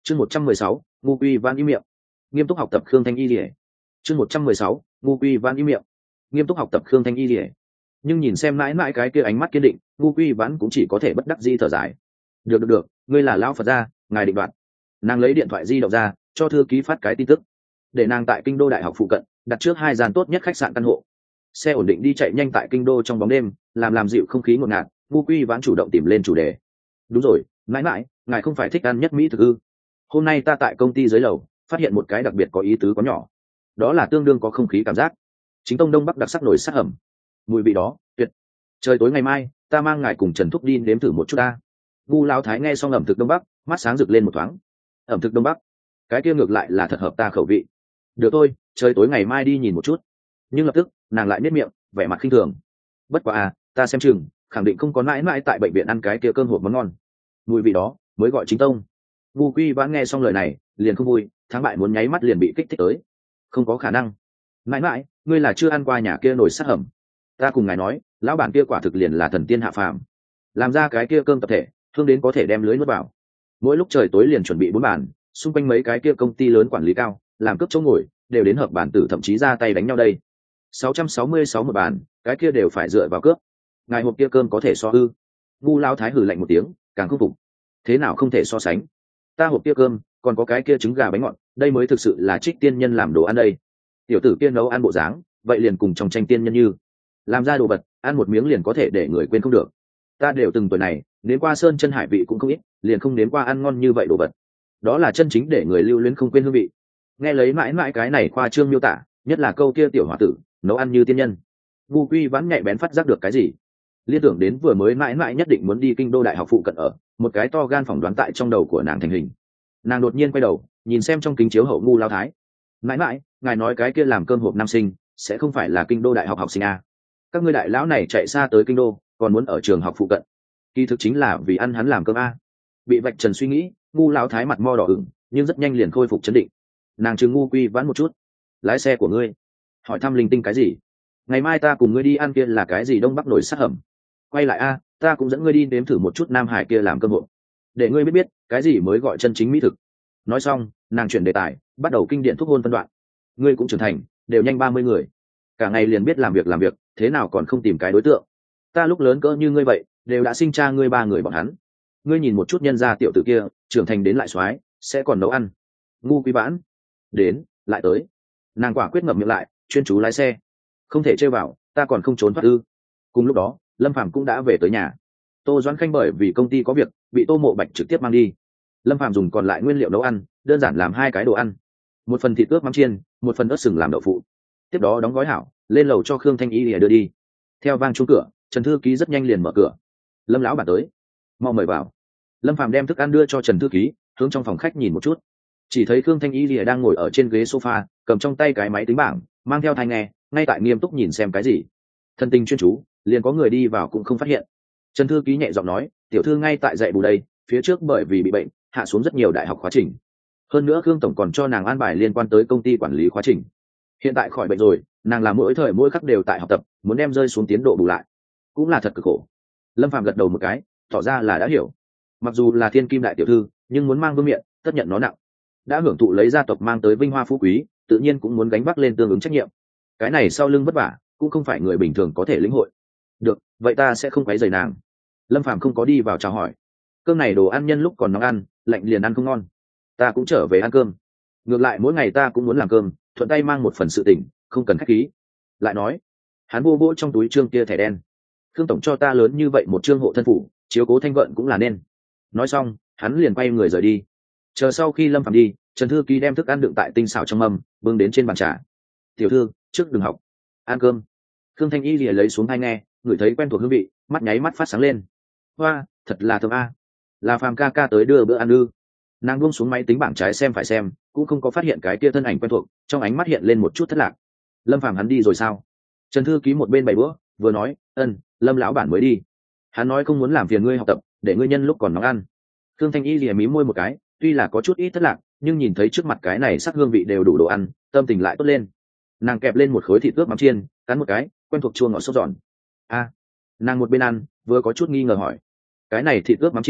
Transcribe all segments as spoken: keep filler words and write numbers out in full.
chương một trăm mười sáu ngu quy van im miệng, nghiêm túc học tập khương thanh y lìa. chương một trăm mười sáu ngu quy van im miệng, nghiêm túc học tập khương thanh y lìa. Nhưng nhìn xem mãi mãi cái kia ánh mắt kiên định, ngu quy vãn cũng chỉ có thể bất đắc di thở dài. Được được được, ngươi là lão Phật gia, ngài định đoạt. Nàng lấy điện thoại di động ra cho thư ký phát cái tin tức, để nàng tại kinh đô đại học phụ cận đặt trước hai gian tốt nhất khách sạn căn hộ. Xe ổn định đi chạy nhanh tại kinh đô trong bóng đêm, làm làm dịu không khí ngột ngạt. Ngu quy vãn chủ động tìm lên chủ đề. Đúng rồi, mãi mãi, ngài không phải thích ăn nhất mỹ thực ư? Hôm nay ta tại công ty dưới lầu phát hiện một cái đặc biệt có ý tứ có nhỏ, đó là tương đương có không khí cảm giác, chính tông đông bắc đặc sắc nổi sắc hầm, mùi vị đó tuyệt. Trời tối ngày mai ta mang ngài cùng Trần Thúc đi nếm thử một chút ta. Ngu Lão Thái nghe xong ẩm thực đông bắc, mắt sáng rực lên một thoáng. Ẩm thực đông bắc, cái kia ngược lại là thật hợp ta khẩu vị. Được thôi, trời tối ngày mai đi nhìn một chút. Nhưng lập tức nàng lại nếp miệng, vẻ mặt khinh thường. Bất quá à, ta xem chừng khẳng định không có mãi mãi tại bệnh viện ăn cái kia cơm hộp món ngon, mùi vị đó mới gọi chính tông. Ngu Quy Vãn nghe xong lời này liền không vui, thắng bại muốn nháy mắt liền bị kích thích tới. Không có khả năng, mãi mãi, ngươi là chưa ăn qua nhà kia nồi sắt hầm. Ta cùng ngài nói, lão bản kia quả thực liền là thần tiên hạ phàm, làm ra cái kia cơm tập thể thương đến có thể đem lưới nuốt vào. Mỗi lúc trời tối liền chuẩn bị bốn bàn, xung quanh mấy cái kia công ty lớn quản lý cao làm cướp chỗ ngồi đều đến hợp bản tử, thậm chí ra tay đánh nhau đây. sáu trăm sáu mươi sáu một bàn, cái kia đều phải dựa vào cướp. Ngài hộp kia cơm có thể so ư? Ngu Lão Thái hừ lạnh một tiếng, càng không phục. Thế nào không thể so sánh? Ta hộp kia cơm còn có cái kia trứng gà bánh ngọt, đây mới thực sự là trích tiên nhân làm đồ ăn đây. Tiểu tử kia nấu ăn bộ dáng vậy liền cùng trong tranh tiên nhân như, làm ra đồ vật ăn một miếng liền có thể để người quên không được. Ta đều từng tuổi này nếm qua sơn chân hải vị cũng không ít, liền không nếm qua ăn ngon như vậy đồ vật. Đó là chân chính để người lưu luyến không quên hương vị. Nghe lấy mãi mãi cái này khoa trương miêu tả, nhất là câu kia tiểu hòa tử nấu ăn như tiên nhân, Ngu Quy Vãn nhạy bén phát giác được cái gì, liên tưởng đến vừa mới mãi mãi nhất định muốn đi kinh đô đại học phụ cận ở, một cái to gan phỏng đoán tại trong đầu của nàng thành hình. Nàng đột nhiên quay đầu nhìn xem trong kính chiếu hậu Ngu Lão Thái. Mãi mãi, ngài nói cái kia làm cơm hộp nam sinh sẽ không phải là kinh đô đại học học sinh à? Các ngươi đại lão này chạy xa tới kinh đô còn muốn ở trường học phụ cận, kỳ thực chính là vì ăn hắn làm cơm à? Bị vạch trần suy nghĩ, Ngu Lão Thái mặt mo đỏ ửng, nhưng rất nhanh liền khôi phục chấn định. Nàng trừng Ngu Quy Vãn một chút. Lái xe của ngươi hỏi thăm linh tinh cái gì? Ngày mai ta cùng ngươi đi ăn kia là cái gì đông bắc nổi sắc hầm. Quay lại a, ta cũng dẫn ngươi đi nếm thử một chút Nam Hải kia làm cơm hộp, để ngươi biết biết cái gì mới gọi chân chính mỹ thực. Nói xong nàng chuyển đề tài, bắt đầu kinh điển thúc hôn phân đoạn. Ngươi cũng trưởng thành, đều nhanh ba mươi người, cả ngày liền biết làm việc làm việc, thế nào còn không tìm cái đối tượng? Ta lúc lớn cỡ như ngươi vậy đều đã sinh cha ngươi ba người bọn hắn. Ngươi nhìn một chút nhân gia tiểu tử kia trưởng thành đến lại soái, sẽ còn nấu ăn. Ngu Quý Vãn đến lại tới, nàng quả quyết ngậm miệng lại, chuyên chú lái xe. Không thể chơi vào, ta còn không trốn thoát ư? Cùng lúc đó Lâm Phàm cũng đã về tới nhà. Tô Doãn Khanh bởi vì công ty có việc bị Tô Mộ Bạch trực tiếp mang đi. Lâm Phàm dùng còn lại nguyên liệu nấu ăn, đơn giản làm hai cái đồ ăn, một phần thịt ướp mắm chiên, một phần ớt sừng làm đậu phụ. Tiếp đó đóng gói hảo, lên lầu cho Khương Thanh Y lìa đưa đi. Theo vang chuông cửa, Trần Thư Ký rất nhanh liền mở cửa. Lâm lão bản tới, mau mời vào. Lâm Phàm đem thức ăn đưa cho Trần Thư Ký, hướng trong phòng khách nhìn một chút, chỉ thấy Khương Thanh Y lìa đang ngồi ở trên ghế sofa, cầm trong tay cái máy tính bảng, mang theo tai nghe, ngay tại nghiêm túc nhìn xem cái gì. Thân tình chuyên chú, liền có người đi vào cũng không phát hiện. Trần Thư Ký nhẹ giọng nói, tiểu thư ngay tại dạy bù đây, phía trước bởi vì bị bệnh hạ xuống rất nhiều đại học khóa trình, hơn nữa Khương tổng còn cho nàng an bài liên quan tới công ty quản lý khóa trình. Hiện tại khỏi bệnh rồi, nàng làm mỗi thời mỗi khắc đều tại học tập, muốn đem rơi xuống tiến độ bù lại, cũng là thật cực khổ. Lâm Phàm gật đầu một cái, tỏ ra là đã hiểu. Mặc dù là thiên kim đại tiểu thư, nhưng muốn mang vương miện, tất nhận nó nặng. Đã hưởng thụ lấy gia tộc mang tới vinh hoa phú quý, tự nhiên cũng muốn gánh vác lên tương ứng trách nhiệm. Cái này sau lưng vất vả, cũng không phải người bình thường có thể lĩnh hội. Được, vậy ta sẽ không quấy rầy nàng. Lâm Phàm không có đi vào chào hỏi. Cơm này đồ ăn nhân lúc còn nóng ăn, lạnh liền ăn không ngon. Ta cũng trở về ăn cơm. Ngược lại mỗi ngày ta cũng muốn làm cơm, thuận tay mang một phần sự tình, không cần khách khí. Lại nói, hắn vô vỗ trong túi trương kia thẻ đen. Khương tổng cho ta lớn như vậy một trương hộ thân phủ, chiếu cố thanh vận cũng là nên. Nói xong, hắn liền quay người rời đi. Chờ sau khi Lâm Phàm đi, Trần Thư Ký đem thức ăn đựng tại tinh xảo trong mâm, bưng đến trên bàn trà. Tiểu thư, trước đừng học, ăn cơm. Khương Thanh Y lìa lấy xuống tai nghe, ngửi thấy quen thuộc hương vị, mắt nháy mắt phát sáng lên. Hoa, thật là thơm a, là Phàm ca ca tới đưa bữa ăn ư? Nàng buông xuống máy tính bảng trái xem phải xem, cũng không có phát hiện cái kia thân ảnh quen thuộc, trong ánh mắt hiện lên một chút thất lạc. Lâm Phàm hắn đi rồi sao? Trần Thư Ký một bên bày bữa, vừa nói, ân, Lâm lão bản mới đi. Hắn nói không muốn làm phiền ngươi học tập, để ngươi nhân lúc còn nóng ăn. Khương Thanh Y lìa mí môi một cái, tuy là có chút ít thất lạc, nhưng nhìn thấy trước mặt cái này sắc hương vị đều đủ đồ ăn, tâm tình lại tốt lên. Nàng kẹp lên một khối thịt ướp mắm chiên, cắn một cái, quen thuộc chua ngọt sốt giòn. A, nàng một bên ăn, vừa có chút nghi ngờ hỏi, cái này thịt ướp mắm chiên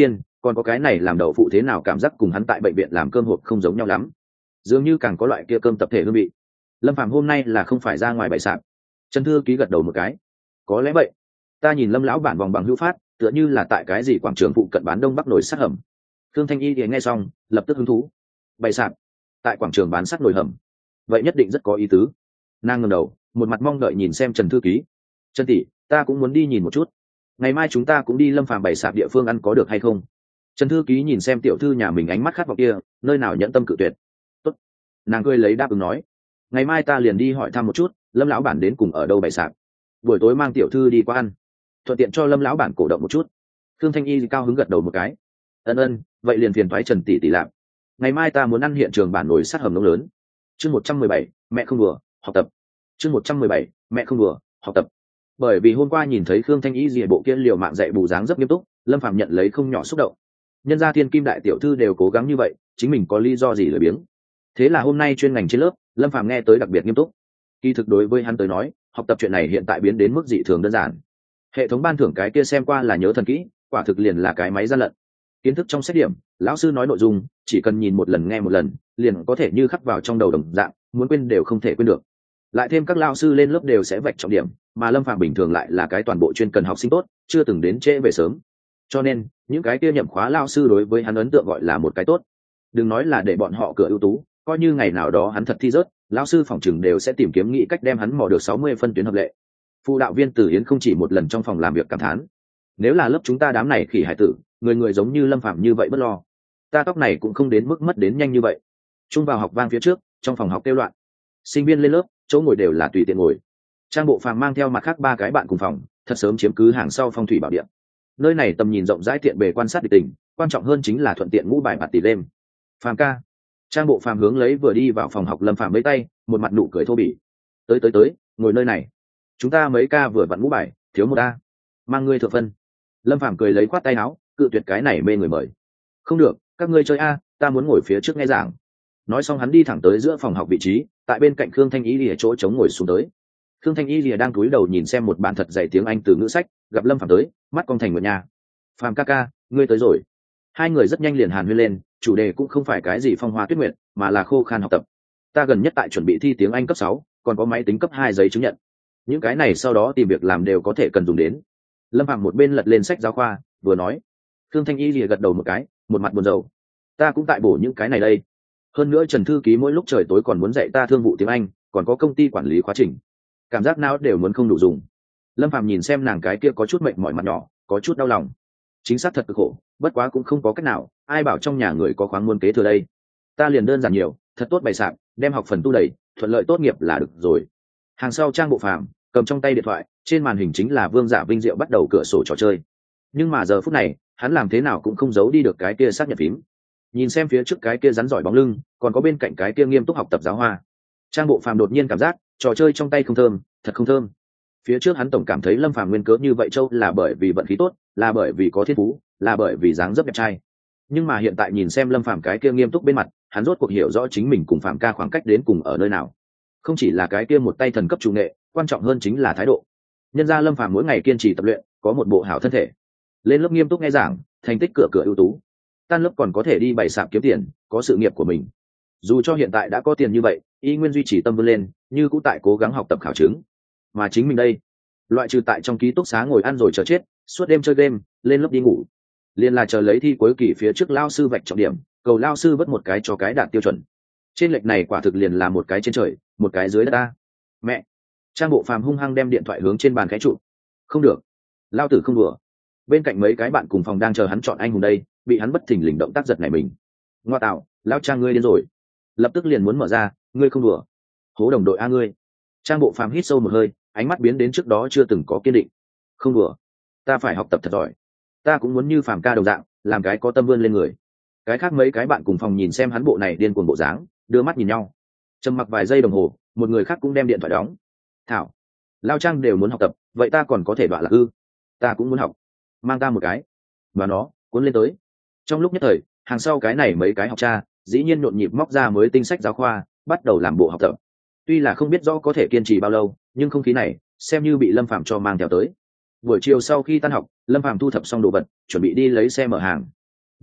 còn có cái này làm đậu phụ thế nào cảm giác cùng hắn tại bệnh viện làm cơm hộp không giống nhau lắm, dường như càng có loại kia cơm tập thể hương vị. Lâm Phàm hôm nay là không phải ra ngoài bày sạp? Trần Thư Ký gật đầu một cái. Có lẽ vậy. Ta nhìn Lâm lão bản vòng bằng hữu phát, tựa như là tại cái gì quảng trường phụ cận bán đông bắc nồi sắt hầm. Thương Thanh Y thì nghe xong, lập tức hứng thú. Bày sạp tại quảng trường bán sắt nồi hầm, vậy nhất định rất có ý tứ. Nàng ngẩng đầu, một mặt mong đợi nhìn xem Trần Thư Ký. Trần tỷ, ta cũng muốn đi nhìn một chút. Ngày mai chúng ta cũng đi Lâm Phàm bày sạp địa phương ăn có được hay không? Trần Thư Ký nhìn xem tiểu thư nhà mình ánh mắt khát vọng kia, nơi nào nhẫn tâm cự tuyệt. Tốt. Nàng cười lấy đáp ứng nói. Ngày mai ta liền đi hỏi thăm một chút, Lâm lão bản đến cùng ở đâu bày sạp. Buổi tối mang tiểu thư đi qua ăn, thuận tiện cho Lâm lão bản cổ động một chút. Thương Thanh Y cao hứng gật đầu một cái. Ân ân, vậy liền phiền thoái Trần tỷ tỷ làm. Ngày mai ta muốn ăn hiện trường bản nồi sắt hầm nóng lớn. Chương một trăm mười bảy, mẹ không đùa, học tập. Chương một trăm mười bảy, mẹ không đùa, học tập. Bởi vì hôm qua nhìn thấy Khương Thanh Y dì bộ kia liều mạng dạy bù dáng rất nghiêm túc, Lâm Phàm nhận lấy không nhỏ xúc động. Nhân gia thiên kim đại tiểu thư đều cố gắng như vậy, chính mình có lý do gì lười biếng. Thế là hôm nay chuyên ngành trên lớp, Lâm Phàm nghe tới đặc biệt nghiêm túc. Kỳ thực đối với hắn tới nói, học tập chuyện này hiện tại biến đến mức dị thường đơn giản. Hệ thống ban thưởng cái kia xem qua là nhớ thần kỹ, quả thực liền là cái máy gian lận. Kiến thức trong xét điểm, lão sư nói nội dung, chỉ cần nhìn một lần nghe một lần, liền có thể như khắc vào trong đầu đồng dạng, muốn quên đều không thể quên được. Lại thêm các lão sư lên lớp đều sẽ vạch trọng điểm, mà Lâm Phàm bình thường lại là cái toàn bộ chuyên cần học sinh tốt, chưa từng đến trễ về sớm. Cho nên, những cái kia nhậm khóa lão sư đối với hắn ấn tượng gọi là một cái tốt. Đừng nói là để bọn họ cửa ưu tú, coi như ngày nào đó hắn thật thi rớt, lão sư phòng trường đều sẽ tìm kiếm nghĩ cách đem hắn mò được sáu mươi phân tuyến hợp lệ. Phụ đạo viên Từ Yến không chỉ một lần trong phòng làm việc cảm thán, nếu là lớp chúng ta đám này khỉ hải tử, người người giống như Lâm Phàm như vậy bất lo, ta tóc này cũng không đến mức mất đến nhanh như vậy. Trung vào học vang phía trước, trong phòng học kêu loạn, sinh viên lên lớp, chỗ ngồi đều là tùy tiện ngồi. Trang Bộ Phàm mang theo mặt khác ba cái bạn cùng phòng, thật sớm chiếm cứ hàng sau phong thủy bảo địa. Nơi này tầm nhìn rộng rãi tiện bề quan sát địch tình, quan trọng hơn chính là thuận tiện ngũ bài bạt tỷ đêm. Phàm ca. Trang Bộ Phàm hướng lấy vừa đi vào phòng học Lâm Phàm lấy tay, một mặt nụ cười thô bỉ. Tới tới tới, ngồi nơi này. Chúng ta mấy ca vừa vặn ngũ bài, thiếu một a. Mang ngươi thượng phân. Lâm Phàm cười lấy khoát tay áo, cự tuyệt cái này mê người mời. Không được, các ngươi chơi a, ta muốn ngồi phía trước nghe giảng. Nói xong hắn đi thẳng tới giữa phòng học vị trí, tại bên cạnh Khương Thanh Y lìa chỗ trống ngồi xuống tới. Khương Thanh Y lìa đang cúi đầu nhìn xem một bản thật dày tiếng Anh từ ngữ sách, gặp Lâm Phàm tới, mắt cong thành một nhà. Phàm ca ca, ngươi tới rồi. Hai người rất nhanh liền hàn huyên lên, chủ đề cũng không phải cái gì phong hoa tuyết nguyệt, mà là khô khan học tập. Ta gần nhất tại chuẩn bị thi tiếng Anh cấp sáu, còn có máy tính cấp hai giấy chứng nhận. Những cái này sau đó tìm việc làm đều có thể cần dùng đến. Lâm Phàm một bên lật lên sách giáo khoa, vừa nói. Khương Thanh Y lìa gật đầu một cái, một mặt buồn rầu. Ta cũng tại bổ những cái này đây. Hơn nữa Trần Thư Ký mỗi lúc trời tối còn muốn dạy ta thương vụ tiếng Anh, còn có công ty quản lý khóa trình. Cảm giác nào đều muốn không đủ dùng. Lâm Phàm nhìn xem nàng cái kia có chút mệt mỏi mặt nhỏ, có chút đau lòng. Chính xác thật cực khổ, bất quá cũng không có cách nào, ai bảo trong nhà người có khoáng muôn kế thừa đây. Ta liền đơn giản nhiều, thật tốt bày sạp, đem học phần tu đầy, thuận lợi tốt nghiệp là được rồi. Hàng sau Trang Bộ Phàm cầm trong tay điện thoại, trên màn hình chính là Vương Giả Vinh Diệu bắt đầu cửa sổ trò chơi. Nhưng mà giờ phút này, hắn làm thế nào cũng không giấu đi được cái kia xác nhận phím. Nhìn xem phía trước cái kia rắn giỏi bóng lưng, còn có bên cạnh cái kia nghiêm túc học tập giáo hoa. Trang Bộ Phàm đột nhiên cảm giác, trò chơi trong tay không thơm, thật không thơm. Phía trước hắn tổng cảm thấy Lâm Phàm nguyên cớ như vậy châu là bởi vì vận khí tốt, là bởi vì có thiên phú, là bởi vì dáng dấp đẹp trai. Nhưng mà hiện tại nhìn xem Lâm Phàm cái kia nghiêm túc bên mặt, hắn rốt cuộc hiểu rõ chính mình cùng Phàm ca khoảng cách đến cùng ở nơi nào. Không chỉ là cái kia một tay thần cấp chủ nghệ, quan trọng hơn chính là thái độ. Nhân ra Lâm Phàm mỗi ngày kiên trì tập luyện, có một bộ hảo thân thể. Lên lớp nghiêm túc nghe giảng, thành tích cửa cửa ưu tú. Tan lớp còn có thể đi bày sạp kiếm tiền, có sự nghiệp của mình. Dù cho hiện tại đã có tiền như vậy, y nguyên duy trì tâm vươn lên, như cũ tại cố gắng học tập khảo chứng. Mà chính mình đây, loại trừ tại trong ký túc xá ngồi ăn rồi chờ chết, suốt đêm chơi game, lên lớp đi ngủ, liền là chờ lấy thi cuối kỳ phía trước lao sư vạch trọng điểm, cầu lao sư vất một cái cho cái đạt tiêu chuẩn. Trên lệch này quả thực liền là một cái trên trời, một cái dưới đất ta. Mẹ. Trang Bộ Phàm hung hăng đem điện thoại hướng trên bàn cái trụ. Không được, lao tử không đùa. Bên cạnh mấy cái bạn cùng phòng đang chờ hắn chọn anh hùng đây, bị hắn bất thình lình động tác giật này mình. Ngoa tạo, lao Trang ngươi điên rồi. Lập tức liền muốn mở ra, ngươi không đùa. Hố đồng đội a ngươi. Trang Bộ Phàm hít sâu một hơi, ánh mắt biến đến trước đó chưa từng có kiên định. Không đùa, ta phải học tập thật giỏi. Ta cũng muốn như Phàm ca đồng dạng, làm cái có tâm vươn lên người. Cái khác mấy cái bạn cùng phòng nhìn xem hắn bộ này điên cuồng bộ dáng, đưa mắt nhìn nhau. Trầm mặc vài giây đồng hồ, một người khác cũng đem điện thoại đóng. Thảo, lao Trang đều muốn học tập, vậy ta còn có thể đoạn lạc ư? Ta cũng muốn học, mang ta một cái. Và nó cuốn lên tới. Trong lúc nhất thời, hàng sau cái này mấy cái học cha dĩ nhiên nhộn nhịp móc ra mới tinh sách giáo khoa, bắt đầu làm bộ học tập. Tuy là không biết rõ có thể kiên trì bao lâu, nhưng không khí này xem như bị Lâm Phàm cho mang theo tới. Buổi chiều sau khi tan học, Lâm Phàm thu thập xong đồ vật, chuẩn bị đi lấy xe mở hàng.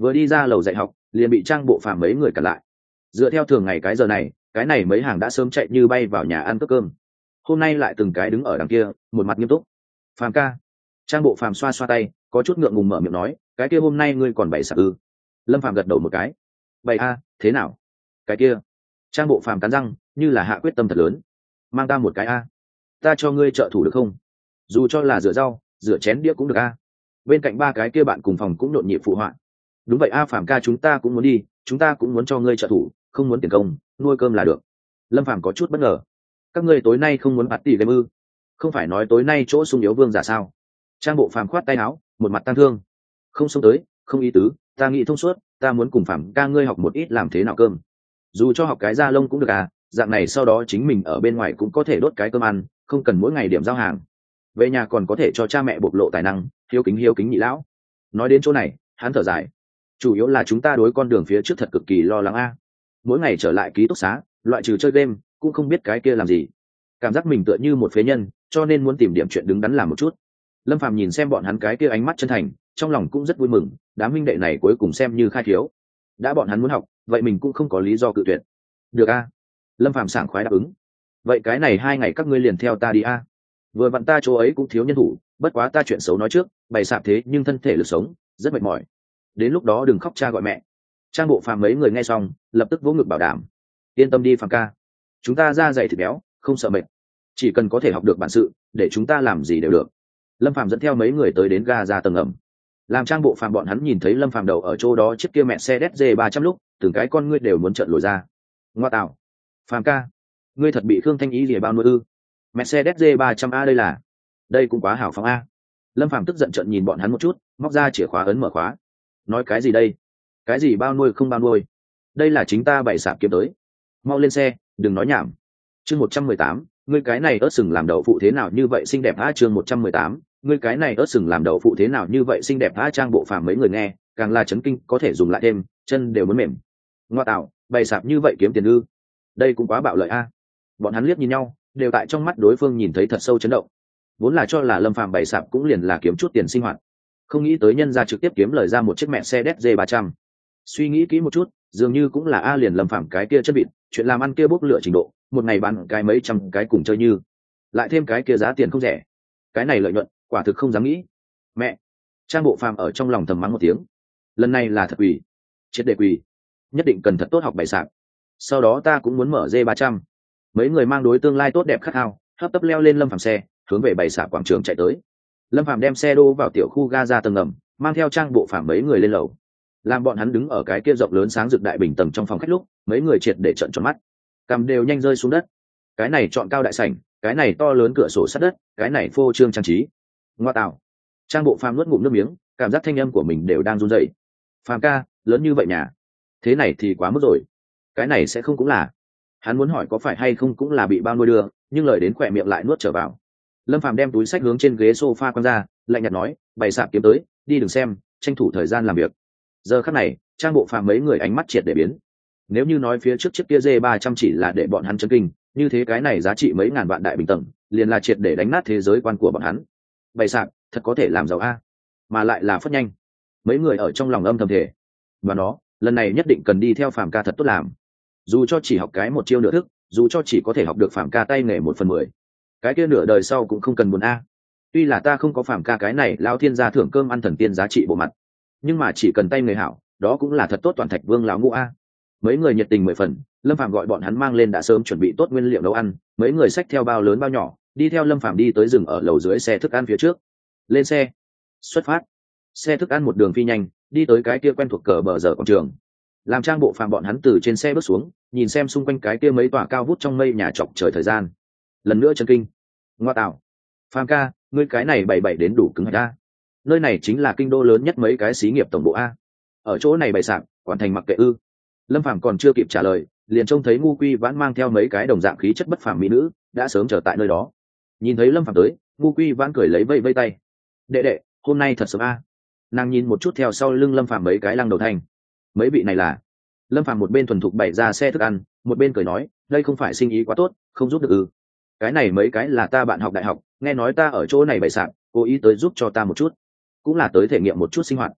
vừa đi ra lầu dạy học liền bị Trang Bộ Phàm mấy người cản lại. Dựa theo thường ngày cái giờ này, cái này mấy hàng đã sớm chạy như bay vào nhà ăn cướp cơm, hôm nay lại từng cái đứng ở đằng kia một mặt nghiêm túc. Phàm ca. Trang Bộ Phàm xoa xoa tay, có chút ngượng ngùng mở miệng nói, cái kia hôm nay ngươi còn bày sạp ư? Lâm Phàm gật đầu một cái. Bày a, thế nào? Cái kia. Trang Bộ Phàm cắn răng, như là hạ quyết tâm thật lớn. Mang ta một cái a, ta cho ngươi trợ thủ được không? Dù cho là rửa rau, rửa chén đĩa cũng được a. Bên cạnh ba cái kia bạn cùng phòng cũng nhộn nhịp phụ họa. Đúng vậy a Phàm ca, chúng ta cũng muốn đi, chúng ta cũng muốn cho ngươi trợ thủ, không muốn tiền công, nuôi cơm là được. Lâm Phàm có chút bất ngờ. Các ngươi tối nay không muốn bạt tỷ game ư? Không phải nói tối nay chỗ sung yếu vương giả sao? Trang Bộ Phàm khoát tay áo, một mặt tăng thương. Không xông tới, không ý tứ, ta nghĩ thông suốt, ta muốn cùng Phàm ca ngươi học một ít làm thế nào cơm. Dù cho học cái da lông cũng được à, dạng này sau đó chính mình ở bên ngoài cũng có thể đốt cái cơm ăn, không cần mỗi ngày điểm giao hàng. Về nhà còn có thể cho cha mẹ bộc lộ tài năng, hiếu kính hiếu kính nhị lão. Nói đến chỗ này, hắn thở dài. Chủ yếu là chúng ta đối con đường phía trước thật cực kỳ lo lắng a. Mỗi ngày trở lại ký túc xá, loại trừ chơi game, cũng không biết cái kia làm gì. Cảm giác mình tựa như một phế nhân, cho nên muốn tìm điểm chuyện đứng đắn làm một chút. Lâm Phàm nhìn xem bọn hắn cái kia ánh mắt chân thành, trong lòng cũng rất vui mừng, đám huynh đệ này cuối cùng xem như khai thiếu. Đã bọn hắn muốn học, vậy mình cũng không có lý do cự tuyệt. Được a. Lâm Phàm sảng khoái đáp ứng. Vậy cái này hai ngày các ngươi liền theo ta đi a. Vừa vặn ta chỗ ấy cũng thiếu nhân thủ, bất quá ta chuyện xấu nói trước, bày sạp thế nhưng thân thể lực sống, rất mệt mỏi. Đến lúc đó đừng khóc cha gọi mẹ. Trang Bộ Phàm mấy người nghe xong, lập tức vỗ ngực bảo đảm. Yên tâm đi Phàm ca, chúng ta da dày thịt béo, không sợ mệt, chỉ cần có thể học được bản sự, để chúng ta làm gì đều được. Lâm Phàm dẫn theo mấy người tới đến ga ra tầng ẩm. Làm Trang Bộ Phàm bọn hắn nhìn thấy Lâm Phàm đầu ở chỗ đó chiếc kia mẹ xe đét ba trăm lúc, từng cái con ngươi đều muốn trợn lồi ra. Ngoa tạo, Phàm ca, ngươi thật bị Khương Thanh Ý rìa bao nuôi ư? Mẹ xe đét ba trăm a đây là, đây cũng quá hảo phóng a. Lâm Phàm tức giận trợn nhìn bọn hắn một chút, móc ra chìa khóa ấn mở khóa. Nói cái gì đây? Cái gì bao nuôi không bao nuôi? Đây là chính ta bày sạp kiếm tới. Mau lên xe, đừng nói nhảm. Chương một trăm mười tám, ngươi cái này ớt sừng làm đậu phụ thế nào như vậy xinh đẹp a? Chương một trăm mười tám, ngươi cái này ớt sừng làm đậu phụ thế nào như vậy xinh đẹp a? Trang Bộ Phàm mấy người nghe, càng là chấn kinh, có thể dùng lại thêm, chân đều muốn mềm. Ngoa tạo, bày sạp như vậy kiếm tiền ư? Đây cũng quá bạo lợi a. Bọn hắn liếc nhìn nhau, đều tại trong mắt đối phương nhìn thấy thật sâu chấn động. Vốn là cho là Lâm Phàm bày sạp cũng liền là kiếm chút tiền sinh hoạt, không nghĩ tới nhân ra trực tiếp kiếm lời ra một chiếc mẹ xe đét ba trăm. Suy nghĩ kỹ một chút, dường như cũng là a liền Lâm Phàm cái kia chất bịt, chuyện làm ăn kia bốc lửa trình độ, một ngày bán cái mấy trăm cái cùng chơi như, lại thêm cái kia giá tiền không rẻ, cái này lợi nhuận quả thực không dám nghĩ. Mẹ. Trang Bộ Phàm ở trong lòng thầm mắng một tiếng. Lần này là thật quỷ, triệt để quỷ, nhất định cần thật tốt học bày sạp. Sau đó ta cũng muốn mở dê ba trăm. Mấy người mang đối tương lai tốt đẹp khát khao, hấp tấp leo lên Lâm Phàm xe, hướng về bày sạp quảng trường chạy tới. Lâm Phàm đem xe đô vào tiểu khu ga ra tầng ngầm, mang theo Trang Bộ Phàm mấy người lên lầu. Làm bọn hắn đứng ở cái kia rộng lớn sáng rực đại bình tầng trong phòng khách lúc, mấy người triệt để trợn tròn mắt, cằm đều nhanh rơi xuống đất. Cái này chọn cao đại sảnh, cái này to lớn cửa sổ sắt đất, cái này phô trương trang trí. Ngoa tạo. Trang Bộ Phàm nuốt ngụm nước miếng, cảm giác thanh âm của mình đều đang run rẩy. Phàm ca, lớn như vậy nhà, thế này thì quá mức rồi. Cái này sẽ không cũng là. Hắn muốn hỏi có phải hay không cũng là bị bao nuôi đưa, nhưng lời đến khỏe miệng lại nuốt trở vào. Lâm Phàm đem túi sách hướng trên ghế sofa quăng ra, lạnh nhạt nói, bày sạp kiếm tới, đi đừng xem, tranh thủ thời gian làm việc. Giờ khắc này, Trang Bộ Phàm mấy người ánh mắt triệt để biến. Nếu như nói phía trước chiếc kia dê ba trăm chỉ là để bọn hắn chấn kinh, như thế cái này giá trị mấy ngàn vạn đại bình tầng, liền là triệt để đánh nát thế giới quan của bọn hắn. Bày sạp, thật có thể làm giàu a, mà lại là phất nhanh. Mấy người ở trong lòng âm thầm thể. Và nó, lần này nhất định cần đi theo Phàm ca thật tốt làm. Dù cho chỉ học cái một chiêu nửa thức, dù cho chỉ có thể học được Phàm ca tay nghề một phần mười, cái kia nửa đời sau cũng không cần buồn a. Tuy là ta không có Phàm ca cái này lão thiên gia thưởng cơm ăn thần tiên giá trị bộ mặt, nhưng mà chỉ cần tay người hảo, đó cũng là thật tốt toàn thạch vương lão ngũ a. Mấy người nhiệt tình mười phần, Lâm Phàm gọi bọn hắn mang lên đã sớm chuẩn bị tốt nguyên liệu nấu ăn, mấy người xách theo bao lớn bao nhỏ, đi theo Lâm Phàm đi tới rừng ở lầu dưới xe thức ăn phía trước. Lên xe, xuất phát. Xe thức ăn một đường phi nhanh, đi tới cái kia quen thuộc cờ bờ giờ quảng trường. Làm Trang Bộ Phàm bọn hắn từ trên xe bước xuống, nhìn xem xung quanh cái kia mấy tòa cao vút trong mây nhà chọc trời thời gian. Lần nữa chân kinh. Ngoa tạo. Phàm ca, ngươi cái này bảy bảy đến đủ cứng hạch a. Nơi này chính là kinh đô lớn nhất mấy cái xí nghiệp tổng bộ a. Ở chỗ này bày sạp, quản thành mặc kệ ư? Lâm Phàm còn chưa kịp trả lời, liền trông thấy Ngu Quy Vãn mang theo mấy cái đồng dạng khí chất bất phàm mỹ nữ, đã sớm chờ tại nơi đó. Nhìn thấy Lâm Phàm tới, Ngu Quy Vãn cười lấy vây vây tay. Đệ đệ, hôm nay thật sớm a. Nàng nhìn một chút theo sau lưng Lâm Phàm mấy cái lăng đầu thanh. Mấy vị này là? Lâm Phàm một bên thuần thục bày ra xe thức ăn, một bên cười nói, đây không phải sinh ý quá tốt, không giúp được ư? Cái này mấy cái là ta bạn học đại học, nghe nói ta ở chỗ này bày sạp, cố ý tới giúp cho ta một chút, cũng là tới thể nghiệm một chút sinh hoạt.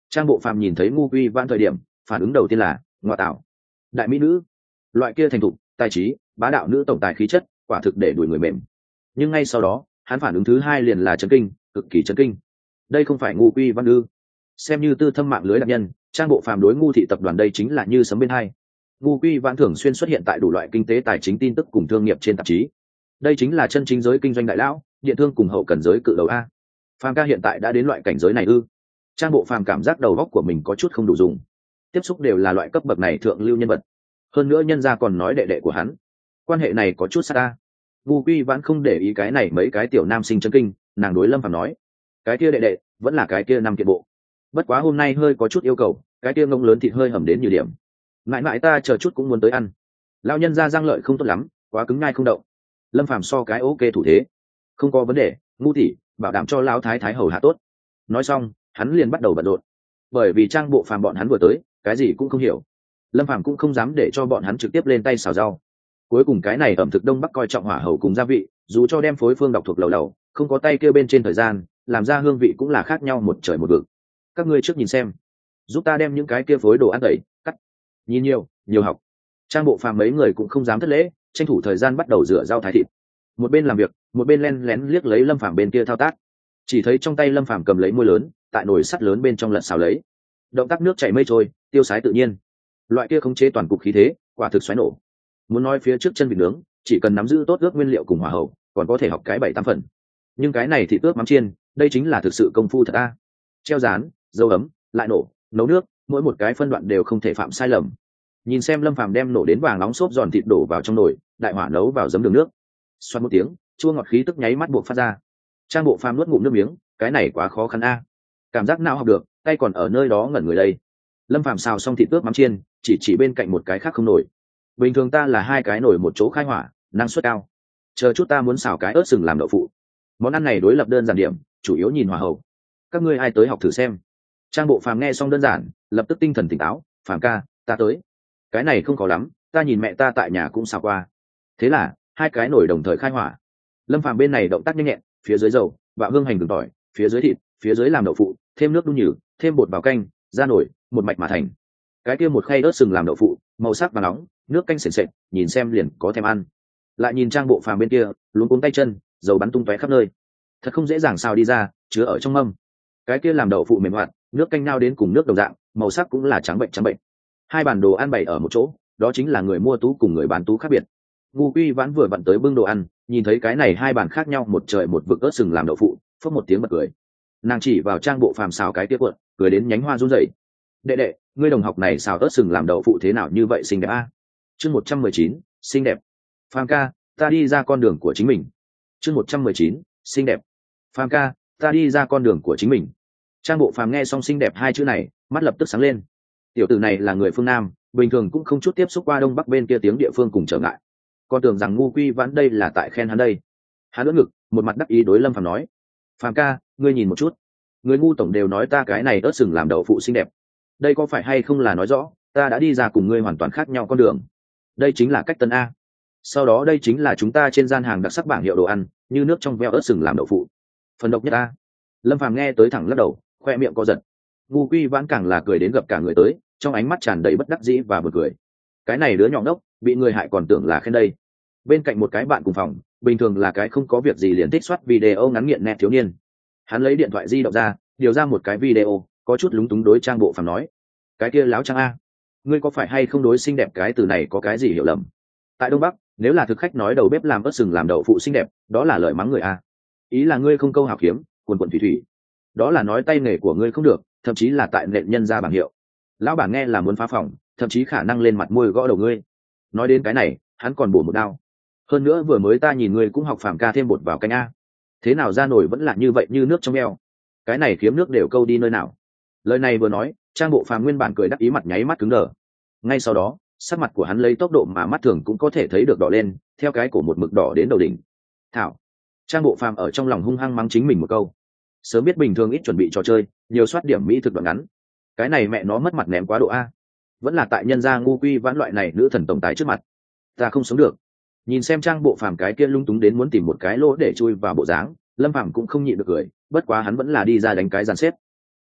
Trang Bộ Phàm nhìn thấy Ngu Quy Vãn thời điểm, phản ứng đầu tiên là ngoa tạo, đại mỹ nữ, loại kia thành thục, tài trí, bá đạo nữ tổng tài khí chất, quả thực để đuổi người mềm. Nhưng ngay sau đó, hắn phản ứng thứ hai liền là chấn kinh, cực kỳ chấn kinh. Đây không phải Ngu Quy Vãn ư? Xem như tư thâm mạng lưới đặc nhân, Trang Bộ Phàm đối Ngu thị tập đoàn đây chính là như sấm bên hai. Ngu Quy Vãn thường xuyên xuất hiện tại đủ loại kinh tế tài chính tin tức cùng thương nghiệp trên tạp chí. Đây chính là chân chính giới kinh doanh đại lão, điện thương cùng hậu cần giới cự đầu a. Phàm ca hiện tại đã đến loại cảnh giới này ư? Trang Bộ Phàm cảm giác đầu óc của mình có chút không đủ dùng. Tiếp xúc đều là loại cấp bậc này thượng lưu nhân vật, hơn nữa nhân gia còn nói đệ đệ của hắn, quan hệ này có chút xa ta. Ngu Quy Vãn không để ý cái này mấy cái tiểu nam sinh chấn kinh, nàng đối Lâm Phàm nói, cái kia đệ đệ vẫn là cái kia năm kiện bộ, bất quá hôm nay hơi có chút yêu cầu, cái kia ngông lớn thịt hơi hầm đến nhiều điểm, mãi mãi ta chờ chút cũng muốn tới ăn. Lão nhân gia răng lợi không tốt lắm, quá cứng nhai không động. Lâm Phàm so cái ok thủ thế, không có vấn đề, Ngu tỷ bảo đảm cho lão thái thái hầu hạ tốt. Nói xong hắn liền bắt đầu bận rộn, bởi vì Trang Bộ Phàm bọn hắn vừa tới, cái gì cũng không hiểu. Lâm Phàm cũng không dám để cho bọn hắn trực tiếp lên tay xào rau. Cuối cùng cái này ẩm thực đông bắc coi trọng hỏa hầu cùng gia vị, dù cho đem phối phương đọc thuộc lầu đầu, không có tay kêu bên trên thời gian, làm ra hương vị cũng là khác nhau một trời một vực. Các ngươi trước nhìn xem, giúp ta đem những cái kia phối đồ ăn tẩy cắt, nhìn nhiều nhiều học. Trang Bộ Phàm mấy người cũng không dám thất lễ, tranh thủ thời gian bắt đầu rửa rau thái thịt. Một bên làm việc, một bên len lén liếc lấy Lâm Phàm bên kia thao tác. Chỉ thấy trong tay Lâm Phàm cầm lấy muôi lớn, tại nồi sắt lớn bên trong lật xào lấy, động tác nước chảy mây trôi, tiêu sái tự nhiên. Loại kia khống chế toàn cục khí thế, quả thực xoáy nổ. Muốn nói phía trước chân vịt nướng, chỉ cần nắm giữ tốt ước nguyên liệu cùng hỏa hậu, còn có thể học cái bảy tám phần. Nhưng cái này thì ước mắm chiên, đây chính là thực sự công phu thật a. Treo rán, dầu ấm, lại nổ, nấu nước, mỗi một cái phân đoạn đều không thể phạm sai lầm. Nhìn xem Lâm Phàm đem nổ đến vàng nóng xốp giòn thịt đổ vào trong nồi, đại hỏa nấu vào giấm đường nước. Xoắn một tiếng, chua ngọt khí tức nháy mắt buộc phát ra. Trang Bộ Phàm nuốt ngụm nước miếng, cái này quá khó khăn a. Cảm giác nào học được, tay còn ở nơi đó ngẩn người đây. Lâm Phàm xào xong thịt ướp mắm chiên, chỉ chỉ bên cạnh một cái khác không nổi. Bình thường ta là hai cái nồi một chỗ khai hỏa, năng suất cao. Chờ chút ta muốn xào cái ớt sừng làm đậu phụ. Món ăn này đối lập đơn giản điểm, chủ yếu nhìn hòa hậu. Các ngươi ai tới học thử xem. Trang Bộ Phàm nghe xong đơn giản, lập tức tinh thần tỉnh táo, Phàm ca, ta tới. Cái này không khó lắm, ta nhìn mẹ ta tại nhà cũng xào qua. Thế là hai cái nồi đồng thời khai hỏa. Lâm Phàm bên này động tác nhanh nhẹn, phía dưới dầu, bạo hương hành gừng tỏi, phía dưới thịt, phía dưới làm đậu phụ, thêm nước đun nhừ, thêm bột vào canh, ra nồi, một mạch mà thành. Cái kia một khay ớt sừng làm đậu phụ, màu sắc và nóng, nước canh sền sệt, nhìn xem liền có thèm ăn. Lại nhìn Trang Bộ Phàm bên kia, luống cuống tay chân, dầu bắn tung tóe khắp nơi. Thật không dễ dàng xào đi ra, chứa ở trong mâm. Cái kia làm đậu phụ mềm hoạt, nước canh nao đến cùng nước đồng dạng, màu sắc cũng là trắng bệnh trắng bệnh. Hai bàn đồ ăn bày ở một chỗ, đó chính là người mua tú cùng người bán tú khác biệt. Ngu Quy Vãn vừa vặn tới bưng đồ ăn, nhìn thấy cái này hai bàn khác nhau một trời một vực ớt sừng làm đậu phụ, phốc một tiếng bật cười. Nàng chỉ vào Trang Bộ Phàm xào cái kia cuộn, cười đến nhánh hoa run rẩy. Đệ đệ, ngươi đồng học này xào ớt sừng làm đậu phụ thế nào như vậy xinh đẹp a? Chương một trăm mười chín, xinh đẹp. Phàm ca, ta đi ra con đường của chính mình. Chương một trăm mười chín, xinh đẹp. Phàm ca, ta đi ra con đường của chính mình. Trang Bộ Phàm nghe xong xinh đẹp hai chữ này, mắt lập tức sáng lên. Tiểu tử này là người phương Nam, bình thường cũng không chút tiếp xúc qua đông bắc bên kia tiếng địa phương cùng trở ngại. Con tưởng rằng Ngu Quy Vãn đây là tại khen hắn đây. Hắn ưỡn ngực, một mặt đắc ý đối Lâm Phàm nói: "Phàm ca, ngươi nhìn một chút, người ngu tổng đều nói ta cái này ớt sừng làm đậu phụ xinh đẹp. Đây có phải hay không là nói rõ ta đã đi ra cùng ngươi hoàn toàn khác nhau con đường? Đây chính là cách tân a. Sau đó đây chính là chúng ta trên gian hàng đặc sắc bảng hiệu đồ ăn, như nước trong veo ớt sừng làm đậu phụ. Phần độc nhất a." Lâm Phàm nghe tới thẳng lắc đầu, khoe miệng co giật. Ngu Quy Vãn càng là cười đến gặp cả người tới, trong ánh mắt tràn đầy bất đắc dĩ và bật cười. Cái này đứa nhỏ đốc, bị người hại còn tưởng là khen đây. Bên cạnh một cái bạn cùng phòng, bình thường là cái không có việc gì liền thích soát video ngắn nghiện nét thiếu niên. Hắn lấy điện thoại di động ra, điều ra một cái video, có chút lúng túng đối Trang Bộ Phàm nói: "Cái kia láo Trang a, ngươi có phải hay không đối xinh đẹp cái từ này có cái gì hiểu lầm? Tại Đông Bắc, nếu là thực khách nói đầu bếp làm ớt sừng làm đậu phụ xinh đẹp, đó là lời mắng người a. Ý là ngươi không câu hào kiếm, quần quần thủy thủy. Đó là nói tay nghề của ngươi không được, thậm chí là tại nện nhân ra bảng hiệu. Lão bản nghe là muốn phá phòng, thậm chí khả năng lên mặt môi gõ đầu ngươi." Nói đến cái này, hắn còn bổ một đao: "Hơn nữa vừa mới ta nhìn ngươi cũng học Phàm ca thêm bột vào canh a. Thế nào ra nổi vẫn là như vậy như nước trong eo. Cái này kiếm nước đều câu đi nơi nào?" Lời này vừa nói, Trang Bộ Phàm nguyên bản cười đắc ý mặt nháy mắt cứng đờ. Ngay sau đó, sắc mặt của hắn lấy tốc độ mà mắt thường cũng có thể thấy được đỏ lên, theo cái cổ một mực đỏ đến đầu đỉnh. Thảo. Trang Bộ Phàm ở trong lòng hung hăng mắng chính mình một câu. Sớm biết bình thường ít chuẩn bị trò chơi, nhiều soát điểm mỹ thực đoạn ngắn. Cái này mẹ nó mất mặt ném quá độ a. Vẫn là tại nhân gia Ngu Quy Vãn loại này nữ thần tổng tài trước mặt, ta không sống được. Nhìn xem Trang Bộ Phàm cái kia lung túng đến muốn tìm một cái lỗ để chui vào bộ dáng, Lâm Phàm cũng không nhịn được cười, bất quá hắn vẫn là đi ra đánh cái dàn xếp.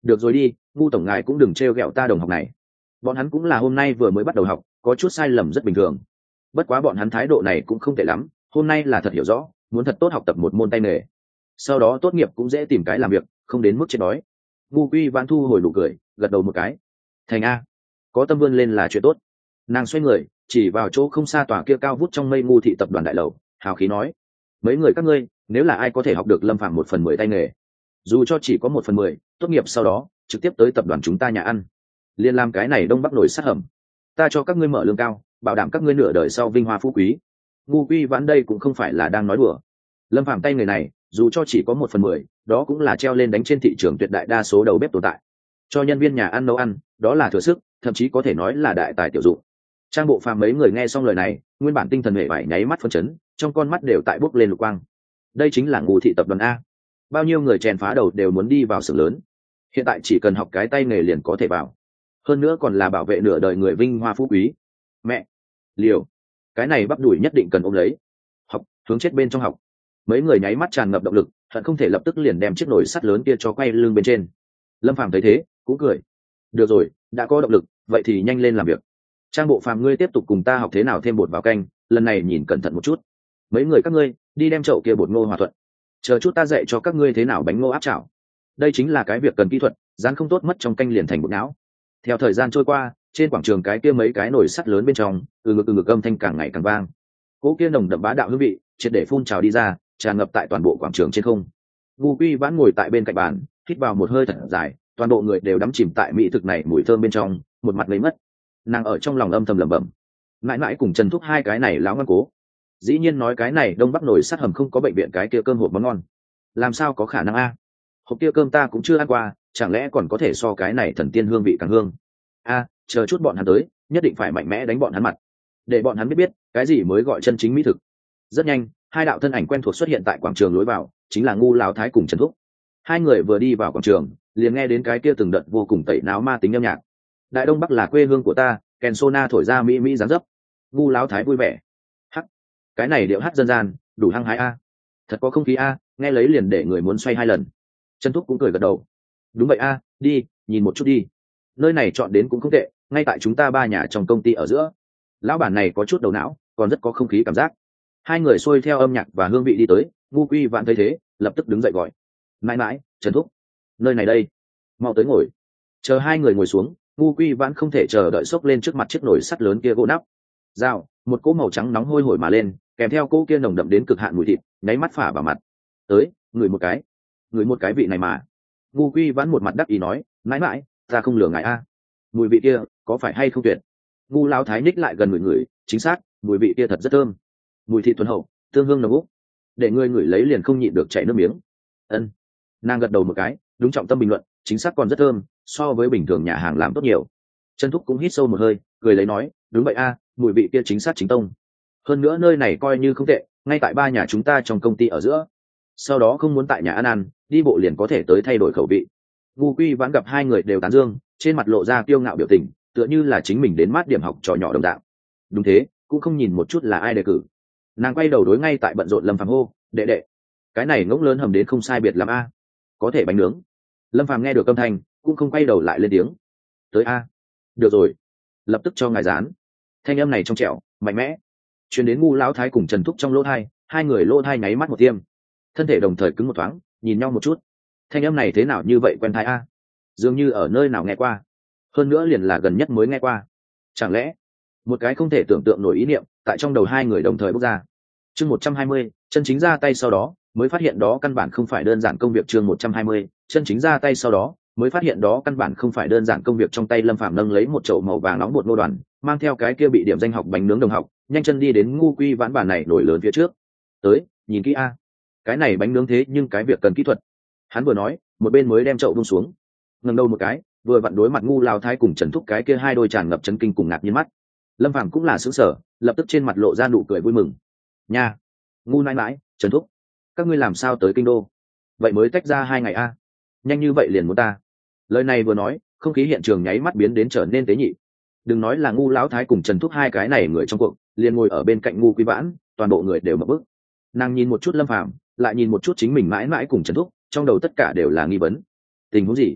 được rồi đi, ngu tổng ngài cũng đừng trêu ghẹo ta đồng học này. Bọn hắn cũng là hôm nay vừa mới bắt đầu học, có chút sai lầm rất bình thường. Bất quá bọn hắn thái độ này cũng không tệ lắm, hôm nay là thật hiểu rõ, muốn thật tốt học tập một môn tay nghề, sau đó tốt nghiệp cũng dễ tìm cái làm việc, không đến mức chết đói. Ngu Quy Vãn thu hồi nụ cười, gật đầu một cái. Thành a, có tâm vươn lên là chuyện tốt. Nàng xoay người, chỉ vào chỗ không xa tòa kia cao vút trong mây ngu thị tập đoàn đại lầu, hào khí nói: mấy người các ngươi, nếu là ai có thể học được Lâm Phàm một phần mười tay nghề, dù cho chỉ có một phần mười, tốt nghiệp sau đó trực tiếp tới tập đoàn chúng ta nhà ăn, liền làm cái này đông bắc nổi sát hầm, ta cho các ngươi mở lương cao, bảo đảm các ngươi nửa đời sau vinh hoa phú quý. Ngu Quy Vãn đây cũng không phải là đang nói đùa. Lâm Phàm tay người này, dù cho chỉ có một phần mười, đó cũng là treo lên đánh trên thị trường tuyệt đại đa số đầu bếp tồn tại. Cho nhân viên nhà ăn nấu ăn, đó là thừa sức, thậm chí có thể nói là đại tài tiểu dụng. Trang Bộ Phàm mấy người nghe xong lời này, nguyên bản tinh thần hệ vải nháy mắt phấn chấn, trong con mắt đều tại bốc lên lục quang. Đây chính là Ngũ thị tập đoàn a. Bao nhiêu người chèn phá đầu đều muốn đi vào xưởng lớn. Hiện tại chỉ cần học cái tay nghề liền có thể vào. Hơn nữa còn là bảo vệ nửa đời người vinh hoa phú quý. Mẹ, liều, cái này bắp đùi nhất định cần ôm lấy. Học, hướng chết bên trong học. Mấy người nháy mắt tràn ngập động lực, hận không thể lập tức liền đem chiếc nồi sắt lớn kia cho quay lưng bên trên. Lâm Phàm thấy thế, cũng cười. Được rồi, đã có động lực, vậy thì nhanh lên làm việc. Trang Bộ Phàm ngươi tiếp tục cùng ta học thế nào thêm bột vào canh, lần này nhìn cẩn thận một chút. Mấy người các ngươi, đi đem chậu kia bột ngô hòa thuận. Chờ chút ta dạy cho các ngươi thế nào bánh ngô áp chảo. Đây chính là cái việc cần kỹ thuật, dán không tốt mất trong canh liền thành bột não. Theo thời gian trôi qua, trên quảng trường cái kia mấy cái nồi sắt lớn bên trong, từ ngực từ ngực âm thanh càng ngày càng vang. Cỗ kia nồng đậm bá đạo hương vị, triệt để phun trào đi ra, tràn ngập tại toàn bộ quảng trường trên không. Ngô Quy Vãn ngồi tại bên cạnh bàn, hít vào một hơi thật dài, toàn bộ người đều đắm chìm tại mỹ thực này mùi thơm bên trong, một mặt lấy mất. Nàng ở trong lòng âm thầm lẩm bẩm, mãi mãi cùng Trần Thúc hai cái này láo ngoan cố. Dĩ nhiên nói cái này đông bắc nồi sắt hầm không có bệnh viện cái kia cơm hộp món ngon, làm sao có khả năng a? Hộp kia cơm ta cũng chưa ăn qua, chẳng lẽ còn có thể so cái này thần tiên hương vị càng hương? A, chờ chút bọn hắn tới, nhất định phải mạnh mẽ đánh bọn hắn mặt, để bọn hắn biết biết cái gì mới gọi chân chính mỹ thực. Rất nhanh, hai đạo thân ảnh quen thuộc xuất hiện tại quảng trường lối vào, chính là Ngu Lão Thái cùng Trần Thúc. Hai người vừa đi vào quảng trường, liền nghe đến cái kia từng đợt vô cùng tẩy não ma tính âm nhạc. Đại Đông Bắc là quê hương của ta, kèn sona thổi ra mỹ mỹ dáng dấp. Ngu Lão Thái vui vẻ. Hắc, cái này điệu hát dân gian, đủ hăng hái a. Thật có không khí a, nghe lấy liền để người muốn xoay hai lần. Trần Thúc cũng cười gật đầu. Đúng vậy a, đi, nhìn một chút đi. Nơi này chọn đến cũng không tệ, ngay tại chúng ta ba nhà trong công ty ở giữa. Lão bản này có chút đầu não, còn rất có không khí cảm giác. Hai người xuôi theo âm nhạc và hương vị đi tới. Ngu Quy Vãn thấy thế, lập tức đứng dậy gọi: mãi mãi, Trần Thúc, nơi này đây, mau tới ngồi. Chờ hai người ngồi xuống, Ngu Quy Vãn không thể chờ đợi xốc lên trước mặt chiếc nồi sắt lớn kia gỗ nắp. Dao, một cỗ màu trắng nóng hôi hổi mà lên, kèm theo cỗ kia nồng đậm đến cực hạn mùi thịt, nháy mắt phả vào mặt. Tới, ngửi một cái, ngửi một cái vị này mà. Ngu Quy Vãn một mặt đắc ý nói: mãi mãi, ta không lừa ngài a, mùi vị kia có phải hay không tuyệt. Ngu Lão Thái ních lại gần người người, chính xác, mùi vị kia thật rất thơm, mùi thịt thuần hậu, tương hương nồng úc, để người ngửi lấy liền không nhịn được chảy nước miếng. Ân, nàng gật đầu một cái, đúng trọng tâm bình luận, chính xác còn rất thơm, so với bình thường nhà hàng làm tốt nhiều. Trần Thúc cũng hít sâu một hơi, cười lấy nói: đúng vậy a, mùi vị kia chính xác chính tông. Hơn nữa nơi này coi như không tệ, ngay tại ba nhà chúng ta trong công ty ở giữa. Sau đó không muốn tại nhà ăn ăn, đi bộ liền có thể tới thay đổi khẩu vị. Ngu Quy Vãn gặp hai người đều tán dương, trên mặt lộ ra kiêu ngạo biểu tình, tựa như là chính mình đến mát điểm học trò nhỏ đồng dạng. Đúng thế, cũng không nhìn một chút là ai đề cử. Nàng quay đầu đối ngay tại bận rộn Lâm Phàm hô: đệ đệ, cái này ngỗng lớn hầm đến không sai biệt lắm a, có thể bánh nướng. Lâm Phàm nghe được âm thanh, cũng không quay đầu lại lên tiếng: tới a. Được rồi, lập tức cho ngài dán. Thanh âm này trong trẻo, mạnh mẽ, truyền đến Ngu Lão Thái cùng Trần Thúc trong lỗ tai, hai người lỗ tai nháy mắt một tiêm, thân thể đồng thời cứng một thoáng, nhìn nhau một chút. Thanh âm này thế nào như vậy quen tai a, dường như ở nơi nào nghe qua, hơn nữa liền là gần nhất mới nghe qua. Chẳng lẽ một cái không thể tưởng tượng nổi ý niệm tại trong đầu hai người đồng thời bốc ra. Chương một trăm hai mươi, chân chính ra tay sau đó mới phát hiện đó căn bản không phải đơn giản công việc. Chương một trăm hai mươi, chân chính ra tay sau đó mới phát hiện đó căn bản không phải đơn giản công việc. Trong tay Lâm Phàm nâng lấy một chậu màu vàng nóng bột ngô đoàn, mang theo cái kia bị điểm danh học bánh nướng đồng học, nhanh chân đi đến Ngu Quy Vãn bàn này nổi lớn phía trước. Tới, nhìn kỹ a, cái này bánh nướng thế nhưng cái việc cần kỹ thuật. Hắn vừa nói, một bên mới đem chậu buông xuống, ngẩng đầu một cái, vừa vặn đối mặt Ngu Lão Thái cùng Trần Thúc cái kia hai đôi tràn ngập chấn kinh cùng ngạc nhiên mắt. Lâm Phàm cũng là sững sờ, lập tức trên mặt lộ ra nụ cười vui mừng. Nha, Ngu nãi nãi, Trần Thúc, các ngươi làm sao tới kinh đô? Vậy mới tách ra hai ngày a, nhanh như vậy liền muốn ta? Lời này vừa nói, không khí hiện trường nháy mắt biến đến trở nên tế nhị. Đừng nói là Ngu Lão Thái cùng Trần Thúc hai cái này người trong cuộc, liền ngồi ở bên cạnh Ngu Quy Vãn, toàn bộ người đều mở bức. Nàng nhìn một chút Lâm Phàm, lại nhìn một chút chính mình mãi mãi cùng Trần Thúc, trong đầu tất cả đều là nghi vấn. Tình huống gì?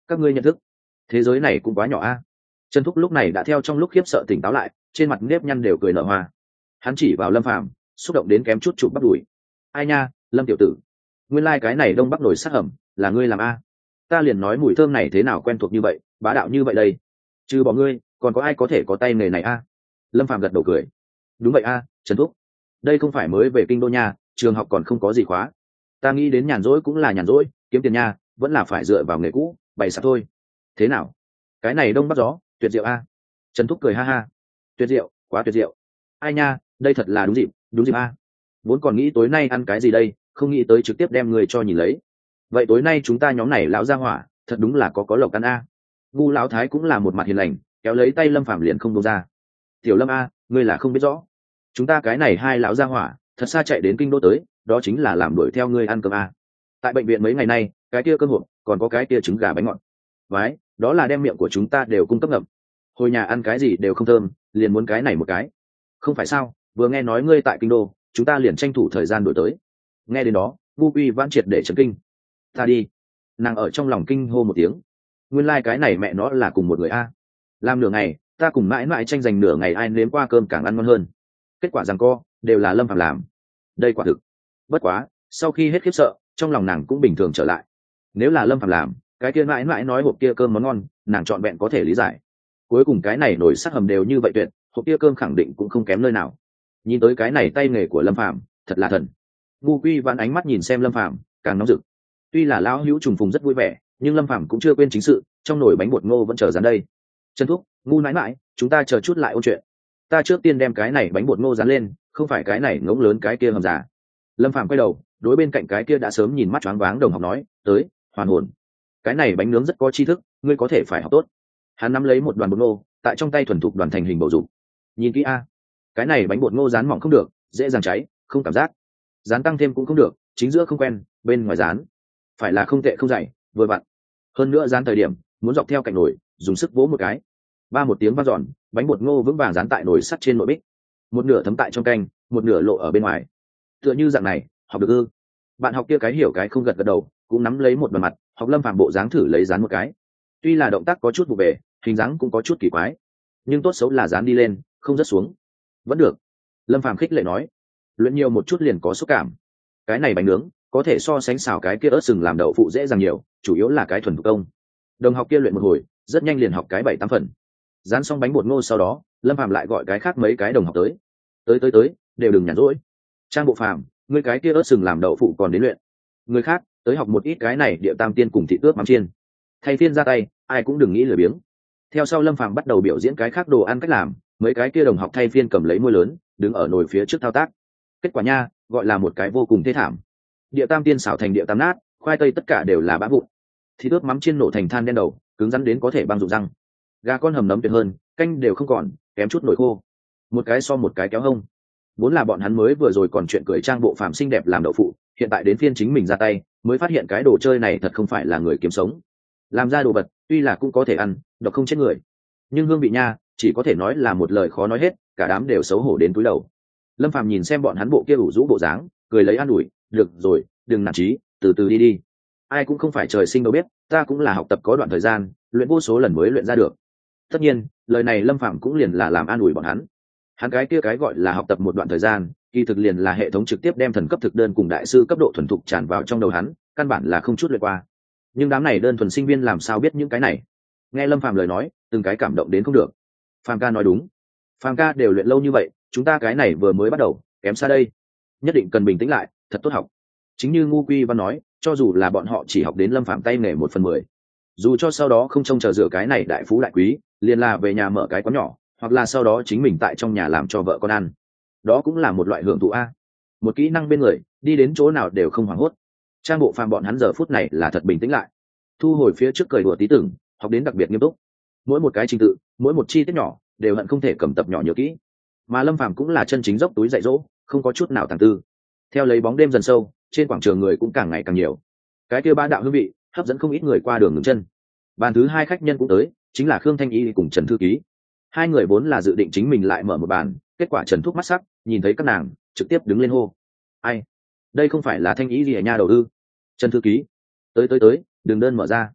các ngươi nhận thức thế giới này cũng quá nhỏ a. Trần Thúc lúc này đã theo trong lúc khiếp sợ tỉnh táo lại, trên mặt nếp nhăn đều cười nở hoa. Hắn chỉ vào Lâm Phàm, xúc động đến kém chút chụp bắt đùi. Ai nha, Lâm tiểu tử, nguyên lai like cái này đông bắc nổi sát hầm là ngươi làm a. Ta liền nói mùi thơm này thế nào quen thuộc như vậy, bá đạo như vậy đây. Trừ bỏ ngươi, còn có ai có thể có tay nghề này a? Lâm Phàm gật đầu cười. Đúng vậy a, Trần Thúc. Đây không phải mới về kinh đô nha, trường học còn không có gì khóa. Ta nghĩ đến nhàn rỗi cũng là nhàn rỗi, kiếm tiền nha, vẫn là phải dựa vào nghề cũ, bày sạp thôi. Thế nào? Cái này đông bắc gió, tuyệt diệu a. Trần Thúc cười ha ha. Tuyệt diệu, quá tuyệt diệu. Ai nha, đây thật là đúng dịp, đúng dịp a. Vốn còn nghĩ tối nay ăn cái gì đây, không nghĩ tới trực tiếp đem người cho nhìn lấy. Vậy tối nay chúng ta nhóm này lão gia hỏa, thật đúng là có có lộc ăn a. Ngu lão thái cũng là một mặt hiền lành, kéo lấy tay Lâm Phàm liền không buông ra. Tiểu Lâm a, ngươi là không biết rõ, chúng ta cái này hai lão gia hỏa, thật xa chạy đến kinh đô tới, đó chính là làm đuổi theo ngươi ăn cơm a. Tại bệnh viện mấy ngày nay, cái kia cơm hộp, còn có cái kia trứng gà bánh ngọt. Vái, đó là đem miệng của chúng ta đều cung cấp ngậm. Hồi nhà ăn cái gì đều không thơm, liền muốn cái này một cái. Không phải sao? Vừa nghe nói ngươi tại kinh đô, chúng ta liền tranh thủ thời gian đổi tới. Nghe đến đó, Vu Uy Vãn triệt để chấn kinh. Ta đi. Nàng ở trong lòng kinh hô một tiếng. Nguyên lai like cái này mẹ nó là cùng một người a. Làm nửa ngày, ta cùng mãi mãi tranh giành nửa ngày ai nếm qua cơm càng ăn ngon hơn. Kết quả rằng co, đều là Lâm Phàm làm. Đây quả thực. Bất quá, sau khi hết khiếp sợ, trong lòng nàng cũng bình thường trở lại. Nếu là Lâm Phàm làm, cái kia mãi mãi nói hộp kia cơm món ngon, nàng trọn vẹn có thể lý giải. Cuối cùng cái này nổi sắc hầm đều như vậy tuyệt, hộp kia cơm khẳng định cũng không kém nơi nào. Nhìn tới cái này tay nghề của Lâm Phàm thật là thần. Ngu Quy Vãn ánh mắt nhìn xem Lâm Phàm càng nóng rực. Tuy là lão hữu trùng phùng rất vui vẻ, nhưng Lâm Phàm cũng chưa quên chính sự, trong nồi bánh bột ngô vẫn chờ dán đây. Trần Thúc, ngu nãi mãi, chúng ta chờ chút lại ôn chuyện. Ta trước tiên đem cái này bánh bột ngô dán lên, không phải cái này ngỗng lớn cái kia hầm già. Lâm Phàm quay đầu, đối bên cạnh cái kia đã sớm nhìn mắt choáng váng đồng học nói, tới, hoàn hồn. Cái này bánh nướng rất có tri thức, ngươi có thể phải học tốt. Hắn nắm lấy một đoàn bột ngô, tại trong tay thuần thục đoàn thành hình bầu dục. Nhìn kỹ a, cái này bánh bột ngô dán mỏng không được, dễ dàng cháy, không cảm giác. Dán tăng thêm cũng không được, chính giữa không quen, bên ngoài dán phải là không tệ không dày, vừa vặn. Hơn nữa dán thời điểm muốn dọc theo cạnh nồi, dùng sức vỗ một cái, ba một tiếng vang dọn, bánh bột ngô vững vàng dán tại nồi sắt trên nội bích, một nửa thấm tại trong canh, một nửa lộ ở bên ngoài. Tựa như dạng này, học được ư? Bạn học kia cái hiểu cái không gật gật đầu, cũng nắm lấy một bàn mặt, học Lâm Phàm bộ dáng thử lấy dán một cái. Tuy là động tác có chút vụ bề, hình dáng cũng có chút kỳ quái, nhưng tốt xấu là dán đi lên, không rớt xuống, vẫn được. Lâm Phàm khích lệ nói, luyện nhiều một chút liền có xúc cảm. Cái này bánh nướng có thể so sánh xào cái kia ớt sừng làm đậu phụ dễ dàng nhiều, chủ yếu là cái thuần thủ công. Đồng học kia luyện một hồi, rất nhanh liền học cái bảy tám phần. Dán xong bánh bột ngô sau đó, Lâm Phàm lại gọi cái khác mấy cái đồng học tới. Tới tới tới, đều đừng nhàn rỗi. Trang Bộ Phàm, ngươi cái kia ớt sừng làm đậu phụ còn đến luyện. Người khác, tới học một ít cái này địa tam tiên cùng thị ướp mắm chiên. Thay phiên ra tay, ai cũng đừng nghĩ lười biếng. Theo sau Lâm Phàm bắt đầu biểu diễn cái khác đồ ăn cách làm, mấy cái kia đồng học thay phiên cầm lấy môi lớn, đứng ở nồi phía trước thao tác. Kết quả nha, gọi là một cái vô cùng thê thảm. Địa tam tiên xào thành địa tam nát, khoai tây tất cả đều là bã vụn. Thịt ướp mắm chiên nổ thành than đen đầu, cứng rắn đến có thể băng rụng răng. Gà con hầm nấm tuyệt hơn, canh đều không còn, kém chút nổi khô. Một cái so một cái kéo hông. Vốn là bọn hắn mới vừa rồi còn chuyện cười Trang Bộ Phàm xinh đẹp làm đậu phụ, hiện tại đến phiên chính mình ra tay, mới phát hiện cái đồ chơi này thật không phải là người kiếm sống. Làm ra đồ vật, tuy là cũng có thể ăn, độc không chết người, nhưng hương vị nha, chỉ có thể nói là một lời khó nói hết, cả đám đều xấu hổ đến túi đầu. Lâm Phàm nhìn xem bọn hắn bộ kia ủ rũ bộ dáng, cười lấy an ủi, được rồi, đừng nản chí, từ từ đi đi. Ai cũng không phải trời sinh đâu biết, ta cũng là học tập có đoạn thời gian, luyện vô số lần mới luyện ra được. Tất nhiên, lời này Lâm Phàm cũng liền là làm an ủi bọn hắn. Hắn cái kia cái gọi là học tập một đoạn thời gian, kỳ thực liền là hệ thống trực tiếp đem thần cấp thực đơn cùng đại sư cấp độ thuần thục tràn vào trong đầu hắn, căn bản là không chút luyện qua. Nhưng đám này đơn thuần sinh viên làm sao biết những cái này? Nghe Lâm Phàm lời nói, từng cái cảm động đến không được. Phàm ca nói đúng, Phàm ca đều luyện lâu như vậy, chúng ta cái này vừa mới bắt đầu, kém xa đây. Nhất định cần bình tĩnh lại, thật tốt học. Chính như Ngu Quy Văn nói, cho dù là bọn họ chỉ học đến Lâm Phàm tay nghề một phần mười, dù cho sau đó không trông chờ dựa cái này đại phú đại quý, liền là về nhà mở cái quán nhỏ, hoặc là sau đó chính mình tại trong nhà làm cho vợ con ăn, đó cũng là một loại hưởng thụ a. Một kỹ năng bên người, đi đến chỗ nào đều không hoảng hốt. Trang Bộ Phàm bọn hắn giờ phút này là thật bình tĩnh lại, thu hồi phía trước cười đùa tí tưởng, học đến đặc biệt nghiêm túc. Mỗi một cái trình tự, mỗi một chi tiết nhỏ, đều hận không thể cầm tập nhỏ nhớ kỹ. Mà Lâm Phàm cũng là chân chính dốc túi dạy dỗ, không có chút nào tàng tư. Theo lấy bóng đêm dần sâu, trên quảng trường người cũng càng ngày càng nhiều. Cái kia ba đạo hương vị, hấp dẫn không ít người qua đường ngừng chân. Bàn thứ hai khách nhân cũng tới, chính là Khương Thanh Y cùng Trần Thư Ký. Hai người vốn là dự định chính mình lại mở một bàn, kết quả Trần Thúc mắt sắc, nhìn thấy các nàng, trực tiếp đứng lên hô. Ai? Đây không phải là Thanh Y gì ở nhà đầu ư? Trần Thư Ký, tới tới tới, đường đơn mở ra.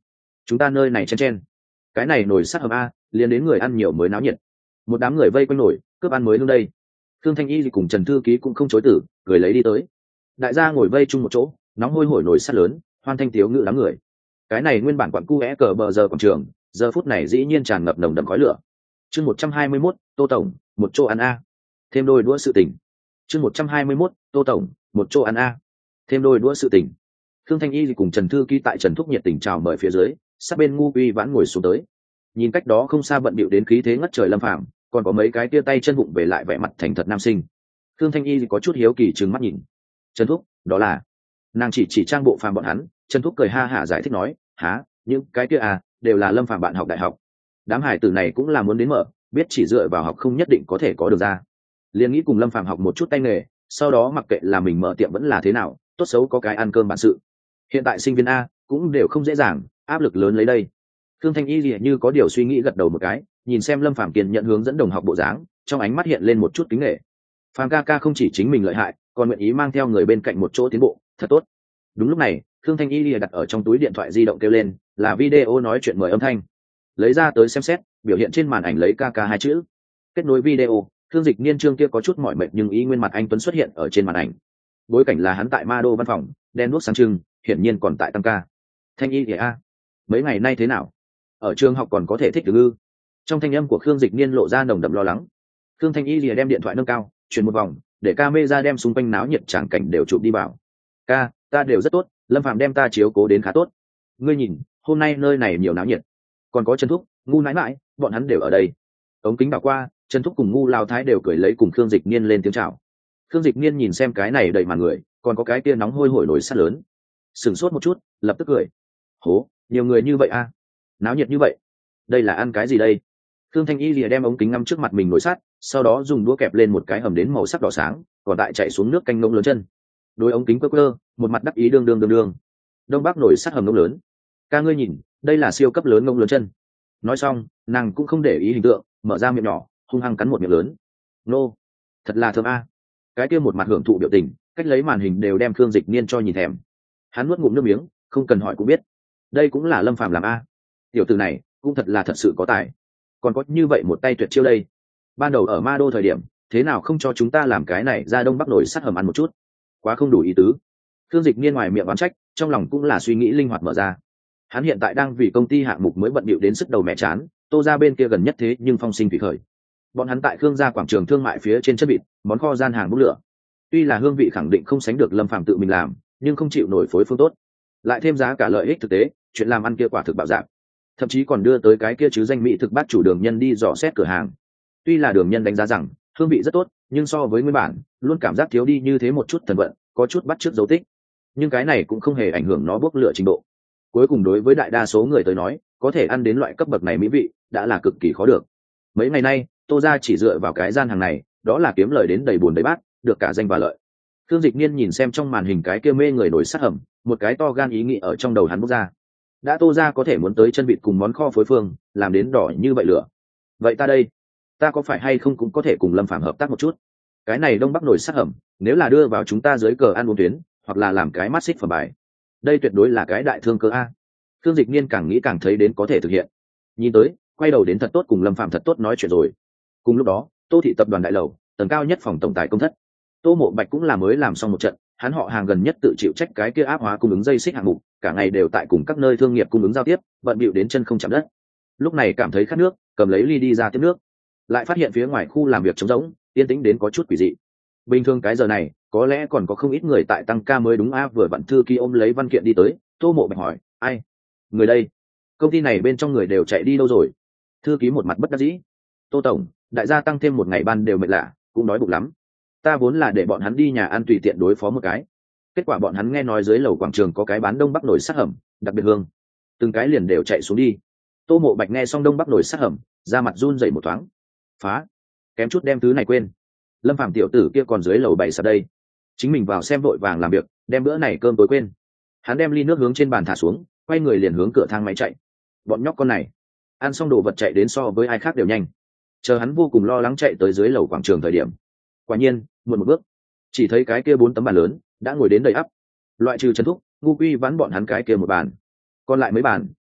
chúng ta nơi này chen chen, cái này nồi sắt hầm a, liền đến người ăn nhiều mới náo nhiệt. Một đám người vây quanh nổi cướp ăn mới luôn đây. Thương Thanh Y cùng Trần Thư Ký cũng không chối từ, cười lấy đi tới. Đại gia ngồi vây chung một chỗ, nóng hôi hổi nồi sắt lớn, hoan thanh tiếu ngữ đám người. Cái này nguyên bản quặng cu é cờ bờ giờ quảng trường, giờ phút này dĩ nhiên tràn ngập nồng đậm khói lửa. Chương một trăm hai mươi mốt, Tô tổng, một chỗ ăn a. Thêm đôi đũa sự tình. Chương một trăm hai mươi mốt, Tô tổng, một chỗ ăn a. Thêm đôi đũa sự tình. Thương Thanh Y cùng Trần Thư Ký tại Trần Thúc nhiệt tình chào mời phía dưới, sát bên Ngu Uy Vãn ngồi xuống tới. Nhìn cách đó không xa bận bịu đến khí thế ngất trời Lâm Phàm, còn có mấy cái tia tay chân bụng về lại vẻ mặt thành thật nam sinh. Thương Thanh Y có chút hiếu kỳ trừng mắt nhìn. Trần Thúc, đó là... Nàng chỉ chỉ trang bộ Phàm bọn hắn. Trần Thúc cười ha hả giải thích nói, há, những cái kia à, đều là Lâm Phàm bạn học đại học. Đám hải tử này cũng là muốn đến mở, biết chỉ dựa vào học không nhất định có thể có được ra. Liền nghĩ cùng Lâm Phàm học một chút tay nghề, sau đó mặc kệ là mình mở tiệm vẫn là thế nào, tốt xấu có cái ăn cơm bản sự. Hiện tại sinh viên a cũng đều không dễ dàng, áp lực lớn lấy đây. Thương Thanh Y như có điều suy nghĩ gật đầu một cái, nhìn xem Lâm Phàm kiên nhận hướng dẫn đồng học bộ dáng, trong ánh mắt hiện lên một chút kính nể. Phàm ca ca không chỉ chính mình lợi hại, còn nguyện ý mang theo người bên cạnh một chỗ tiến bộ, thật tốt. Đúng lúc này, Thương Thanh Y đặt ở trong túi điện thoại di động kêu lên, là video nói chuyện mời âm thanh. Lấy ra tới xem xét, biểu hiện trên màn ảnh lấy ca ca hai chữ. Kết nối video, Thương Dịch Niên trương kia có chút mỏi mệt nhưng ý nguyên mặt anh tuấn xuất hiện ở trên màn ảnh. Bối cảnh là hắn tại Ma Đô văn phòng, đen đuốc sáng trưng, hiển nhiên còn tại tăng ca. Thanh Y thì a, mấy ngày nay thế nào? Ở trường học còn có thể thích được ư? Trong thanh âm của Khương Dịch Niên lộ ra nồng đậm lo lắng. Khương Thanh Y lìa đem điện thoại nâng cao, chuyển một vòng, để camera đem xung quanh náo nhiệt tràng cảnh đều chụp đi vào. Ca, ta đều rất tốt, Lâm Phàm đem ta chiếu cố đến khá tốt. Ngươi nhìn, hôm nay nơi này nhiều náo nhiệt, còn có Trần Thúc, Ngu nãi nãi, bọn hắn đều ở đây. Ống kính đảo qua, Trần Thúc cùng Ngu Lao Thái đều cười lấy cùng Khương Dịch Niên lên tiếng chào. Khương Dịch Niên nhìn xem cái này đầy màn người, còn có cái kia nóng hôi hổi nổi sắt lớn, sửng sốt một chút, lập tức cười. Hố, nhiều người như vậy a, à? Náo nhiệt như vậy, đây là ăn cái gì đây? Khương Thanh Y lìa đem ống kính ngắm trước mặt mình nổi sắt, sau đó dùng đũa kẹp lên một cái hầm đến màu sắc đỏ sáng, còn tại chạy xuống nước canh ngông lớn chân. Đôi ống kính quơ quơ, một mặt đắc ý đương đương đương đương. Đông Bắc nổi sắt hầm ngông lớn. Ca ngươi nhìn, đây là siêu cấp lớn ngông lớn chân. Nói xong, nàng cũng không để ý hình tượng, mở ra miệng nhỏ, hung hăng cắn một miệng lớn. Nô, thật là thơm a. Cái kia một mặt hưởng thụ biểu tình, cách lấy màn hình đều đem Khương Dịch Niên cho nhìn thèm. Hắn nuốt ngụm nước miếng, không cần hỏi cũng biết, đây cũng là Lâm Phàm làm a. Tiểu tử này cũng thật là thật sự có tài, còn có như vậy một tay tuyệt chiêu đây. Ban đầu ở Ma Đô thời điểm, thế nào không cho chúng ta làm cái này ra Đông Bắc nổi sắt hầm ăn một chút, quá không đủ ý tứ. Khương Dịch Niên ngoài miệng oán trách, trong lòng cũng là suy nghĩ linh hoạt mở ra. Hắn hiện tại đang vì công ty hạng mục mới bận bịu đến sức đầu mẹ chán, Tô ra bên kia gần nhất thế nhưng phong sinh thủy khởi. Bọn hắn tại Khương gia quảng trường thương mại phía trên chất vịt, món kho gian hàng bốc lửa. Tuy là hương vị khẳng định không sánh được Lâm Phàm tự mình làm, nhưng không chịu nổi phối phương tốt, lại thêm giá cả lợi ích thực tế, chuyện làm ăn kia quả thực bạo dạng. Thậm chí còn đưa tới cái kia chứ danh mỹ thực bát chủ đường nhân đi dò xét cửa hàng. Tuy là đường nhân đánh giá rằng hương vị rất tốt, nhưng so với nguyên bản luôn cảm giác thiếu đi như thế một chút thần vận, có chút bắt chước dấu tích. Nhưng cái này cũng không hề ảnh hưởng nó bốc lửa trình độ. Cuối cùng đối với đại đa số người tới nói, có thể ăn đến loại cấp bậc này mỹ vị đã là cực kỳ khó được. Mấy ngày nay Tô gia chỉ dựa vào cái gian hàng này, đó là kiếm lời đến đầy buồn đầy bát, được cả danh và lợi. Thương Dịch Niên nhìn xem trong màn hình cái kia mê người nổi sắt hầm, một cái to gan ý nghĩ ở trong đầu hắn bốc ra. Đã Tô gia có thể muốn tới chân vịt cùng món kho phối phương, làm đến đỏ như vậy lửa. Vậy ta đây, ta có phải hay không cũng có thể cùng Lâm Phàm hợp tác một chút? Cái này Đông Bắc nổi sắt hầm, nếu là đưa vào chúng ta dưới cờ ăn uống tuyến, hoặc là làm cái mắt xích phẩm bài, đây tuyệt đối là cái đại thương cơ a. Thương Dịch Niên càng nghĩ càng thấy đến có thể thực hiện. Nhìn tới, quay đầu đến thật tốt cùng Lâm Phàm thật tốt nói chuyện rồi. Cùng lúc đó, Tô thị tập đoàn đại lầu, tầng cao nhất phòng tổng tài công thất. Tô Mộ Bạch cũng là mới làm xong một trận, hắn họ hàng gần nhất tự chịu trách cái kia áp hóa cung ứng dây xích hạng mục, cả ngày đều tại cùng các nơi thương nghiệp cung ứng giao tiếp, bận bịu đến chân không chạm đất. Lúc này cảm thấy khát nước, cầm lấy ly đi ra tiếp nước, lại phát hiện phía ngoài khu làm việc trống rỗng, yên tĩnh đến có chút quỷ dị. Bình thường cái giờ này, có lẽ còn có không ít người tại tăng ca mới đúng a. Vừa vặn thư ký ôm lấy văn kiện đi tới, Tô Mộ Bạch hỏi, ai? Người đây? Công ty này bên trong người đều chạy đi đâu rồi? Thư ký một mặt bất đắc dĩ, Tô tổng, đại gia tăng thêm một ngày ban đều mệt lạ, cũng đói bụng lắm. Ta vốn là để bọn hắn đi nhà ăn tùy tiện đối phó một cái, kết quả bọn hắn nghe nói dưới lầu quảng trường có cái bán Đông Bắc nổi sắt hầm, đặc biệt hương, từng cái liền đều chạy xuống đi. Tô Mộ Bạch nghe xong Đông Bắc nổi sắt hầm, da mặt run rẩy một thoáng, phá, kém chút đem thứ này quên. Lâm Phàm tiểu tử kia còn dưới lầu bày sạp đây, chính mình vào xem vội vàng làm việc, đem bữa này cơm tối quên. Hắn đem ly nước hướng trên bàn thả xuống, quay người liền hướng cửa thang máy chạy. Bọn nhóc con này ăn xong đồ vật chạy đến so với ai khác đều nhanh. Chờ hắn vô cùng lo lắng chạy tới dưới lầu quảng trường thời điểm, quả nhiên muộn một bước, chỉ thấy cái kia bốn tấm bàn lớn đã ngồi đến đầy ắp, loại trừ Trần Thúc, Ngu Quy Vãn bọn hắn cái kia một bàn, còn lại mấy bàn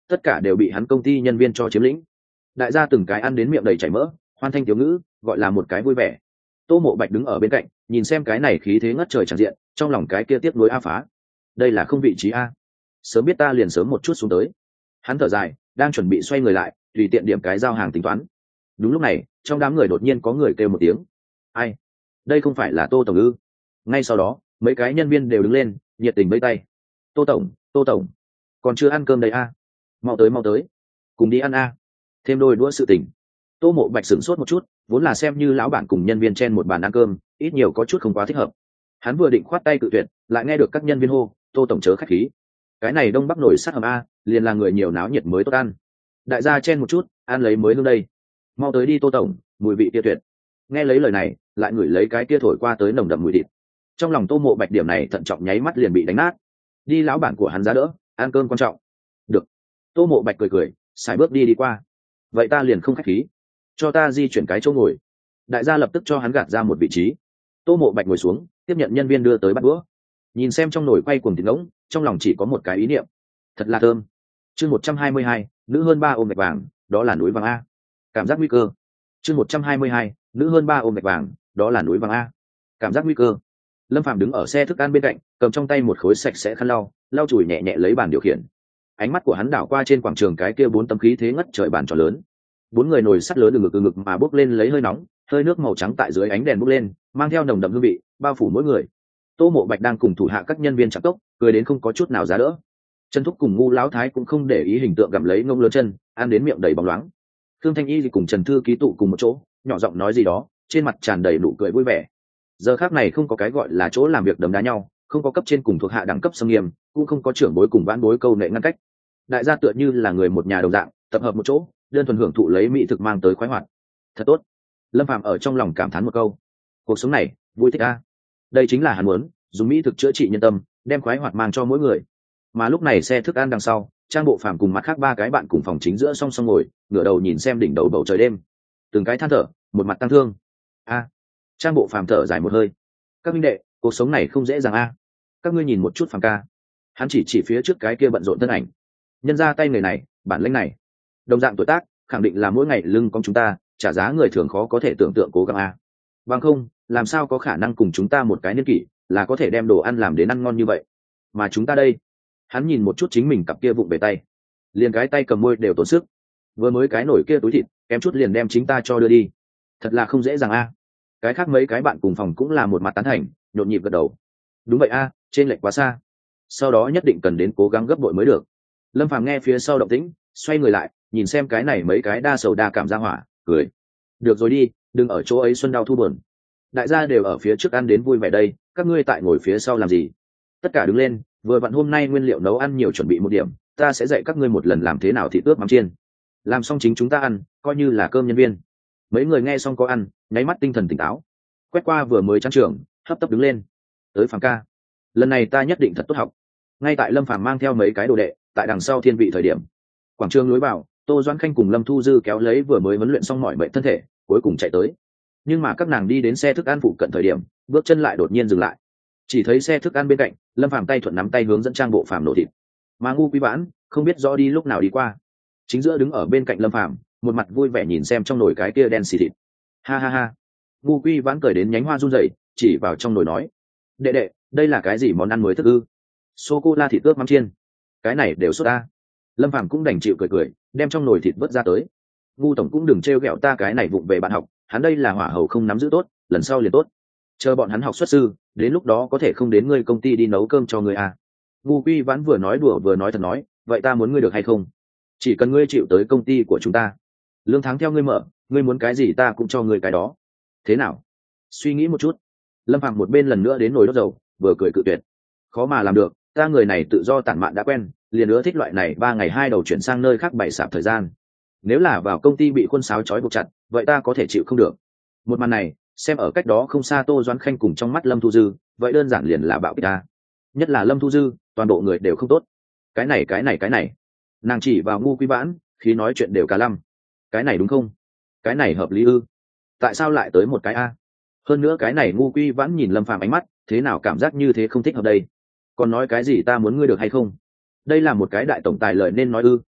tất cả đều bị hắn công ty nhân viên cho chiếm lĩnh. Đại gia từng cái ăn đến miệng đầy chảy mỡ, hoan thanh thiếu ngữ, gọi là một cái vui vẻ. Tô Mộ Bạch đứng ở bên cạnh, nhìn xem cái này khí thế ngất trời tràn diện, trong lòng cái kia tiếc nuối a phá. Đây là không vị trí a. Sớm biết ta liền sớm một chút xuống tới. Hắn thở dài, đang chuẩn bị xoay người lại, tùy tiện điểm cái giao hàng tính toán. Đúng lúc này, trong đám người đột nhiên có người kêu một tiếng. Ai? Đây không phải là Tô tổng ư? Ngay sau đó, mấy cái nhân viên đều đứng lên, nhiệt tình vẫy tay. Tô tổng, Tô tổng, còn chưa ăn cơm đây a? Mau tới mau tới, cùng đi ăn a. Thêm đôi đũa sự tình. Tô Mộ Bạch sửng sốt một chút, vốn là xem như lão bản cùng nhân viên chen một bàn ăn cơm, ít nhiều có chút không quá thích hợp. Hắn vừa định khoát tay cự tuyệt, lại nghe được các nhân viên hô, Tô tổng chớ khách khí. Cái này đông bắc nổi sát hầm a, liền là người nhiều náo nhiệt mới tốt ăn. Đại gia chen một chút, ăn lấy mới hương đây. Mau tới đi Tô tổng, mùi vị kia tuyệt. Nghe lấy lời này, lại ngửi lấy cái kia thổi qua tới nồng đậm mùi thịt. Trong lòng Tô Mộ Bạch điểm này thận trọng nháy mắt liền bị đánh nát. Đi lão bản của hắn giá đỡ, ăn cơm quan trọng. Được. Tô Mộ Bạch cười cười, xài bước đi đi qua. Vậy ta liền không khách khí, cho ta di chuyển cái chỗ ngồi. Đại gia lập tức cho hắn gạt ra một vị trí. Tô Mộ Bạch ngồi xuống, tiếp nhận nhân viên đưa tới bát đũa. Nhìn xem trong nồi quay cuồng thịt ngỗng, trong lòng chỉ có một cái ý niệm, thật là thơm. Chương một trăm hai mươi hai, nữ hơn ba ôm gạch vàng, đó là núi vàng a. Cảm giác nguy cơ. Chương một trăm hai mươi hai, nữ hơn ba ôm gạch vàng, đó là núi vàng a. Cảm giác nguy cơ. Lâm Phàm đứng ở xe thức ăn bên cạnh, cầm trong tay một khối sạch sẽ khăn lau, lau chùi nhẹ nhẹ lấy bàn điều khiển. Ánh mắt của hắn đảo qua trên quảng trường cái kia bốn tấm khí thế ngất trời bàn tròn lớn. Bốn người nồi sắt lớn từ ngực từ ngực mà bốc lên lấy hơi nóng, hơi nước màu trắng tại dưới ánh đèn bốc lên, mang theo nồng đậm hương vị, bao phủ mỗi người. Tô Mộ Bạch đang cùng thủ hạ các nhân viên chạm tốc, cười đến không có chút nào giá đỡ. Trần Thúc cùng Ngu Lão Thái cũng không để ý hình tượng gặm lấy ngông lớn chân, ăn đến miệng đầy bóng loáng. Thương Thanh Y thì cùng Trần Thư ký tụ cùng một chỗ, nhỏ giọng nói gì đó, trên mặt tràn đầy nụ cười vui vẻ. Giờ khác này không có cái gọi là chỗ làm việc đấm đá nhau, không có cấp trên cùng thuộc hạ đẳng cấp xâm nghiêm, cũng không có trưởng bối cùng vãn bối câu nệ ngăn cách. Đại gia tựa như là người một nhà đồng dạng, tập hợp một chỗ, đơn thuần hưởng thụ lấy mỹ thực mang tới khoái hoạt. Thật tốt. Lâm Phàm ở trong lòng cảm thán một câu. Cuộc sống này, vui thích a. Đây chính là hắn muốn, dùng mỹ thực chữa trị nhân tâm, đem khoái hoạt mang cho mỗi người. Mà lúc này xe thức ăn đằng sau, Trang Bộ Phàm cùng mặt khác ba cái bạn cùng phòng chính giữa song song ngồi, ngửa đầu nhìn xem đỉnh đầu bầu trời đêm. Từng cái than thở, một mặt tăng thương. A. Trang Bộ Phàm thở dài một hơi. Các minh đệ, cuộc sống này không dễ dàng a. Các ngươi nhìn một chút Phàm ca. Hắn chỉ chỉ phía trước cái kia bận rộn thân ảnh. Nhân ra tay người này, bản lĩnh này, đồng dạng tuổi tác, khẳng định là mỗi ngày lưng cong chúng ta, trả giá người thường khó có thể tưởng tượng cố gắng a. Bằng không, làm sao có khả năng cùng chúng ta một cái niên kỷ, là có thể đem đồ ăn làm đến ăn ngon như vậy. Mà chúng ta đây, hắn nhìn một chút chính mình cặp kia vụng về tay, liền cái tay cầm môi đều tốn sức, vừa mới cái nổi kia túi thịt kém chút liền đem chính ta cho đưa đi, thật là không dễ dàng a. Cái khác mấy cái bạn cùng phòng cũng là một mặt tán thành, nhộn nhịp gật đầu. Đúng vậy a, trên lệch quá xa, sau đó nhất định cần đến cố gắng gấp bội mới được. Lâm Phàm nghe phía sau động tĩnh, xoay người lại, nhìn xem cái này mấy cái đa sầu đa cảm ra hỏa, cười. Được rồi đi, đừng ở chỗ ấy xuân đau thu buồn. Đại gia đều ở phía trước ăn đến vui vẻ đây, các ngươi tại ngồi phía sau làm gì? Tất cả đứng lên, vừa vặn hôm nay nguyên liệu nấu ăn nhiều, chuẩn bị một điểm, ta sẽ dạy các ngươi một lần làm thế nào thịt ướp mắm chiên. Làm xong chính chúng ta ăn, coi như là cơm nhân viên. Mấy người nghe xong có ăn, nháy mắt tinh thần tỉnh táo. Quét qua vừa mới trang trường, hấp tấp đứng lên. Tới Phàm ca, lần này ta nhất định thật tốt học. Ngay tại Lâm Phàm mang theo mấy cái đồ đệ, tại đằng sau thiên vị thời điểm, quảng trường lối vào, Tô Doãn Khanh cùng Lâm Thu Dư kéo lấy vừa mới huấn luyện xong mỏi mệt thân thể, cuối cùng chạy tới. Nhưng mà các nàng đi đến xe thức ăn phụ cận thời điểm, bước chân lại đột nhiên dừng lại. Chỉ thấy xe thức ăn bên cạnh, Lâm Phàm tay thuận nắm tay hướng dẫn Trang Bộ Phàm nổ thịt. Mà Ngu Quý Vãn không biết rõ đi lúc nào đi qua, chính giữa đứng ở bên cạnh Lâm Phàm, một mặt vui vẻ nhìn xem trong nồi cái kia đen xì thịt. Ha ha ha. Ngu Quý Vãn cười đến nhánh hoa run rẩy, chỉ vào trong nồi nói: "Đệ đệ, đây là cái gì món ăn mới thức ư? Sô cô la thịt ướp mắm chiên. Cái này đều sốt ta." Lâm Phàm cũng đành chịu cười cười, đem trong nồi thịt vớt ra tới. Ngu tổng cũng đừng trêu ghẹo ta cái này vụng về bạn học, hắn đây là hỏa hầu không nắm giữ tốt, lần sau liền tốt. Chờ bọn hắn học xuất sư, đến lúc đó có thể không đến ngươi công ty đi nấu cơm cho ngươi à. Ngu Quy Vãn vừa nói đùa vừa nói thật nói, vậy ta muốn ngươi được hay không? Chỉ cần ngươi chịu tới công ty của chúng ta, lương tháng theo ngươi mở, ngươi muốn cái gì ta cũng cho ngươi cái đó. Thế nào? Suy nghĩ một chút. Lâm Phàm một bên lần nữa đến nồi đốt dầu, vừa cười cự tuyệt. Khó mà làm được, ta người này tự do tản mạn đã quen, liền nữa thích loại này ba ngày hai đầu chuyển sang nơi khác bày sạp thời gian. Nếu là vào công ty bị khuôn sáo trói buộc chặt, vậy ta có thể chịu không được. Một màn này, xem ở cách đó không xa Tô Doãn Khanh cùng trong mắt Lâm Thu Dư, vậy đơn giản liền là bạo kích ta. Nhất là Lâm Thu Dư, toàn bộ người đều không tốt. Cái này cái này cái này, nàng chỉ vào Ngu Quý Vãn, khi nói chuyện đều cả lăm. Cái này đúng không? Cái này hợp lý ư? Tại sao lại tới một cái a? Hơn nữa cái này Ngu Quý Vãn nhìn Lâm Phàm ánh mắt, thế nào cảm giác như thế không thích hợp đây? Còn nói cái gì ta muốn ngươi được hay không? Đây là một cái đại tổng tài lời nên nói ư?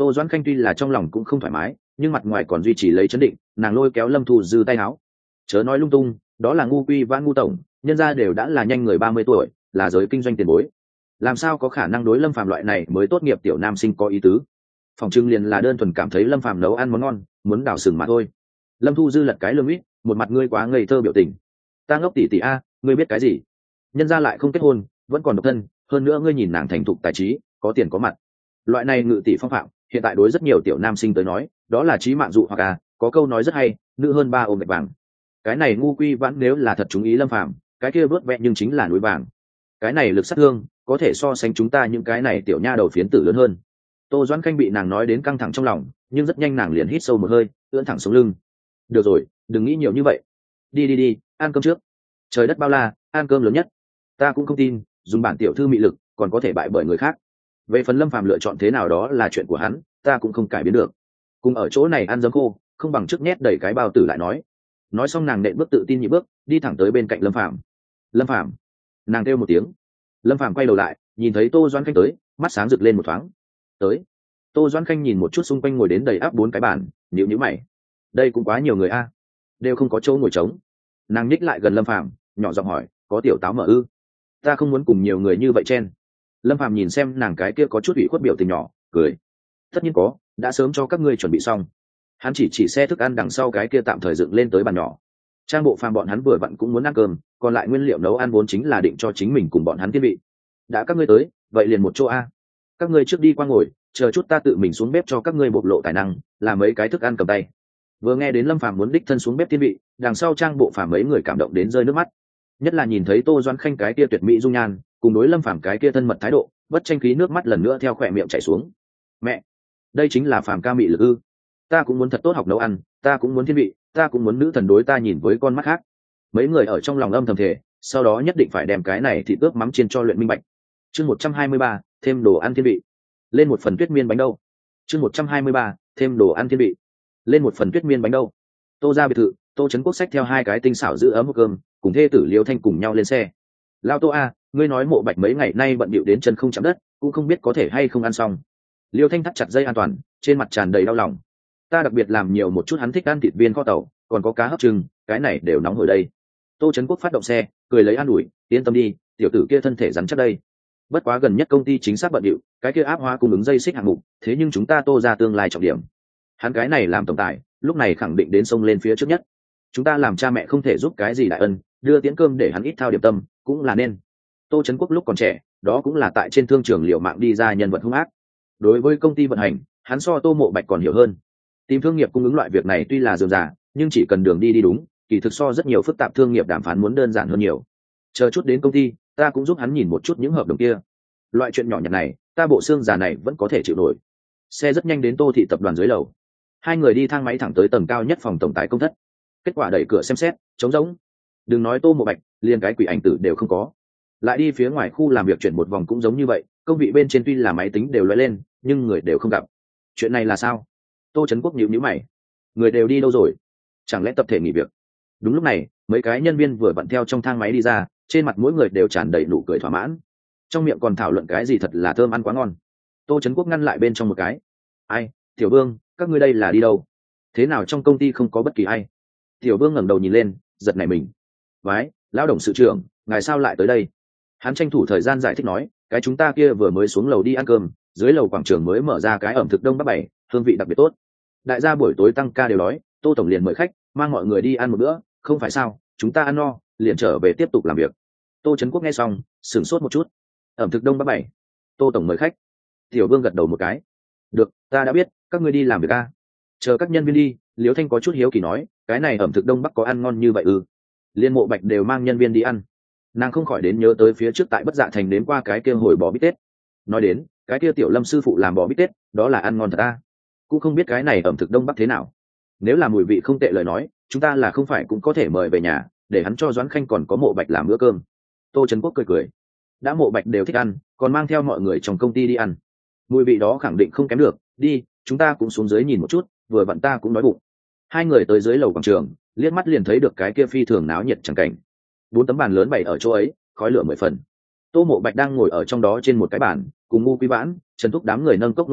Tô Doãn Khanh tuy là trong lòng cũng không thoải mái, nhưng mặt ngoài còn duy trì lấy chấn định, nàng lôi kéo Lâm Thu Dư tay áo. Chớ nói lung tung, đó là ngu quy vãn ngu tổng, nhân gia đều đã là nhanh người ba mươi tuổi, là giới kinh doanh tiền bối, làm sao có khả năng đối Lâm Phàm loại này mới tốt nghiệp tiểu nam sinh có ý tứ. Phòng trưng liền là đơn thuần cảm thấy Lâm Phàm nấu ăn món ngon, muốn đào sừng mà thôi. Lâm Thu Dư lật cái lưng ít, một mặt ngươi quá ngây thơ biểu tình. Ta ngốc tỷ tỷ a, ngươi biết cái gì? Nhân gia lại không kết hôn, vẫn còn độc thân, hơn nữa ngươi nhìn nàng thành thục tài trí, có tiền có mặt. Loại này ngự tỷ phong phạm, hiện tại đối rất nhiều tiểu nam sinh tới nói, đó là chí mạng dụ hoặc à, có câu nói rất hay, nữ hơn ba ôm gạch vàng. Cái này ngu quy vãn nếu là thật chú ý Lâm Phàm, cái kia vớt vẹn nhưng chính là núi vàng. Cái này lực sát thương, có thể so sánh chúng ta những cái này tiểu nha đầu phiến tử lớn hơn. Tô Doãn Khanh bị nàng nói đến căng thẳng trong lòng, nhưng rất nhanh nàng liền hít sâu một hơi, ưỡn thẳng xuống lưng. Được rồi, đừng nghĩ nhiều như vậy. Đi đi đi, ăn cơm trước. Trời đất bao la, ăn cơm lớn nhất. Ta cũng không tin, dùng bản tiểu thư mị lực, còn có thể bại bởi người khác. Về phần Lâm Phàm lựa chọn thế nào đó là chuyện của hắn, ta cũng không cải biến được. Cùng ở chỗ này ăn giấm khô, không bằng trước nhét đẩy cái bao tử lại nói. Nói xong nàng nện bước tự tin nhị bước, đi thẳng tới bên cạnh Lâm Phàm. Lâm Phàm, nàng kêu một tiếng. Lâm Phàm quay đầu lại, nhìn thấy Tô Doãn Khanh tới, mắt sáng rực lên một thoáng. Tới. Tô Doãn Khanh nhìn một chút xung quanh ngồi đến đầy áp bốn cái bàn, nhíu nhíu mày. Đây cũng quá nhiều người a, đều không có chỗ ngồi trống. Nàng nhích lại gần Lâm Phàm, nhỏ giọng hỏi, có tiểu táo mở ư? Ta không muốn cùng nhiều người như vậy chen. Lâm Phàm nhìn xem nàng cái kia có chút ủy khuất biểu tình nhỏ, cười. Tất nhiên có, đã sớm cho các ngươi chuẩn bị xong. Hắn chỉ chỉ xe thức ăn đằng sau cái kia tạm thời dựng lên tới bàn nhỏ. Trang Bộ Phàm bọn hắn vừa vặn cũng muốn ăn cơm, còn lại nguyên liệu nấu ăn vốn chính là định cho chính mình cùng bọn hắn thiết bị. Đã các ngươi tới, vậy liền một chỗ a. Các ngươi trước đi qua ngồi, chờ chút ta tự mình xuống bếp cho các ngươi bộc lộ tài năng, làm mấy cái thức ăn cầm tay. Vừa nghe đến Lâm Phàm muốn đích thân xuống bếp thiên vị, đằng sau Trang Bộ Phàm mấy người cảm động đến rơi nước mắt. Nhất là nhìn thấy Tô Doãn Khanh cái kia tuyệt mỹ dung nhan, cùng đối Lâm Phàm cái kia thân mật thái độ, bất tranh khí nước mắt lần nữa theo khỏe miệng chảy xuống. Mẹ, đây chính là Phàm ca mị lực ư? Ta cũng muốn thật tốt học nấu ăn, ta cũng muốn thiên vị, ta cũng muốn nữ thần đối ta nhìn với con mắt khác. Mấy người ở trong lòng âm thầm thề, sau đó nhất định phải đem cái này thịt ướp mắm chiên cho luyện minh bạch. Chương một trăm hai mươi ba, thêm đồ ăn thiên vị. Lên một phần tuyết miên bánh đâu. Chương một trăm hai mươi ba, thêm đồ ăn thiên vị. Lên một phần tuyết miên bánh đâu. Tô ra biệt thự, Tô Trấn Quốc xách theo hai cái tinh xảo giữ ấm hộp cơm, cùng thê tử Liêu Thanh cùng nhau lên xe. Lao Tô a, ngươi nói Mộ Bạch mấy ngày nay bận bịu đến chân không chạm đất, cũng không biết có thể hay không ăn xong. Liêu Thanh thắt chặt dây an toàn, trên mặt tràn đầy đau lòng. Ta đặc biệt làm nhiều một chút hắn thích ăn thịt viên kho tàu, còn có cá hấp trưng, cái này đều nóng hổi đây. Tô Trấn Quốc phát động xe, cười lấy an ủi, yên tâm đi, tiểu tử kia thân thể rắn chắc đây. Bất quá gần nhất công ty chính xác bận điệu, cái kia áp hóa cung ứng dây xích hạng mục, thế nhưng chúng ta Tô ra tương lai trọng điểm. Hắn cái này làm tổng tài, lúc này khẳng định đến sông lên phía trước nhất. Chúng ta làm cha mẹ không thể giúp cái gì đại ân, đưa tiễn cơm để hắn ít thao điểm tâm, cũng là nên. Tô Trấn Quốc lúc còn trẻ, đó cũng là tại trên thương trường liều mạng đi ra nhân vật hung ác. Đối với công ty vận hành, hắn so Tô Mộ Bạch còn hiểu hơn. Tìm thương nghiệp cung ứng loại việc này tuy là dườm già, nhưng chỉ cần đường đi đi đúng, kỳ thực so rất nhiều phức tạp thương nghiệp đàm phán muốn đơn giản hơn nhiều. Chờ chút đến công ty, ta cũng giúp hắn nhìn một chút những hợp đồng kia. Loại chuyện nhỏ nhặt này, ta bộ xương già này vẫn có thể chịu nổi. Xe rất nhanh đến Tô thị tập đoàn dưới lầu. Hai người đi thang máy thẳng tới tầng cao nhất phòng tổng tài công thất. Kết quả đẩy cửa xem xét, trống rỗng. Đừng nói Tô Mộ Bạch, liền cái quỷ ảnh tử đều không có. Lại đi phía ngoài khu làm việc chuyển một vòng cũng giống như vậy, công vị bên trên tuy là máy tính đều lóe lên, nhưng người đều không gặp. Chuyện này là sao? Tô Trấn Quốc nhíu nhíu mày. Người đều đi đâu rồi? Chẳng lẽ tập thể nghỉ việc? Đúng lúc này, mấy cái nhân viên vừa vặn theo trong thang máy đi ra, trên mặt mỗi người đều tràn đầy nụ cười thỏa mãn, trong miệng còn thảo luận cái gì thật là thơm ăn quá ngon. Tô Trấn Quốc ngăn lại bên trong một cái. Ai, Tiểu Vương, các ngươi đây là đi đâu? Thế nào trong công ty không có bất kỳ ai? Tiểu Vương ngẩng đầu nhìn lên, giật nảy mình. Vái, lão đồng sự trưởng, ngài sao lại tới đây? Hắn tranh thủ thời gian giải thích nói, cái chúng ta kia vừa mới xuống lầu đi ăn cơm, dưới lầu quảng trường mới mở ra cái ẩm thực đông bắc bảy, hương vị đặc biệt tốt. Đại gia buổi tối tăng ca đều đói, Tô tổng liền mời khách, mang mọi người đi ăn một bữa, không phải sao? Chúng ta ăn no, liền trở về tiếp tục làm việc. Tô Trấn Quốc nghe xong, sửng sốt một chút. Ẩm thực đông bắc bảy, Tô tổng mời khách. Tiểu Vương gật đầu một cái. Được, ta đã biết, các ngươi đi làm việc a. Chờ các nhân viên đi, Liễu Thanh có chút hiếu kỳ nói, cái này ẩm thực đông bắc có ăn ngon như vậy ư? Liên Mộ Bạch đều mang nhân viên đi ăn. Nàng không khỏi đến nhớ tới phía trước tại Bất Dạ Thành đến qua cái kia hồi bò bít tết. Nói đến, cái kia Tiểu Lâm sư phụ làm bò bít tết, đó là ăn ngon thật a. Cũng không biết cái này ẩm thực đông bắc thế nào. Nếu là mùi vị không tệ lời nói, chúng ta là không phải cũng có thể mời về nhà, để hắn cho Doãn Khanh còn có Mộ Bạch làm bữa cơm. Tô Trấn Quốc cười cười. Đã Mộ Bạch đều thích ăn, còn mang theo mọi người trong công ty đi ăn, mùi vị đó khẳng định không kém được. Đi, chúng ta cũng xuống dưới nhìn một chút, vừa vặn ta cũng đói bụng. Hai người tới dưới lầu quảng trường, liếc mắt liền thấy được cái kia phi thường náo nhiệt chẳng cảnh. Bốn tấm bàn lớn bày ở chỗ ấy, khói lửa mười phần. Tô Mộ Bạch đang ngồi ở trong đó trên một cái bàn, cùng Ngu Quý Vãn, Trần Thúc đám người nâng cốc luân hoan,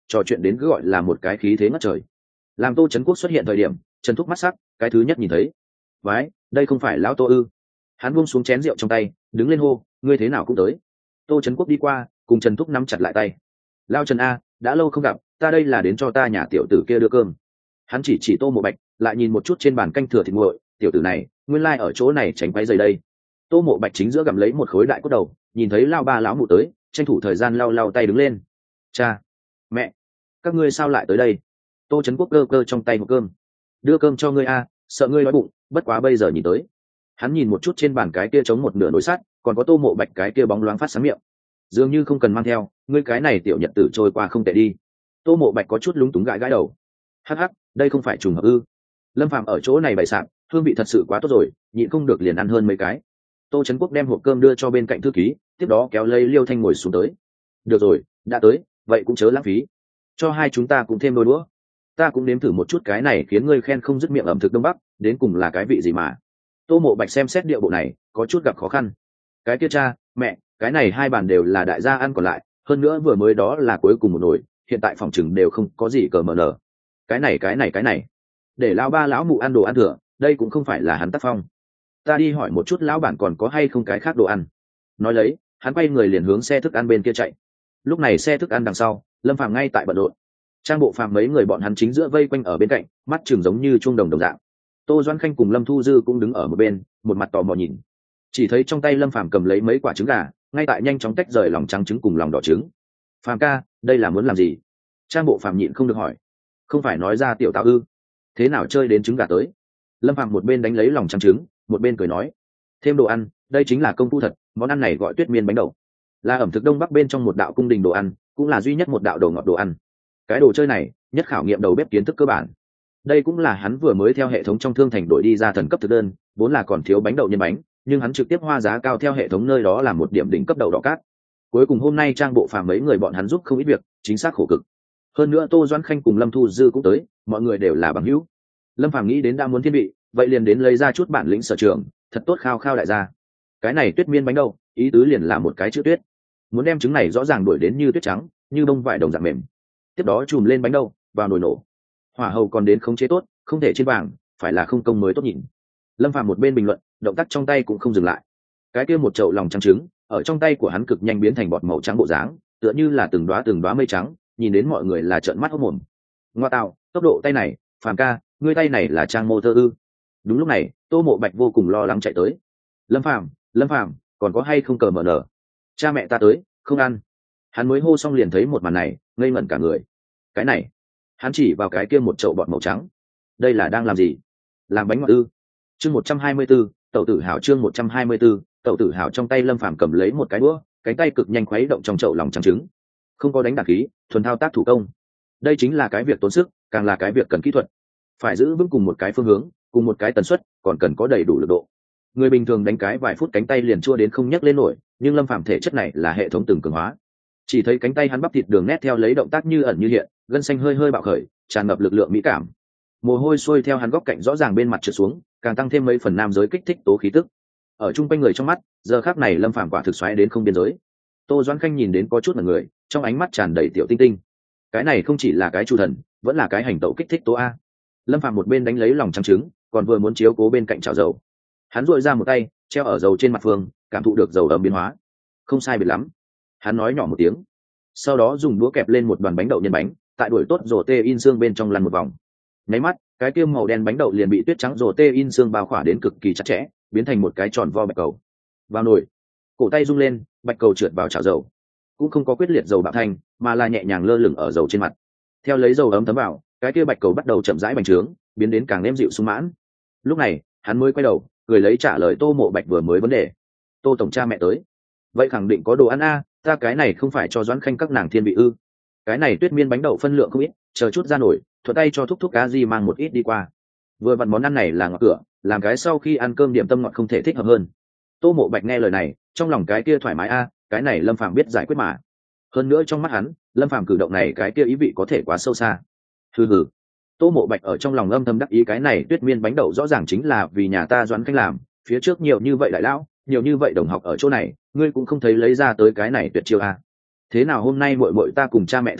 trò chuyện đến cứ gọi là một cái khí thế ngất trời. Làm Tô Trấn Quốc xuất hiện thời điểm, Trần Thúc mắt sắc, cái thứ nhất nhìn thấy. Vái, đây không phải lão Tô ư? Hắn buông xuống chén rượu trong tay, đứng lên hô, ngươi thế nào cũng tới. Tô Trấn Quốc đi qua, cùng Trần Thúc nắm chặt lại tay. Lao Trần a, đã lâu không gặp, ta đây là đến cho ta nhà tiểu tử kia đưa cơm. Hắn chỉ chỉ Tô Mộ Bạch, lại nhìn một chút trên bàn canh thừa thịt nguội, tiểu tử này, nguyên lai ở chỗ này tránh quấy rầy đây. Tô Mộ Bạch chính giữa gặm lấy một khối đại cốt đầu, nhìn thấy Lao ba lão mụ tới, tranh thủ thời gian lau lau tay đứng lên. Cha, mẹ, các ngươi sao lại tới đây? Tô Trấn Quốc cơ cơ trong tay một cơm. Đưa cơm cho ngươi a, sợ ngươi đói bụng, bất quá bây giờ nhìn tới. Hắn nhìn một chút trên bàn cái kia chống một nửa nồi sắt, còn có Tô Mộ Bạch cái kia bóng loáng phát sáng miệng. Dường như không cần mang theo, ngươi cái này tiểu nhật tử trôi qua không tệ đi. Tô Mộ Bạch có chút lúng túng gãi gãi đầu. Hắc hắc, đây không phải trùng hợp ư? Lâm Phàm ở chỗ này bày sạp, hương vị thật sự quá tốt rồi, nhịn không được liền ăn hơn mấy cái. Tô Trấn Quốc đem hộp cơm đưa cho bên cạnh thư ký, tiếp đó kéo lấy Liêu Thanh ngồi xuống tới. Được rồi, đã tới, vậy cũng chớ lãng phí. Cho hai chúng ta cũng thêm đôi đũa. Ta cũng nếm thử một chút cái này khiến ngươi khen không dứt miệng ẩm thực Đông Bắc, đến cùng là cái vị gì mà. Tô Mộ Bạch xem xét điệu bộ này, có chút gặp khó khăn. Cái kia cha, mẹ, cái này hai bàn đều là đại gia ăn còn lại, hơn nữa vừa mới đó là cuối cùng một nồi, hiện tại phòng chừng đều không có gì cờ mờ nở. Cái này cái này cái này, để lão ba lão mụ ăn đồ ăn thừa, đây cũng không phải là hắn tác phong. Ta đi hỏi một chút lão bản còn có hay không cái khác đồ ăn. Nói lấy, hắn quay người liền hướng xe thức ăn bên kia chạy. Lúc này xe thức ăn đằng sau, Lâm Phàm ngay tại bận rộn. Trang Bộ Phàm mấy người bọn hắn chính giữa vây quanh ở bên cạnh, mắt chừng giống như chuông đồng đồng dạng. Tô Doãn Khanh cùng Lâm Thu Dư cũng đứng ở một bên, một mặt tò mò nhìn. Chỉ thấy trong tay Lâm Phàm cầm lấy mấy quả trứng gà, ngay tại nhanh chóng tách rời lòng trắng trứng cùng lòng đỏ trứng. Phàm ca, đây là muốn làm gì? Trang Bộ Phàm nhịn không được hỏi. Không phải nói ra tiểu táo ư? Thế nào chơi đến trứng gà tới? Lâm Phàm một bên đánh lấy lòng trắng trứng, một bên cười nói. Thêm đồ ăn, đây chính là công phu thật, món ăn này gọi tuyết miên bánh đậu, là ẩm thực Đông Bắc bên trong một đạo cung đình đồ ăn, cũng là duy nhất một đạo đồ ngọt đồ ăn. Cái đồ chơi này, nhất khảo nghiệm đầu bếp kiến thức cơ bản. Đây cũng là hắn vừa mới theo hệ thống trong thương thành đổi đi ra thần cấp thực đơn, vốn là còn thiếu bánh đậu nhân bánh, nhưng hắn trực tiếp hoa giá cao theo hệ thống nơi đó là một điểm đỉnh cấp đậu đỏ cát. Cuối cùng hôm nay Trang Bộ Phàm mấy người bọn hắn giúp không ít việc, chính xác khổ cực. Hơn nữa Tô Doãn Khanh cùng Lâm Thu Dư cũng tới, mọi người đều là bằng hữu. Lâm Phàm nghĩ đến đã muốn thiên vị, vậy liền đến lấy ra chút bản lĩnh sở trường, thật tốt khao khao đại gia. Cái này tuyết miên bánh đậu, ý tứ liền là một cái chữ tuyết. Muốn đem trứng này rõ ràng đuổi đến như tuyết trắng, như bông vải đồng dạng mềm. Tiếp đó chùm lên bánh đậu, vào nồi nổ. Hỏa hầu còn đến khống chế tốt, không thể trên vàng, phải là không công mới tốt nhìn. Lâm Phàm một bên bình luận, động tác trong tay cũng không dừng lại. Cái kia một chậu lòng trắng trứng, ở trong tay của hắn cực nhanh biến thành bọt màu trắng bộ dáng, tựa như là từng đóa từng đóa mây trắng, nhìn đến mọi người là trợn mắt hốt mồm. Ngoa tạo, tốc độ tay này, Phàm ca, ngươi tay này là trang mô tơ ư? Đúng lúc này, Tô Mộ Bạch vô cùng lo lắng chạy tới. Lâm Phàm, Lâm Phàm, còn có hay không cờ mở nở? Cha mẹ ta tới, không ăn. Hắn mới hô xong liền thấy một màn này, ngây ngẩn cả người. Cái này, hắn chỉ vào cái kia một chậu bọt màu trắng. Đây là đang làm gì? Làm bánh ngọt ư? Chương một trăm hai mươi 124, Tẩu Tử Hào chương một trăm hai mươi 124, Tẩu Tử Hào trong tay Lâm Phàm cầm lấy một cái đũa, cánh tay cực nhanh khuấy động trong chậu lòng trắng trứng. Không có đánh đạc khí, thuần thao tác thủ công. Đây chính là cái việc tốn sức, càng là cái việc cần kỹ thuật. Phải giữ vững cùng một cái phương hướng, cùng một cái tần suất, còn cần có đầy đủ lực độ. Người bình thường đánh cái vài phút cánh tay liền chua đến không nhấc lên nổi, nhưng Lâm Phàm thể chất này là hệ thống từng cường hóa. Chỉ thấy cánh tay hắn bắp thịt đường nét theo lấy động tác như ẩn như hiện, gân xanh hơi hơi bạo khởi, tràn ngập lực lượng mỹ cảm. Mồ hôi xuôi theo hắn góc cạnh rõ ràng bên mặt trượt xuống, càng tăng thêm mấy phần nam giới kích thích tố khí tức. Ở trung quanh người trong mắt, giờ khắc này Lâm Phàm quả thực xoáy đến không biên giới. Tô Doãn Khanh nhìn đến có chút mặt người, trong ánh mắt tràn đầy tiểu tinh tinh. Cái này không chỉ là cái chu thần, vẫn là cái hành tẩu kích thích tố a. Lâm Phàm một bên đánh lấy lòng trắng trứng, còn vừa muốn chiếu cố bên cạnh chảo dầu. Hắn duỗi ra một tay, treo ở dầu trên mặt phương, cảm thụ được dầu ấm biến hóa. Không sai biệt lắm. Hắn nói nhỏ một tiếng, sau đó dùng đũa kẹp lên một đoàn bánh đậu nhân bánh, tại đuổi tốt rổ tê in xương bên trong lăn một vòng. Nháy mắt, cái kia màu đen bánh đậu liền bị tuyết trắng rổ tê in xương bao khỏa đến cực kỳ chặt chẽ, biến thành một cái tròn vo bạch cầu. Vào nồi, cổ tay rung lên, bạch cầu trượt vào chảo dầu, cũng không có quyết liệt dầu bạo thành, mà là nhẹ nhàng lơ lửng ở dầu trên mặt. Theo lấy dầu ấm thấm vào, cái kia bạch cầu bắt đầu chậm rãi bành trướng, biến đến càng êm dịu sung mãn. Lúc này, hắn mới quay đầu, cười lấy trả lời Tô Mộ Bạch vừa mới vấn đề. Tô tổng cha mẹ tới, vậy khẳng định có đồ ăn a, ta cái này không phải cho Doãn Khanh các nàng thiên vị ư? Cái này tuyết miên bánh đậu phân lượng không ít, chờ chút ra nổi, thuận tay cho thúc thúc cá gì mang một ít đi qua. Vừa vặn món ăn này là ngọt cửa, làm cái sau khi ăn cơm điểm tâm ngọt không thể thích hợp hơn. Tô Mộ Bạch nghe lời này, trong lòng cái kia thoải mái a, cái này Lâm Phàm biết giải quyết mà. Hơn nữa trong mắt hắn, Lâm Phàm cử động này cái kia ý vị có thể quá sâu xa. Hừ hừ. Tô Mộ Bạch ở trong lòng âm thầm đắc ý, cái này tuyết miên bánh đậu rõ ràng chính là vì nhà ta Doãn Khanh làm, phía trước nhiều như vậy đại lão, nhiều như vậy đồng học ở chỗ này, ngươi cũng không thấy lấy ra tới cái này tuyệt chiêu a. Thế nào hôm nay muội muội ta cùng cha mẹ thứ nhất,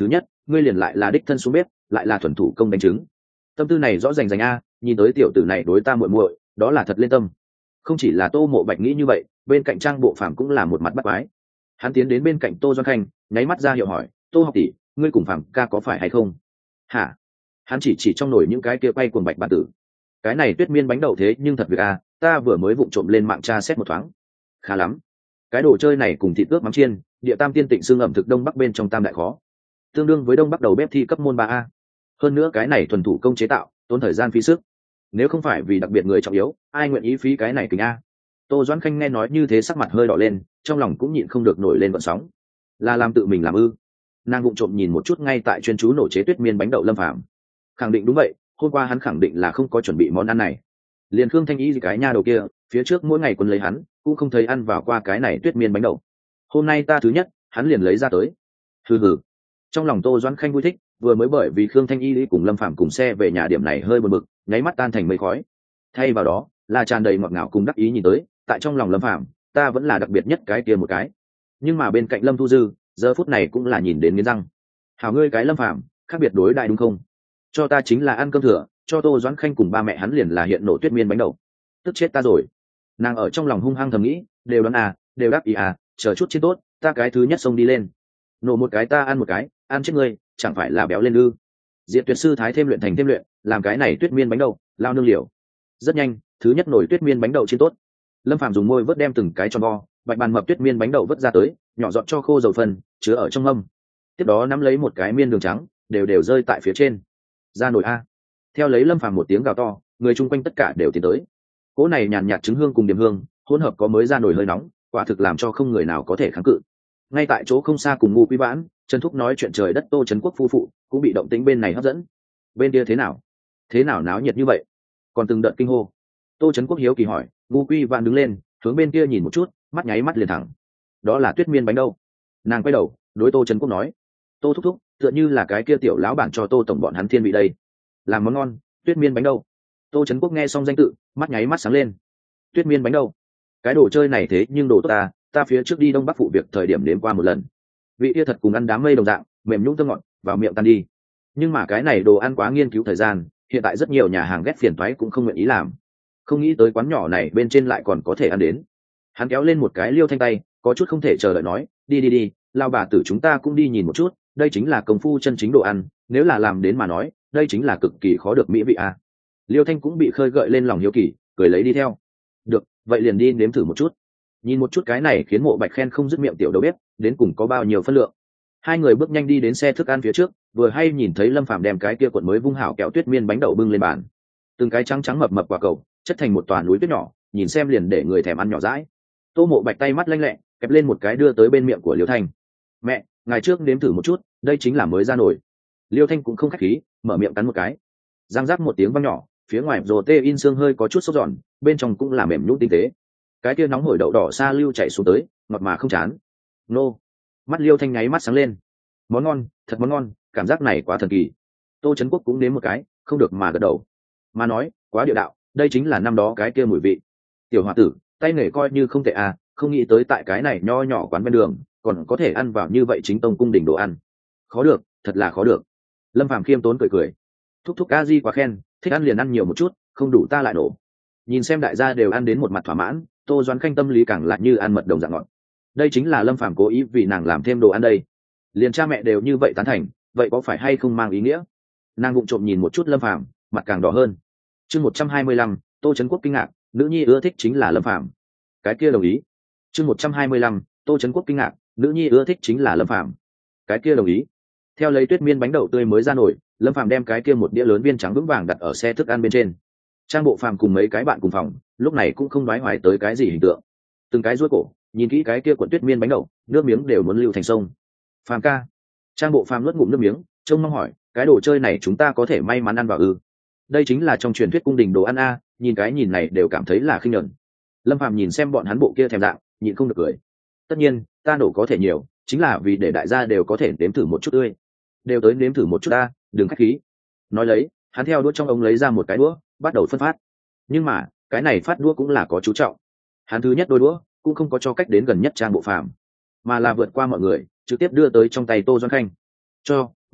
ngươi liền lại là đích thân xuống bếp lại là thuần thủ công đánh trứng, tâm tư này rõ rành rành a, nhìn tới tiểu tử này đối ta muội muội đó là thật lên tâm. Không chỉ là Tô Mộ Bạch nghĩ như vậy, bên cạnh Trang Bộ Phàm cũng là một mặt bắt quái. Hắn tiến đến bên cạnh Tô Doan Khanh, nháy mắt ra hiệu hỏi, Tô học tỷ, ngươi cùng Phàm ca có phải hay không? Hả? Hắn chỉ chỉ trong nồi những cái kia quay cuồng bạch bản tử. Cái này tuyết miên bánh đậu thế nhưng thật việc a, ta vừa mới vụng trộm lên mạng tra xét một thoáng. Khá lắm. Cái đồ chơi này cùng thịt ướp mắm chiên, địa tam tiên tịnh xương ẩm thực đông bắc bên trong tam đại khó, tương đương với đông bắc đầu bếp thi cấp môn ba a. Hơn nữa cái này thuần thủ công chế tạo, tốn thời gian phí sức. Nếu không phải vì đặc biệt người trọng yếu, ai nguyện ý phí cái này kính a. Tô Doãn Khanh nghe nói như thế sắc mặt hơi đỏ lên, trong lòng cũng nhịn không được nổi lên vận sóng. Là làm tự mình làm ư? Nàng vụng trộm nhìn một chút ngay tại chuyên chú nổ chế tuyết miên bánh đậu Lâm Phàm, khẳng định đúng vậy, hôm qua hắn khẳng định là không có chuẩn bị món ăn này. Liền Khương Thanh Y gì cái nha đầu kia, phía trước mỗi ngày quân lấy hắn, cũng không thấy ăn vào qua cái này tuyết miên bánh đậu. Hôm nay ta thứ nhất, hắn liền lấy ra tới. Hừ hừ. Trong lòng Tô Doãn Khanh vui thích, vừa mới bởi vì Khương Thanh Y cùng Lâm Phàm cùng xe về nhà điểm này hơi buồn bực, nháy mắt tan thành mây khói. Thay vào đó, là tràn đầy ngọt ngào cùng đắc ý nhìn tới, tại trong lòng Lâm Phàm, ta vẫn là đặc biệt nhất cái kia một cái. Nhưng mà bên cạnh Lâm Thu Dư, giờ phút này cũng là nhìn đến nghiến răng. Hảo ngươi cái Lâm Phàm, khác biệt đối đại đúng không? Cho ta chính là ăn cơm thừa, cho Tô Doãn Khanh cùng ba mẹ hắn liền là hiện nổ tuyết miên bánh đậu. Tức chết ta rồi. Nàng ở trong lòng hung hăng thầm nghĩ, đều đoán à, đều đáp ý à, chờ chút chiến tốt, ta cái thứ nhất xông đi lên. Nổ một cái ta ăn một cái, ăn chết ngươi, chẳng phải là béo lên ư? Diệt Tuyệt sư thái thêm luyện thành thêm luyện, làm cái này tuyết miên bánh đậu, lao nương liều. Rất nhanh, thứ nhất nổi tuyết miên bánh đậu chiến tốt. Lâm Phàm dùng môi vớt đem từng cái tròn vo, bạch bàn mập tuyết miên bánh đậu vớt ra tới, nhỏ giọt cho khô dầu phần, chứa ở trong mâm. Tiếp đó nắm lấy một cái miên đường trắng, đều đều rơi tại phía trên. Ra nồi a. Theo lấy Lâm Phàm một tiếng gào to, người chung quanh tất cả đều tiến tới. Cỗ này nhàn nhạt trứng hương cùng điểm hương, hỗn hợp có mới ra nồi hơi nóng, quả thực làm cho không người nào có thể kháng cự. Ngay tại chỗ không xa cùng Ngô Quý Vãn, Trần Thúc nói chuyện trời đất Tô Trấn Quốc phu phụ, cũng bị động tĩnh bên này hấp dẫn. Bên kia thế nào? Thế nào náo nhiệt như vậy? Còn từng đợt kinh hô. Tô Trấn Quốc hiếu kỳ hỏi, Ngô Quý Vãn đứng lên, hướng bên kia nhìn một chút, mắt nháy mắt liền thẳng. Đó là tuyết miên bánh đâu? Nàng quay đầu, đối Tô Trấn Quốc nói, Tô thúc thúc, tựa như là cái kia tiểu lão bản cho Tô tổng bọn hắn thiên vị đây. Làm món ngon, tuyết miên bánh đâu? Tô Trấn Quốc nghe xong danh tự, mắt nháy mắt sáng lên. Tuyết miên bánh đâu? Cái đồ chơi này thế nhưng đồ tốt ta, ta phía trước đi Đông Bắc phụ việc thời điểm đến qua một lần. Vị kia thật cùng ăn đám mây đồng dạng, mềm nhũn thơm ngọt, vào miệng tan đi. Nhưng mà cái này đồ ăn quá nghiên cứu thời gian, hiện tại rất nhiều nhà hàng ghét phiền toái cũng không nguyện ý làm. Không nghĩ tới quán nhỏ này bên trên lại còn có thể ăn đến. Hắn kéo lên một cái liêu thanh tay, có chút không thể chờ đợi nói, đi đi đi, lao bà tử chúng ta cũng đi nhìn một chút, đây chính là công phu chân chính đồ ăn, nếu là làm đến mà nói, đây chính là cực kỳ khó được mỹ vị à. Liêu thanh cũng bị khơi gợi lên lòng hiếu kỳ, cười lấy đi theo. Được, vậy liền đi nếm thử một chút. Nhìn một chút cái này khiến Mộ Bạch khen không dứt miệng tiểu đầu bếp, đến cùng có bao nhiêu phân lượng. Hai người bước nhanh đi đến xe thức ăn phía trước, vừa hay nhìn thấy Lâm Phàm đem cái kia cuộn mới vung hảo kẹo tuyết miên bánh đậu bưng lên bàn. Từng cái trắng trắng mập mập quả cầu, chất thành một toàn núi tuyết nhỏ, nhìn xem liền để người thèm ăn nhỏ dãi. Tô Mộ Bạch tay mắt lanh lẹ, kẹp lên một cái đưa tới bên miệng của Liêu Thanh. Mẹ, ngày trước nếm thử một chút, đây chính là mới ra nổi. Liêu Thanh cũng không khách khí, mở miệng cắn một cái. Giang giáp một tiếng vang nhỏ, phía ngoài rồ tê in xương hơi có chút sốt giòn, bên trong cũng là mềm nhũn tinh tế. Cái kia nóng hổi đậu đỏ xa lưu chảy xuống tới, ngọt mà không chán. Nô, mắt Liêu Thanh nháy mắt sáng lên. Món ngon, thật món ngon, cảm giác này quá thần kỳ. Tô Trấn Quốc cũng nếm một cái, không được mà gật đầu. Mà nói, quá địa đạo, đây chính là năm đó cái kia mùi vị. Tiểu hòa tử, tay nghề coi như không tệ à, không nghĩ tới tại cái này nho nhỏ quán bên đường, còn có thể ăn vào như vậy chính tông cung đình đồ ăn. Khó được, thật là khó được. Lâm Phàm khiêm tốn cười cười. Thúc thúc a di quá khen, thích ăn liền ăn nhiều một chút, không đủ ta lại nổ. Nhìn xem đại gia đều ăn đến một mặt thỏa mãn, Tô Doãn Khanh tâm lý càng lại như ăn mật đồng dạng ngọt. Đây chính là Lâm Phàm cố ý vì nàng làm thêm đồ ăn đây. Liền cha mẹ đều như vậy tán thành, vậy có phải hay không mang ý nghĩa? Nàng vụng trộm nhìn một chút Lâm Phàm, mặt càng đỏ hơn. Chương một trăm hai mươi lăm, Tô Trấn Quốc kinh ngạc, nữ nhi ưa thích chính là Lâm Phàm. Cái kia đồng ý. Chương một trăm hai mươi lăm, Tô Trấn Quốc kinh ngạc, nữ nhi ưa thích chính là Lâm Phàm. Cái kia đồng ý. Theo lấy tuyết miên bánh đậu tươi mới ra nổi, Lâm Phàm đem cái kia một đĩa lớn viên trắng vững vàng đặt ở xe thức ăn bên trên. Trang Bộ Phàm cùng mấy cái bạn cùng phòng, lúc này cũng không đoái hoài tới cái gì hình tượng. Từng cái duỗi cổ, nhìn kỹ cái kia cuộn tuyết miên bánh đậu, nước miếng đều muốn lưu thành sông. Phàm ca. Trang Bộ Phàm nuốt ngụm nước miếng, trông mong hỏi, cái đồ chơi này chúng ta có thể may mắn ăn vào ư? Đây chính là trong truyền thuyết cung đình đồ ăn a, nhìn cái nhìn này đều cảm thấy là khinh nhẫn. Lâm Phàm nhìn xem bọn hắn bộ kia thèm dạng, nhịn không được cười. Tất nhiên, ta nổ có thể nhiều, chính là vì để đại gia đều có thể nếm thử một chút tươi. Đều tới nếm thử một chút ta, đừng khách khí. Nói lấy, hắn theo đũa trong ống lấy ra một cái đũa, bắt đầu phân phát. Nhưng mà, cái này phát đũa cũng là có chú trọng. Hắn thứ nhất đôi đũa, cũng không có cho cách đến gần nhất Trang Bộ Phàm, mà là vượt qua mọi người, trực tiếp đưa tới trong tay Tô Doãn Khanh. Cho,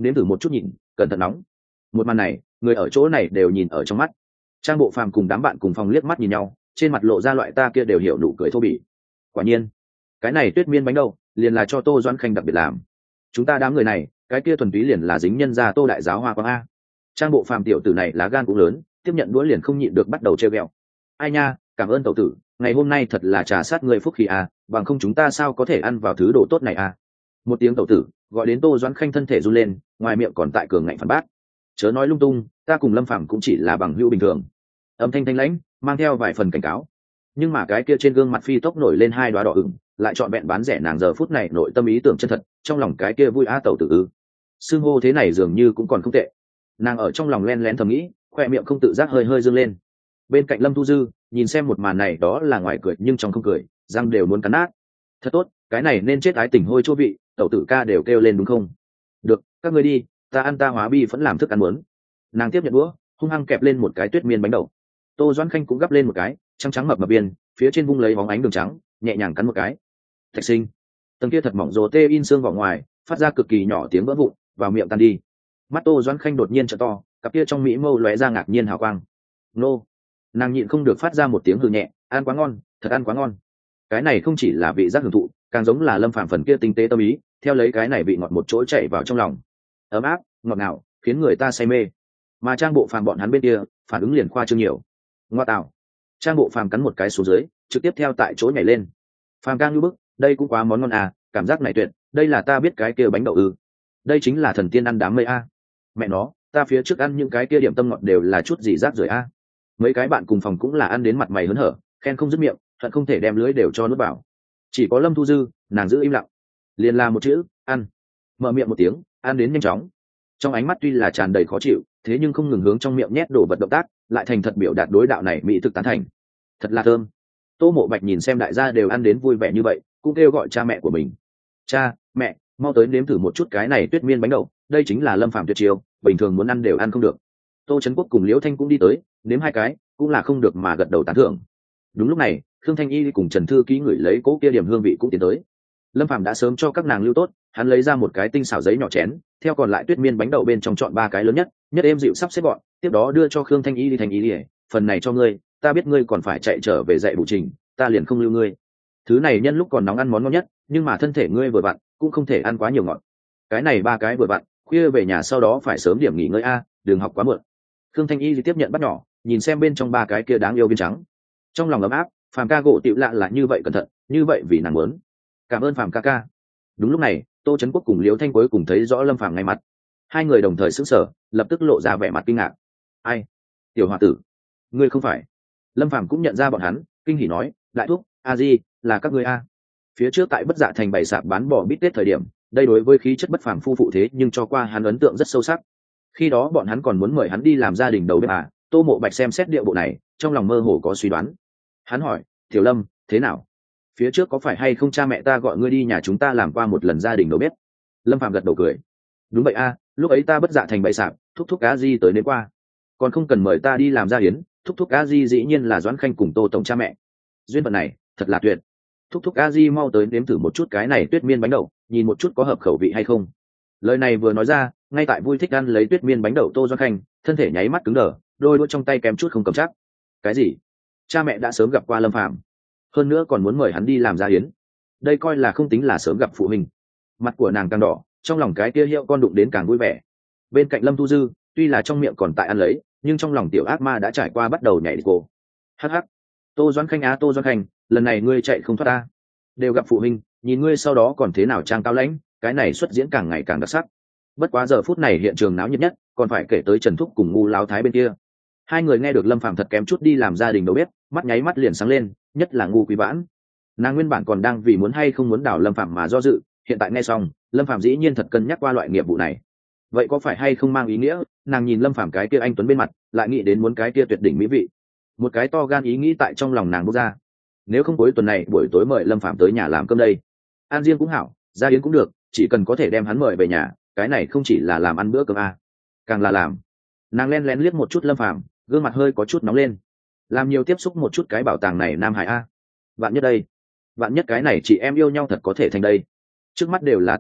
nếm thử một chút nhìn, cẩn thận nóng. Một màn này người ở chỗ này đều nhìn ở trong mắt. Trang Bộ Phàm cùng đám bạn cùng phòng liếc mắt nhìn nhau, trên mặt lộ ra loại ta kia đều hiểu nụ cười thô bỉ. Quả nhiên cái này tuyết miên bánh đâu liền là cho Tô Doãn Khanh đặc biệt làm. Chúng ta đám người này cái kia thuần túy liền là dính nhân gia Tô đại giáo hoa quang a. Trang Bộ Phàm tiểu tử này lá gan cũng lớn, tiếp nhận đũa liền không nhịn được bắt đầu trêu ghẹo. Ai nha, cảm ơn tẩu tử, ngày hôm nay thật là trà sát người phúc khí a, bằng không chúng ta sao có thể ăn vào thứ đồ tốt này a. Một tiếng tẩu tử gọi đến Tô Doãn Khanh thân thể run lên, ngoài miệng còn tại cường ngạnh phản bác. Chớ nói lung tung, ta cùng Lâm Phàm cũng chỉ là bằng hữu bình thường. Âm thanh thanh lãnh mang theo vài phần cảnh cáo, nhưng mà cái kia trên gương mặt phi tốc nổi lên hai đoá đỏ ửng, lại chọn vẹn bán rẻ nàng giờ phút này nội tâm ý tưởng chân thật, trong lòng cái kia vui a tẩu tử ư. Xương hô thế này dường như cũng còn không tệ. Nàng ở trong lòng len lén thầm nghĩ, khoe miệng không tự giác hơi hơi dương lên. Bên cạnh Lâm Thu Dư nhìn xem một màn này đó là ngoài cười nhưng trong không cười, răng đều muốn cắn nát. Thật tốt, cái này nên chết ái tình hôi chua vị, tẩu tử ca đều kêu lên đúng không? Được, các ngươi đi, ta ăn ta hóa bi vẫn làm thức ăn muốn. Nàng tiếp nhận đũa, hung hăng kẹp lên một cái tuyết miên bánh đậu. Tô Doãn Khanh cũng gắp lên một cái trắng trắng mập mập biên, phía trên vung lấy bóng ánh đường trắng, nhẹ nhàng cắn một cái. Thạch sinh, tầng kia thật mỏng rồ tê in xương vào ngoài, phát ra cực kỳ nhỏ tiếng vỡ vụn, vào miệng tan đi. Mắt Tô Doãn Khanh đột nhiên trợ to, cặp kia trong mỹ mâu lóe ra ngạc nhiên hào quang. Nô, nàng nhịn không được phát ra một tiếng hừ nhẹ, ăn quá ngon, thật ăn quá ngon. Cái này không chỉ là vị giác hưởng thụ, càng giống là Lâm Phàm phần kia tinh tế tâm ý, theo lấy cái này vị ngọt một chỗ chảy vào trong lòng, ấm áp, ngọt ngào, khiến người ta say mê. Mà Trang Bộ Phàm bọn hắn bên kia phản ứng liền khoa trương nhiều. Ngoa tạo, Trang Bộ Phàm cắn một cái xuống dưới, trực tiếp theo tại chỗ nhảy lên. Phàm ca như bức, đây cũng quá món ngon à, cảm giác này tuyệt, đây là ta biết cái kia bánh đậu ư? Đây chính là thần tiên ăn đám mây a. Mẹ nó, ta phía trước ăn những cái kia điểm tâm ngọt đều là chút gì rác rưởi a. Mấy cái bạn cùng phòng cũng là ăn đến mặt mày hớn hở, khen không dứt miệng, hận không thể đem lưới đều cho nuốt vào. Chỉ có Lâm Thu Dư, nàng giữ im lặng, liền là một chữ, ăn. Mở miệng một tiếng, ăn đến nhanh chóng. Trong ánh mắt tuy là tràn đầy khó chịu, thế nhưng không ngừng hướng trong miệng nhét đồ vật động tác, lại thành thật biểu đạt đối đạo này mỹ thực tán thành. Thật là thơm. Tô Mộ Bạch nhìn xem đại gia đều ăn đến vui vẻ như vậy, cũng kêu gọi cha mẹ của mình. Cha, mẹ, mau tới nếm thử một chút cái này tuyết miên bánh đậu, đây chính là Lâm Phàm tuyệt chiêu, bình thường muốn ăn đều ăn không được. Tô Trấn Quốc cùng Liễu Thanh cũng đi tới, nếm hai cái, cũng là không được mà gật đầu tán thưởng. Đúng lúc này, Khương Thanh Y cùng Trần Thư Ký ngửi lấy cỗ kia điểm hương vị cũng tiến tới. Lâm Phàm đã sớm cho các nàng lưu tốt, hắn lấy ra một cái tinh xảo giấy nhỏ chén, theo còn lại tuyết miên bánh đậu bên trong chọn ba cái lớn nhất, nhất êm dịu sắp xếp gọn, tiếp đó đưa cho Khương Thanh Y đi Thanh Y đi, phần này cho ngươi, ta biết ngươi còn phải chạy trở về dạy bù trình, ta liền không lưu ngươi. Thứ này nhân lúc còn nóng ăn món ngon nhất, nhưng mà thân thể ngươi vừa vặn, cũng không thể ăn quá nhiều ngọt. Cái này ba cái vừa vặn, khuya về nhà sau đó phải sớm điểm nghỉ ngơi a, đừng học quá muộn. Khương Thanh Y thì tiếp nhận bắt nhỏ, nhìn xem bên trong ba cái kia đáng yêu viên trắng, trong lòng ấm áp. Phàm ca gỗ tiểu lạ là như vậy cẩn thận, như vậy vì nàng muốn. Cảm ơn Phàm ca ca. Đúng lúc này, Tô Trấn Quốc cùng Liễu Thanh cuối cùng thấy rõ Lâm Phàm ngay mặt, hai người đồng thời sững sờ, lập tức lộ ra vẻ mặt kinh ngạc. Ai? Tiểu hòa tử, ngươi không phải? Lâm Phàm cũng nhận ra bọn hắn, kinh hỉ nói, đại thúc, a di, là các ngươi a. Phía trước tại Bất Dạ Thành bày sạp bán bò bít tết thời điểm, đây đối với khí chất bất phàm phu phụ thế nhưng cho qua hắn ấn tượng rất sâu sắc. Khi đó bọn hắn còn muốn mời hắn đi làm gia đình đầu bếp à? Tô Mộ Bạch xem xét địa bộ này, trong lòng mơ hồ có suy đoán. Hắn hỏi, Tiểu Lâm, thế nào? Phía trước có phải hay không cha mẹ ta gọi ngươi đi nhà chúng ta làm qua một lần gia đình đầu bếp? Lâm Phàm gật đầu cười. Đúng vậy a, lúc ấy ta Bất Dạ Thành bày sạp, thúc thúc a di tới đến qua, còn không cần mời ta đi làm gia hiến, thúc thúc a di dĩ nhiên là Doãn Khanh cùng Tô tổng cha mẹ. Duyên phận này thật là tuyệt. Thúc thúc a di mau tới nếm thử một chút cái này tuyết miên bánh đậu, nhìn một chút có hợp khẩu vị hay không. Lời này vừa nói ra, ngay tại vui thích ăn lấy tuyết miên bánh đậu Tô Doãn Khanh thân thể nháy mắt cứng đờ, đôi đũa trong tay kém chút không cầm chắc. Cái gì? Cha mẹ đã sớm gặp qua Lâm Phàm, hơn nữa còn muốn mời hắn đi làm gia hiến, đây coi là không tính là sớm gặp phụ huynh. Mặt của nàng càng đỏ, trong lòng cái kia hiệu con đụng đến càng vui vẻ. Bên cạnh Lâm Thu Dư tuy là trong miệng còn tại ăn lấy, nhưng trong lòng tiểu ác ma đã trải qua bắt đầu nhảy đi cô. Hắc hắc, Tô Doãn Khanh á Tô Doãn Khanh, lần này ngươi chạy không thoát ta. Đều gặp phụ huynh, nhìn ngươi sau đó còn thế nào trang cao lãnh, cái này xuất diễn càng ngày càng đặc sắc. Bất quá giờ phút này hiện trường náo nhiệt nhất, còn phải kể tới Trần Thúc cùng Ngu Láo Thái bên kia. Hai người nghe được Lâm Phàm thật kém chút đi làm gia đình đầu bếp, mắt nháy mắt liền sáng lên, nhất là Ngu Quý Vãn. Nàng nguyên bản còn đang vì muốn hay không muốn đảo Lâm Phàm mà do dự, hiện tại nghe xong, Lâm Phàm dĩ nhiên thật cân nhắc qua loại nghiệp vụ này. Vậy có phải hay không mang ý nghĩa, nàng nhìn Lâm Phàm cái kia anh tuấn bên mặt, lại nghĩ đến muốn cái kia tuyệt đỉnh mỹ vị. Một cái to gan ý nghĩ tại trong lòng nàng bốc ra. Nếu không cuối tuần này buổi tối mời Lâm Phàm tới nhà làm cơm đây, ăn riêng cũng hảo, gia yến cũng được, chỉ cần có thể đem hắn mời về nhà, cái này không chỉ là làm ăn bữa cơm a, càng là làm. Nàng len lén liếc một chút Lâm Phàm, gương mặt hơi có chút nóng lên. Làm nhiều tiếp xúc một chút cái bảo tàng này Nam Hải a. Vạn nhất đây, vạn nhất cái này chị em yêu nhau thật có thể thành đây. Trước mắt đều là tồn cảo,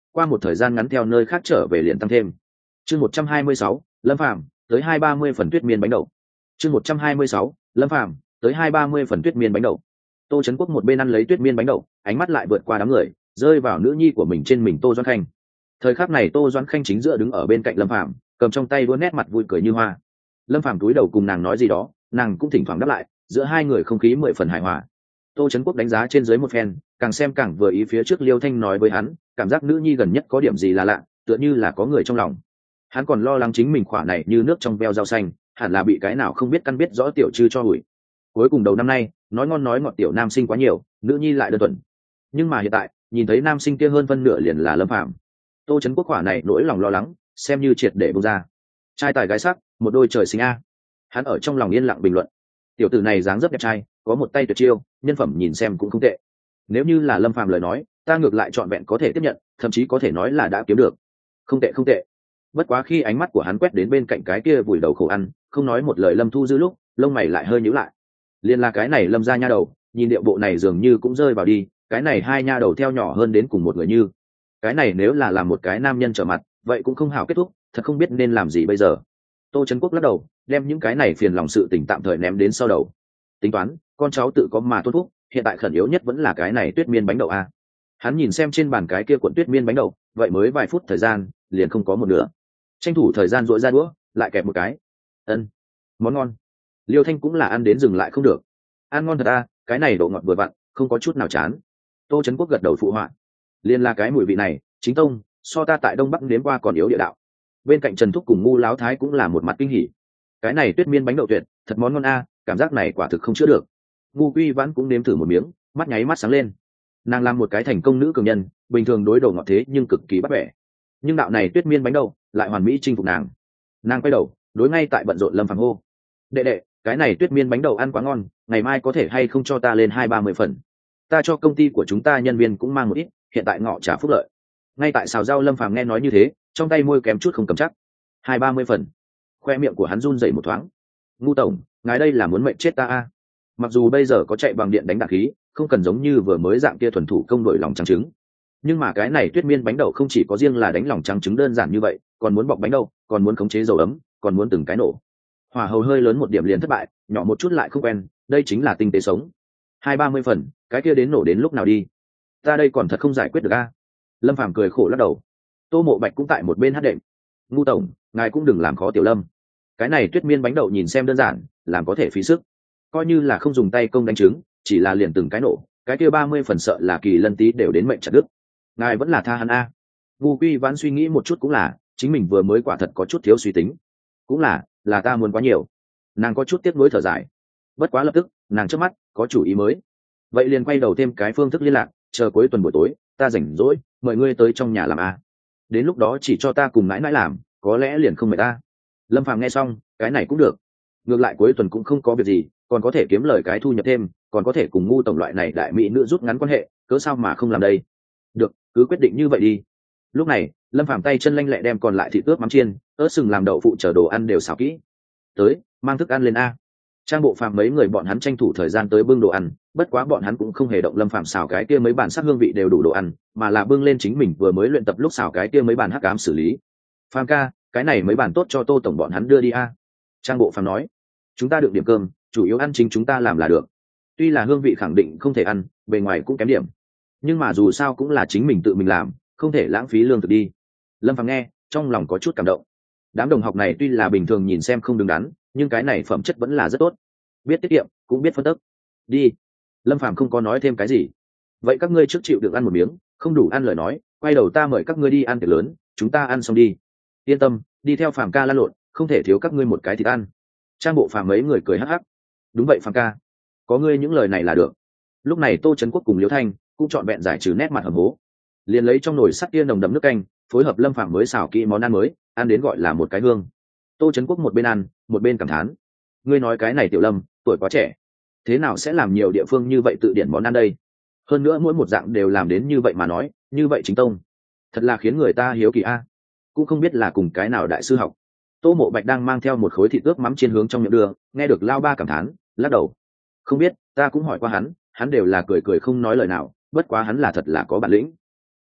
qua một thời gian ngắn theo nơi khác trở về liền tăng thêm. Chương một trăm hai mươi sáu, Lâm Phàm tới hai ba mươi phần tuyết miên bánh đậu. Chương một trăm hai mươi sáu, Lâm Phàm tới hai ba mươi phần tuyết miên bánh đậu. Tô Chấn Quốc một bên ăn lấy tuyết miên bánh đậu, ánh mắt lại vượt qua đám người, rơi vào nữ nhi của mình trên mình Tô Doãn Khanh. Thời khắc này Tô Doãn Khanh chính giữa đứng ở bên cạnh Lâm Phàm, cầm trong tay đũa, nét mặt vui cười như hoa. Lâm Phàm cúi đầu cùng nàng nói gì đó, nàng cũng thỉnh thoảng đáp lại, giữa hai người không khí mười phần hài hòa. Tô Chấn Quốc đánh giá trên dưới một phen, càng xem càng vừa ý. Phía trước Liêu Thanh nói với hắn, cảm giác nữ nhi gần nhất có điểm gì là lạ, tựa như là có người trong lòng. Hắn còn lo lắng chính mình khỏa này như nước trong veo rau xanh, hẳn là bị cái nào không biết căn biết rõ tiểu chư cho hủi. Cuối cùng đầu năm nay, nói ngon nói ngọt tiểu nam sinh quá nhiều, nữ nhi lại đơn thuần. Nhưng mà hiện tại, nhìn thấy nam sinh kia hơn phân nửa liền là Lâm Phàm. Tô Chấn Quốc khỏa này nỗi lòng lo lắng, xem như triệt để bung ra. Trai tài gái sắc, một đôi trời sinh a. Hắn ở trong lòng yên lặng bình luận. Tiểu tử này dáng dấp đẹp trai, có một tay tuyệt chiêu, nhân phẩm nhìn xem cũng không tệ. Nếu như là Lâm Phàm lời nói, ta ngược lại trọn vẹn có thể tiếp nhận, thậm chí có thể nói là đã kiếm được. Không tệ không tệ. Bất quá khi ánh mắt của hắn quét đến bên cạnh cái kia vùi đầu khổ ăn, không nói một lời Lâm Thu Dư lúc, lông mày lại hơi nhíu lại. Liên là cái này Lâm gia nha đầu, nhìn điệu bộ này dường như cũng rơi vào đi, cái này hai nha đầu theo nhỏ hơn đến cùng một người như. Cái này nếu là làm một cái nam nhân trở mặt, vậy cũng không hảo kết thúc, thật không biết nên làm gì bây giờ. Tô Chấn Quốc lắc đầu, đem những cái này phiền lòng sự tình tạm thời ném đến sau đầu. Tính toán, con cháu tự có mà tốt phúc, hiện tại khẩn yếu nhất vẫn là cái này tuyết miên bánh đậu a. Hắn nhìn xem trên bàn cái kia cuộn tuyết miên bánh đậu, vậy mới vài phút thời gian, liền không có một nửa. Tranh thủ thời gian dội ra đũa, lại kẹp một cái. Ân, món ngon. Liêu Thanh cũng là ăn đến dừng lại không được. Ăn ngon thật a, cái này độ ngọt vừa vặn, không có chút nào chán. Tô Chấn Quốc gật đầu phụ họa. Liên là cái mùi vị này, chính tông, so ta tại Đông Bắc nếm qua còn yếu địa đạo. Bên cạnh Trần Thúc cùng Ngu Láo Thái cũng là một mặt kinh hỉ. Cái này tuyết miên bánh đậu tuyệt, thật món ngon a, cảm giác này quả thực không chữa được. Ngu Quy Vãn cũng nếm thử một miếng, mắt nháy mắt sáng lên. Nàng làm một cái thành công nữ cường nhân, bình thường đối đầu ngọt thế nhưng cực kỳ bắt bẻ. Nhưng đạo này tuyết miên bánh đậu lại hoàn mỹ chinh phục nàng. Nàng quay đầu, đối ngay tại bận rộn Lâm Phàm hô: "Đệ đệ, cái này tuyết miên bánh đậu ăn quá ngon, ngày mai có thể hay không cho ta lên hai ba mươi phần? Ta cho công ty của chúng ta nhân viên cũng mang một ít, hiện tại ngọ trả phúc lợi." Ngay tại xào rau Lâm Phàm nghe nói như thế, trong tay môi kém chút không cầm chắc. Hai ba mươi phần. Khoe miệng của hắn run rẩy một thoáng. "Ngu tổng, ngài đây là muốn mệnh chết ta a?" Mặc dù bây giờ có chạy bằng điện đánh đạn khí, không cần giống như vừa mới dạng kia thuần thủ công đổi lòng trắng trứng, nhưng mà cái này tuyết miên bánh đậu không chỉ có riêng là đánh lòng trắng trứng đơn giản như vậy, còn muốn bọc bánh đậu, còn muốn khống chế dầu ấm, còn muốn từng cái nổ. Hỏa hầu hơi lớn một điểm liền thất bại, nhỏ một chút lại không quen, đây chính là tinh tế sống. Hai ba mươi phần, cái kia đến nổ đến lúc nào đi? Ta đây còn thật không giải quyết được a. Lâm Phàm cười khổ lắc đầu. Tô Mộ Bạch cũng tại một bên hát đệm. "Ngu tổng, ngài cũng đừng làm khó tiểu Lâm. Cái này tuyết miên bánh đậu nhìn xem đơn giản, làm có thể phí sức. Coi như là không dùng tay công đánh trứng, chỉ là liền từng cái nổ, cái kia ba mươi phần sợ là Kỳ Lân tí đều đến mệnh chặt đứt. Ngài vẫn là tha hắn a." Ngu Quy Vãn suy nghĩ một chút cũng là, chính mình vừa mới quả thật có chút thiếu suy tính. Cũng là, là ta muốn quá nhiều. Nàng có chút tiếc nuối thở dài. Bất quá lập tức, nàng trước mắt có chủ ý mới. Vậy liền quay đầu thêm cái phương thức liên lạc, chờ cuối tuần buổi tối, ta rảnh rỗi, mời ngươi tới trong nhà làm a. Đến lúc đó chỉ cho ta cùng mãi mãi làm, có lẽ liền không mời ta. Lâm Phàm nghe xong, cái này cũng được. Ngược lại cuối tuần cũng không có việc gì, còn có thể kiếm lời cái thu nhập thêm, còn có thể cùng Ngu tổng loại này đại mỹ nữ rút ngắn quan hệ, cớ sao mà không làm đây. Được, cứ quyết định như vậy đi. Lúc này, Lâm Phàm tay chân lanh lẹ đem còn lại thịt ướp mắm chiên, ớt sừng làm đậu phụ chở đồ ăn đều xào kỹ. Tới, mang thức ăn lên a. Trang Bộ Phàm mấy người bọn hắn tranh thủ thời gian tới bưng đồ ăn, bất quá bọn hắn cũng không hề động Lâm Phàm xào cái kia mấy bản sắc hương vị đều đủ đồ ăn, mà là bưng lên chính mình vừa mới luyện tập lúc xào cái kia mấy bản hắc ám xử lý. "Phàm ca, cái này mấy bản tốt cho Tô tổng bọn hắn đưa đi a." Trang Bộ Phàm nói. "Chúng ta được điểm cơm, chủ yếu ăn chính chúng ta làm là được. Tuy là hương vị khẳng định không thể ăn, bề ngoài cũng kém điểm, nhưng mà dù sao cũng là chính mình tự mình làm, không thể lãng phí lương thực đi." Lâm Phàm nghe, trong lòng có chút cảm động. Đám đồng học này tuy là bình thường nhìn xem không đứng đắn, nhưng cái này phẩm chất vẫn là rất tốt, biết tiết kiệm cũng biết phân tích. Đi. Lâm Phàm không có nói thêm cái gì. Vậy các ngươi trước chịu được ăn một miếng, không đủ ăn lời nói, quay đầu ta mời các ngươi đi ăn tiệc lớn, chúng ta ăn xong đi. Yên tâm, đi theo Phàm ca lăn lộn, không thể thiếu các ngươi một cái thịt ăn. Trang Bộ Phàm mấy người cười hắc hắc. Đúng vậy Phàm ca, có ngươi những lời này là được. Lúc này Tô Chấn Quốc cùng Liễu Thanh cũng chọn vẹn giải trừ nét mặt hầm hố, liền lấy trong nồi sắt kia nồng đậm nước canh, phối hợp Lâm Phàm mới xào kỹ món ăn mới, ăn đến gọi là một cái hương. Tô Chấn Quốc một bên ăn, một bên cảm thán: "Ngươi nói cái này tiểu Lâm, tuổi quá trẻ, thế nào sẽ làm nhiều địa phương như vậy tự điển món ăn đây? Hơn nữa mỗi một dạng đều làm đến như vậy mà nói, như vậy chính tông, thật là khiến người ta hiếu kỳ a. Cũng không biết là cùng cái nào đại sư học." Tô Mộ Bạch đang mang theo một khối thịt ướp mắm chiên hướng trong miệng đưa, nghe được lao ba cảm thán, lắc đầu: "Không biết, ta cũng hỏi qua hắn, hắn đều là cười cười không nói lời nào, bất quá hắn là thật là có bản lĩnh."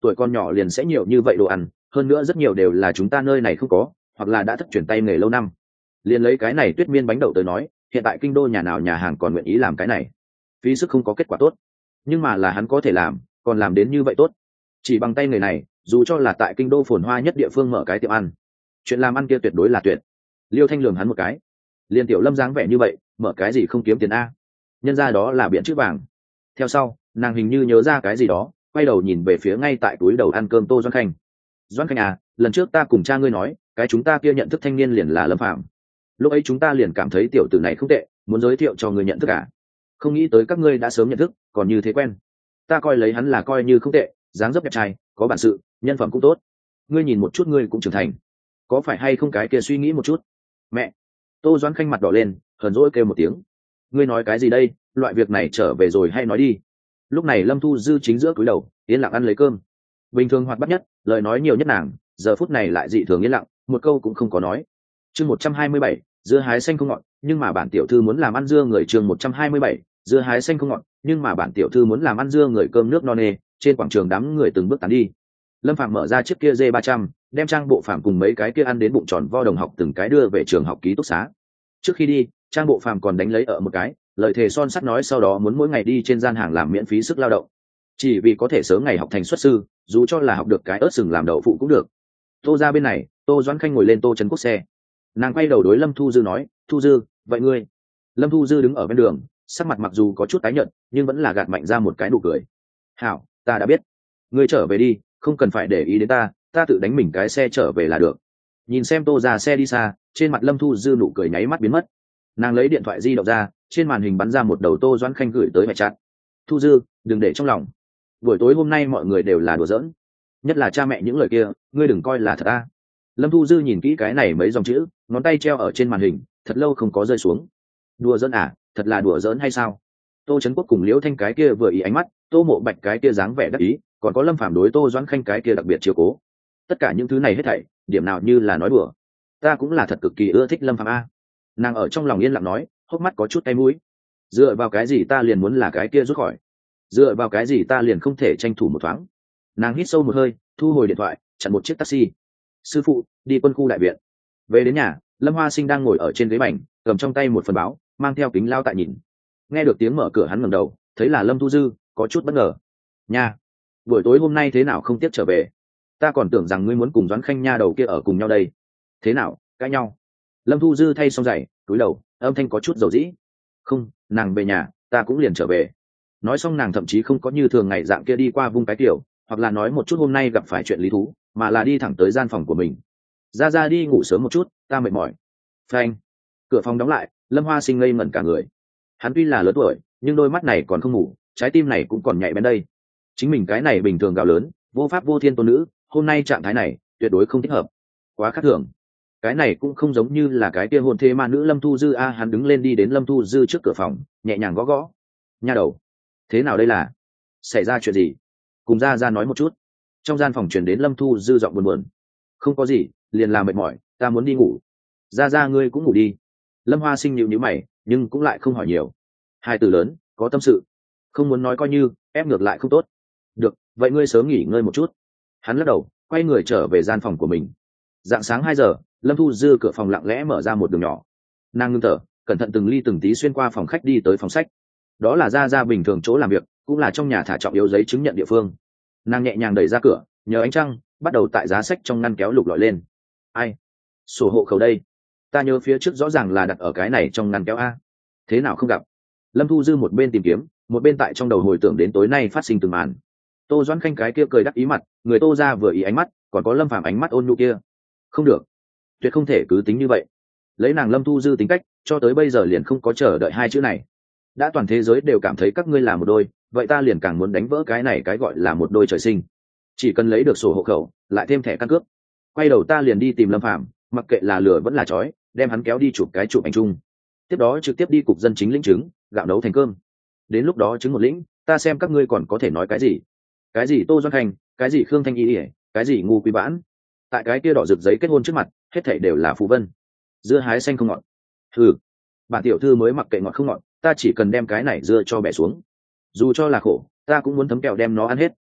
tuổi con nhỏ liền sẽ nhiều như vậy đồ ăn, hơn nữa rất nhiều đều là chúng ta nơi này không có, hoặc là đã thất truyền tay nghề lâu năm. Liền lấy cái này tuyết miên bánh đậu tới nói, hiện tại kinh đô nhà nào nhà hàng còn nguyện ý làm cái này, phí sức không có kết quả tốt, nhưng mà là hắn có thể làm, còn làm đến như vậy tốt. Chỉ bằng tay nghề này, dù cho là tại kinh đô phồn hoa nhất địa phương mở cái tiệm ăn, chuyện làm ăn kia tuyệt đối là tuyệt. Liêu Thanh lường hắn một cái, liền tiểu Lâm dáng vẻ như vậy, mở cái gì không kiếm tiền a? Nhân ra đó là biển chữ vàng. Theo sau, nàng hình như nhớ ra cái gì đó, quay đầu nhìn về phía ngay tại túi đầu ăn cơm Tô Doãn Khanh. Doãn Khanh à, lần trước ta cùng cha ngươi nói, cái chúng ta kia nhận thức thanh niên liền là Lâm Phạm. Lúc ấy chúng ta liền cảm thấy tiểu tử này không tệ, muốn giới thiệu cho ngươi nhận thức cả. Không nghĩ tới các ngươi đã sớm nhận thức, còn như thế quen. Ta coi lấy hắn là coi như không tệ, dáng dấp đẹp trai, có bản sự, nhân phẩm cũng tốt. Ngươi nhìn một chút ngươi cũng trưởng thành, có phải hay không cái kia suy nghĩ một chút? Mẹ! Tô Doãn Khanh mặt đỏ lên, hờn dỗi kêu một tiếng. Ngươi nói cái gì đây? Loại việc này trở về rồi hay nói đi. Lúc này Lâm Thu Dư chính giữa cúi đầu, yên lặng ăn lấy cơm. Bình thường hoạt bát nhất, lời nói nhiều nhất nàng, giờ phút này lại dị thường yên lặng, một câu cũng không có nói. Chương một trăm hai mươi bảy, dưa hái xanh không ngọt, nhưng mà bản tiểu thư muốn làm ăn dưa người. Chương một trăm hai mươi bảy, dưa hái xanh không ngọt, nhưng mà bản tiểu thư muốn làm ăn dưa người. Cơm nước no nê, trên quảng trường đám người từng bước tán đi. Lâm Phạm mở ra chiếc kia dê ba trăm, đem Trang Bộ Phàm cùng mấy cái kia ăn đến bụng tròn vo đồng học từng cái đưa về trường học ký túc xá. Trước khi đi, Trang Bộ Phàm còn đánh lấy ở một cái lời thề son sắt, nói sau đó muốn mỗi ngày đi trên gian hàng làm miễn phí sức lao động, chỉ vì có thể sớm ngày học thành xuất sư, dù cho là học được cái ớt sừng làm đậu phụ cũng được. Tô ra bên này, Tô Doãn Khanh ngồi lên Tô Trấn Quốc xe, nàng quay đầu đối Lâm Thu Dư nói, Thu Dư, vậy ngươi? Lâm Thu Dư đứng ở bên đường, sắc mặt mặc dù có chút tái nhợt, nhưng vẫn là gạt mạnh ra một cái nụ cười. Hảo, ta đã biết, ngươi trở về đi, không cần phải để ý đến ta, ta tự đánh mình cái xe trở về là được. Nhìn xem Tô ra xe đi xa, trên mặt Lâm Thu Dư nụ cười nháy mắt biến mất. Nàng lấy điện thoại di động ra, trên màn hình bắn ra một đầu Tô Doãn Khanh gửi tới mẹ chặn. Thu Dư, đừng để trong lòng, buổi tối hôm nay mọi người đều là đùa giỡn, nhất là cha mẹ những lời kia, ngươi đừng coi là thật a. Lâm Thu Dư nhìn kỹ cái này mấy dòng chữ, ngón tay treo ở trên màn hình, thật lâu không có rơi xuống. Đùa giỡn à, thật là đùa giỡn hay sao? Tô Trấn Quốc cùng Liễu Thanh cái kia vừa ý ánh mắt, Tô Mộ Bạch cái kia dáng vẻ đắc ý, còn có Lâm Phàm đối Tô Doãn Khanh cái kia đặc biệt chiều cố, tất cả những thứ này hết thảy, điểm nào như là nói đùa. Ta cũng là thật cực kỳ ưa thích Lâm Phàm a. Nàng ở trong lòng yên lặng nói, hốc mắt có chút tay mũi. Dựa vào cái gì ta liền muốn là cái kia rút khỏi? Dựa vào cái gì ta liền không thể tranh thủ một thoáng? Nàng hít sâu một hơi, thu hồi điện thoại, chặn một chiếc taxi. Sư phụ, đi quân khu đại viện. Về đến nhà, Lâm Hoa Sinh đang ngồi ở trên ghế bành, cầm trong tay một phần báo, mang theo kính lao tại nhìn. Nghe được tiếng mở cửa hắn ngẩng đầu, thấy là Lâm Thu Dư, có chút bất ngờ. Nha, buổi tối hôm nay thế nào không tiếp trở về? Ta còn tưởng rằng ngươi muốn cùng Doãn Khanh nha đầu kia ở cùng nhau đây. Thế nào, cãi nhau? Lâm Thu Dư thay xong giày, cúi đầu, âm thanh có chút dầu dĩ. Không, nàng về nhà, ta cũng liền trở về. Nói xong nàng thậm chí không có như thường ngày dạng kia đi qua vung cái kiểu, hoặc là nói một chút hôm nay gặp phải chuyện lý thú, mà là đi thẳng tới gian phòng của mình. Ra ra đi ngủ sớm một chút, ta mệt mỏi. Phanh. Cửa phòng đóng lại, Lâm Hoa Sinh ngây ngẩn cả người. Hắn tuy là lớn tuổi, nhưng đôi mắt này còn không ngủ, trái tim này cũng còn nhạy bén đây. Chính mình cái này bình thường gạo lớn, vô pháp vô thiên tôn nữ, hôm nay trạng thái này tuyệt đối không thích hợp, quá khác thường. Cái này cũng không giống như là cái kia hôn thê ma nữ Lâm Thu Dư a. Hắn đứng lên đi đến Lâm Thu Dư trước cửa phòng, nhẹ nhàng gõ gõ. Nha đầu, thế nào đây là? Xảy ra chuyện gì? Cùng ra ra nói một chút. Trong gian phòng truyền đến Lâm Thu Dư giọng buồn buồn. Không có gì, liền là mệt mỏi, ta muốn đi ngủ. Ra ra ngươi cũng ngủ đi. Lâm Hoa Sinh nhịu nhíu mày, nhưng cũng lại không hỏi nhiều. Hai từ lớn, có tâm sự, không muốn nói coi như, ép ngược lại không tốt. Được, vậy ngươi sớm nghỉ ngơi một chút. Hắn lắc đầu, quay người trở về gian phòng của mình. Dạng sáng hai giờ, Lâm Thu Dư cửa phòng lặng lẽ mở ra một đường nhỏ. Nàng ngưng thở, cẩn thận từng ly từng tí xuyên qua phòng khách đi tới phòng sách. Đó là ra ra bình thường chỗ làm việc, cũng là trong nhà thả trọng yếu giấy chứng nhận địa phương. Nàng nhẹ nhàng đẩy ra cửa, nhờ ánh trăng, bắt đầu tại giá sách trong ngăn kéo lục lọi lên. Ai? Sổ hộ khẩu đây. Ta nhớ phía trước rõ ràng là đặt ở cái này trong ngăn kéo a. Thế nào không gặp? Lâm Thu Dư một bên tìm kiếm, một bên tại trong đầu hồi tưởng đến tối nay phát sinh từng màn. Tô Doãn Khanh cái kia cười đắc ý mặt, người Tô ra vừa ý ánh mắt, còn có Lâm Phàm ánh mắt ôn nhu kia. Không được, tuyệt không thể cứ tính như vậy. Lấy nàng Lâm Thu Dư tính cách, cho tới bây giờ liền không có chờ đợi hai chữ này. Đã toàn thế giới đều cảm thấy các ngươi là một đôi, vậy ta liền càng muốn đánh vỡ cái này cái gọi là một đôi trời sinh. Chỉ cần lấy được sổ hộ khẩu, lại thêm thẻ căn cước, quay đầu ta liền đi tìm Lâm Phàm, mặc kệ là lửa vẫn là chói, đem hắn kéo đi chụp cái chụp ảnh chung. Tiếp đó trực tiếp đi cục dân chính lĩnh chứng, gạo nấu thành cơm. Đến lúc đó chứng một lĩnh, ta xem các ngươi còn có thể nói cái gì. Cái gì Tô Doãn Khanh, cái gì Khương Thanh Y ỉa, cái gì ngu quý vãn. Tại cái kia đỏ rực giấy kết hôn trước mặt, hết thảy đều là phù vân. Dưa hái xanh không ngọt. Thử, bản tiểu thư mới mặc kệ ngọt không ngọt, ta chỉ cần đem cái này dưa cho bẻ xuống. Dù cho là khổ, ta cũng muốn thấm kẹo đem nó ăn hết.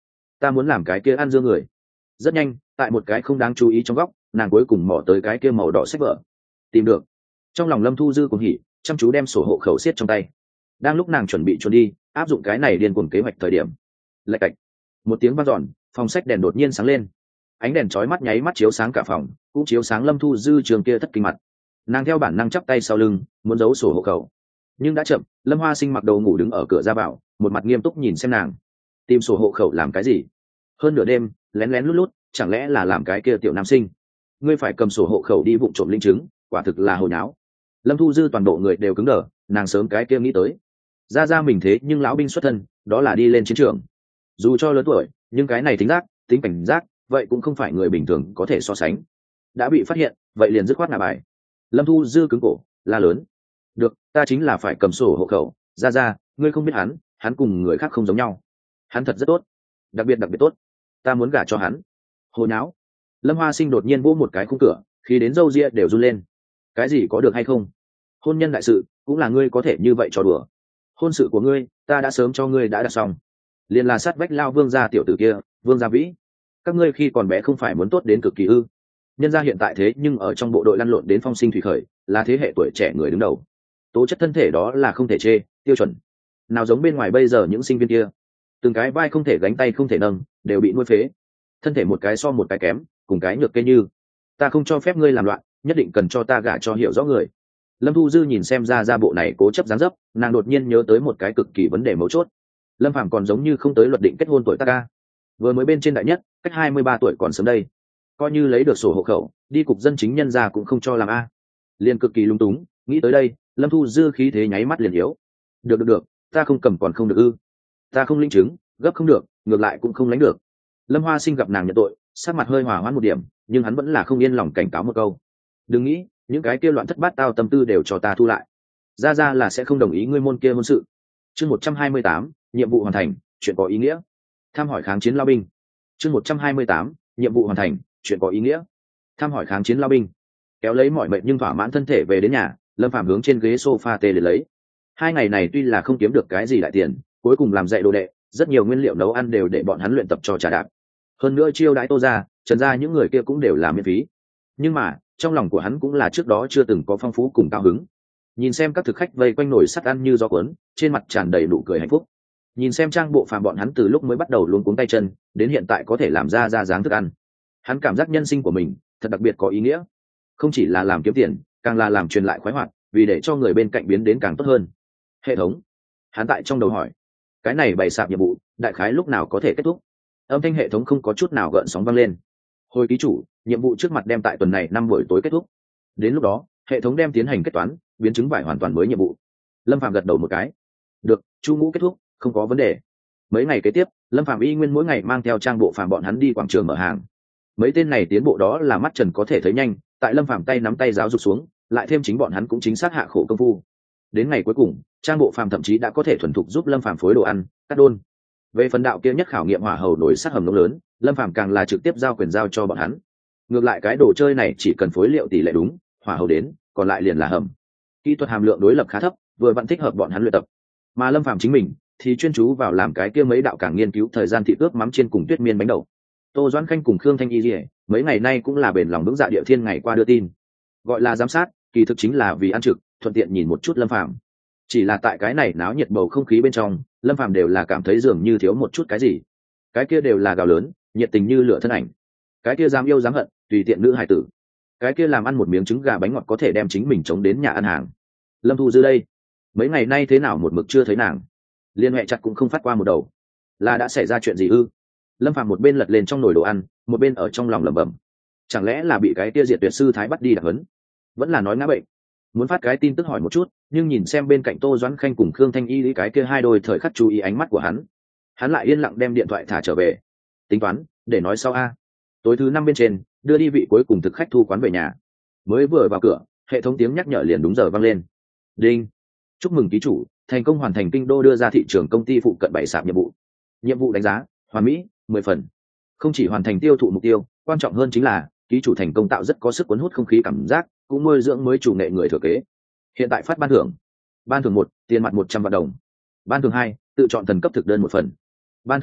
ta muốn làm cái kia ăn dương người. Rất nhanh, tại một cái không đáng chú ý trong góc, nàng cuối cùng mò tới cái kia màu đỏ sách vở. Tìm được. Trong lòng Lâm Thu Dư cũng hỉ, chăm chú đem sổ hộ khẩu siết trong tay. Đang lúc nàng chuẩn bị trốn đi, áp dụng cái này điên cuồng kế hoạch thời điểm. Lạch cạch. Một tiếng vang dọn, phòng sách đèn đột nhiên sáng lên. Ánh đèn chói mắt nháy mắt chiếu sáng cả phòng, cũng chiếu sáng Lâm Thu Dư trường kia thất kinh mặt. Nàng theo bản năng chắp tay sau lưng, muốn giấu sổ hộ khẩu. Nhưng đã chậm, Lâm Hoa Sinh mặc đầu ngủ đứng ở cửa ra vào, một mặt nghiêm túc nhìn xem nàng. Tìm sổ hộ khẩu làm cái gì? Hơn nửa đêm, lén lén lút lút, chẳng lẽ là làm cái kia tiểu nam sinh? Ngươi phải cầm sổ hộ khẩu đi vụng trộm linh chứng, quả thực là hồi nháo. Lâm Thu Dư toàn bộ người đều cứng đờ, nàng sớm cái kia nghĩ tới. Ra ra mình thế nhưng lão binh xuất thân, đó là đi lên chiến trường. Dù cho lớn tuổi, nhưng cái này tính giác, tính cảnh giác, vậy cũng không phải người bình thường có thể so sánh. Đã bị phát hiện, vậy liền dứt khoát ngả bài. Lâm Thu Dư cứng cổ, la lớn. Được, ta chính là phải cầm sổ hộ khẩu, ra ra, ngươi không biết hắn, hắn cùng người khác không giống nhau. Hắn thật rất tốt, đặc biệt đặc biệt tốt. Ta muốn gả cho hắn. Hồ nháo. Lâm Hoa Sinh đột nhiên vỗ một cái khung cửa, khi đến râu ria đều run lên. Cái gì có được hay không? Hôn nhân đại sự, cũng là ngươi có thể như vậy trò đùa. Hôn sự của ngươi, ta đã sớm cho ngươi đã đặt xong. Liền là sát vách lao vương gia tiểu tử kia, vương gia vĩ. Các ngươi khi còn bé không phải muốn tốt đến cực kỳ ư? Nhân gia hiện tại thế nhưng ở trong bộ đội lăn lộn đến phong sinh thủy khởi, là thế hệ tuổi trẻ người đứng đầu. Tố chất thân thể đó là không thể chê, tiêu chuẩn. Nào giống bên ngoài bây giờ những sinh viên kia, từng cái vai không thể gánh tay không thể nâng, đều bị nuôi phế. Thân thể một cái so một cái kém, cùng cái nhược kê như. Ta không cho phép ngươi làm loạn, nhất định cần cho ta gả cho hiểu rõ người. Lâm Thu Dư nhìn xem ra ra bộ này cố chấp dáng dấp, nàng đột nhiên nhớ tới một cái cực kỳ vấn đề mấu chốt. Lâm Phàm còn giống như không tới luật định kết hôn tuổi tác ca, vừa mới bên trên đại nhất, cách hai mươi ba tuổi còn sớm đây. Coi như lấy được sổ hộ khẩu, đi cục dân chính nhân ra cũng không cho làm a. Liền cực kỳ lung túng, nghĩ tới đây, Lâm Thu Dư khí thế nháy mắt liền yếu. Được được được, ta không cầm còn không được ư? Ta không linh chứng, gấp không được, ngược lại cũng không lánh được. Lâm Hoa Sinh gặp nàng nhận tội, sắc mặt hơi hòa hoãn một điểm, nhưng hắn vẫn là không yên lòng cảnh cáo một câu. Đừng nghĩ, những cái kia loạn thất bát tao tâm tư đều cho ta thu lại. Ra ra là sẽ không đồng ý ngươi môn kia hôn sự. Chương một trăm hai mươi tám, nhiệm vụ hoàn thành, chuyện có ý nghĩa. Tham hỏi kháng chiến lao binh. Chương một trăm hai mươi tám, nhiệm vụ hoàn thành, chuyện có ý nghĩa. Tham hỏi kháng chiến lao binh. Kéo lấy mọi mệnh nhưng thỏa mãn thân thể về đến nhà, Lâm Phàm hướng trên ghế sofa tê để lấy. Hai ngày này tuy là không kiếm được cái gì đại tiền, cuối cùng làm dạy đồ đệ, rất nhiều nguyên liệu nấu ăn đều để bọn hắn luyện tập cho trà đạp. Hơn nữa chiêu đãi Tô gia, Trần gia những người kia cũng đều là miễn phí. Nhưng mà, trong lòng của hắn cũng là trước đó chưa từng có phong phú cùng cao hứng. Nhìn xem các thực khách vây quanh nồi sắt ăn như gió cuốn, trên mặt tràn đầy nụ cười hạnh phúc. Nhìn xem trang bộ phàm bọn hắn từ lúc mới bắt đầu luống cuống tay chân, đến hiện tại có thể làm ra ra dáng thức ăn. Hắn cảm giác nhân sinh của mình thật đặc biệt có ý nghĩa. Không chỉ là làm kiếm tiền, càng là làm truyền lại khoái hoạt, vì để cho người bên cạnh biến đến càng tốt hơn. Hệ thống. Hắn tại trong đầu hỏi, cái này bày sạp nhiệm vụ, đại khái lúc nào có thể kết thúc? Âm thanh hệ thống không có chút nào gợn sóng vang lên. Hồi ký chủ, nhiệm vụ trước mặt đem tại tuần này năm buổi tối kết thúc. Đến lúc đó, hệ thống đem tiến hành kết toán, biến chứng vải hoàn toàn mới nhiệm vụ. Lâm Phàm gật đầu một cái. Được, chu ngũ kết thúc, không có vấn đề. Mấy ngày kế tiếp, Lâm Phàm y nguyên mỗi ngày mang theo trang bộ phàm bọn hắn đi quảng trường mở hàng. Mấy tên này tiến bộ đó là mắt trần có thể thấy nhanh, tại Lâm Phàm tay nắm tay giáo dục xuống, lại thêm chính bọn hắn cũng chính xác hạ khổ công phu. Đến ngày cuối cùng, trang bộ phàm thậm chí đã có thể thuần thục giúp Lâm Phàm phối đồ ăn, cắt đôn. Về phần đạo kia nhất khảo nghiệm hỏa hầu nổi sát hầm nóng lớn, Lâm Phàm càng là trực tiếp giao quyền giao cho bọn hắn. Ngược lại cái đồ chơi này chỉ cần phối liệu tỷ lệ đúng, hỏa hầu đến, còn lại liền là hầm. Kỹ thuật hàm lượng đối lập khá thấp, vừa vẫn thích hợp bọn hắn luyện tập. Mà Lâm Phàm chính mình thì chuyên chú vào làm cái kia mấy đạo càng nghiên cứu thời gian thị ướp mắm chiên cùng tuyết miên bánh đậu. Tô Doãn Khanh cùng Khương Thanh Y Lệ, mấy ngày nay cũng là bền lòng vững dạ địa thiên ngày qua đưa tin. Gọi là giám sát, kỳ thực chính là vì ăn trực, thuận tiện nhìn một chút Lâm Phàm. Chỉ là tại cái này náo nhiệt bầu không khí bên trong, Lâm Phàm đều là cảm thấy dường như thiếu một chút cái gì. Cái kia đều là gào lớn, nhiệt tình như lửa thân ảnh. Cái kia dám yêu dám hận, tùy tiện nữ hải tử. Cái kia làm ăn một miếng trứng gà bánh ngọt có thể đem chính mình chống đến nhà ăn hàng. Lâm Thu Dư đây, mấy ngày nay thế nào một mực chưa thấy nàng, liên hệ chặt cũng không phát qua một đầu. Là đã xảy ra chuyện gì ư? Lâm Phàm một bên lật lên trong nồi đồ ăn, một bên ở trong lòng lẩm bẩm. Chẳng lẽ là bị cái kia diệt tuyệt sư thái bắt đi đặc huấn? Vẫn là nói ngã bệnh. Muốn phát cái tin tức hỏi một chút, nhưng nhìn xem bên cạnh Tô Doãn Khanh cùng Khương Thanh Y lý cái kia hai đôi thời khắc chú ý ánh mắt của hắn, hắn lại yên lặng đem điện thoại thả trở về. Tính toán, để nói sau a. Tối thứ năm bên trên, đưa đi vị cuối cùng thực khách thu quán về nhà. Mới vừa vào cửa, hệ thống tiếng nhắc nhở liền đúng giờ vang lên. Đinh. Chúc mừng ký chủ, thành công hoàn thành kinh đô đưa ra thị trường công ty phụ cận bảy sạp nhiệm vụ. Nhiệm vụ đánh giá, hoàn mỹ, mười phần. Không chỉ hoàn thành tiêu thụ mục tiêu, quan trọng hơn chính là ký chủ thành công tạo rất có sức cuốn hút không khí cảm giác, cũng nuôi dưỡng mới chủ nghệ người thừa kế. Hiện tại phát ban thưởng. Ban thưởng một, tiền mặt một trăm vạn đồng. Ban thưởng hai, tự chọn thần cấp thực đơn một phần. Ban thưởng ba,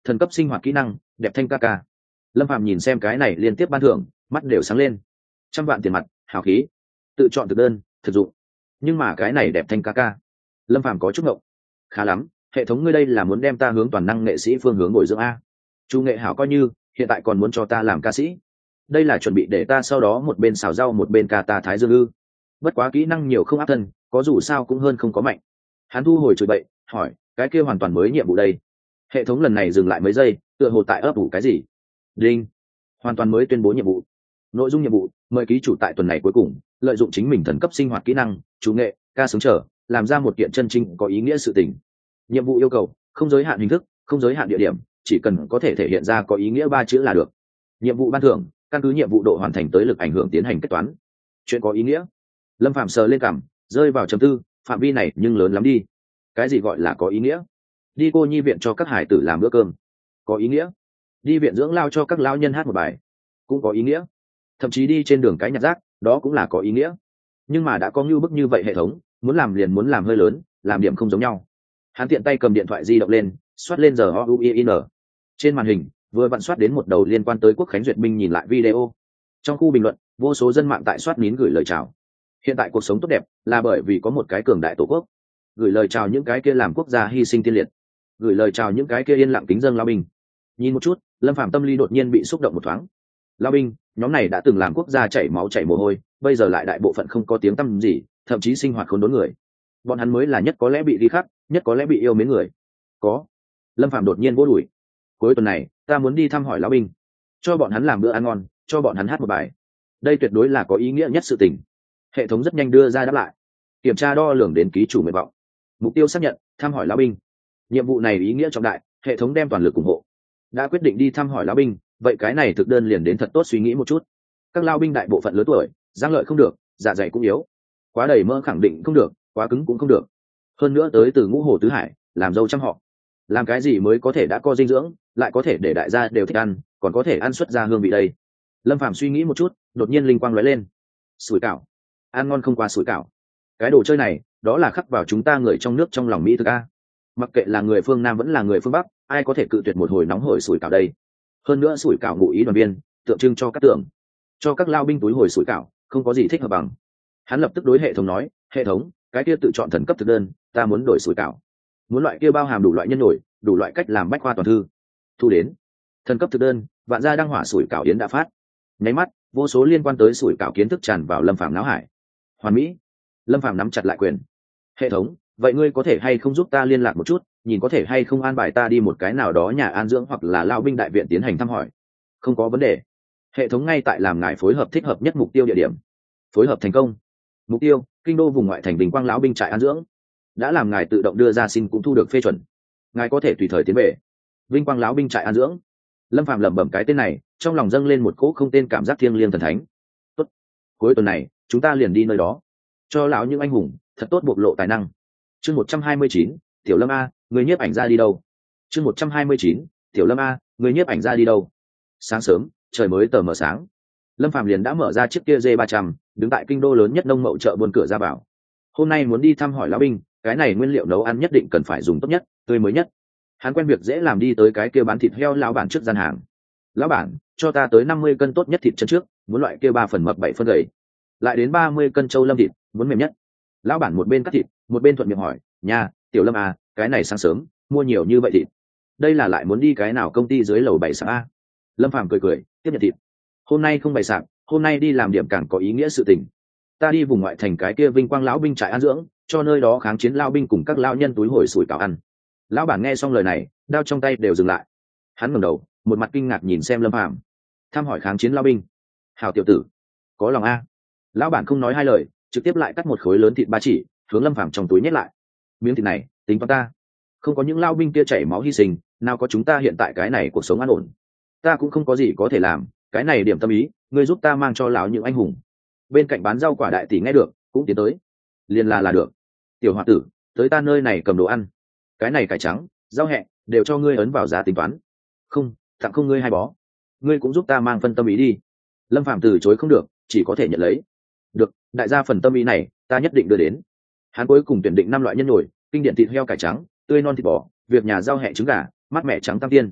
thần cấp sinh hoạt kỹ năng đẹp thanh ca ca. Lâm Phàm nhìn xem cái này liên tiếp ban thưởng, mắt đều sáng lên. Trăm vạn tiền mặt, hào khí, tự chọn thực đơn, thực dụng. Nhưng mà cái này đẹp thanh ca ca, Lâm Phàm có chút ngộng. Khá lắm, hệ thống ngươi đây là muốn đem ta hướng toàn năng nghệ sĩ phương hướng bồi dưỡng a. Chu nghệ hảo coi như hiện tại còn muốn cho ta làm ca sĩ, đây là chuẩn bị để ta sau đó một bên xào rau một bên ca ta thái dương ư? Bất quá kỹ năng nhiều không áp thân, có dù sao cũng hơn không có mạnh. Hắn thu hồi chửi bậy, hỏi cái kia hoàn toàn mới nhiệm vụ đây. Hệ thống lần này dừng lại mấy giây, tựa hồ tại ấp ủ cái gì. Đinh, hoàn toàn mới tuyên bố nhiệm vụ. Nội dung nhiệm vụ: mời ký chủ tại tuần này cuối cùng lợi dụng chính mình thần cấp sinh hoạt kỹ năng chủ nghệ ca sướng trở làm ra một kiện chân chính có ý nghĩa sự tình. Nhiệm vụ yêu cầu không giới hạn hình thức, không giới hạn địa điểm, chỉ cần có thể thể hiện ra có ý nghĩa ba chữ là được. Nhiệm vụ ban thưởng: căn cứ nhiệm vụ độ hoàn thành tới lực ảnh hưởng tiến hành kết toán. Chuyện có ý nghĩa. Lâm Phạm sờ lên cằm, rơi vào trầm tư. Phạm vi này nhưng lớn lắm đi. Cái gì gọi là có ý nghĩa? Đi cô nhi viện cho các hải tử làm bữa cơm có ý nghĩa, đi viện dưỡng lao cho các lão nhân hát một bài cũng có ý nghĩa, thậm chí đi trên đường cái nhặt rác đó cũng là có ý nghĩa. Nhưng mà đã có như bức như vậy hệ thống, muốn làm liền muốn làm hơi lớn, làm điểm không giống nhau. Hắn tiện tay cầm điện thoại di động lên, xoát lên giờ o u i n. Trên màn hình vừa vặn xoát đến một đầu liên quan tới Quốc khánh duyệt binh nhìn lại video. Trong khu bình luận, vô số dân mạng tại xoát nín gửi lời chào. Hiện tại cuộc sống tốt đẹp là bởi vì có một cái cường đại tổ quốc. Gửi lời chào những cái kia làm quốc gia hy sinh tiên liệt, gửi lời chào những cái kia yên lặng kính dâng lao binh. Nhìn một chút, Lâm Phàm tâm lý đột nhiên bị xúc động một thoáng. Lao binh, nhóm này đã từng làm quốc gia chảy máu chảy mồ hôi, bây giờ lại đại bộ phận không có tiếng tăm gì, thậm chí sinh hoạt khốn đốn người. Bọn hắn mới là nhất có lẽ bị ghi khắc, nhất có lẽ bị yêu mến người. Có. Lâm Phàm đột nhiên vỗ đùi. Cuối tuần này, ta muốn đi thăm hỏi lão binh, cho bọn hắn làm bữa ăn ngon, cho bọn hắn hát một bài. Đây tuyệt đối là có ý nghĩa nhất sự tình. Hệ thống rất nhanh đưa ra đáp lại. Kiểm tra đo lường đến ký chủ nguyện vọng. Mục tiêu xác nhận, thăm hỏi lão binh. Nhiệm vụ này ý nghĩa trọng đại, hệ thống đem toàn lực ủng hộ. Đã quyết định đi thăm hỏi lão binh, vậy cái này thực đơn liền đến thật tốt suy nghĩ một chút. Các lao binh đại bộ phận lớn tuổi, giang lợi không được, dạ dày cũng yếu, quá đầy mỡ khẳng định không được, quá cứng cũng không được. Hơn nữa tới từ ngũ hồ tứ hải, làm dâu trăm họ, làm cái gì mới có thể đã có dinh dưỡng, lại có thể để đại gia đều thích ăn, còn có thể ăn xuất ra hương vị đây. Lâm Phàm suy nghĩ một chút, đột nhiên linh quang lóe lên. Sủi cảo, ăn ngon không qua sủi cảo. Cái đồ chơi này, đó là khắc vào chúng ta người trong nước trong lòng mỹ thực a. Mặc kệ là người phương Nam vẫn là người phương Bắc, ai có thể cự tuyệt một hồi nóng hổi sủi cảo đây. Hơn nữa sủi cảo ngụ ý đoàn viên, tượng trưng cho các tượng, cho các lao binh túi hồi sủi cảo, không có gì thích hợp bằng. Hắn lập tức đối hệ thống nói, hệ thống, cái kia tự chọn thần cấp thực đơn, ta muốn đổi sủi cảo, muốn loại kia bao hàm đủ loại nhân nổi, đủ loại cách làm bách khoa toàn thư. Thu đến. Thần cấp thực đơn, vạn gia đăng hỏa sủi cảo yến đã phát. Nháy mắt, vô số liên quan tới sủi cảo kiến thức tràn vào Lâm Phàm não hải. Hoàn mỹ. Lâm Phàm nắm chặt lại quyền. Hệ thống, vậy ngươi có thể hay không giúp ta liên lạc một chút, nhìn có thể hay không an bài ta đi một cái nào đó nhà an dưỡng hoặc là lao binh đại viện tiến hành thăm hỏi. Không có vấn đề. Hệ thống ngay tại làm ngài phối hợp thích hợp nhất mục tiêu địa điểm. Phối hợp thành công. Mục tiêu: kinh đô vùng ngoại thành Bình Quang lão binh trại an dưỡng. Đã làm ngài tự động đưa ra xin cũng thu được phê chuẩn. Ngài có thể tùy thời tiến về. Vinh Quang lão binh trại an dưỡng. Lâm Phàm lẩm bẩm cái tên này, trong lòng dâng lên một cỗ không tên cảm giác thiêng liêng thần thánh. Tốt, cuối tuần này chúng ta liền đi nơi đó, cho lão những anh hùng thật tốt bộc lộ tài năng. Chương một trăm hai mươi chín, Tiểu Lâm a, người nhiếp ảnh ra đi đâu? Chương một trăm hai mươi chín, Tiểu Lâm a, người nhiếp ảnh ra đi đâu? Sáng sớm, trời mới tờ mờ sáng, Lâm Phàm liền đã mở ra chiếc kia D ba trăm, đứng tại kinh đô lớn nhất nông mậu chợ buôn cửa ra vào. Hôm nay muốn đi thăm hỏi lão binh, cái này nguyên liệu nấu ăn nhất định cần phải dùng tốt nhất, tươi mới nhất. Hắn quen việc dễ làm, đi tới cái kia bán thịt heo lão bản trước gian hàng. Lão bản, cho ta tới năm mươi cân tốt nhất thịt chân trước, muốn loại kia ba phần mập bảy phân gầy, lại đến ba mươi cân châu lâm thịt, muốn mềm nhất. Lão bản một bên cắt thịt, một bên thuận miệng hỏi, nha, Tiểu Lâm à, cái này sáng sớm mua nhiều như vậy thịt, đây là lại muốn đi cái nào công ty dưới lầu bảy sạp a? Lâm Phàm cười cười tiếp nhận thịt. Hôm nay không bày sạp, hôm nay đi làm điểm càng có ý nghĩa sự tình. Ta đi vùng ngoại thành cái kia Vinh Quang lão binh trại an dưỡng, cho nơi đó kháng chiến lao binh cùng các lao nhân túi hồi sủi cảo ăn. Lão bản nghe xong lời này, đao trong tay đều dừng lại. Hắn ngẩng đầu, một mặt kinh ngạc nhìn xem Lâm Phàm. Thăm hỏi kháng chiến lao binh, hào tiểu tử, có lòng a. Lão bản không nói hai lời, trực tiếp lại cắt một khối lớn thịt ba chỉ, hướng Lâm Phàm trong túi nhét lại. Miếng thịt này tính toán ta, không có những lao binh kia chảy máu hy sinh, nào có chúng ta hiện tại cái này cuộc sống an ổn. Ta cũng không có gì có thể làm, cái này điểm tâm ý, ngươi giúp ta mang cho lão những anh hùng. Bên cạnh bán rau quả đại tỷ nghe được, cũng tiến tới. Liền là là được. Tiểu hòa tử, tới ta nơi này cầm đồ ăn, cái này cải trắng, rau hẹ, đều cho ngươi ấn vào giá tính toán. Không, tặng không ngươi hai bó, ngươi cũng giúp ta mang phân tâm ý đi. Lâm Phàm từ chối không được, chỉ có thể nhận lấy. Được, đại gia phần tâm ý này, ta nhất định đưa đến. Hắn cuối cùng tuyển định năm loại nhân nổi, kinh điển thịt heo cải trắng, tươi non thịt bò, việc nhà rau hẹ trứng gà, mát mẻ trắng tam tiên.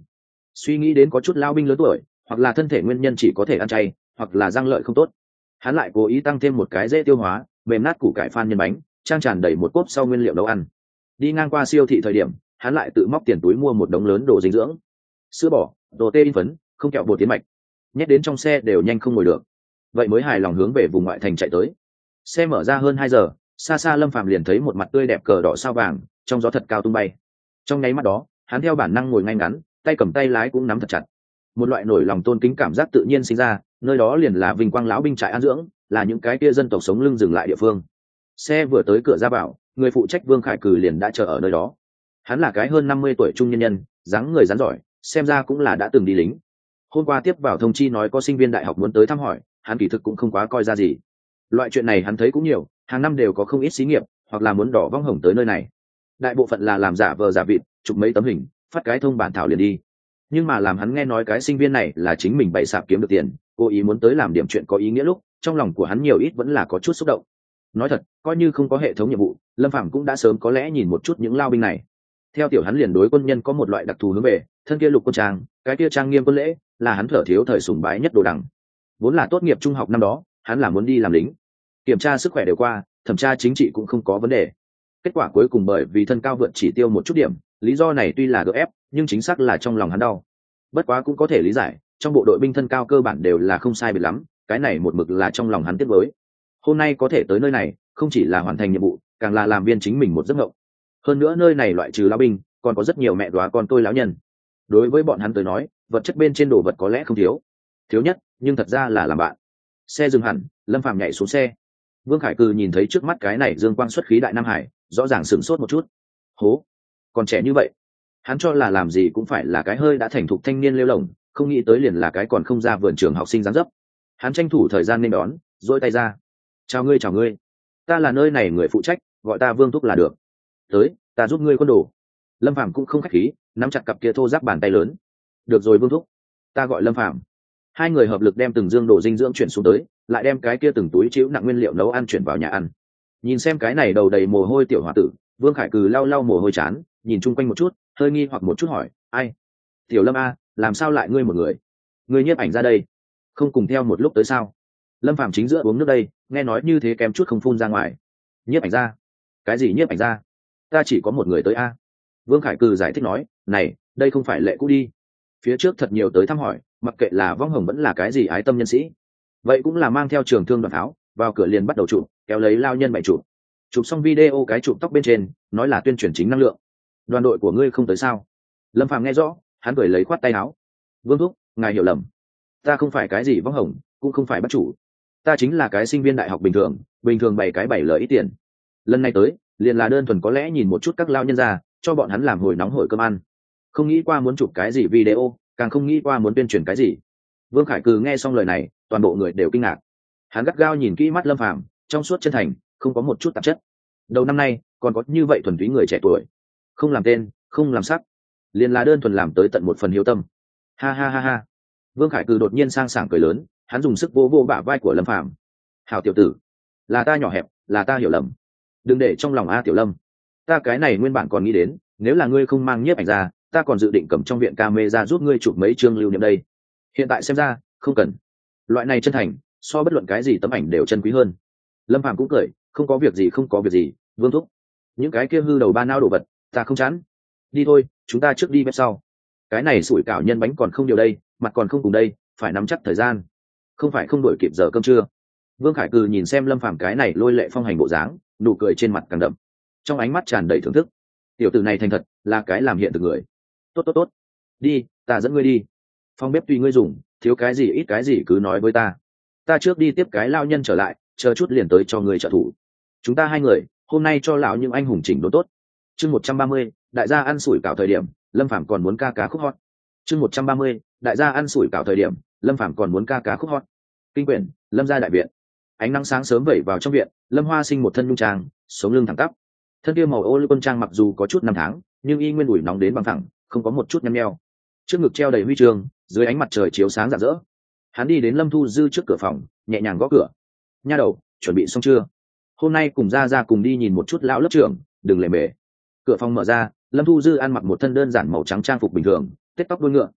suy nghĩ đến có chút lao binh lớn tuổi hoặc là thân thể nguyên nhân chỉ có thể ăn chay hoặc là răng lợi không tốt, hắn lại cố ý tăng thêm một cái dễ tiêu hóa mềm nát củ cải phan nhân bánh, trang tràn đầy một cốp sau nguyên liệu nấu ăn. Đi ngang qua siêu thị thời điểm, hắn lại tự móc tiền túi mua một đống lớn đồ dinh dưỡng, sữa bò, đồ tê in phấn, không kẹo bột tiến mạch, nhét đến trong xe đều nhanh không ngồi được. Vậy mới hài lòng hướng về vùng ngoại thành chạy tới. Xe mở ra hơn hai giờ, xa xa Lâm Phàm liền thấy một mặt tươi đẹp cờ đỏ sao vàng trong gió thật cao tung bay. Trong nháy mắt đó, hắn theo bản năng ngồi ngay ngắn, tay cầm tay lái cũng nắm thật chặt. Một loại nổi lòng tôn kính cảm giác tự nhiên sinh ra, nơi đó liền là Vinh Quang lão binh trại an dưỡng, là những cái kia dân tộc sống lưng dừng lại địa phương. Xe vừa tới cửa ra vào, người phụ trách Vương Khải Cừ liền đã chờ ở nơi đó. Hắn là cái hơn năm mươi tuổi trung nhân nhân, dáng người rắn giỏi, xem ra cũng là đã từng đi lính. Hôm qua tiếp vào thông chi nói có sinh viên đại học muốn tới thăm hỏi, hắn kỳ thực cũng không quá coi ra gì. Loại chuyện này hắn thấy cũng nhiều, hàng năm đều có không ít xí nghiệp hoặc là muốn đỏ vong hồng tới nơi này. Đại bộ phận là làm giả vờ giả vịt, chụp mấy tấm hình, phát cái thông bản thảo liền đi. Nhưng mà làm hắn nghe nói cái sinh viên này là chính mình bày sạp kiếm được tiền, cố ý muốn tới làm điểm chuyện có ý nghĩa lúc, trong lòng của hắn nhiều ít vẫn là có chút xúc động. Nói thật, coi như không có hệ thống nhiệm vụ, Lâm Phàm cũng đã sớm có lẽ nhìn một chút những lao binh này. Theo tiểu hắn liền đối quân nhân có một loại đặc thù hướng về, thân kia lục quân trang, cái kia trang nghiêm quân lễ, là hắn thở thiếu thời sùng bái nhất đồ đẳng. Vốn là tốt nghiệp trung học năm đó, hắn là muốn đi làm lính. Kiểm tra sức khỏe đều qua, thẩm tra chính trị cũng không có vấn đề. Kết quả cuối cùng bởi vì thân cao vượt chỉ tiêu một chút điểm, lý do này tuy là gượng ép, nhưng chính xác là trong lòng hắn đau. Bất quá cũng có thể lý giải, trong bộ đội binh thân cao cơ bản đều là không sai biệt lắm, cái này một mực là trong lòng hắn tiếc nuối. Hôm nay có thể tới nơi này, không chỉ là hoàn thành nhiệm vụ, càng là làm viên chính mình một giấc mộng. Hơn nữa nơi này loại trừ lão binh, còn có rất nhiều mẹ đóa con tôi lão nhân. Đối với bọn hắn tới nói, vật chất bên trên đồ vật có lẽ không thiếu, thiếu nhất, nhưng thật ra là làm bạn. Xe dừng hẳn, Lâm Phàm nhảy xuống xe. Vương Khải Cừ nhìn thấy trước mắt cái này dương quang xuất khí đại nam hải, rõ ràng sửng sốt một chút. Hố, còn trẻ như vậy, hắn cho là làm gì cũng phải là cái hơi đã thành thục thanh niên lêu lồng, không nghĩ tới liền là cái còn không ra vườn trường học sinh dáng dấp. Hắn tranh thủ thời gian nên đón, duỗi tay ra. Chào ngươi, chào ngươi, ta là nơi này người phụ trách, gọi ta Vương Thúc là được. Tới, ta giúp ngươi quân đồ. Lâm Phàm cũng không khách khí, nắm chặt cặp kia thô ráp bàn tay lớn. Được rồi Vương Thúc, ta gọi Lâm Phàm. Hai người hợp lực đem từng dương đồ dinh dưỡng chuyển xuống tới, lại đem cái kia từng túi chịu nặng nguyên liệu nấu ăn chuyển vào nhà ăn. Nhìn xem cái này đầu đầy mồ hôi tiểu hòa tử, Vương Khải Cừ lau lau mồ hôi chán, nhìn chung quanh một chút, hơi nghi hoặc một chút hỏi, ai? Tiểu Lâm a, làm sao lại ngươi một người? Ngươi nhiếp ảnh ra đây, không cùng theo một lúc tới sao? Lâm Phàm chính giữa uống nước đây, nghe nói như thế kém chút không phun ra ngoài. Nhiếp ảnh ra? Cái gì nhiếp ảnh ra? Ta chỉ có một người tới a. Vương Khải Cừ giải thích nói, này, đây không phải lệ cũ đi. Phía trước thật nhiều tới thăm hỏi, mặc kệ là vong hồng vẫn là cái gì ái tâm nhân sĩ, vậy cũng là mang theo trường thương đoàn tháo vào cửa liền bắt đầu chụp, kéo lấy lao nhân bảy chụp chụp xong video cái chụp tóc bên trên, nói là tuyên truyền chính năng lượng. Đoàn đội của ngươi không tới sao? Lâm Phàm nghe rõ, hắn cười lấy khoát tay áo. Vương Thúc, ngài hiểu lầm, ta không phải cái gì vong hồng, cũng không phải bắt chủ, ta chính là cái sinh viên đại học bình thường, bình thường bày cái bảy lời ít tiền. Lần này tới liền là đơn thuần có lẽ nhìn một chút các lao nhân ra, cho bọn hắn làm hồi nóng hổi cơm ăn, không nghĩ qua muốn chụp cái gì video, càng không nghĩ qua muốn tuyên truyền cái gì. Vương Khải Cừ nghe xong lời này, toàn bộ người đều kinh ngạc. Hắn gắt gao nhìn kỹ mắt Lâm Phàm, trong suốt chân thành, không có một chút tạp chất. Đầu năm nay còn có như vậy thuần túy người trẻ tuổi, không làm tên, không làm sắc, liền là đơn thuần làm tới tận một phần hiếu tâm. Ha ha ha ha. Vương Khải Cừ đột nhiên sang sảng cười lớn, hắn dùng sức vô vô bả vai của Lâm Phàm. Hảo tiểu tử, là ta nhỏ hẹp, là ta hiểu lầm, đừng để trong lòng a Tiểu Lâm. Ta cái này nguyên bản còn nghĩ đến, nếu là ngươi không mang nhiếp ảnh ra, ta còn dự định cầm trong viện camera giúp ngươi chụp mấy chương lưu niệm đây. Hiện tại xem ra, không cần. Loại này chân thành, so bất luận cái gì tấm ảnh đều chân quý hơn. Lâm Phàm cũng cười, không có việc gì không có việc gì, Vương Thúc. Những cái kia hư đầu ba nao đồ vật, ta không chán. Đi thôi, chúng ta trước đi bếp sau. Cái này sủi cảo nhân bánh còn không nhiều đây, mặt còn không cùng đây, phải nắm chắc thời gian. Không phải không đuổi kịp giờ cơm trưa. Vương Khải Cừ nhìn xem Lâm Phàm cái này lôi lệ phong hành bộ dáng, nụ cười trên mặt càng đậm, trong ánh mắt tràn đầy thưởng thức. Tiểu tử này thành thật, là cái làm hiện thực người. Tốt tốt tốt, đi, ta dẫn ngươi đi. Phòng bếp tùy ngươi dùng, thiếu cái gì ít cái gì cứ nói với ta. Ta trước đi tiếp cái lao nhân trở lại, chờ chút liền tới cho người trợ thủ. Chúng ta hai người hôm nay cho lão những anh hùng chỉnh đốn tốt. Chương một trăm ba mươi, đại gia ăn sủi cảo thời điểm, Lâm Phàm còn muốn ca cá khúc hót. Chương một trăm ba mươi, đại gia ăn sủi cảo thời điểm, Lâm Phàm còn muốn ca cá khúc hót. Kinh quyển, Lâm gia đại viện. Ánh nắng sáng sớm vẩy vào trong viện, Lâm Hoa Sinh một thân nhung trang, sống lưng thẳng tắp. Thân kia màu ô lưu quân trang mặc dù có chút năm tháng, nhưng y nguyên ủi nóng đến bằng thẳng, không có một chút nhăn nheo. Trước ngực treo đầy huy chương, dưới ánh mặt trời chiếu sáng rạng rỡ. Hắn đi đến Lâm Thu Dư trước cửa phòng, nhẹ nhàng gõ cửa. Nha đầu, chuẩn bị xong chưa? Hôm nay cùng ra ra cùng đi nhìn một chút lão lớp trưởng, đừng lề mề. Cửa phòng mở ra, Lâm Thu Dư ăn mặc một thân đơn giản màu trắng trang phục bình thường, tết tóc đuôi ngựa,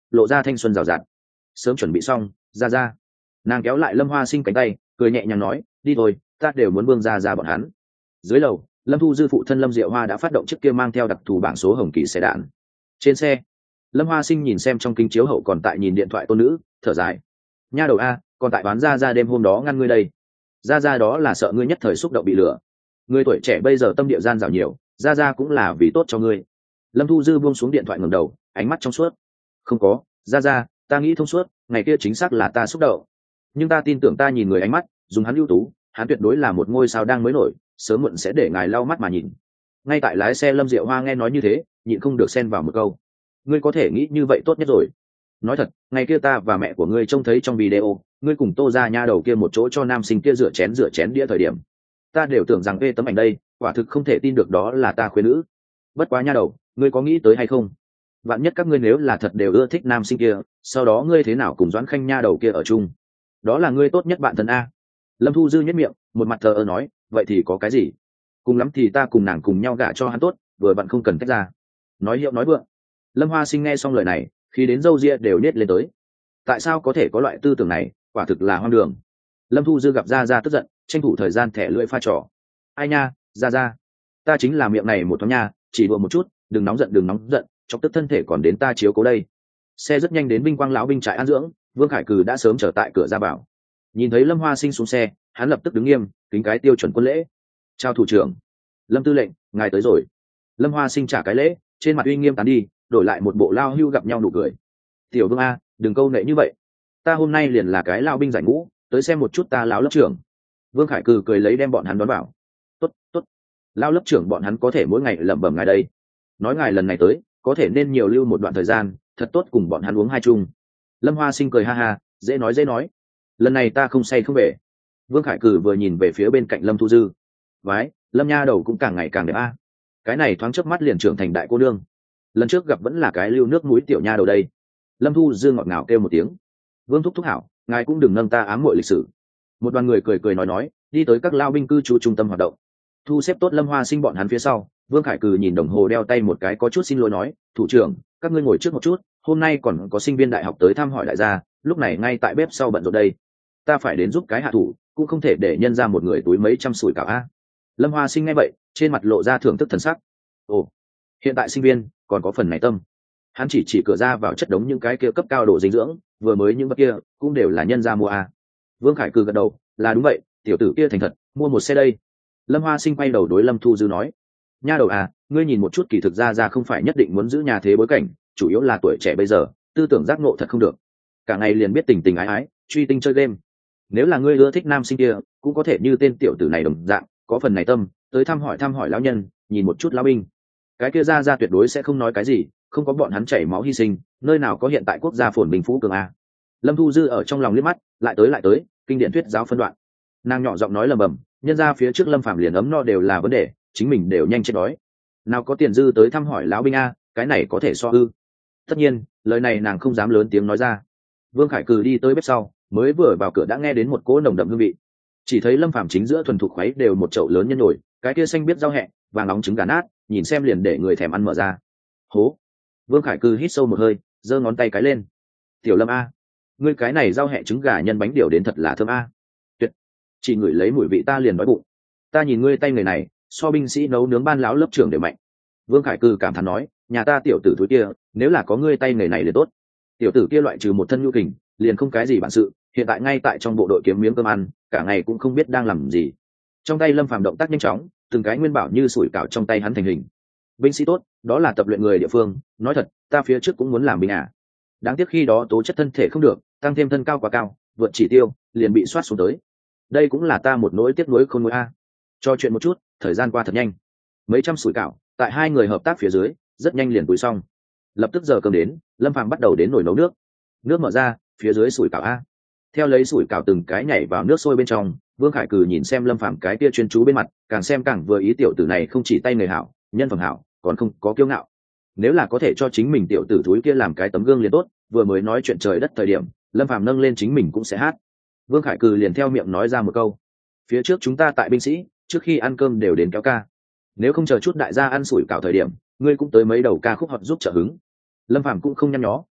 lộ ra thanh xuân rào rạt. Sớm chuẩn bị xong, ra ra. Nàng kéo lại Lâm Hoa Sinh cánh tay, cười nhẹ nhàng nói, đi thôi, ta đều muốn vương ra ra bọn hắn. Dưới lầu, Lâm Thu Dư phụ thân Lâm Diệu Hoa đã phát động chiếc kia mang theo đặc thù bảng số hồng kỳ xe đạn. Trên xe, Lâm Hoa Sinh nhìn xem trong kính chiếu hậu còn tại nhìn điện thoại tôn nữ, thở dài. Nha đầu a, còn tại bán ra ra đêm hôm đó ngăn ngươi đây. Ra ra đó là sợ ngươi nhất thời xúc động bị lừa. Ngươi tuổi trẻ bây giờ tâm địa gian dảo nhiều, ra ra cũng là vì tốt cho ngươi. Lâm Thu Dư buông xuống điện thoại ngẩng đầu, ánh mắt trong suốt. Không có, ra ra, ta nghĩ thông suốt, ngày kia chính xác là ta xúc động. Nhưng ta tin tưởng ta nhìn người ánh mắt, dùng hắn ưu tú, hắn tuyệt đối là một ngôi sao đang mới nổi, sớm muộn sẽ để ngài lau mắt mà nhìn. Ngay tại lái xe Lâm Diệu Hoa nghe nói như thế, nhịn không được xen vào một câu. Ngươi có thể nghĩ như vậy tốt nhất rồi. Nói thật, ngày kia ta và mẹ của ngươi trông thấy trong video, ngươi cùng Tô Gia nha đầu kia một chỗ cho nam sinh kia rửa chén rửa chén đĩa thời điểm, ta đều tưởng rằng ê tấm ảnh đây, quả thực không thể tin được đó là ta khuyên nữ. Bất quá nha đầu, ngươi có nghĩ tới hay không? Vạn nhất các ngươi nếu là thật đều ưa thích nam sinh kia, sau đó ngươi thế nào cùng Doãn Khanh nha đầu kia ở chung? Đó là ngươi tốt nhất bạn thân a. Lâm Thu Dư nhếch miệng, một mặt thờ ơ nói, vậy thì có cái gì? Cùng lắm thì ta cùng nàng cùng nhau gả cho hắn tốt, vừa bạn không cần tách ra. Nói hiệu nói vượng. Lâm Hoa Sinh nghe xong lời này, khi đến râu ria đều nết lên tới. Tại sao có thể có loại tư tưởng này, quả thực là hoang đường. Lâm Thu Dư gặp Gia Gia tức giận, tranh thủ thời gian thẻ lưỡi pha trò. Ai nha, Gia Gia, ta chính là miệng này một thoáng nha, chỉ đùa một chút, đừng nóng giận đừng nóng giận, chọc tức thân thể còn đến ta chiếu cố đây. Xe rất nhanh đến Vinh Quang lão binh trại an dưỡng, Vương Khải Cừ đã sớm chờ tại cửa ra vào. Nhìn thấy Lâm Hoa Sinh xuống xe, hắn lập tức đứng nghiêm, kính cái tiêu chuẩn quân lễ. Chào thủ trưởng. Lâm tư lệnh, ngài tới rồi. Lâm Hoa Sinh trả cái lễ, trên mặt uy nghiêm tán đi, đổi lại một bộ lao hưu gặp nhau nụ cười. Tiểu Vương a, đừng câu nệ như vậy, ta hôm nay liền là cái lao binh giải ngũ, tới xem một chút ta lão lớp trưởng. Vương Khải Cừ cười lấy đem bọn hắn đón vào. Tốt, tốt. Lao lớp trưởng bọn hắn có thể mỗi ngày lẩm bẩm ngài đây. Nói ngài lần này tới, có thể nên nhiều lưu một đoạn thời gian, thật tốt cùng bọn hắn uống hai chung. Lâm Hoa Sinh cười ha ha, dễ nói dễ nói. Lần này ta không say không về. Vương Khải Cừ vừa nhìn về phía bên cạnh Lâm Thu Dư. Vái, Lâm nha đầu cũng càng ngày càng đẹp a. Cái này thoáng chớp mắt liền trưởng thành đại cô nương. Lần trước gặp vẫn là cái lưu nước mũi tiểu nha đầu đây. Lâm Thu Dư ngọt ngào kêu một tiếng. Vương thúc thúc hảo, ngài cũng đừng nâng ta ám muội lịch sử. Một đoàn người cười cười nói nói, đi tới các lao binh cư trú trung tâm hoạt động. Thu xếp tốt Lâm Hoa Sinh bọn hắn phía sau, Vương Khải Cừ nhìn đồng hồ đeo tay một cái có chút xin lỗi nói, thủ trưởng, các ngươi ngồi trước một chút, hôm nay còn có sinh viên đại học tới thăm hỏi đại gia, lúc này ngay tại bếp sau bận rộn đây. Ta phải đến giúp cái hạ thủ, cũng không thể để nhân ra một người túi mấy trăm sủi cảo a. Lâm Hoa Sinh nghe vậy, trên mặt lộ ra thưởng thức thần sắc. Ồ, hiện tại sinh viên còn có phần này tâm. Hắn chỉ chỉ cửa ra vào chất đống những cái kia cấp cao độ dinh dưỡng, vừa mới những vật kia cũng đều là nhân ra mua a. Vương Khải Cừ gật đầu, là đúng vậy, tiểu tử kia thành thật, mua một xe đây. Lâm Hoa Sinh quay đầu đối Lâm Thu Dư nói, nha đầu à, ngươi nhìn một chút kỳ thực ra ra không phải nhất định muốn giữ nhà thế bối cảnh, chủ yếu là tuổi trẻ bây giờ, tư tưởng giác ngộ thật không được, cả ngày liền biết tình tình ái ái, truy tinh chơi game. Nếu là ngươi ưa thích nam sinh kia, cũng có thể như tên tiểu tử này đồng dạng, có phần này tâm, tới thăm hỏi thăm hỏi lão nhân, nhìn một chút lão binh. Cái kia ra ra tuyệt đối sẽ không nói cái gì, không có bọn hắn chảy máu hy sinh, nơi nào có hiện tại quốc gia phồn bình phú cường a. Lâm Thu Dư ở trong lòng liếc mắt, lại tới lại tới, kinh điển thuyết giáo phân đoạn. Nàng nhỏ giọng nói lầm bầm, nhân ra phía trước Lâm Phàm liền ấm no đều là vấn đề, chính mình đều nhanh chết đói. Nào có tiền dư tới thăm hỏi lão binh a, cái này có thể so ư? Tất nhiên, lời này nàng không dám lớn tiếng nói ra. Vương Khải Cừ đi tới bếp sau, mới vừa vào cửa đã nghe đến một cỗ nồng đậm hương vị. Chỉ thấy Lâm Phàm chính giữa thuần thục khuấy đều một chậu lớn nhân nổi, cái kia xanh biết rau hẹ, vàng nóng trứng gà nát, nhìn xem liền để người thèm ăn mở ra. Hố! Vương Khải Cừ hít sâu một hơi, giơ ngón tay cái lên. Tiểu Lâm a, ngươi cái này rau hẹ trứng gà nhân bánh điều đến thật là thơm a. Tuyệt! Chỉ ngửi lấy mùi vị ta liền đói bụng. Ta nhìn ngươi tay người này, so binh sĩ nấu nướng ban lão lớp trưởng đều mạnh. Vương Khải Cừ cảm thán nói, nhà ta tiểu tử thúi kia, nếu là có ngươi tay người này liền tốt. Tiểu tử kia loại trừ một thân nhu kình, liền không cái gì bản sự, hiện tại ngay tại trong bộ đội kiếm miếng cơm ăn, cả ngày cũng không biết đang làm gì. Trong tay Lâm Phàm động tác nhanh chóng, từng cái nguyên bảo như sủi cảo trong tay hắn thành hình. Binh sĩ tốt, đó là tập luyện người địa phương, nói thật, ta phía trước cũng muốn làm binh à. Đáng tiếc khi đó tố chất thân thể không được, tăng thêm thân cao quá cao, vượt chỉ tiêu, liền bị soát xuống tới. Đây cũng là ta một nỗi tiếc nuối không nuối a. Cho chuyện một chút, thời gian qua thật nhanh. Mấy trăm sủi cảo, tại hai người hợp tác phía dưới, rất nhanh liền túi xong. Lập tức giờ cơm đến, Lâm Phàm bắt đầu đến nồi nấu nước. Nước mở ra, phía dưới sủi cảo a. Theo lấy sủi cảo từng cái nhảy vào nước sôi bên trong, Vương Khải Cừ nhìn xem Lâm Phàm cái kia chuyên chú bên mặt, càng xem càng vừa ý tiểu tử này không chỉ tay người hảo, nhân phẩm hảo, còn không có kiêu ngạo. Nếu là có thể cho chính mình tiểu tử thúi kia làm cái tấm gương liền tốt, vừa mới nói chuyện trời đất thời điểm, Lâm Phàm nâng lên chính mình cũng sẽ hát. Vương Khải Cừ liền theo miệng nói ra một câu, phía trước chúng ta tại binh sĩ, trước khi ăn cơm đều đến kéo ca, nếu không chờ chút đại gia ăn sủi cảo thời điểm, ngươi cũng tới mấy đầu ca khúc hợp giúp trợ hứng. Lâm Phàm cũng không nhăn nhó,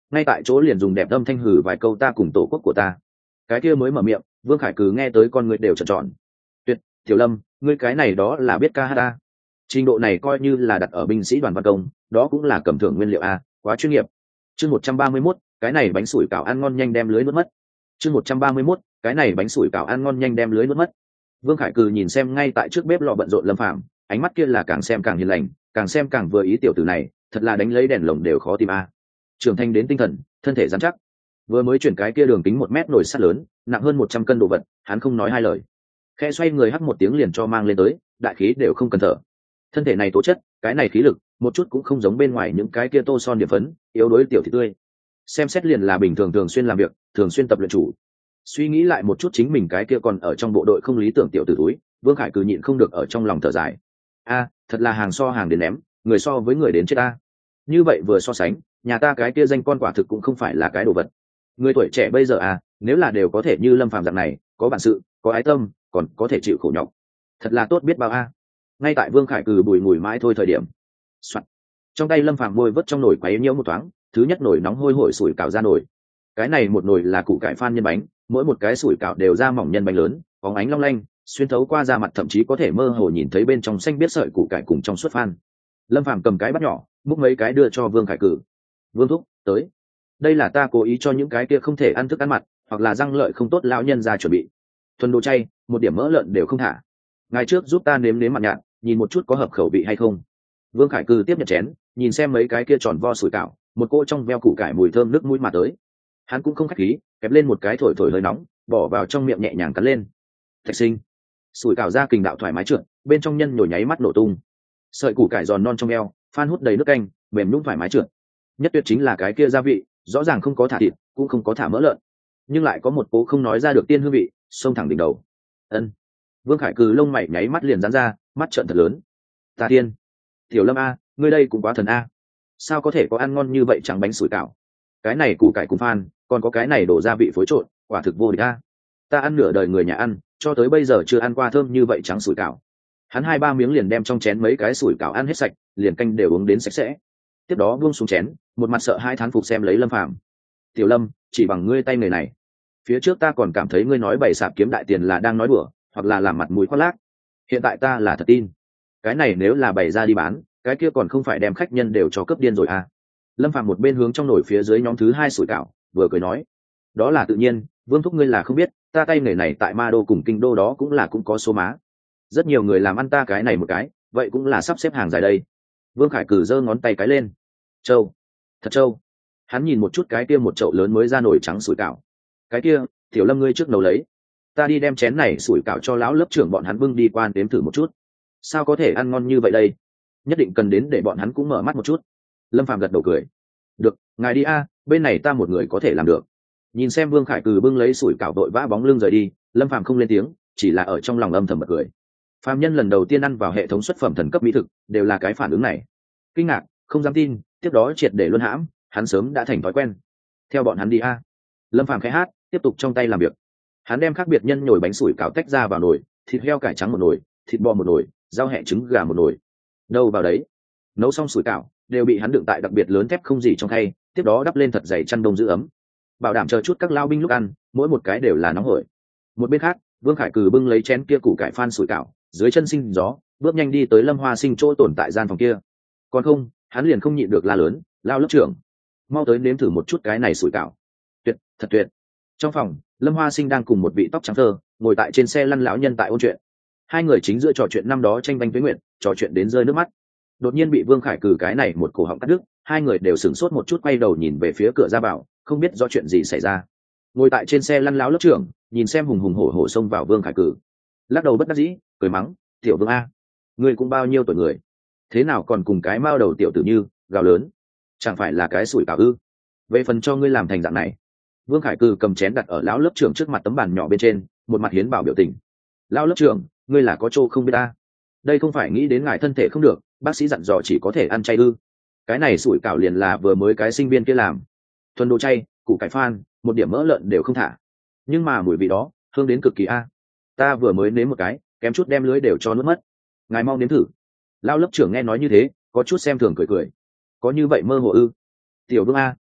ngay tại chỗ liền dùng đẹp âm thanh hử vài câu ta cùng tổ quốc của ta. Cái kia mới mở miệng, Vương Khải Cừ nghe tới con người đều trợn tròn. Tuyệt, Tiểu Lâm, ngươi cái này đó là biết ca hát ta. Trình độ này coi như là đặt ở binh sĩ đoàn văn công, đó cũng là cầm thưởng nguyên liệu a, quá chuyên nghiệp. Chương một trăm ba mươi mốt, cái này bánh sủi cảo ăn ngon nhanh đem lưới nuốt mất. Chương một trăm ba mươi mốt, cái này bánh sủi cảo ăn ngon nhanh đem lưới nuốt mất. Vương Khải Cừ nhìn xem ngay tại trước bếp lò bận rộn Lâm Phàm, ánh mắt kia là càng xem càng hiền lành, càng xem càng vừa ý tiểu tử này, thật là đánh lấy đèn lồng đều khó tìm a. Trưởng thành đến tinh thần, thân thể rắn chắc. Vừa mới chuyển cái kia đường kính một mét nồi sắt lớn, nặng hơn một trăm cân đồ vật, hắn không nói hai lời. Khẽ xoay người hắt một tiếng liền cho mang lên tới, đại khí đều không cần thở. Thân thể này tố chất, cái này khí lực, một chút cũng không giống bên ngoài những cái kia tô son điểm phấn, yếu đuối tiểu thị tươi. Xem xét liền là bình thường thường xuyên làm việc, thường xuyên tập luyện chủ. Suy nghĩ lại một chút chính mình cái kia còn ở trong bộ đội không lý tưởng tiểu tử túi, Vương Khải Cừ nhịn không được ở trong lòng thở dài. A, thật là hàng so hàng đến ném, người so với người đến chết ta. Như vậy vừa so sánh, nhà ta cái kia danh con quả thực cũng không phải là cái đồ vật. Người tuổi trẻ bây giờ à, nếu là đều có thể như Lâm Phàm dạng này, có bản sự, có ái tâm, còn có thể chịu khổ nhọc, thật là tốt biết bao a. Ngay tại Vương Khải Cừ bùi ngùi mãi thôi thời điểm, soạt, trong tay Lâm Phàm bôi vớt trong nồi quấy nhiễu một thoáng, thứ nhất nồi nóng hôi hổi sủi cảo ra nồi. Cái này một nồi là củ cải phan nhân bánh, mỗi một cái sủi cảo đều ra mỏng nhân bánh lớn, bóng ánh long lanh, xuyên thấu qua da mặt thậm chí có thể mơ hồ nhìn thấy bên trong xanh biết sợi củ cải cùng trong suốt phan. Lâm Phàm cầm cái bát nhỏ, múc mấy cái đưa cho Vương Khải Cừ. Vương thúc, tới. Đây là ta cố ý cho những cái kia không thể ăn thức ăn mặn hoặc là răng lợi không tốt lão nhân ra chuẩn bị. Thuần đồ chay, một điểm mỡ lợn đều không thả. Ngày trước giúp ta nếm nếm mặn nhạt, nhìn một chút có hợp khẩu vị hay không. Vương Khải Cừ tiếp nhận chén, nhìn xem mấy cái kia tròn vo sủi cảo, một cô trong veo củ cải mùi thơm nước mũi mà tới. Hắn cũng không khách khí, kẹp lên một cái thổi thổi hơi nóng, bỏ vào trong miệng nhẹ nhàng cắn lên. Thạch sinh, sủi cảo ra kình đạo thoải mái trượt, bên trong nhân nhồi nháy mắt nổ tung. Sợi củ cải giòn non trong eo, phan hút đầy nước canh, mềm nhũn thoải mái trượt. Nhất tuyệt chính là cái kia gia vị, rõ ràng không có thả thịt, cũng không có thả mỡ lợn, nhưng lại có một cố không nói ra được tiên hương vị, xông thẳng đỉnh đầu. Ân. Vương Khải Cừ lông mày nháy mắt liền giãn ra, mắt trợn thật lớn. Ta tiên, Tiểu Lâm a, ngươi đây cũng quá thần a. Sao có thể có ăn ngon như vậy chẳng bánh sủi cảo? Cái này củ cải cùng phan, còn có cái này đổ gia vị phối trộn, quả thực vô địch a. Ta ăn nửa đời người nhà ăn, cho tới bây giờ chưa ăn qua thơm như vậy trắng sủi cảo. Hắn hai ba miếng liền đem trong chén mấy cái sủi cảo ăn hết sạch, liền canh đều uống đến sạch sẽ. Tiếp đó buông xuống chén, một mặt sợ hai thán phục xem lấy Lâm Phàm. Tiểu Lâm, chỉ bằng ngươi tay nghề này, phía trước ta còn cảm thấy ngươi nói bày sạp kiếm đại tiền là đang nói đùa, hoặc là làm mặt mũi khoác lác. Hiện tại ta là thật tin. Cái này nếu là bày ra đi bán, cái kia còn không phải đem khách nhân đều cho cướp điên rồi à? Lâm Phàm một bên hướng trong nồi phía dưới nhóm thứ hai sủi cảo, vừa cười nói, đó là tự nhiên, Vương thúc ngươi là không biết, ta tay nghề này tại Ma Đô cùng Kinh Đô đó cũng là cũng có số má. Rất nhiều người làm ăn ta cái này một cái, vậy cũng là sắp xếp hàng dài đây. Vương Khải Cừ giơ ngón tay cái lên. Châu, thật châu. Hắn nhìn một chút cái kia một chậu lớn mới ra nồi trắng sủi cảo. Cái kia, Tiểu Lâm ngươi trước nấu lấy, ta đi đem chén này sủi cảo cho lão lớp trưởng bọn hắn bưng đi quan đếm thử một chút. Sao có thể ăn ngon như vậy đây? Nhất định cần đến để bọn hắn cũng mở mắt một chút. Lâm Phàm gật đầu cười. Được, ngài đi a, bên này ta một người có thể làm được. Nhìn xem Vương Khải Cừ bưng lấy sủi cảo vội vã bóng lưng rời đi, Lâm Phàm không lên tiếng, chỉ là ở trong lòng âm thầm bật cười. Phàm nhân lần đầu tiên ăn vào hệ thống xuất phẩm thần cấp mỹ thực, đều là cái phản ứng này. Kinh ngạc, không dám tin, tiếp đó triệt để luân hãm, hắn sớm đã thành thói quen. Theo bọn hắn đi a. Lâm Phàm khẽ hát, tiếp tục trong tay làm việc. Hắn đem khác biệt nhân nhồi bánh sủi cảo tách ra vào nồi, thịt heo cải trắng một nồi, thịt bò một nồi, rau hẹ trứng gà một nồi. Đâu vào đấy. Nấu xong sủi cảo, đều bị hắn đựng tại đặc biệt lớn thép không gì trong khay, tiếp đó đắp lên thật dày chăn đông giữ ấm, bảo đảm chờ chút các lao binh lúc ăn, mỗi một cái đều là nóng hổi. Một bên khác, Vương Khải Cừ bưng lấy chén kia củ cải phan sủi cảo, dưới chân sinh gió, bước nhanh đi tới Lâm Hoa Sinh chỗ tồn tại gian phòng kia. Còn không, hắn liền không nhịn được la lớn, lao lớp trưởng, mau tới nếm thử một chút cái này sủi cảo. Tuyệt, thật tuyệt. Trong phòng, Lâm Hoa Sinh đang cùng một vị tóc trắng thơ ngồi tại trên xe lăn lão nhân tại ôn chuyện. Hai người chính giữa trò chuyện năm đó tranh banh với nguyện, trò chuyện đến rơi nước mắt. Đột nhiên bị Vương Khải Cừ cái này một cổ họng cắt đứt, hai người đều sửng sốt một chút, quay đầu nhìn về phía cửa ra vào, không biết do chuyện gì xảy ra. Ngồi tại trên xe lăn lão lớp trưởng nhìn xem hùng hùng hổ hổ xông vào Vương Khải Cừ, lắc đầu bất đắc dĩ, cười mắng, tiểu Vương a, ngươi cũng bao nhiêu tuổi người, thế nào còn cùng cái mao đầu tiểu tử như gào lớn, chẳng phải là cái sủi cảo ư? Về phần cho ngươi làm thành dạng này. Vương Khải Cừ cầm chén đặt ở lão lớp trưởng trước mặt tấm bàn nhỏ bên trên, một mặt hiến bảo biểu tình. Lão lớp trưởng, ngươi là có chỗ không biết ta, đây không phải nghĩ đến ngài thân thể không được, bác sĩ dặn dò chỉ có thể ăn chay ư? Cái này sủi cảo liền là vừa mới cái sinh viên kia làm, thuần đồ chay, củ cải phan, một điểm mỡ lợn đều không thả, nhưng mà mùi vị đó hương đến cực kỳ a. Ta vừa mới nếm một cái, kém chút đem lưới đều cho nuốt mất. Ngài mau nếm thử. Lão lớp trưởng nghe nói như thế, có chút xem thường cười cười. Có như vậy mơ hồ ư? Tiểu Vương a,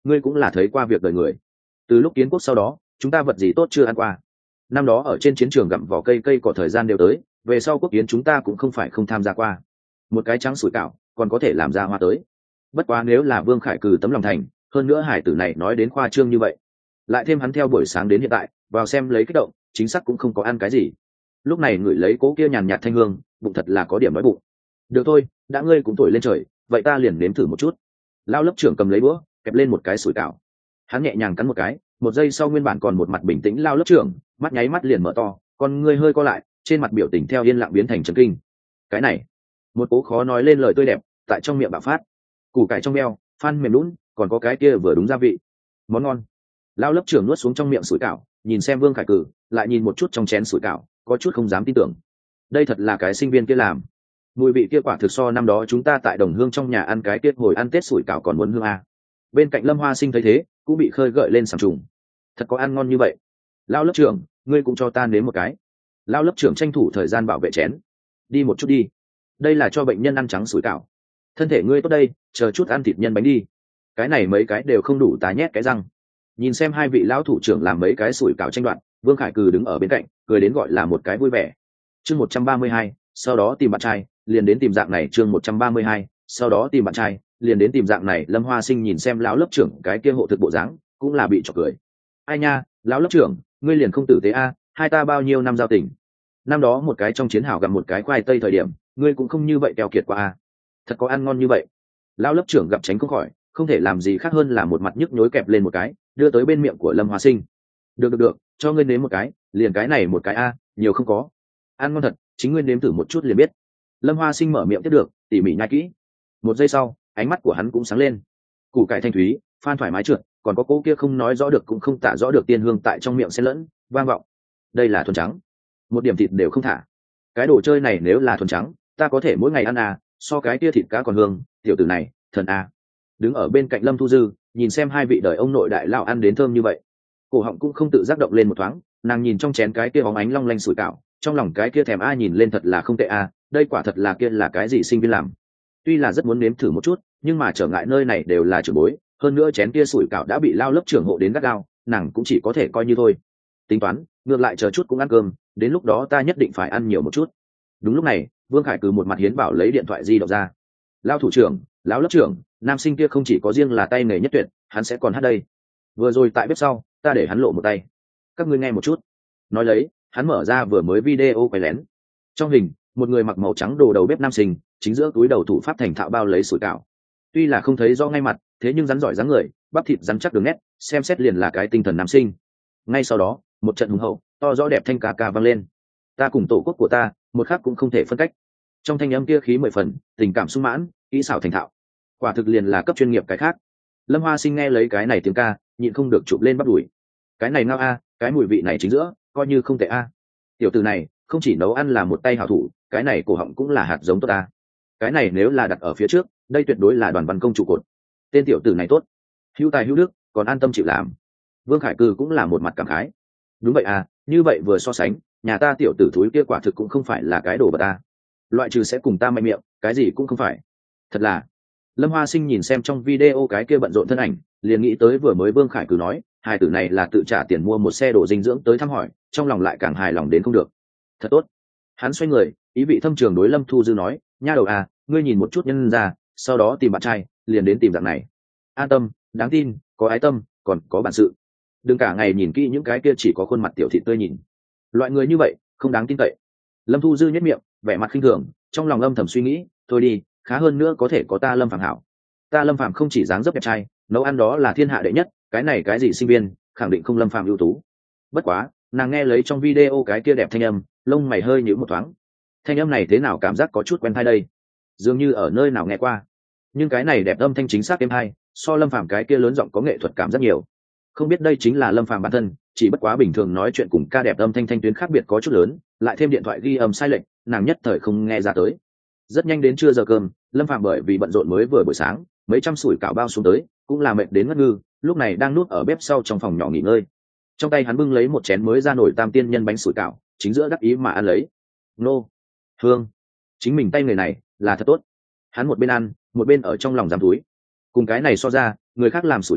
ngươi cũng là thấy qua việc đời người. Từ lúc kiến quốc sau đó chúng ta vật gì tốt chưa ăn qua. Năm đó ở trên chiến trường gặm vỏ cây cây cỏ thời gian đều tới, về sau quốc kiến chúng ta cũng không phải không tham gia qua. Một cái trắng sủi cảo còn có thể làm ra hoa tới. Bất quá nếu là Vương Khải cừ tấm lòng thành, hơn nữa hải tử này nói đến khoa trương như vậy, lại thêm hắn theo buổi sáng đến hiện tại vào xem lấy kích động, chính xác cũng không có ăn cái gì. Lúc này ngửi lấy cố kia nhàn nhạt thanh hương, bụng thật là có điểm đói bụng. Được thôi, đã ngươi cũng tuổi lên trời, vậy ta liền nếm thử một chút. Lao lớp trưởng cầm lấy búa kẹp lên một cái sủi cảo, hắn nhẹ nhàng cắn một cái, một giây sau nguyên bản còn một mặt bình tĩnh Lao lớp trưởng mắt nháy mắt liền mở to, con ngươi hơi co lại, trên mặt biểu tình theo yên lặng biến thành trấn kinh. Cái này, một cố khó nói lên lời tươi đẹp tại trong miệng bạo phát. Củ cải trong beo, phan mềm lún, còn có cái kia vừa đúng gia vị, món ngon. Lao lớp trưởng nuốt xuống trong miệng sủi cảo, nhìn xem Vương Khải Cử, lại nhìn một chút trong chén sủi cảo, có chút không dám tin tưởng. Đây thật là cái sinh viên kia làm. Mùi vị kia quả thực so năm đó chúng ta tại Đồng Hương trong nhà ăn cái kia hồi ăn Tết sủi cảo còn muốn hương a. Bên cạnh Lâm Hoa Sinh thấy thế, cũng bị khơi gợi lên sảng trùng. Thật có ăn ngon như vậy. Lao lớp trưởng, ngươi cũng cho ta nếm một cái. Lao lớp trưởng tranh thủ thời gian bảo vệ chén. Đi một chút đi. Đây là cho bệnh nhân ăn trắng sủi cảo. Thân thể ngươi tốt đây, chờ chút ăn thịt nhân bánh đi. Cái này mấy cái đều không đủ tá nhét cái răng. Nhìn xem hai vị lão thủ trưởng làm mấy cái sủi cảo tranh đoạt, Vương Khải Cừ đứng ở bên cạnh, cười đến gọi là một cái vui vẻ. Chương một trăm ba mươi hai, sau đó tìm bạn trai, liền đến tìm dạng này. Chương một trăm ba mươi hai, sau đó tìm bạn trai, liền đến tìm dạng này. Lâm Hoa Sinh nhìn xem lão lớp trưởng cái kia hộ thực bộ dáng, cũng là bị chọc cười. Ai nha, lão lớp trưởng, ngươi liền không tử tế a, hai ta bao nhiêu năm giao tình. Năm đó một cái trong chiến hào gặp một cái khoai tây thời điểm, ngươi cũng không như vậy keo kiệt qua a. Thật có ăn ngon như vậy. Lão lớp trưởng gặp tránh không khỏi, không thể làm gì khác hơn là một mặt nhức nhối kẹp lên một cái, đưa tới bên miệng của Lâm Hoa Sinh. Được được được, cho ngươi nếm một cái, liền cái này một cái a, nhiều không có. Ăn ngon thật, chính ngươi nếm thử một chút liền biết. Lâm Hoa Sinh mở miệng tiếp được, tỉ mỉ nhai kỹ. Một giây sau, ánh mắt của hắn cũng sáng lên. Củ cải thanh thúy, phan thoải mái trượt, còn có cô kia không nói rõ được cũng không tả rõ được tiên hương tại trong miệng xen lẫn, vang vọng. Đây là thuần trắng, một điểm thịt đều không thả. Cái đồ chơi này nếu là thuần trắng, ta có thể mỗi ngày ăn à, so cái kia thịt cá còn hương, tiểu tử này, thần à. Đứng ở bên cạnh Lâm Thu Dư, nhìn xem hai vị đời ông nội đại lão ăn đến thơm như vậy, cổ họng cũng không tự giác động lên một thoáng. Nàng nhìn trong chén cái kia bóng ánh long lanh sủi cảo, trong lòng cái kia thèm a nhìn lên thật là không tệ a, đây quả thật là kia là cái gì sinh viên làm. Tuy là rất muốn nếm thử một chút, nhưng mà trở ngại nơi này đều là trưởng bối, hơn nữa chén kia sủi cảo đã bị Lao lớp trưởng hộ đến gắt gao, nàng cũng chỉ có thể coi như thôi. Tính toán, ngược lại chờ chút cũng ăn cơm, đến lúc đó ta nhất định phải ăn nhiều một chút. Đúng lúc này, Vương Khải Cừ một mặt hiến bảo lấy điện thoại di động ra. Lao thủ trưởng, lão lớp trưởng, nam sinh kia không chỉ có riêng là tay nghề nhất tuyệt, hắn sẽ còn hát đây. Vừa rồi tại bếp sau, ta để hắn lộ một tay, các ngươi nghe một chút. Nói lấy, hắn mở ra vừa mới video quay lén. Trong hình, một người mặc màu trắng đồ đầu bếp nam sinh, chính giữa túi đầu thủ pháp thành thạo bao lấy sủi cảo. Tuy là không thấy rõ ngay mặt, thế nhưng rắn giỏi dáng người, bắp thịt rắn chắc đường nét, xem xét liền là cái tinh thần nam sinh. Ngay sau đó, một trận hùng hậu, to rõ đẹp thanh ca ca vang lên. Ta cùng tổ quốc của ta, một khắc cũng không thể phân cách. Trong thanh âm kia khí mười phần, tình cảm sung mãn, kỹ xảo thành thạo. Quả thực liền là cấp chuyên nghiệp cái khác. Lâm Hoa Sinh nghe lấy cái này tiếng ca, nhịn không được chụp lên bắp đùi. Cái này ngao a, cái mùi vị này chính giữa, coi như không tệ a. Tiểu tử này, không chỉ nấu ăn là một tay hảo thủ, cái này cổ họng cũng là hạt giống tốt ta. Cái này nếu là đặt ở phía trước, đây tuyệt đối là đoàn văn công trụ cột. Tên tiểu tử này tốt, hữu tài hữu đức, còn an tâm chịu làm. Vương Khải Cừ cũng là một mặt cảm khái. Đúng vậy à, như vậy vừa so sánh, nhà ta tiểu tử thúi kia quả thực cũng không phải là cái đồ vật ta. Loại trừ sẽ cùng ta mạnh miệng, cái gì cũng không phải. Thật là. Lâm Hoa Sinh nhìn xem trong video cái kia bận rộn thân ảnh, liền nghĩ tới vừa mới Vương Khải Cừ nói, hai tử này là tự trả tiền mua một xe đồ dinh dưỡng tới thăm hỏi, trong lòng lại càng hài lòng đến không được. Thật tốt. Hắn xoay người, ý vị thâm trường đối Lâm Thu Dư nói, nha đầu à, ngươi nhìn một chút nhân ra, sau đó tìm bạn trai, liền đến tìm dạng này. An tâm, đáng tin, có ái tâm, còn có bản sự. Đừng cả ngày nhìn kỹ những cái kia chỉ có khuôn mặt tiểu thị tươi nhìn. Loại người như vậy, không đáng tin cậy. Lâm Thu Dư nhếch miệng, vẻ mặt khinh thường, trong lòng âm thầm suy nghĩ, thôi đi, khá hơn nữa có thể có ta Lâm Phàm hảo. Ta Lâm Phàm không chỉ dáng dấp đẹp trai, nấu ăn đó là thiên hạ đệ nhất, cái này cái gì sinh viên, khẳng định không Lâm Phàm ưu tú. Bất quá, nàng nghe lấy trong video cái kia đẹp thanh âm, lông mày hơi nhíu một thoáng. Thanh âm này thế nào cảm giác có chút quen tai đây, dường như ở nơi nào nghe qua. Nhưng cái này đẹp âm thanh chính xác êm hay, so Lâm Phàm cái kia lớn giọng có nghệ thuật cảm rất nhiều. Không biết đây chính là Lâm Phàm bản thân, chỉ bất quá bình thường nói chuyện cùng ca đẹp âm thanh thanh tuyến khác biệt có chút lớn, lại thêm điện thoại ghi âm sai lệch, nàng nhất thời không nghe ra tới. Rất nhanh đến trưa giờ cơm, Lâm Phàm bởi vì bận rộn mới vừa buổi sáng, mấy trăm sủi cảo bao xuống tới, cũng là mệt đến ngất ngư, lúc này đang nuốt ở bếp sau trong phòng nhỏ nghỉ ngơi. Trong tay hắn bưng lấy một chén mới ra nổi tam tiên nhân bánh sủi cảo, chính giữa đắc ý mà ăn lấy. Nô, hương, chính mình tay người này là thật tốt. Hắn một bên ăn, một bên ở trong lòng giam túi. Cùng cái này so ra, người khác làm sủi cảo,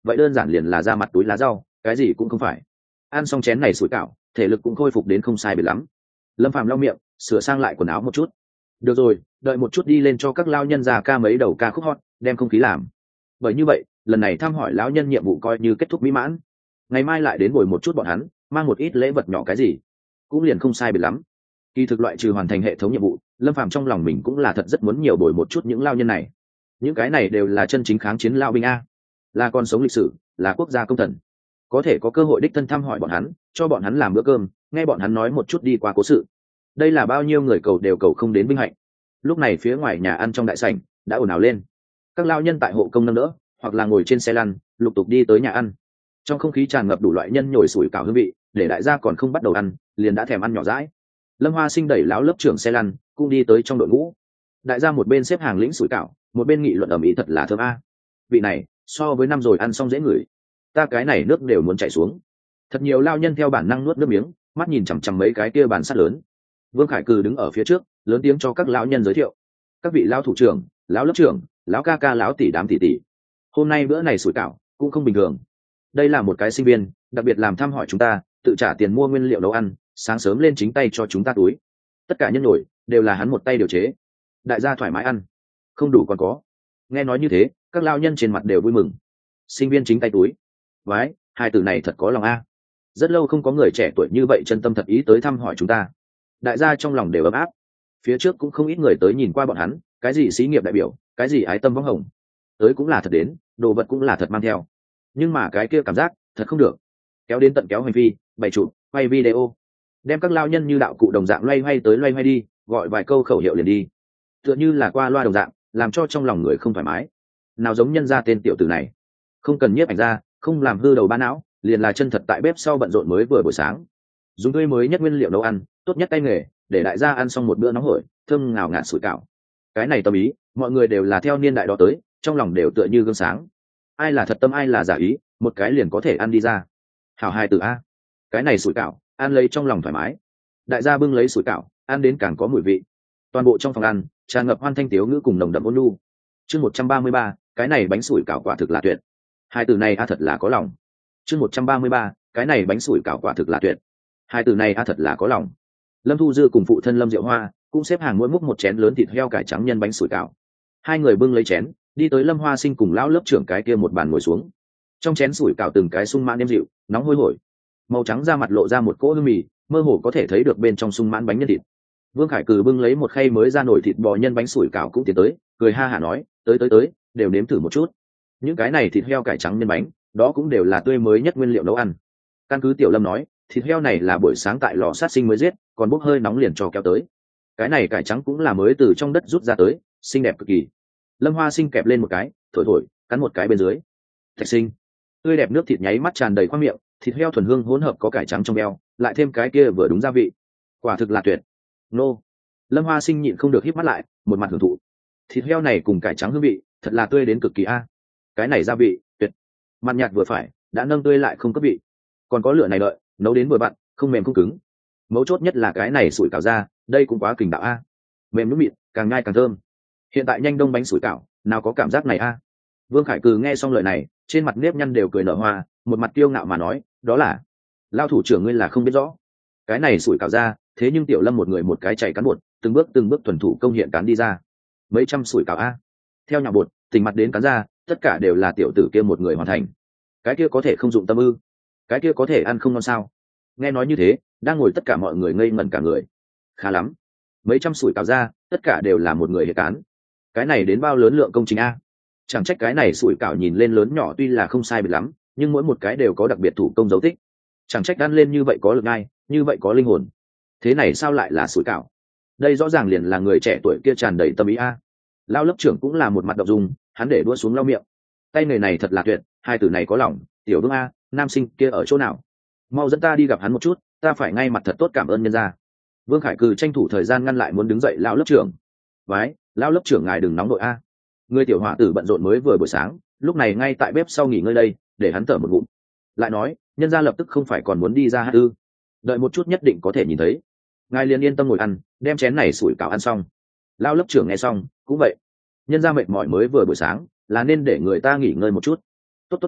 vậy đơn giản liền là ra mặt túi lá rau, cái gì cũng không phải. Ăn xong chén này sủi cảo, thể lực cũng khôi phục đến không sai biệt lắm. Lâm Phàm lau miệng, sửa sang lại quần áo một chút. Được rồi, đợi một chút đi lên cho các lao nhân già ca mấy đầu ca khúc hot, đem không khí làm. Bởi như vậy, lần này thăm hỏi lão nhân nhiệm vụ coi như kết thúc mỹ mãn. Ngày mai lại đến bồi một chút bọn hắn, mang một ít lễ vật nhỏ cái gì, cũng liền không sai biệt lắm. Kỳ thực loại trừ hoàn thành hệ thống nhiệm vụ, Lâm Phàm trong lòng mình cũng là thật rất muốn nhiều bồi một chút những lao nhân này. Những cái này đều là chân chính kháng chiến lao binh a, là con sống lịch sử, là quốc gia công thần. Có thể có cơ hội đích thân thăm hỏi bọn hắn, cho bọn hắn làm bữa cơm, nghe bọn hắn nói một chút đi qua cố sự. Đây là bao nhiêu người cầu đều cầu không đến vinh hạnh. Lúc này phía ngoài nhà ăn trong đại sảnh đã ồn ào lên. Các lao nhân tại hộ công nâng đỡ, hoặc là ngồi trên xe lăn, lục tục đi tới nhà ăn. Trong không khí tràn ngập đủ loại nhân nhồi sủi cảo hương vị, để đại gia còn không bắt đầu ăn, liền đã thèm ăn nhỏ dãi. Lâm Hoa Sinh đẩy lão lớp trưởng xe lăn, cũng đi tới trong đội ngũ. Đại gia một bên xếp hàng lĩnh sủi cảo, một bên nghị luận ầm ĩ thật là thơm a. Vị này, so với năm rồi ăn xong dễ ngửi. Ta cái này nước đều muốn chảy xuống. Thật nhiều lao nhân theo bản năng nuốt nước miếng, mắt nhìn chằm chằm mấy cái kia bàn sắt lớn. Vương Khải Cừ đứng ở phía trước, lớn tiếng cho các lão nhân giới thiệu. Các vị lão thủ trưởng, lão lớp trưởng, lão ca ca, lão tỷ đám tỷ tỷ. Hôm nay bữa này sủi cảo cũng không bình thường. Đây là một cái sinh viên, đặc biệt làm thăm hỏi chúng ta, tự trả tiền mua nguyên liệu nấu ăn, sáng sớm lên chính tay cho chúng ta túi. Tất cả nhân nổi đều là hắn một tay điều chế. Đại gia thoải mái ăn, không đủ còn có. Nghe nói như thế, các lao nhân trên mặt đều vui mừng. Sinh viên chính tay túi. Vái, hai từ này thật có lòng a. Rất lâu không có người trẻ tuổi như vậy chân tâm thật ý tới thăm hỏi chúng ta. Đại gia trong lòng đều ấm áp. Phía trước cũng không ít người tới nhìn qua bọn hắn, cái gì xí nghiệp đại biểu, cái gì ái tâm võng hồng. Tới cũng là thật đến, đồ vật cũng là thật mang theo. Nhưng mà cái kia cảm giác, thật không được. Kéo đến tận kéo hành vi, bày chụp, quay video. Đem các lao nhân như đạo cụ đồng dạng loay hoay tới loay hoay đi, gọi vài câu khẩu hiệu liền đi. Tựa như là qua loa đồng dạng, làm cho trong lòng người không thoải mái. Nào giống nhân ra tên tiểu tử này. Không cần nhiếp ảnh ra, không làm hư đầu ba não, liền là chân thật tại bếp sau bận rộn mới vừa buổi sáng. Dùng tươi mới nhất nguyên liệu nấu ăn, tốt nhất tay nghề, để đại gia ăn xong một bữa nóng hổi, thơm ngào ngạt sủi cảo. Cái này tâm ý, mọi người đều là theo niên đại đó tới, trong lòng đều tựa như gương sáng. Ai là thật tâm ai là giả ý, một cái liền có thể ăn đi ra. Hảo hai từ a. Cái này sủi cảo, ăn lấy trong lòng thoải mái. Đại gia bưng lấy sủi cảo, ăn đến càng có mùi vị. Toàn bộ trong phòng ăn tràn ngập hoan thanh tiếu ngữ cùng nồng đậm ôn nhu. Chương một trăm ba mươi ba, cái này bánh sủi cảo quả thực là tuyệt. Hai từ này a thật là có lòng. Chương một trăm ba mươi ba, cái này bánh sủi cảo quả thực là tuyệt. Hai từ này a thật là có lòng. Lâm Thu Dư cùng phụ thân Lâm Diệu Hoa cũng xếp hàng mỗi múc một chén lớn thịt heo cải trắng nhân bánh sủi cảo. Hai người bưng lấy chén, đi tới Lâm Hoa Sinh cùng lão lớp trưởng cái kia một bàn ngồi xuống. Trong chén sủi cảo từng cái sung mãn êm dịu, nóng hôi hổi. Màu trắng da mặt lộ ra một cỗ hương mì, mơ hồ có thể thấy được bên trong sung mãn bánh nhân thịt. Vương Khải Cừ bưng lấy một khay mới ra nổi thịt bò nhân bánh sủi cảo cũng tiến tới, cười ha hả nói, tới tới tới, đều nếm thử một chút. Những cái này thịt heo cải trắng nhân bánh, đó cũng đều là tươi mới nhất nguyên liệu nấu ăn. Căn cứ Tiểu Lâm nói, thịt heo này là buổi sáng tại lò sát sinh mới giết, còn bốc hơi nóng liền cho kéo tới. Cái này cải trắng cũng là mới từ trong đất rút ra tới, xinh đẹp cực kỳ. Lâm Hoa Sinh kẹp lên một cái, thổi thổi, cắn một cái bên dưới. Thạch sinh, tươi đẹp nước thịt nháy mắt tràn đầy khoang miệng, thịt heo thuần hương hỗn hợp có cải trắng trong eo, lại thêm cái kia vừa đúng gia vị, quả thực là tuyệt. Nô. Lâm Hoa Sinh nhịn không được híp mắt lại, một mặt hưởng thụ. Thịt heo này cùng cải trắng hương vị, thật là tươi đến cực kỳ a. Cái này gia vị, tuyệt. Mặn nhạt vừa phải, đã nâng tươi lại không cấp vị. Còn có lửa này đợi, nấu đến vừa vặn, không mềm không cứng. Mấu chốt nhất là cái này sủi cảo ra, đây cũng quá kình đạo a. Mềm nước mịn, càng nhai càng thơm. Hiện tại nhanh đông bánh sủi cảo, nào có cảm giác này a. Vương Khải Cừ nghe xong lời này, trên mặt nếp nhăn đều cười nở hoa, một mặt kiêu ngạo mà nói, đó là lao thủ trưởng ngươi là không biết rõ. Cái này sủi cảo ra, thế nhưng Tiểu Lâm một người một cái chạy cán bột, từng bước từng bước thuần thủ công hiện cán đi ra. Mấy trăm sủi cảo a. Theo nhà bột, tình mặt đến cán ra, tất cả đều là tiểu tử kia một người hoàn thành. Cái kia có thể không dụng tâm ư? Cái kia có thể ăn không ngon sao? Nghe nói như thế, đang ngồi tất cả mọi người ngây ngẩn cả người. Khá lắm, mấy trăm sủi cảo ra, tất cả đều là một người hiện cán. Cái này đến bao lớn lượng công trình a? Chẳng trách cái này sủi cảo nhìn lên lớn nhỏ tuy là không sai biệt lắm, nhưng mỗi một cái đều có đặc biệt thủ công dấu tích. Chẳng trách ăn lên như vậy có lực ngay, như vậy có linh hồn. Thế này sao lại là sủi cảo? Đây rõ ràng liền là người trẻ tuổi kia tràn đầy tâm ý a. Lao lớp trưởng cũng là một mặt động dung, hắn để đua xuống lau miệng. Tay nghề này thật là tuyệt, hai từ này có lòng. Tiểu Vương a, nam sinh kia ở chỗ nào? Mau dẫn ta đi gặp hắn một chút, ta phải ngay mặt thật tốt cảm ơn nhân gia. Vương Khải Cừ tranh thủ thời gian ngăn lại muốn đứng dậy lão lớp trưởng. Vái, lão lớp trưởng ngài đừng nóng nội a. Người tiểu hỏa tử bận rộn mới vừa buổi sáng, lúc này ngay tại bếp sau nghỉ ngơi đây, để hắn thở một ngụm. Lại nói, nhân gia lập tức không phải còn muốn đi ra hát ư? Đợi một chút nhất định có thể nhìn thấy. Ngài liền yên tâm ngồi ăn, đem chén này sủi cảo ăn xong. Lão lớp trưởng nghe xong, cũng vậy. Nhân gia mệt mỏi mới vừa buổi sáng, là nên để người ta nghỉ ngơi một chút. Tốt tốt tốt,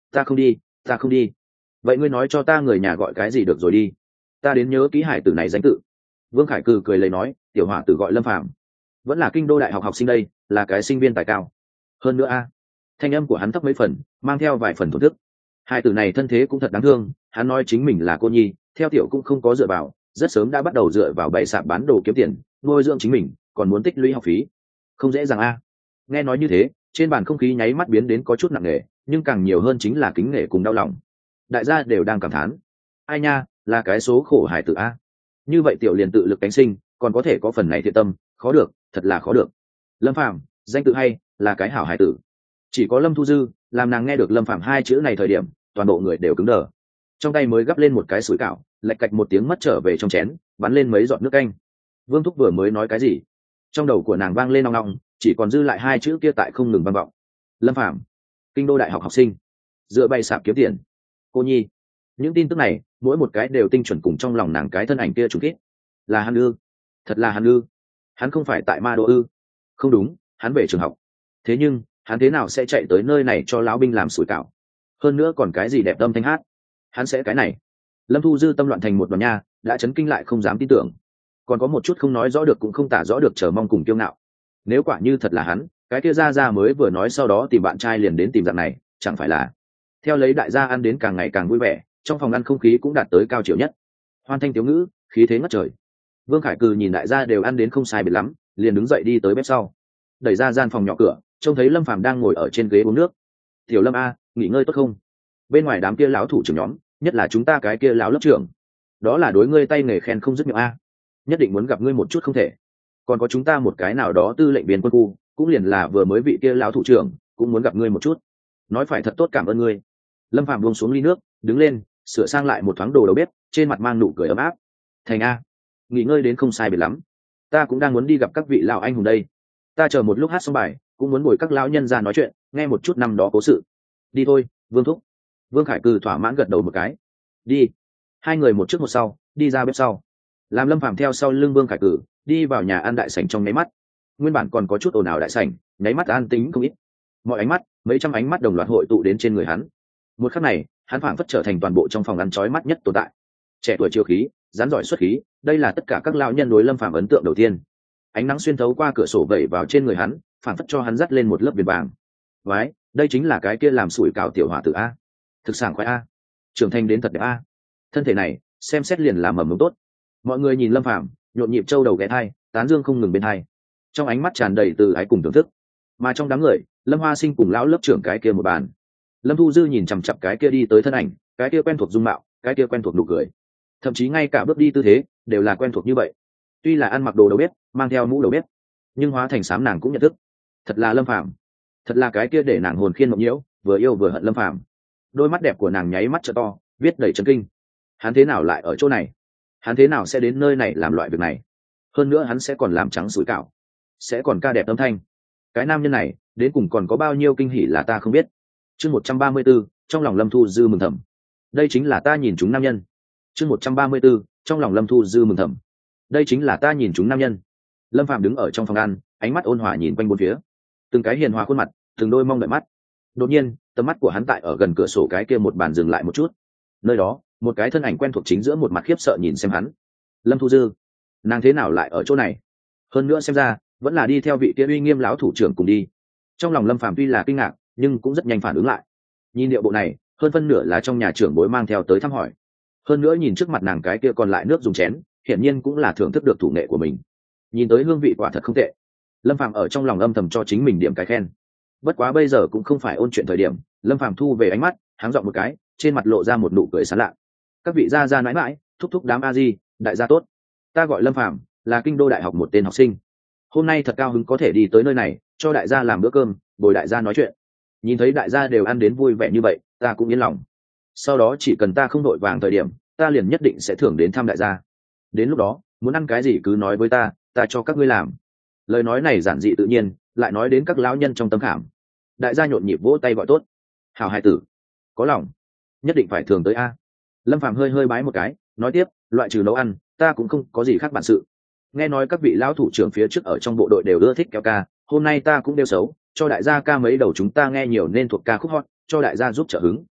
Ta không đi, ta không đi. Vậy ngươi nói cho ta người nhà gọi cái gì được rồi đi, ta đến nhớ ký hải tử này danh tự. Vương Khải Cừ cười lấy nói, tiểu hỏa tử gọi Lâm Phàm, vẫn là kinh đô đại học học sinh đây, là cái sinh viên tài cao. Hơn nữa a, thanh âm của hắn thấp mấy phần, mang theo vài phần thổn thức. Hai tử này thân thế cũng thật đáng thương, hắn nói chính mình là cô nhi, theo tiểu cũng không có dựa vào, rất sớm đã bắt đầu dựa vào bày sạp bán đồ kiếm tiền, nuôi dưỡng chính mình, còn muốn tích lũy học phí, không dễ dàng a. Nghe nói như thế, trên bàn không khí nháy mắt biến đến có chút nặng nề, nhưng càng nhiều hơn chính là kính nể cùng đau lòng. Đại gia đều đang cảm thán, ai nha, là cái số khổ hải tử a. Như vậy tiểu liền tự lực cánh sinh, còn có thể có phần này thiện tâm, khó được, thật là khó được. Lâm Phàm, danh tự hay, là cái hảo hải tử. Chỉ có Lâm Thu Dư, làm nàng nghe được Lâm Phàm hai chữ này thời điểm, toàn bộ người đều cứng đờ. Trong tay mới gắp lên một cái sủi cảo, lạch cạch một tiếng mất trở về trong chén, bắn lên mấy giọt nước canh. Vương Thúc vừa mới nói cái gì, trong đầu của nàng vang lên nong nong, chỉ còn dư lại hai chữ kia tại không ngừng vang vọng. Lâm Phàm, kinh đô đại học học sinh, dựa bay sạp kiếm tiền, cô nhi. Những tin tức này, mỗi một cái đều tinh chuẩn cùng trong lòng nàng cái thân ảnh kia trùng kít. Là hắn ư? Thật là hắn ư? Hắn không phải tại Ma Đô ư? Không đúng, hắn về trường học. Thế nhưng, hắn thế nào sẽ chạy tới nơi này cho lão binh làm sủi cảo? Hơn nữa còn cái gì đẹp tâm thanh hát? Hắn sẽ cái này? Lâm Thu Dư tâm loạn thành một đoàn nha, đã chấn kinh lại không dám tin tưởng. Còn có một chút không nói rõ được cũng không tả rõ được chờ mong cùng kiêu ngạo. Nếu quả như thật là hắn, cái kia ra ra mới vừa nói sau đó tìm bạn trai liền đến tìm dạng này, chẳng phải là? Theo lấy đại gia ăn đến càng ngày càng vui vẻ, trong phòng ăn không khí cũng đạt tới cao chiều nhất, hoan thanh tiếu ngữ, khí thế ngất trời. Vương Khải Cừ nhìn đại gia đều ăn đến không sai biệt lắm, liền đứng dậy đi tới bếp sau, đẩy ra gian phòng nhỏ cửa, trông thấy Lâm Phàm đang ngồi ở trên ghế uống nước. Tiểu Lâm a, nghỉ ngơi tốt không? Bên ngoài đám kia lão thủ trưởng nhóm, nhất là chúng ta cái kia lão lớp trưởng, đó là đối ngươi tay nghề khen không dứt miệng a, nhất định muốn gặp ngươi một chút không thể. Còn có chúng ta một cái nào đó tư lệnh viên quân khu, cũng liền là vừa mới vị kia lão thủ trưởng, cũng muốn gặp ngươi một chút, nói phải thật tốt cảm ơn ngươi. Lâm Phàm buông xuống ly nước, đứng lên, sửa sang lại một thoáng đồ đầu bếp, trên mặt mang nụ cười ấm áp. Thành a, nghỉ ngơi đến không sai biệt lắm, ta cũng đang muốn đi gặp các vị lão anh hùng đây. Ta chờ một lúc hát xong bài, cũng muốn ngồi các lão nhân ra nói chuyện, nghe một chút năm đó cố sự. Đi thôi, Vương Thúc. Vương Khải Cừ thỏa mãn gật đầu một cái. Đi. Hai người một trước một sau, đi ra bếp sau. Làm Lâm Phàm theo sau lưng Vương Khải Cừ, đi vào nhà ăn đại sảnh trong nháy mắt. Nguyên bản còn có chút ồn ào đại sảnh, nháy mắt an tính không ít. Mọi ánh mắt, mấy trăm ánh mắt đồng loạt hội tụ đến trên người hắn. Một khắc này, hắn phảng phất trở thành toàn bộ trong phòng ăn chói mắt nhất tồn tại. Trẻ tuổi chiêu khí, rắn giỏi xuất khí, đây là tất cả các lão nhân đối Lâm Phàm ấn tượng đầu tiên. Ánh nắng xuyên thấu qua cửa sổ vẩy vào trên người hắn, phảng phất cho hắn dắt lên một lớp viền vàng. Vái, đây chính là cái kia làm sủi cảo tiểu hỏa tử a. Thực sảng khoái a. Trưởng thành đến thật đẹp a. Thân thể này, xem xét liền là mầm mống tốt. Mọi người nhìn Lâm Phàm, nhộn nhịp trâu đầu ghé thai, tán dương không ngừng bên hai. Trong ánh mắt tràn đầy từ ái cùng thưởng thức. Mà trong đám người, Lâm Hoa Sinh cùng lão lớp trưởng cái kia một bàn. Lâm Thu Dư nhìn chằm chằm cái kia đi tới thân ảnh, cái kia quen thuộc dung mạo, cái kia quen thuộc nụ cười, thậm chí ngay cả bước đi tư thế đều là quen thuộc như vậy. Tuy là ăn mặc đồ đầu bếp, mang theo mũ đầu bếp, nhưng hóa thành xám nàng cũng nhận thức, thật là Lâm Phàm, thật là cái kia để nàng hồn khiên mộng nhiễu, vừa yêu vừa hận Lâm Phàm. Đôi mắt đẹp của nàng nháy mắt trợ to, viết đầy chấn kinh. Hắn thế nào lại ở chỗ này? Hắn thế nào sẽ đến nơi này làm loại việc này? Hơn nữa hắn sẽ còn làm trắng sủi cảo, sẽ còn ca đẹp âm thanh. Cái nam nhân này, đến cùng còn có bao nhiêu kinh hỉ là ta không biết. Chương một trăm ba mươi 134, trong lòng Lâm Thu Dư mừng thầm. Đây chính là ta nhìn chúng nam nhân. Chương một trăm ba mươi 134, trong lòng Lâm Thu Dư mừng thầm. Đây chính là ta nhìn chúng nam nhân. Lâm Phàm đứng ở trong phòng ăn, ánh mắt ôn hòa nhìn quanh bốn phía. Từng cái hiền hòa khuôn mặt, từng đôi mong đợi mắt. Đột nhiên, tầm mắt của hắn tại ở gần cửa sổ cái kia một bàn dừng lại một chút. Nơi đó, một cái thân ảnh quen thuộc chính giữa một mặt khiếp sợ nhìn xem hắn. Lâm Thu Dư, nàng thế nào lại ở chỗ này? Hơn nữa xem ra, vẫn là đi theo vị kia uy nghiêm lão thủ trưởng cùng đi. Trong lòng Lâm Phàm tuy là kinh ngạc, nhưng cũng rất nhanh phản ứng lại. Nhìn điệu bộ này, hơn phân nửa là trong nhà trưởng bối mang theo tới thăm hỏi. Hơn nữa nhìn trước mặt nàng cái kia còn lại nước dùng chén, hiển nhiên cũng là thưởng thức được thủ nghệ của mình. Nhìn tới hương vị quả thật không tệ. Lâm Phàm ở trong lòng âm thầm cho chính mình điểm cái khen. Bất quá bây giờ cũng không phải ôn chuyện thời điểm, Lâm Phàm thu về ánh mắt, háng giọng một cái, trên mặt lộ ra một nụ cười sán lạ. Các vị gia gia nãi nãi, thúc thúc đám a di, đại gia tốt. Ta gọi Lâm Phàm, là kinh đô đại học một tên học sinh. Hôm nay thật cao hứng có thể đi tới nơi này, cho đại gia làm bữa cơm, bồi đại gia nói chuyện. Nhìn thấy đại gia đều ăn đến vui vẻ như vậy, ta cũng yên lòng. Sau đó chỉ cần ta không đội vàng thời điểm, ta liền nhất định sẽ thưởng đến thăm đại gia. Đến lúc đó, muốn ăn cái gì cứ nói với ta, ta cho các ngươi làm. Lời nói này giản dị tự nhiên, lại nói đến các lão nhân trong tấm khảm. Đại gia nhộn nhịp vỗ tay gọi tốt. Hào hai tử, có lòng, nhất định phải thường tới a. Lâm Phàm hơi hơi bái một cái, nói tiếp, loại trừ nấu ăn, ta cũng không có gì khác bản sự. Nghe nói các vị lão thủ trưởng phía trước ở trong bộ đội đều ưa thích kéo ca, hôm nay ta cũng đeo xấu, cho đại gia ca mấy đầu chúng ta nghe nhiều nên thuộc ca khúc hot, cho đại gia giúp trợ hứng.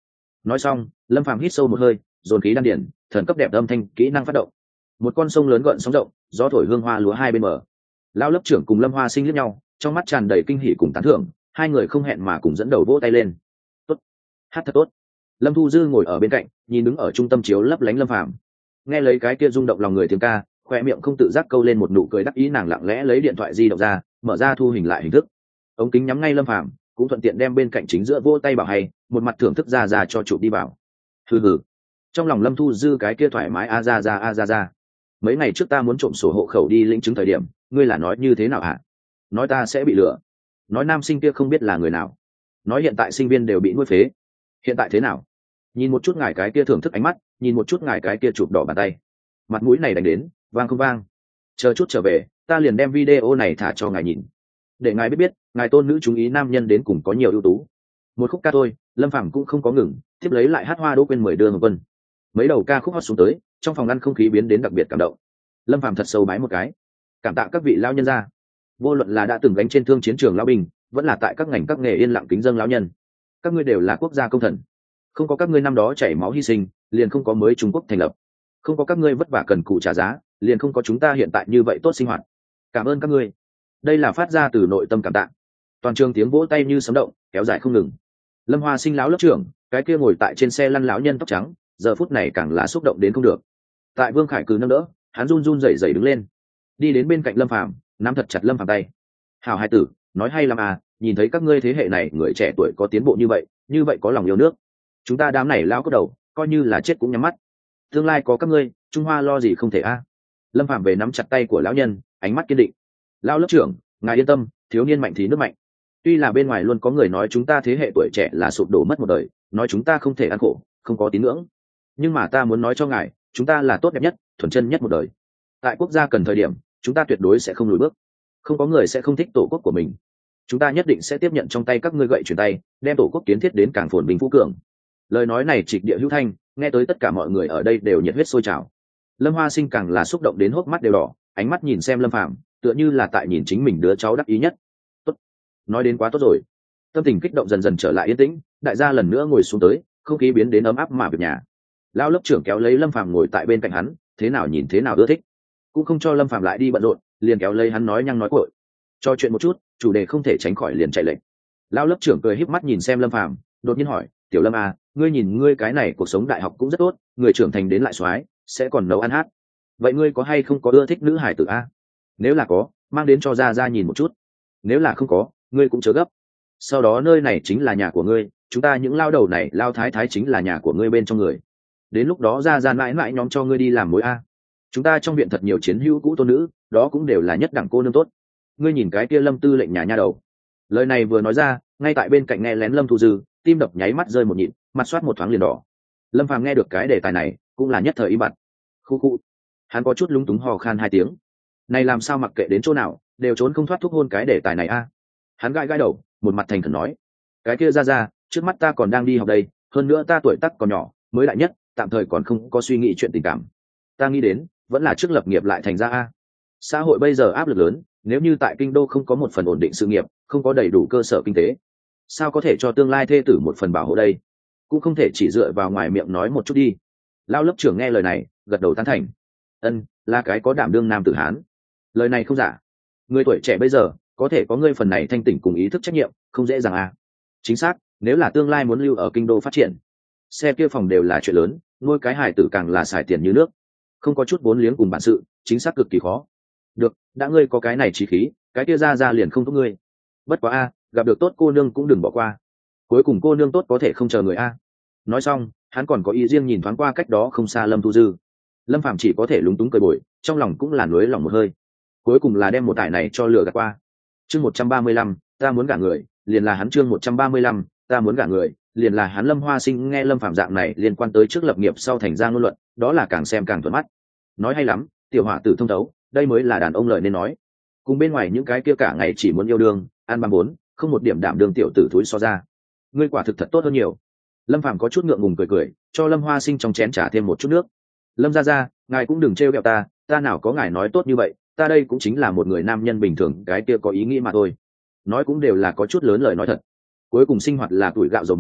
nói xong lâm phàm hít sâu một hơi, dồn khí đan điển, thần cấp đẹp âm thanh kỹ năng phát động. Một con sông lớn gợn sóng rộng, gió thổi hương hoa lúa hai bên bờ. Lão lớp trưởng cùng Lâm Hoa Sinh liếc nhau, trong mắt tràn đầy kinh hỉ cùng tán thưởng, hai người không hẹn mà cùng dẫn đầu vỗ tay lên. Tốt, hát thật tốt. Lâm Thu Dư ngồi ở bên cạnh, nhìn đứng ở trung tâm chiếu lấp lánh Lâm Phàm, nghe lấy cái kia rung động lòng người tiếng ca, khoe miệng không tự giác câu lên một nụ cười đắc ý. Nàng lặng lẽ lấy điện thoại di động ra, mở ra thu hình lại hình thức, ống kính nhắm ngay Lâm Phàm, cũng thuận tiện đem bên cạnh chính giữa vỗ tay bảo hay, một mặt thưởng thức ra ra cho chụp đi vào. Hừ hừ, trong lòng Lâm Thu Dư cái kia thoải mái a ra ra a ra ra. Mấy ngày trước ta muốn trộm sổ hộ khẩu đi lĩnh chứng thời điểm, ngươi là nói như thế nào hả? Nói ta sẽ bị lừa, nói nam sinh kia không biết là người nào, nói hiện tại sinh viên đều bị nuôi phế. Hiện tại thế nào? Nhìn một chút ngài cái kia thưởng thức ánh mắt, nhìn một chút ngài cái kia chụp đỏ bàn tay, mặt mũi này đánh đến vang không vang? Chờ chút trở về ta liền đem video này thả cho ngài nhìn, để ngài biết biết ngài tôn nữ chú ý nam nhân đến cùng có nhiều ưu tú. Một khúc ca thôi, Lâm Phàm cũng không có ngừng, tiếp lấy lại hát Hoa Đỗ Quyên mười đưa một vân. Mấy đầu ca khúc hót xuống tới, trong phòng ăn không khí biến đến đặc biệt cảm động. Lâm Phàm thật sâu bái một cái, cảm tạ các vị lão nhân gia, vô luận là đã từng gánh trên thương chiến trường lão binh, vẫn là tại các ngành các nghề yên lặng kính dâng lão nhân, các ngươi đều là quốc gia công thần. Không có các ngươi năm đó chảy máu hy sinh, liền không có mới Trung Quốc thành lập. Không có các ngươi vất vả cần cù trả giá, liền không có chúng ta hiện tại như vậy tốt sinh hoạt. Cảm ơn các ngươi. Đây là phát ra từ nội tâm cảm tạ. Toàn trường tiếng vỗ tay như sấm động, kéo dài không ngừng. Lâm Hoa Sinh lão lớp trưởng, cái kia ngồi tại trên xe lăn lão nhân tóc trắng, giờ phút này càng là xúc động đến không được. Tại Vương Khải Cừ nâng đỡ, hắn run run rẩy rẩy đứng lên, đi đến bên cạnh Lâm Phàm, nắm thật chặt Lâm Phàm tay. Hảo hai tử, nói hay lắm à, nhìn thấy các ngươi thế hệ này người trẻ tuổi có tiến bộ như vậy, như vậy có lòng yêu nước. Chúng ta đám này lão có đầu, coi như là chết cũng nhắm mắt. Tương lai có các ngươi, Trung Hoa lo gì không thể a. À. Lâm Phàm về nắm chặt tay của lão nhân, ánh mắt kiên định. Lão lớp trưởng, ngài yên tâm, thiếu niên mạnh thì nước mạnh. Tuy là bên ngoài luôn có người nói chúng ta thế hệ tuổi trẻ là sụp đổ mất một đời, nói chúng ta không thể ăn khổ, không có tín ngưỡng, nhưng mà ta muốn nói cho ngài, chúng ta là tốt đẹp nhất, thuần chân nhất một đời. Tại quốc gia cần thời điểm, chúng ta tuyệt đối sẽ không lùi bước, không có người sẽ không thích tổ quốc của mình. Chúng ta nhất định sẽ tiếp nhận trong tay các ngươi gậy chuyển tay, đem tổ quốc kiến thiết đến càng phồn bình phú cường. Lời nói này trịch địa hữu thanh, nghe tới tất cả mọi người ở đây đều nhiệt huyết sôi trào. Lâm Hoa Sinh càng là xúc động đến hốc mắt đều đỏ, ánh mắt nhìn xem Lâm Phàm, tựa như là tại nhìn chính mình đứa cháu đắc ý nhất. Tốt, nói đến quá tốt rồi. Tâm tình kích động dần dần trở lại yên tĩnh, đại gia lần nữa ngồi xuống tới, không khí biến đến ấm áp mà việc nhà. Lão lớp trưởng kéo lấy Lâm Phàm ngồi tại bên cạnh hắn, thế nào nhìn thế nào ưa thích, cũng không cho Lâm Phàm lại đi bận rộn, liền kéo lấy hắn nói nhăng nói cuội, cho chuyện một chút, chủ đề không thể tránh khỏi liền chạy lệnh. Lão lớp trưởng cười híp mắt nhìn xem Lâm Phàm, đột nhiên hỏi, tiểu Lâm à, ngươi nhìn ngươi cái này cuộc sống đại học cũng rất tốt, người trưởng thành đến lại soái, sẽ còn nấu ăn hát, vậy ngươi có hay không có ưa thích nữ hải tử a? Nếu là có, mang đến cho ra ra nhìn một chút, nếu là không có, ngươi cũng chớ gấp. Sau đó nơi này chính là nhà của ngươi, chúng ta những lao đầu này lao thái thái chính là nhà của ngươi bên trong người, đến lúc đó ra ra mãi mãi nhóm cho ngươi đi làm mối a. Chúng ta trong viện thật nhiều chiến hữu cũ tôn nữ, đó cũng đều là nhất đẳng cô nương tốt. Ngươi nhìn cái kia Lâm tư lệnh nhà nha đầu. Lời này vừa nói ra, ngay tại bên cạnh nghe lén Lâm Thu Dư, tim đập nháy mắt rơi một nhịp, mặt soát một thoáng liền đỏ. Lâm Phàm nghe được cái đề tài này, cũng là nhất thời im bặt. Khu khu, hắn có chút lúng túng hò khan hai tiếng. Này làm sao mặc kệ đến chỗ nào, đều trốn không thoát thúc hôn cái đề tài này a. Hắn gãi gãi đầu, một mặt thành khẩn nói, cái kia ra ra, trước mắt ta còn đang đi học đây, hơn nữa ta tuổi tác còn nhỏ, mới đại nhất, tạm thời còn không có suy nghĩ chuyện tình cảm. Ta nghĩ đến, vẫn là trước lập nghiệp lại thành ra a. Xã hội bây giờ áp lực lớn, nếu như tại kinh đô không có một phần ổn định sự nghiệp, không có đầy đủ cơ sở kinh tế, sao có thể cho tương lai thê tử một phần bảo hộ đây? Cũng không thể chỉ dựa vào ngoài miệng nói một chút đi. Lão lớp trưởng nghe lời này, gật đầu tán thành. Ân, là cái có đảm đương nam tử hán. Lời này không giả. Người tuổi trẻ bây giờ, có thể có ngươi phần này thanh tỉnh cùng ý thức trách nhiệm, không dễ dàng à. Chính xác, nếu là tương lai muốn lưu ở kinh đô phát triển, xe kia phòng đều là chuyện lớn, nuôi cái hài tử càng là xài tiền như nước. Không có chút vốn liếng cùng bản sự, chính xác cực kỳ khó. Được, đã ngươi có cái này trí khí, cái kia ra ra liền không thúc ngươi. Bất quá a, gặp được tốt cô nương cũng đừng bỏ qua. Cuối cùng cô nương tốt có thể không chờ người a. Nói xong, hắn còn có ý riêng nhìn thoáng qua cách đó không xa Lâm Thu Dư. Lâm Phàm chỉ có thể lúng túng cười bồi, trong lòng cũng là nuối lòng một hơi. Cuối cùng là đem một tải này cho lừa gạt qua. Chương một trăm ba mươi lăm, ta muốn gả người, liền là hắn chương một trăm ba mươi lăm, ta muốn gả người, liền là hắn. Lâm Hoa Sinh nghe Lâm Phàm dạng này liên quan tới trước lập nghiệp sau thành ra ngôn luận, đó là càng xem càng thuận mắt. Nói hay lắm, tiểu hỏa tử thông thấu, đây mới là đàn ông lời nên nói. Cùng bên ngoài những cái kia cả ngày chỉ muốn yêu đương, ăn bám bốn, không một điểm đảm đương tiểu tử thúi so ra. Ngươi quả thực thật tốt hơn nhiều. Lâm Phàm có chút ngượng ngùng cười cười, cho Lâm Hoa Sinh trong chén trả thêm một chút nước. Lâm gia gia, ngài cũng đừng trêu ghẹo ta, ta nào có ngài nói tốt như vậy, ta đây cũng chính là một người nam nhân bình thường, cái kia có ý nghĩ mà thôi. Nói cũng đều là có chút lớn lời nói thật. Cuối cùng sinh hoạt là tuổi gạo dầu muối,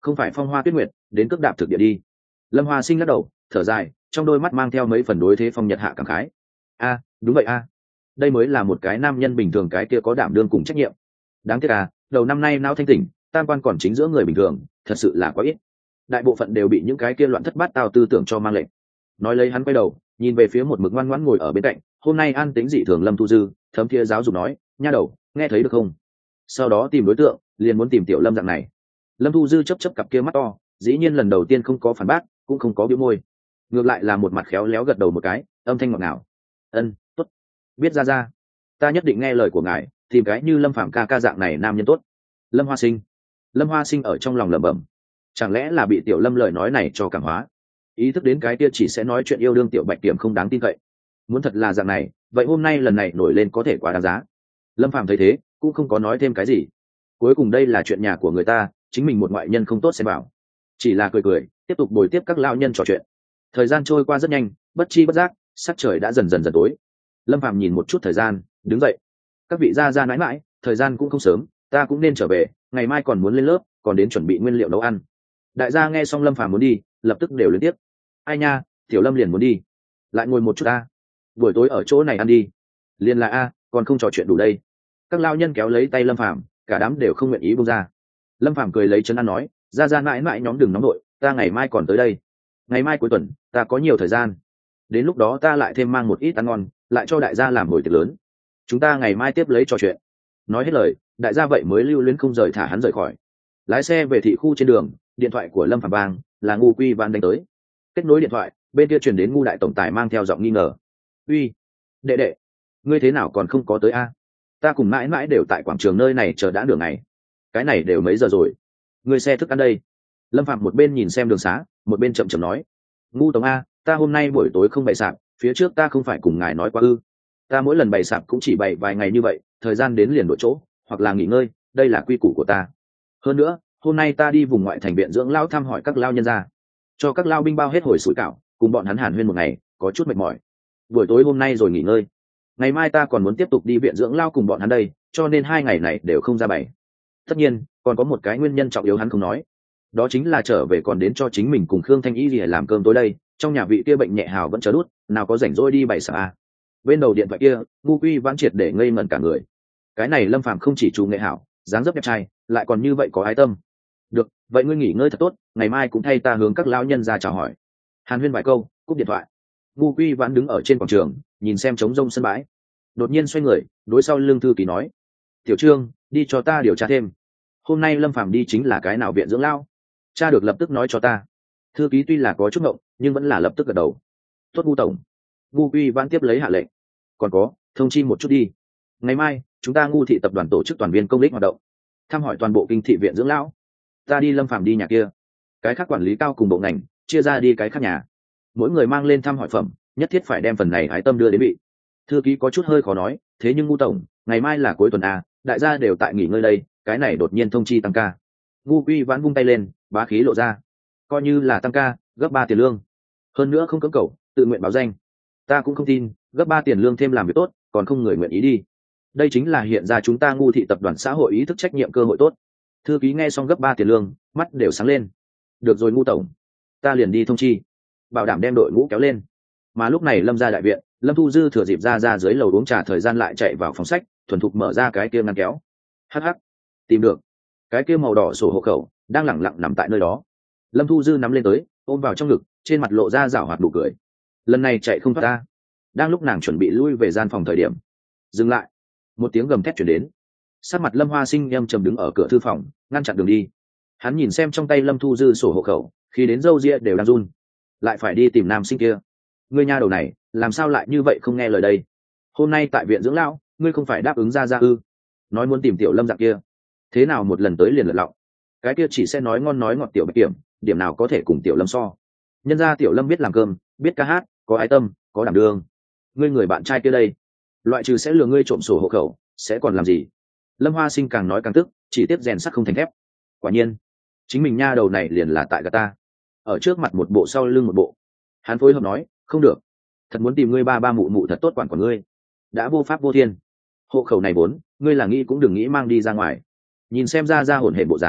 không phải phong hoa tuyết nguyệt đến cước đạp thực địa đi. Lâm Hoa Sinh lắc đầu thở dài, trong đôi mắt mang theo mấy phần đối thế phong nhật hạ cảm khái. A đúng vậy a, đây mới là một cái nam nhân bình thường, cái kia có đảm đương cùng trách nhiệm. Đáng tiếc à, đầu năm nay não thanh tỉnh, tam quan còn chính giữa người bình thường thật sự là quá ít, đại bộ phận đều bị những cái kia loạn thất bát tao tư tưởng cho mang lệnh. Nói lấy hắn quay đầu nhìn về phía một mực ngoan ngoãn ngồi ở bên cạnh, hôm nay an tính dị thường Lâm Thu Dư, thấm thía giáo dục nói, nha đầu nghe thấy được không? Sau đó tìm đối tượng liền muốn tìm tiểu Lâm dạng này. Lâm Thu Dư chấp chấp cặp kia mắt to, dĩ nhiên lần đầu tiên không có phản bác, cũng không có bĩu môi, ngược lại là một mặt khéo léo gật đầu một cái, âm thanh ngọt ngào. Ân, tốt, biết ra ra, ta nhất định nghe lời của ngài, tìm cái như Lâm Phàm ca ca dạng này nam nhân tốt. Lâm Hoa Sinh, Lâm Hoa Sinh ở trong lòng lẩm bẩm, chẳng lẽ là bị tiểu Lâm lời nói này cho cảm hóa, ý thức đến cái kia chỉ sẽ nói chuyện yêu đương tiểu Bạch Kiểm không đáng tin cậy. Muốn thật là dạng này, vậy hôm nay lần này nổi lên có thể quá đáng giá. Lâm Phàm thấy thế cũng không có nói thêm cái gì, cuối cùng đây là chuyện nhà của người ta, chính mình một ngoại nhân không tốt xem bảo, chỉ là cười cười tiếp tục bồi tiếp các lão nhân trò chuyện. Thời gian trôi qua rất nhanh, bất chi bất giác sắc trời đã dần dần dần tối. Lâm Phàm nhìn một chút thời gian, đứng dậy, các vị gia gia nãi mãi, thời gian cũng không sớm, ta cũng nên trở về, ngày mai còn muốn lên lớp, còn đến chuẩn bị nguyên liệu nấu ăn. Đại gia nghe xong Lâm Phàm muốn đi, lập tức đều liên tiếp, ai nha, tiểu Lâm liền muốn đi, lại ngồi một chút a, buổi tối ở chỗ này ăn đi. Liền là a, còn không trò chuyện đủ đây. Các lao nhân kéo lấy tay Lâm Phàm, cả đám đều không nguyện ý buông ra. Lâm Phàm cười lấy chân ăn nói, gia gia mãi mãi nhóm đừng nóng nội, ta ngày mai còn tới đây, ngày mai cuối tuần ta có nhiều thời gian, đến lúc đó ta lại thêm mang một ít ăn ngon, lại cho đại gia làm buổi tiệc lớn, chúng ta ngày mai tiếp lấy trò chuyện. Nói hết lời, đại gia vậy mới lưu luyến không rời thả hắn rời khỏi. Lái xe về thị khu trên đường, điện thoại của Lâm Phàm vang, là Ngu Quy Văn đánh tới. Kết nối điện thoại, bên kia truyền đến Ngu đại tổng tài mang theo giọng nghi ngờ, uy đệ đệ, ngươi thế nào còn không có tới a? Ta cùng mãi mãi đều tại quảng trường nơi này chờ đã đường này, cái này đều mấy giờ rồi, ngươi xe thức ăn đây. Lâm Phạm một bên nhìn xem đường xá, một bên chậm chậm nói, Ngu tổng a, ta hôm nay buổi tối không bày sạp, phía trước ta không phải cùng ngài nói quá ư, ta mỗi lần bày sạp cũng chỉ bày vài ngày như vậy, thời gian đến liền đổi chỗ hoặc là nghỉ ngơi, đây là quy củ của ta. Hơn nữa hôm nay ta đi vùng ngoại thành viện dưỡng lao thăm hỏi các lao nhân gia, cho các lao binh bao hết hồi sủi cảo, cùng bọn hắn hàn huyên một ngày, có chút mệt mỏi, buổi tối hôm nay rồi nghỉ ngơi, ngày mai ta còn muốn tiếp tục đi viện dưỡng lao cùng bọn hắn đây, cho nên hai ngày này đều không ra bày. Tất nhiên còn có một cái nguyên nhân trọng yếu hắn không nói, đó chính là trở về còn đến cho chính mình cùng Khương Thanh Y để làm cơm tối đây, trong nhà vị kia bệnh nhẹ hào vẫn chờ đút, nào có rảnh rỗi đi bày sạp a. Bên đầu điện thoại kia Ngu Quy Vãn triệt để ngây ngẩn cả người, cái này Lâm Phàm không chỉ chủ nghệ hảo, dáng dấp đẹp trai, lại còn như vậy có ái tâm. Được, vậy ngươi nghỉ ngơi thật tốt, ngày mai cũng thay ta hướng các lão nhân ra chào hỏi. Hàn huyên vài câu, cúp điện thoại. Ngu Quy Vãn đứng ở trên quảng trường, nhìn xem trống rông sân bãi, đột nhiên xoay người đối sau lưng thư ký nói, tiểu Trương, đi cho ta điều tra thêm, hôm nay Lâm Phàm đi chính là cái nào viện dưỡng lao, cha được lập tức nói cho ta. Thư ký tuy là có chút ngộng, nhưng vẫn là lập tức gật đầu. Tốt Ngu tổng. Ngu Quy Vãn tiếp lấy hạ lệnh, còn có thông chi một chút đi, ngày mai chúng ta Ngu thị tập đoàn tổ chức toàn viên công ích hoạt động, thăm hỏi toàn bộ kinh thị viện dưỡng lão. Ta đi Lâm Phàm đi nhà kia, cái khác quản lý cao cùng bộ ngành chia ra đi cái khác nhà, mỗi người mang lên thăm hỏi phẩm, nhất thiết phải đem phần này ái tâm đưa đến vị. Thư ký có chút hơi khó nói, thế nhưng Ngu tổng, ngày mai là cuối tuần à, đại gia đều tại nghỉ ngơi đây, cái này đột nhiên thông chi tăng ca. Ngu Quy Vãn vung tay lên, bá khí lộ ra, coi như là tăng ca gấp ba tiền lương, hơn nữa không cưỡng cầu, tự nguyện báo danh. Ta cũng không tin gấp ba tiền lương thêm làm việc tốt còn không người nguyện ý đi, đây chính là hiện ra chúng ta Ngu thị tập đoàn xã hội ý thức trách nhiệm cơ hội tốt. Thư ký nghe xong gấp ba tiền lương, mắt đều sáng lên. Được rồi Ngu tổng, ta liền đi thông chi, bảo đảm đem đội ngũ kéo lên. Mà lúc này Lâm ra đại viện, Lâm Thu Dư thừa dịp ra ra dưới lầu uống trà thời gian lại chạy vào phòng sách, thuần thục mở ra cái kia ngăn kéo. Hắc hắc, tìm được cái kia màu đỏ sổ hộ khẩu đang lẳng lặng nằm tại nơi đó. Lâm Thu Dư nắm lên tới, ôm vào trong ngực, trên mặt lộ ra rảo hoạt nụ cười. Lần này chạy không thoát ta. Đang lúc nàng chuẩn bị lui về gian phòng thời điểm, dừng lại, một tiếng gầm thét chuyển đến. Sát mặt Lâm Hoa Sinh em trầm đứng ở cửa thư phòng, ngăn chặn đường đi. Hắn nhìn xem trong tay Lâm Thu Dư sổ hộ khẩu, khi đến râu ria đều đang run. Lại phải đi tìm nam sinh kia, ngươi nha đầu này làm sao lại như vậy không nghe lời đây. Hôm nay tại viện dưỡng lão, ngươi không phải đáp ứng ra ra ư? Nói muốn tìm tiểu Lâm dạng kia, thế nào một lần tới liền lật lọng, cái kia chỉ sẽ nói ngon nói ngọt tiểu Bạch Kiểm, điểm nào có thể cùng tiểu Lâm so. Nhân ra tiểu Lâm biết làm cơm, biết ca hát, có ái tâm, có đảm đương. Ngươi người bạn trai kia đây, loại trừ sẽ lừa ngươi trộm sổ hộ khẩu, sẽ còn làm gì? Lâm Hoa Sinh càng nói càng tức, chỉ tiếp rèn sắt không thành thép. Quả nhiên chính mình nha đầu này liền là tại gà ta, ở trước mặt một bộ sau lưng một bộ. Hắn phối hợp nói, không được, thật muốn tìm ngươi ba ba mụ mụ thật tốt quản của ngươi, đã vô pháp vô thiên. Hộ khẩu này vốn ngươi là nghĩ cũng đừng nghĩ mang đi ra ngoài. Nhìn xem ra ra hồn hển bộ dáng,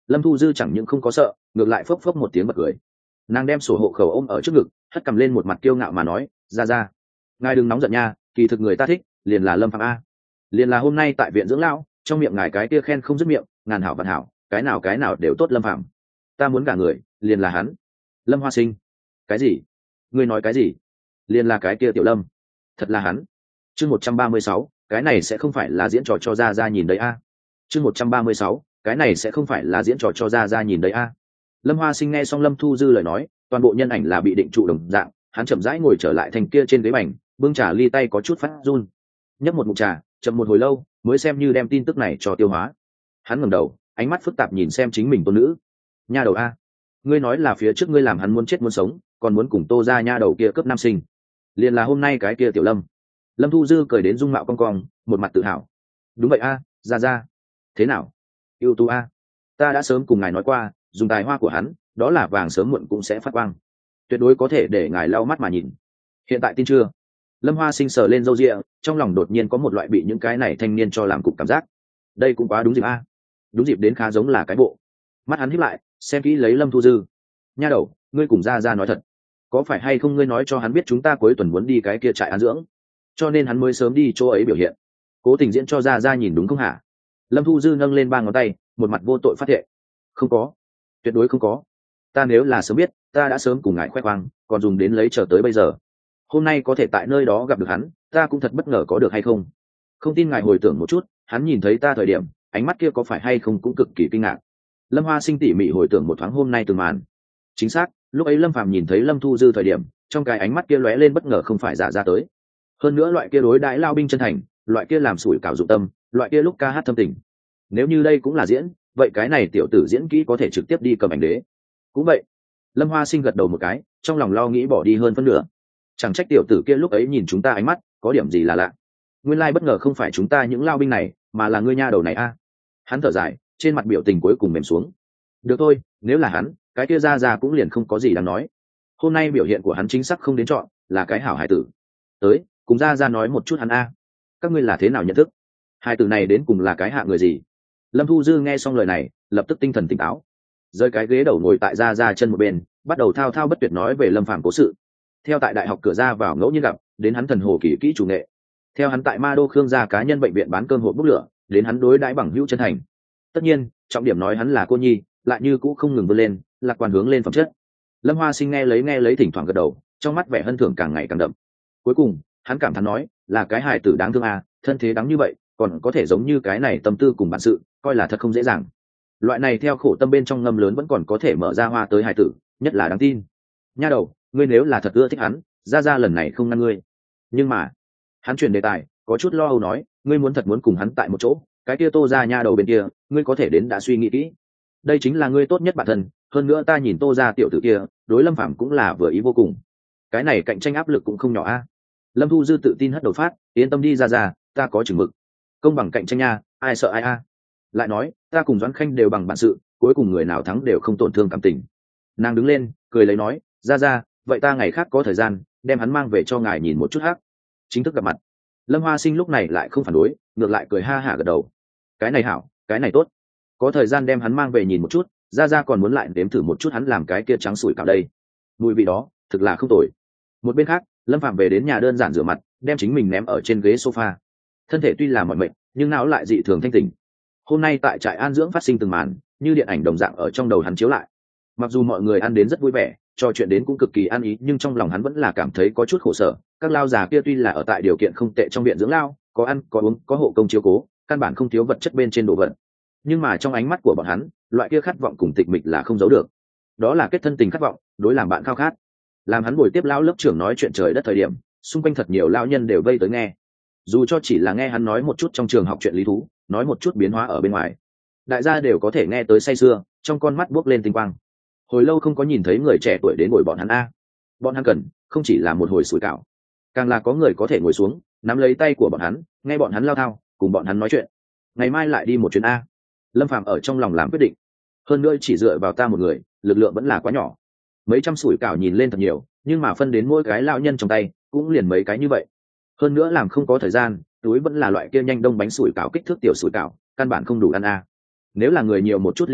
Lâm Thu Dư chẳng những không có sợ, ngược lại phốc phốc một tiếng bật cười. Nàng đem sổ hộ khẩu ôm ở trước ngực, hất cầm lên một mặt kiêu ngạo mà nói, ra ra ngài đừng nóng giận nha, kỳ thực người ta thích liền là Lâm Phạm a, liền là hôm nay tại viện dưỡng lão, trong miệng ngài cái kia khen không dứt miệng, ngàn hảo vạn hảo, cái nào cái nào đều tốt Lâm Phạm, ta muốn cả người liền là hắn. Lâm Hoa Sinh, cái gì? Ngươi nói cái gì? Liền là cái kia Tiểu Lâm, thật là hắn. Chương một trăm ba mươi sáu, cái này sẽ không phải là diễn trò cho ra ra nhìn đấy a. Chương một trăm ba mươi sáu, cái này sẽ không phải là diễn trò cho ra ra nhìn đấy a. Lâm Hoa Sinh nghe xong Lâm Thu Dư lời nói, toàn bộ nhân ảnh là bị định trụ đồng dạng, hắn chậm rãi ngồi trở lại thành kia trên ghế bành, bưng trà ly tay có chút phát run, nhấp một ngụm trà, chậm một hồi lâu mới xem như đem tin tức này cho tiêu hóa. Hắn ngẩng đầu, ánh mắt phức tạp nhìn xem chính mình tôn nữ. Nha đầu a, ngươi nói là phía trước ngươi làm hắn muốn chết muốn sống, còn muốn cùng Tô ra nha đầu kia cấp nam sinh, liền là hôm nay cái kia Tiểu Lâm. Lâm Thu Dư cười đến dung mạo cong cong, một mặt tự hào. Đúng vậy a, ra ra. Thế nào? Yêu tu a, ta đã sớm cùng ngài nói qua, dùng tài hoa của hắn, đó là vàng sớm muộn cũng sẽ phát quang, tuyệt đối có thể để ngài lau mắt mà nhìn. Hiện tại tin chưa? Lâm Hoa Sinh sờ lên râu ria, trong lòng đột nhiên có một loại bị những cái này thanh niên cho làm cục cảm giác. Đây cũng quá đúng dịp a, đúng dịp đến khá giống là cái bộ. Mắt hắn híp lại, xem kỹ lấy Lâm Thu Dư. Nha đầu, ngươi cùng ra ra nói thật, có phải hay không ngươi nói cho hắn biết chúng ta cuối tuần muốn đi cái kia trại an dưỡng, cho nên hắn mới sớm đi chỗ ấy biểu hiện, cố tình diễn cho ra ra nhìn đúng không hả? Lâm Thu Dư nâng lên ba ngón tay, một mặt vô tội phát thệ. Không có, tuyệt đối không có. Ta nếu là sớm biết, ta đã sớm cùng ngài khoe khoang, còn dùng đến lấy chờ tới bây giờ. Hôm nay có thể tại nơi đó gặp được hắn, ta cũng thật bất ngờ có được hay không. Không tin ngài hồi tưởng một chút, hắn nhìn thấy ta thời điểm, ánh mắt kia có phải hay không cũng cực kỳ kinh ngạc. Lâm Hoa Sinh tỉ mỉ hồi tưởng một thoáng hôm nay từng màn. Chính xác, lúc ấy Lâm Phàm nhìn thấy Lâm Thu Dư thời điểm, trong cái ánh mắt kia lóe lên bất ngờ không phải giả ra tới. Hơn nữa loại kia đối đãi lao binh chân thành, loại kia làm sủi cảo dụng tâm, loại kia lúc ca hát thâm tình. Nếu như đây cũng là diễn, vậy cái này tiểu tử diễn kỹ có thể trực tiếp đi cầm ảnh đế. Cũng vậy. Lâm Hoa Sinh gật đầu một cái, trong lòng lo nghĩ bỏ đi hơn phân nửa. Chẳng trách tiểu tử kia lúc ấy nhìn chúng ta ánh mắt có điểm gì là lạ, nguyên lai bất ngờ không phải chúng ta những lao binh này, mà là ngươi nha đầu này a. Hắn thở dài, trên mặt biểu tình cuối cùng mềm xuống. Được thôi, nếu là hắn, cái kia ra ra cũng liền không có gì đáng nói. Hôm nay biểu hiện của hắn chính xác không đến chọn, là cái hảo hải tử. Tới, cùng ra ra nói một chút hắn a. Các ngươi là thế nào nhận thức? Hải tử này đến cùng là cái hạ người gì? Lâm Thu Dư nghe xong lời này, lập tức tinh thần tỉnh táo, rơi cái ghế đầu ngồi tại ra ra chân một bên, bắt đầu thao thao bất tuyệt nói về Lâm Phàm cố sự. Theo tại đại học cửa ra vào ngẫu nhiên gặp, đến hắn thần hồ kỳ kỹ chủ nghệ. Theo hắn tại Ma Đô Khương gia cá nhân bệnh viện bán cơm hộp bốc lửa, đến hắn đối đãi bằng hữu chân thành. Tất nhiên, trọng điểm nói hắn là cô nhi, lại như cũ không ngừng vươn lên, lạc quan hướng lên phẩm chất. Lâm Hoa Sinh nghe lấy nghe lấy thỉnh thoảng gật đầu, trong mắt vẻ hân thưởng càng ngày càng đậm. Cuối cùng, hắn cảm thán nói, là cái hài tử đáng thương à, thân thế đáng như vậy, còn có thể giống như cái này tâm tư cùng bản sự, coi là thật không dễ dàng. Loại này theo khổ tâm bên trong ngâm lớn vẫn còn có thể mở ra hoa tới hài tử, nhất là đáng tin. Nha đầu, ngươi nếu là thật ưa thích hắn, ra ra lần này không ngăn ngươi. Nhưng mà, hắn chuyển đề tài, có chút lo âu nói, ngươi muốn thật muốn cùng hắn tại một chỗ, cái kia Tô ra nha đầu bên kia, ngươi có thể đến đã suy nghĩ kỹ. Đây chính là ngươi tốt nhất bản thân, hơn nữa ta nhìn Tô ra tiểu tử kia, đối Lâm Phàm cũng là vừa ý vô cùng. Cái này cạnh tranh áp lực cũng không nhỏ a. Lâm Thu Dư tự tin hất đầu phát, yên tâm đi ra ra, ta có chừng mực. Công bằng cạnh tranh nha, ai sợ ai a. Lại nói, ta cùng Doãn Khanh đều bằng bản sự, cuối cùng người nào thắng đều không tổn thương cảm tình. Nàng đứng lên, cười lấy nói, ra ra, vậy ta ngày khác có thời gian, đem hắn mang về cho ngài nhìn một chút hát. Chính thức gặp mặt. Lâm Hoa Sinh lúc này lại không phản đối, ngược lại cười ha hả gật đầu. Cái này hảo, cái này tốt. Có thời gian đem hắn mang về nhìn một chút, ra ra còn muốn lại đếm thử một chút hắn làm cái kia trắng sủi cảo đây. Mùi vị đó, thực là không tồi. Một bên khác, Lâm Phạm về đến nhà đơn giản rửa mặt, đem chính mình ném ở trên ghế sofa. Thân thể tuy là mỏi mệt, nhưng não lại dị thường thanh tỉnh. Hôm nay tại trại an dưỡng phát sinh từng màn, như điện ảnh đồng dạng ở trong đầu hắn chiếu lại. Mặc dù mọi người ăn đến rất vui vẻ, trò chuyện đến cũng cực kỳ ăn ý, nhưng trong lòng hắn vẫn là cảm thấy có chút khổ sở. Các lao già kia tuy là ở tại điều kiện không tệ trong viện dưỡng lao, có ăn có uống có hộ công chiếu cố, căn bản không thiếu vật chất bên trên đồ vật, nhưng mà trong ánh mắt của bọn hắn, loại kia khát vọng cùng tịch mịch là không giấu được. Đó là kết thân tình khát vọng, đối làm bạn khao khát. Làm hắn buổi tiếp lão lớp trưởng nói chuyện trời đất thời điểm, xung quanh thật nhiều lão nhân đều vây tới nghe. Dù cho chỉ là nghe hắn nói một chút trong trường học chuyện lý thú, nói một chút biến hóa ở bên ngoài, đại gia đều có thể nghe tới say sưa, trong con mắt buốc lên tinh quang. Hồi lâu không có nhìn thấy người trẻ tuổi đến ngồi bọn hắn a. Bọn hắn cần không chỉ là một hồi sủi cảo, càng là có người có thể ngồi xuống, nắm lấy tay của bọn hắn, nghe bọn hắn lao thao, cùng bọn hắn nói chuyện. Ngày mai lại đi một chuyến a. Lâm Phàm ở trong lòng làm quyết định. Hơn nữa chỉ dựa vào ta một người, lực lượng vẫn là quá nhỏ. Mấy trăm sủi cảo nhìn lên thật nhiều, nhưng mà phân đến mỗi cái lão nhân trong tay cũng liền mấy cái như vậy. Hơn nữa làm không có thời gian, túi vẫn là loại kia nhanh đông bánh sủi cảo kích thước tiểu sủi cảo, căn bản không đủ ăn a. Nếu là người nhiều một chút liền tốt,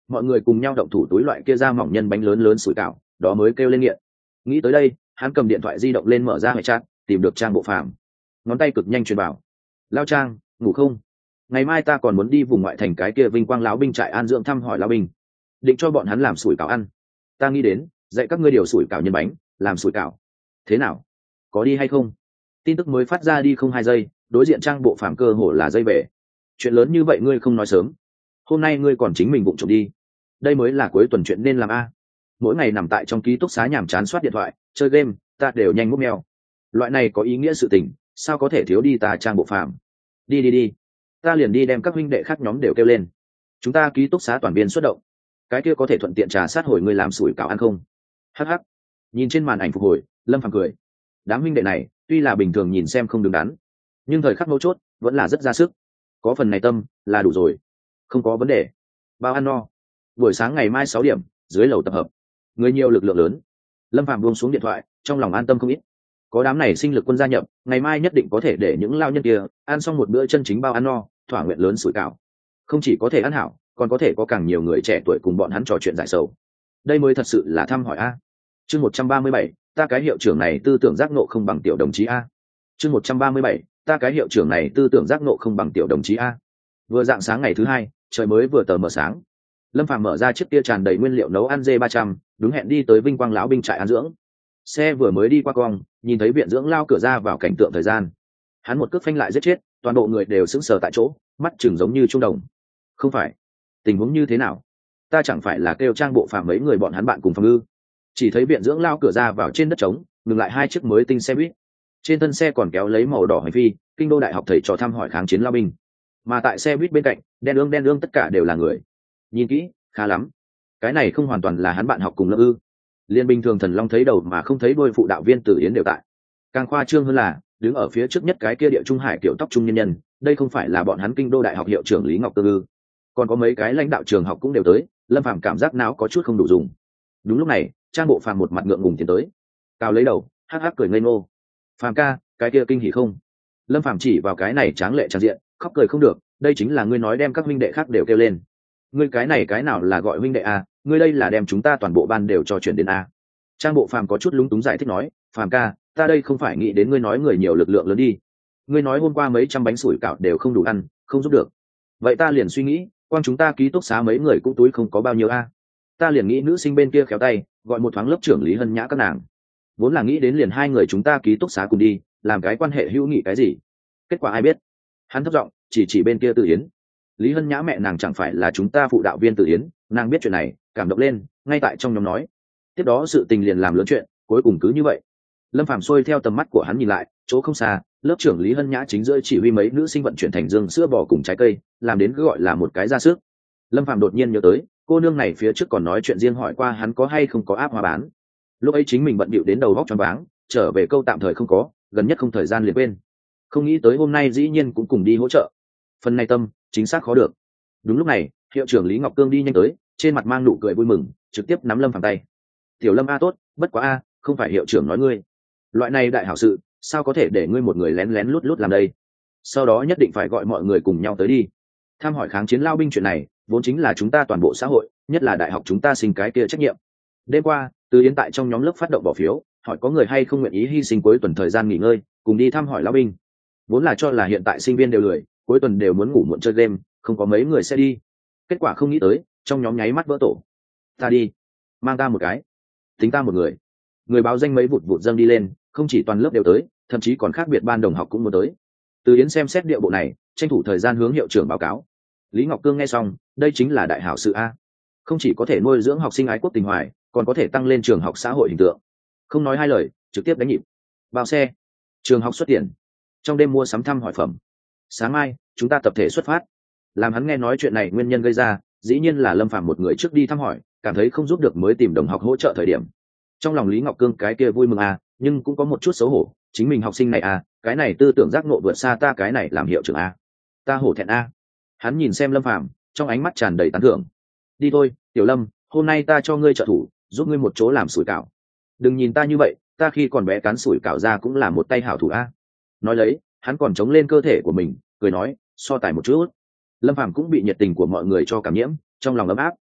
mọi người cùng nhau động thủ túi loại kia ra mỏng nhân bánh lớn lớn sủi cảo, đó mới kêu lên nghiện. Nghĩ tới đây, hắn cầm điện thoại di động lên mở ra hệ chat, tìm được Trang Bộ Phàm. Ngón tay cực nhanh truyền bảo: lao Trang, ngủ không? Ngày mai ta còn muốn đi vùng ngoại thành cái kia vinh quang lão binh trại an dưỡng thăm hỏi lão binh, định cho bọn hắn làm sủi cảo ăn. Ta nghĩ đến dạy các ngươi điều sủi cảo nhân bánh, làm sủi cảo thế nào, có đi hay không? Tin tức mới phát ra đi không hai giây, đối diện Trang Bộ Phàm cơ hồ là dây về. Chuyện lớn như vậy ngươi không nói sớm, hôm nay ngươi còn chính mình vụng trộm đi, đây mới là cuối tuần chuyện nên làm a. Mỗi ngày nằm tại trong ký túc xá nhàm chán soát điện thoại chơi game, ta đều nhanh múc mèo. Loại này có ý nghĩa sự tình sao có thể thiếu đi ta Trang Bộ Phàm. Đi đi đi, ta liền đi đem các huynh đệ khác nhóm đều kêu lên, chúng ta ký túc xá toàn viên xuất động, cái kia có thể thuận tiện trà sát hồi ngươi làm sủi cảo ăn không? Hh. Nhìn trên màn ảnh phục hồi, Lâm Phàm cười. Đám huynh đệ này tuy là bình thường nhìn xem không đứng đắn, nhưng thời khắc mấu chốt vẫn là rất ra sức, có phần này tâm là đủ rồi. Không có vấn đề, bao ăn no. Buổi sáng ngày mai sáu điểm dưới lầu tập hợp, người nhiều lực lượng lớn. Lâm Phàm buông xuống điện thoại, trong lòng an tâm không ít. Có đám này sinh lực quân gia nhập, ngày mai nhất định có thể để những lao nhân kia ăn xong một bữa chân chính bao ăn no, thỏa nguyện lớn sủi cảo. Không chỉ có thể ăn hảo, còn có thể có càng nhiều người trẻ tuổi cùng bọn hắn trò chuyện giải sầu. Đây mới thật sự là thăm hỏi a. Chương một trăm ba mươi bảy, ta cái hiệu trưởng này tư tưởng giác ngộ không bằng tiểu đồng chí a. Chương một trăm ba mươi bảy, ta cái hiệu trưởng này tư tưởng giác ngộ không bằng tiểu đồng chí a. Vừa dạng sáng ngày thứ hai, trời mới vừa tờ mờ sáng. Lâm Phàm mở ra chiếc kia tràn đầy nguyên liệu nấu ăn dê ba trăm, đúng hẹn đi tới Vinh Quang lão binh trại an dưỡng. Xe vừa mới đi qua cong, nhìn thấy viện dưỡng lao cửa ra vào cảnh tượng thời gian, hắn một cước phanh lại giết chết, toàn bộ người đều sững sờ tại chỗ, mắt chừng giống như trung đồng. Không phải, tình huống như thế nào? Ta chẳng phải là kêu Trang Bộ Phàm mấy người bọn hắn bạn cùng phòng ư? Chỉ thấy viện dưỡng lao cửa ra vào trên đất trống, ngừng lại hai chiếc mới tinh xe buýt, trên thân xe còn kéo lấy màu đỏ hành phi, kinh đô đại học thầy trò thăm hỏi kháng chiến lao binh. Mà tại xe buýt bên cạnh, đen ương đen ương tất cả đều là người. Nhìn kỹ, khá lắm. Cái này không hoàn toàn là hắn bạn học cùng lớp ư? Liên bình thường Thần Long thấy đầu mà không thấy đuôi phụ đạo viên Tử Yến đều tại. Càng khoa trương hơn là, đứng ở phía trước nhất cái kia địa trung hải kiểu tóc trung nhân nhân, đây không phải là bọn hắn kinh đô đại học hiệu trưởng Lý Ngọc Tương ư? Còn có mấy cái lãnh đạo trường học cũng đều tới. Lâm Phàm cảm giác não có chút không đủ dùng. Đúng lúc này, Trang Bộ Phàm một mặt ngượng ngùng tiến tới, cao lấy đầu, hắc hắc cười ngây ngô. Phàm ca, cái kia kinh hỉ không? Lâm Phàm chỉ vào cái này tráng lệ tràn diện, khóc cười không được. Đây chính là ngươi nói đem các huynh đệ khác đều kêu lên. Ngươi cái này cái nào là gọi huynh đệ à? Ngươi đây là đem chúng ta toàn bộ ban đều cho chuyển đến a. Trang Bộ Phàm có chút lúng túng giải thích nói, Phàm ca, ta đây không phải nghĩ đến ngươi nói người nhiều lực lượng lớn đi. Ngươi nói hôm qua mấy trăm bánh sủi cảo đều không đủ ăn, không giúp được. Vậy ta liền suy nghĩ, quang chúng ta ký túc xá mấy người cũng túi không có bao nhiêu a. Ta liền nghĩ nữ sinh bên kia khéo tay, gọi một thoáng lớp trưởng Lý Hân Nhã các nàng. Vốn là nghĩ đến liền hai người chúng ta ký túc xá cùng đi, làm cái quan hệ hữu nghị cái gì. Kết quả ai biết. Hắn thấp giọng, chỉ chỉ bên kia Từ Yến. Lý Hân Nhã mẹ nàng chẳng phải là chúng ta phụ đạo viên Từ Yến, nàng biết chuyện này, cảm động lên, ngay tại trong nhóm nói. Tiếp đó sự tình liền làm lớn chuyện, cuối cùng cứ như vậy. Lâm Phàm xuôi theo tầm mắt của hắn nhìn lại, chỗ không xa, lớp trưởng Lý Hân Nhã chính giữa chỉ huy mấy nữ sinh vận chuyển thành dương sữa bò cùng trái cây, làm đến cứ gọi là một cái ra sức. Lâm Phàm đột nhiên nhớ tới, cô nương này phía trước còn nói chuyện riêng hỏi qua hắn có hay không có áp hoa bán. Lúc ấy chính mình bận bịu đến đầu góc choáng váng, trở về câu tạm thời không có, gần nhất không thời gian liền quên. Không nghĩ tới hôm nay dĩ nhiên cũng cùng đi hỗ trợ. Phần này tâm, chính xác khó được. Đúng lúc này, hiệu trưởng Lý Ngọc Cương đi nhanh tới, trên mặt mang nụ cười vui mừng, trực tiếp nắm Lâm Phàm tay. Tiểu Lâm a tốt, bất quá a, không phải hiệu trưởng nói ngươi. Loại này đại hảo sự, sao có thể để ngươi một người lén lén lút lút làm đây? Sau đó nhất định phải gọi mọi người cùng nhau tới đi. Tham hỏi kháng chiến lao binh chuyện này, vốn chính là chúng ta toàn bộ xã hội, nhất là đại học chúng ta sinh cái kia trách nhiệm. Đêm qua, Từ Yến tại trong nhóm lớp phát động bỏ phiếu, hỏi có người hay không nguyện ý hy sinh cuối tuần thời gian nghỉ ngơi, cùng đi thăm hỏi lao binh. Vốn là cho là hiện tại sinh viên đều lười, cuối tuần đều muốn ngủ muộn chơi game, không có mấy người sẽ đi. Kết quả không nghĩ tới, trong nhóm nháy mắt vỡ tổ. Ta đi, mang ta một cái, tính ta một người. Người báo danh mấy vụt vụt dâng đi lên, không chỉ toàn lớp đều tới, thậm chí còn khác biệt ban đồng học cũng muốn tới. Từ Yến xem xét địa bộ này, tranh thủ thời gian hướng hiệu trưởng báo cáo. Lý Ngọc Cương nghe xong, đây chính là đại hảo sự a. Không chỉ có thể nuôi dưỡng học sinh ái quốc tình hoài, còn có thể tăng lên trường học xã hội hình tượng. Không nói hai lời, trực tiếp đánh nhịp. Bao xe, trường học xuất tiền, trong đêm mua sắm thăm hỏi phẩm. Sáng mai, chúng ta tập thể xuất phát. Làm hắn nghe nói chuyện này nguyên nhân gây ra, dĩ nhiên là Lâm Phàm một người trước đi thăm hỏi, cảm thấy không giúp được mới tìm đồng học hỗ trợ thời điểm. Trong lòng Lý Ngọc Cương cái kia vui mừng à, nhưng cũng có một chút xấu hổ, chính mình học sinh này à, cái này tư tưởng giác ngộ vượt xa ta cái này làm hiệu trưởng à. Ta hổ thẹn à. Hắn nhìn xem Lâm Phàm, trong ánh mắt tràn đầy tán thưởng. Đi thôi, Tiểu Lâm, hôm nay ta cho ngươi trợ thủ, giúp ngươi một chỗ làm sủi cảo. Đừng nhìn ta như vậy, ta khi còn bé cán sủi cảo ra cũng là một tay hảo thủ a. À. Nói lấy, hắn còn chống lên cơ thể của mình, cười nói, so tài một chút. Lâm Phàm cũng bị nhiệt tình của mọi người cho cảm nhiễm, trong lòng ấm áp.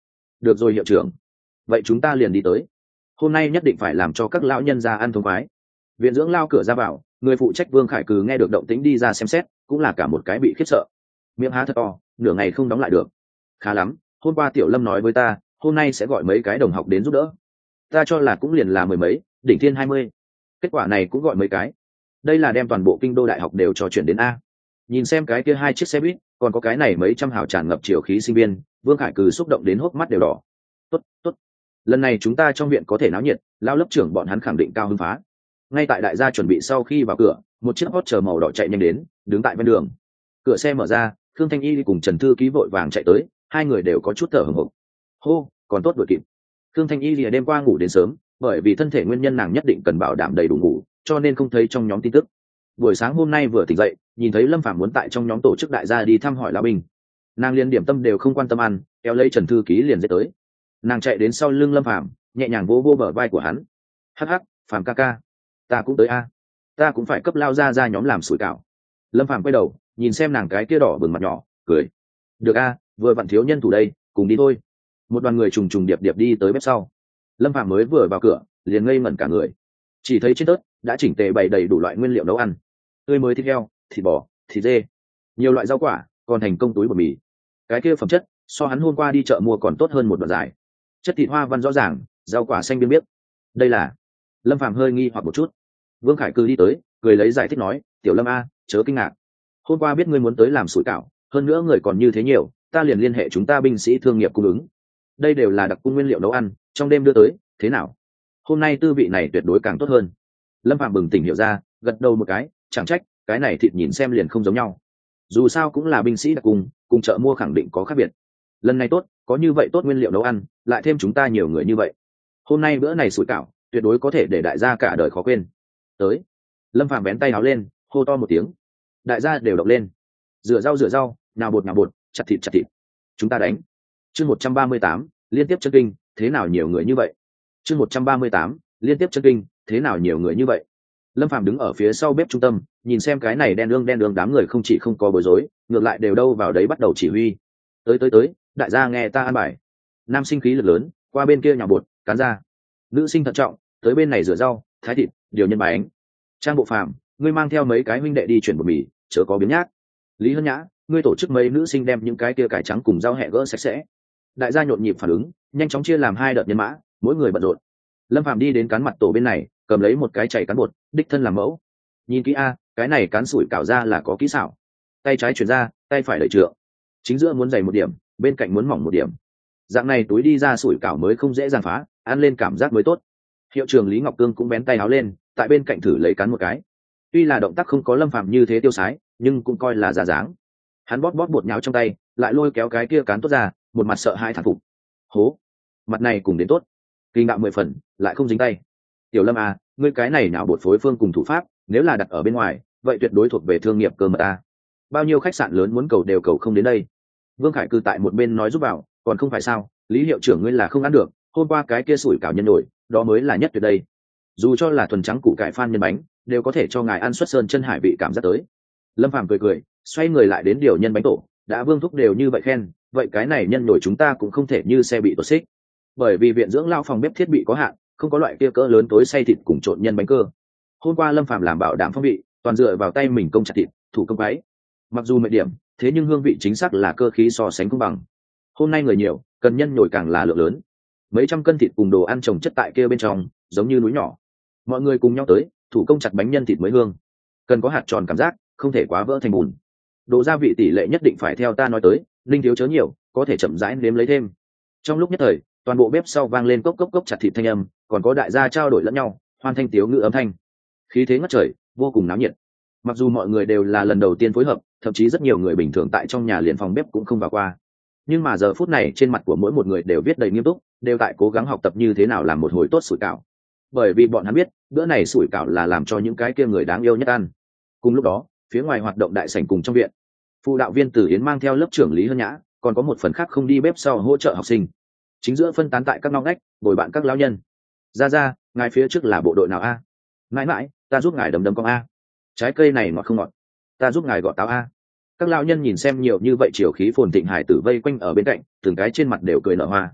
được rồi hiệu trưởng, vậy chúng ta liền đi tới. Hôm nay nhất định phải làm cho các lão nhân ra ăn thông khoái. Viện dưỡng lao cửa ra vào, người phụ trách Vương Khải Cừ nghe được động tĩnh đi ra xem xét, cũng là cả một cái bị khiếp sợ, miệng há thật to, nửa ngày không đóng lại được. Khá lắm, hôm qua Tiểu Lâm nói với ta, hôm nay sẽ gọi mấy cái đồng học đến giúp đỡ. Ta cho là cũng liền là mười mấy, đỉnh thiên hai mươi. Kết quả này cũng gọi mấy cái. Đây là đem toàn bộ kinh đô đại học đều trò chuyện đến a. Nhìn xem cái kia hai chiếc xe buýt, còn có cái này mấy trăm hào tràn ngập chiều khí sinh viên, Vương Khải Cừ xúc động đến hốc mắt đều đỏ. Tốt, tốt. Lần này chúng ta trong viện có thể náo nhiệt, lao lớp trưởng bọn hắn khẳng định cao hứng phá. Ngay tại đại gia chuẩn bị sau khi vào cửa, một chiếc hot chờ màu đỏ chạy nhanh đến, đứng tại ven đường. Cửa xe mở ra, Khương Thanh Y cùng Trần Thư Ký vội vàng chạy tới, hai người đều có chút thở hổn hển. Hô, còn tốt đuổi kịp. Khương Thanh Y lìa đêm qua ngủ đến sớm, bởi vì thân thể nguyên nhân nàng nhất định cần bảo đảm đầy đủ ngủ, cho nên không thấy trong nhóm tin tức. Buổi sáng hôm nay vừa tỉnh dậy, nhìn thấy Lâm Phàm muốn tại trong nhóm tổ chức đại gia đi thăm hỏi lão binh, nàng liền điểm tâm đều không quan tâm ăn, kéo lấy Trần Thư Ký liền dậy tới. Nàng chạy đến sau lưng Lâm Phàm, nhẹ nhàng vỗ vỗ bờ vai của hắn. Hắc hắc, Phàm ca ca, ta cũng tới a, ta cũng phải cấp lao ra ra nhóm làm sủi cảo. Lâm Phàm quay đầu, nhìn xem nàng cái kia đỏ bừng mặt nhỏ, cười. Được a, vừa vặn thiếu nhân thủ đây, cùng đi thôi. Một đoàn người trùng trùng điệp điệp đi tới bếp sau. Lâm Phàm mới vừa vào cửa, liền ngây ngẩn cả người. Chỉ thấy trên tớt đã chỉnh tề bày đầy đủ loại nguyên liệu nấu ăn, tươi mới thịt heo, thịt bò, thịt dê, nhiều loại rau quả, còn thành công túi bột mì. Cái kia phẩm chất so hắn hôm qua đi chợ mua còn tốt hơn một đoạn dài. Chất thịt hoa văn rõ ràng, rau quả xanh biếc biếc. Đây là... Lâm Phàm hơi nghi hoặc một chút. Vương Khải Cừ đi tới, cười lấy giải thích nói, Tiểu Lâm a, chớ kinh ngạc. Hôm qua biết ngươi muốn tới làm sủi cảo, hơn nữa người còn như thế nhiều, ta liền liên hệ chúng ta binh sĩ thương nghiệp cung ứng. Đây đều là đặc cung nguyên liệu nấu ăn, trong đêm đưa tới, thế nào? Hôm nay tư vị này tuyệt đối càng tốt hơn. Lâm Phạm bừng tỉnh hiểu ra, gật đầu một cái, chẳng trách, cái này thịt nhìn xem liền không giống nhau. Dù sao cũng là binh sĩ đặc cung, cùng chợ mua khẳng định có khác biệt. Lần này tốt, có như vậy tốt nguyên liệu nấu ăn, lại thêm chúng ta nhiều người như vậy. Hôm nay bữa này sủi cảo, tuyệt đối có thể để đại gia cả đời khó quên. Tới. Lâm Phạm bén tay áo lên, hô to một tiếng. Đại gia đều động lên. Rửa rau rửa rau, nào bột nào bột, chặt thịt chặt thịt. Chúng ta đánh. Chương một trăm ba mươi tám, liên tiếp chân kinh, thế nào nhiều người như vậy? Chương một trăm ba mươi tám, liên tiếp chân kinh, thế nào nhiều người như vậy? Lâm Phàm đứng ở phía sau bếp trung tâm, nhìn xem cái này đen đương đen đương đám người không chỉ không có bối rối, ngược lại đều đâu vào đấy bắt đầu chỉ huy. Tới tới tới, đại gia nghe ta an bài. Nam sinh khí lực lớn, qua bên kia nhào bột, cán ra. Nữ sinh thận trọng, tới bên này rửa rau, thái thịt, điều nhân bánh. Trang Bộ Phàm, ngươi mang theo mấy cái huynh đệ đi chuyển bột mì, chớ có biến nhác. Lý Hân Nhã, ngươi tổ chức mấy nữ sinh đem những cái kia cải trắng cùng rau hẹ gỡ sạch sẽ. Đại gia nhộn nhịp phản ứng, nhanh chóng chia làm hai đợt nhân mã, mỗi người bận rộn. Lâm Phàm đi đến cán mặt tổ bên này, cầm lấy một cái chảy cán bột, đích thân làm mẫu. Nhìn kỹ a, cái này cán sủi cảo ra là có kỹ xảo. Tay trái chuyển ra, tay phải đẩy trượng. Chính giữa muốn dày một điểm, bên cạnh muốn mỏng một điểm. Dạng này túi đi ra sủi cảo mới không dễ dàng phá, ăn lên cảm giác mới tốt. Hiệu trưởng Lý Ngọc Cương cũng bén tay áo lên, tại bên cạnh thử lấy cán một cái. Tuy là động tác không có Lâm Phàm như thế tiêu sái, nhưng cũng coi là ra dáng. Hắn bóp bóp bột nháo trong tay, lại lôi kéo cái kia cán tốt ra, một mặt sợ hãi thản phục. Hố, mặt này cùng đến tốt, kinh đạo mười phần, lại không dính tay. Tiểu Lâm à, ngươi cái này nào bột phối phương cùng thủ pháp, nếu là đặt ở bên ngoài, vậy tuyệt đối thuộc về thương nghiệp cơ mật ta. Bao nhiêu khách sạn lớn muốn cầu đều cầu không đến đây. Vương Khải Cư tại một bên nói giúp bảo, còn không phải sao? Lý hiệu trưởng ngươi là không ăn được, hôm qua cái kia sủi cảo nhân nổi, đó mới là nhất tuyệt đây. Dù cho là thuần trắng củ cải phan nhân bánh, đều có thể cho ngài ăn xuất sơn chân hải vị cảm giác tới. Lâm Phàm cười cười, xoay người lại đến điều nhân bánh tổ, đã Vương thúc đều như vậy khen, vậy cái này nhân nổi chúng ta cũng không thể như xe bị tuột xích. Bởi vì viện dưỡng lao phòng bếp thiết bị có hạn, không có loại kia cỡ lớn tối xay thịt cùng trộn nhân bánh cơ. Hôm qua Lâm Phàm làm bảo đảm phong vị, toàn dựa vào tay mình công chặt thịt, thủ công quấy. Mặc dù mệt điểm, thế nhưng hương vị chính xác là cơ khí so sánh công bằng. Hôm nay người nhiều, cần nhân nhồi càng là lượng lớn. Mấy trăm cân thịt cùng đồ ăn trồng chất tại kia bên trong, giống như núi nhỏ. Mọi người cùng nhau tới, thủ công chặt bánh nhân thịt mới hương. Cần có hạt tròn cảm giác, không thể quá vỡ thành bùn. Đồ gia vị tỷ lệ nhất định phải theo ta nói tới, linh thiếu chớ nhiều, có thể chậm rãi nếm lấy thêm. Trong lúc nhất thời, toàn bộ bếp sau vang lên cốc cốc cốc chặt thịt thanh âm, còn có đại gia trao đổi lẫn nhau, hoan thanh tiếu ngữ âm thanh. Khí thế ngất trời, vô cùng náo nhiệt. Mặc dù mọi người đều là lần đầu tiên phối hợp, thậm chí rất nhiều người bình thường tại trong nhà liền phòng bếp cũng không vào qua. Nhưng mà giờ phút này trên mặt của mỗi một người đều viết đầy nghiêm túc, đều tại cố gắng học tập như thế nào làm một hồi tốt sủi cảo. Bởi vì bọn hắn biết, bữa này sủi cảo là làm cho những cái kia người đáng yêu nhất ăn. Cùng lúc đó, phía ngoài hoạt động đại sảnh cùng trong viện, phụ đạo viên Tử Yến mang theo lớp trưởng Lý Hân Nhã, còn có một phần khác không đi bếp sau hỗ trợ học sinh. Chính giữa phân tán tại các ngõ ngách, bồi bạn các lão nhân. Ra ra, ngài phía trước là bộ đội nào a? Mãi mãi, ta giúp ngài đấm đấm con a. Trái cây này ngọt không ngọt, ta giúp ngài gọt táo a. Các lão nhân nhìn xem nhiều như vậy chiều khí phồn thịnh hải tử vây quanh ở bên cạnh, từng cái trên mặt đều cười nở hoa.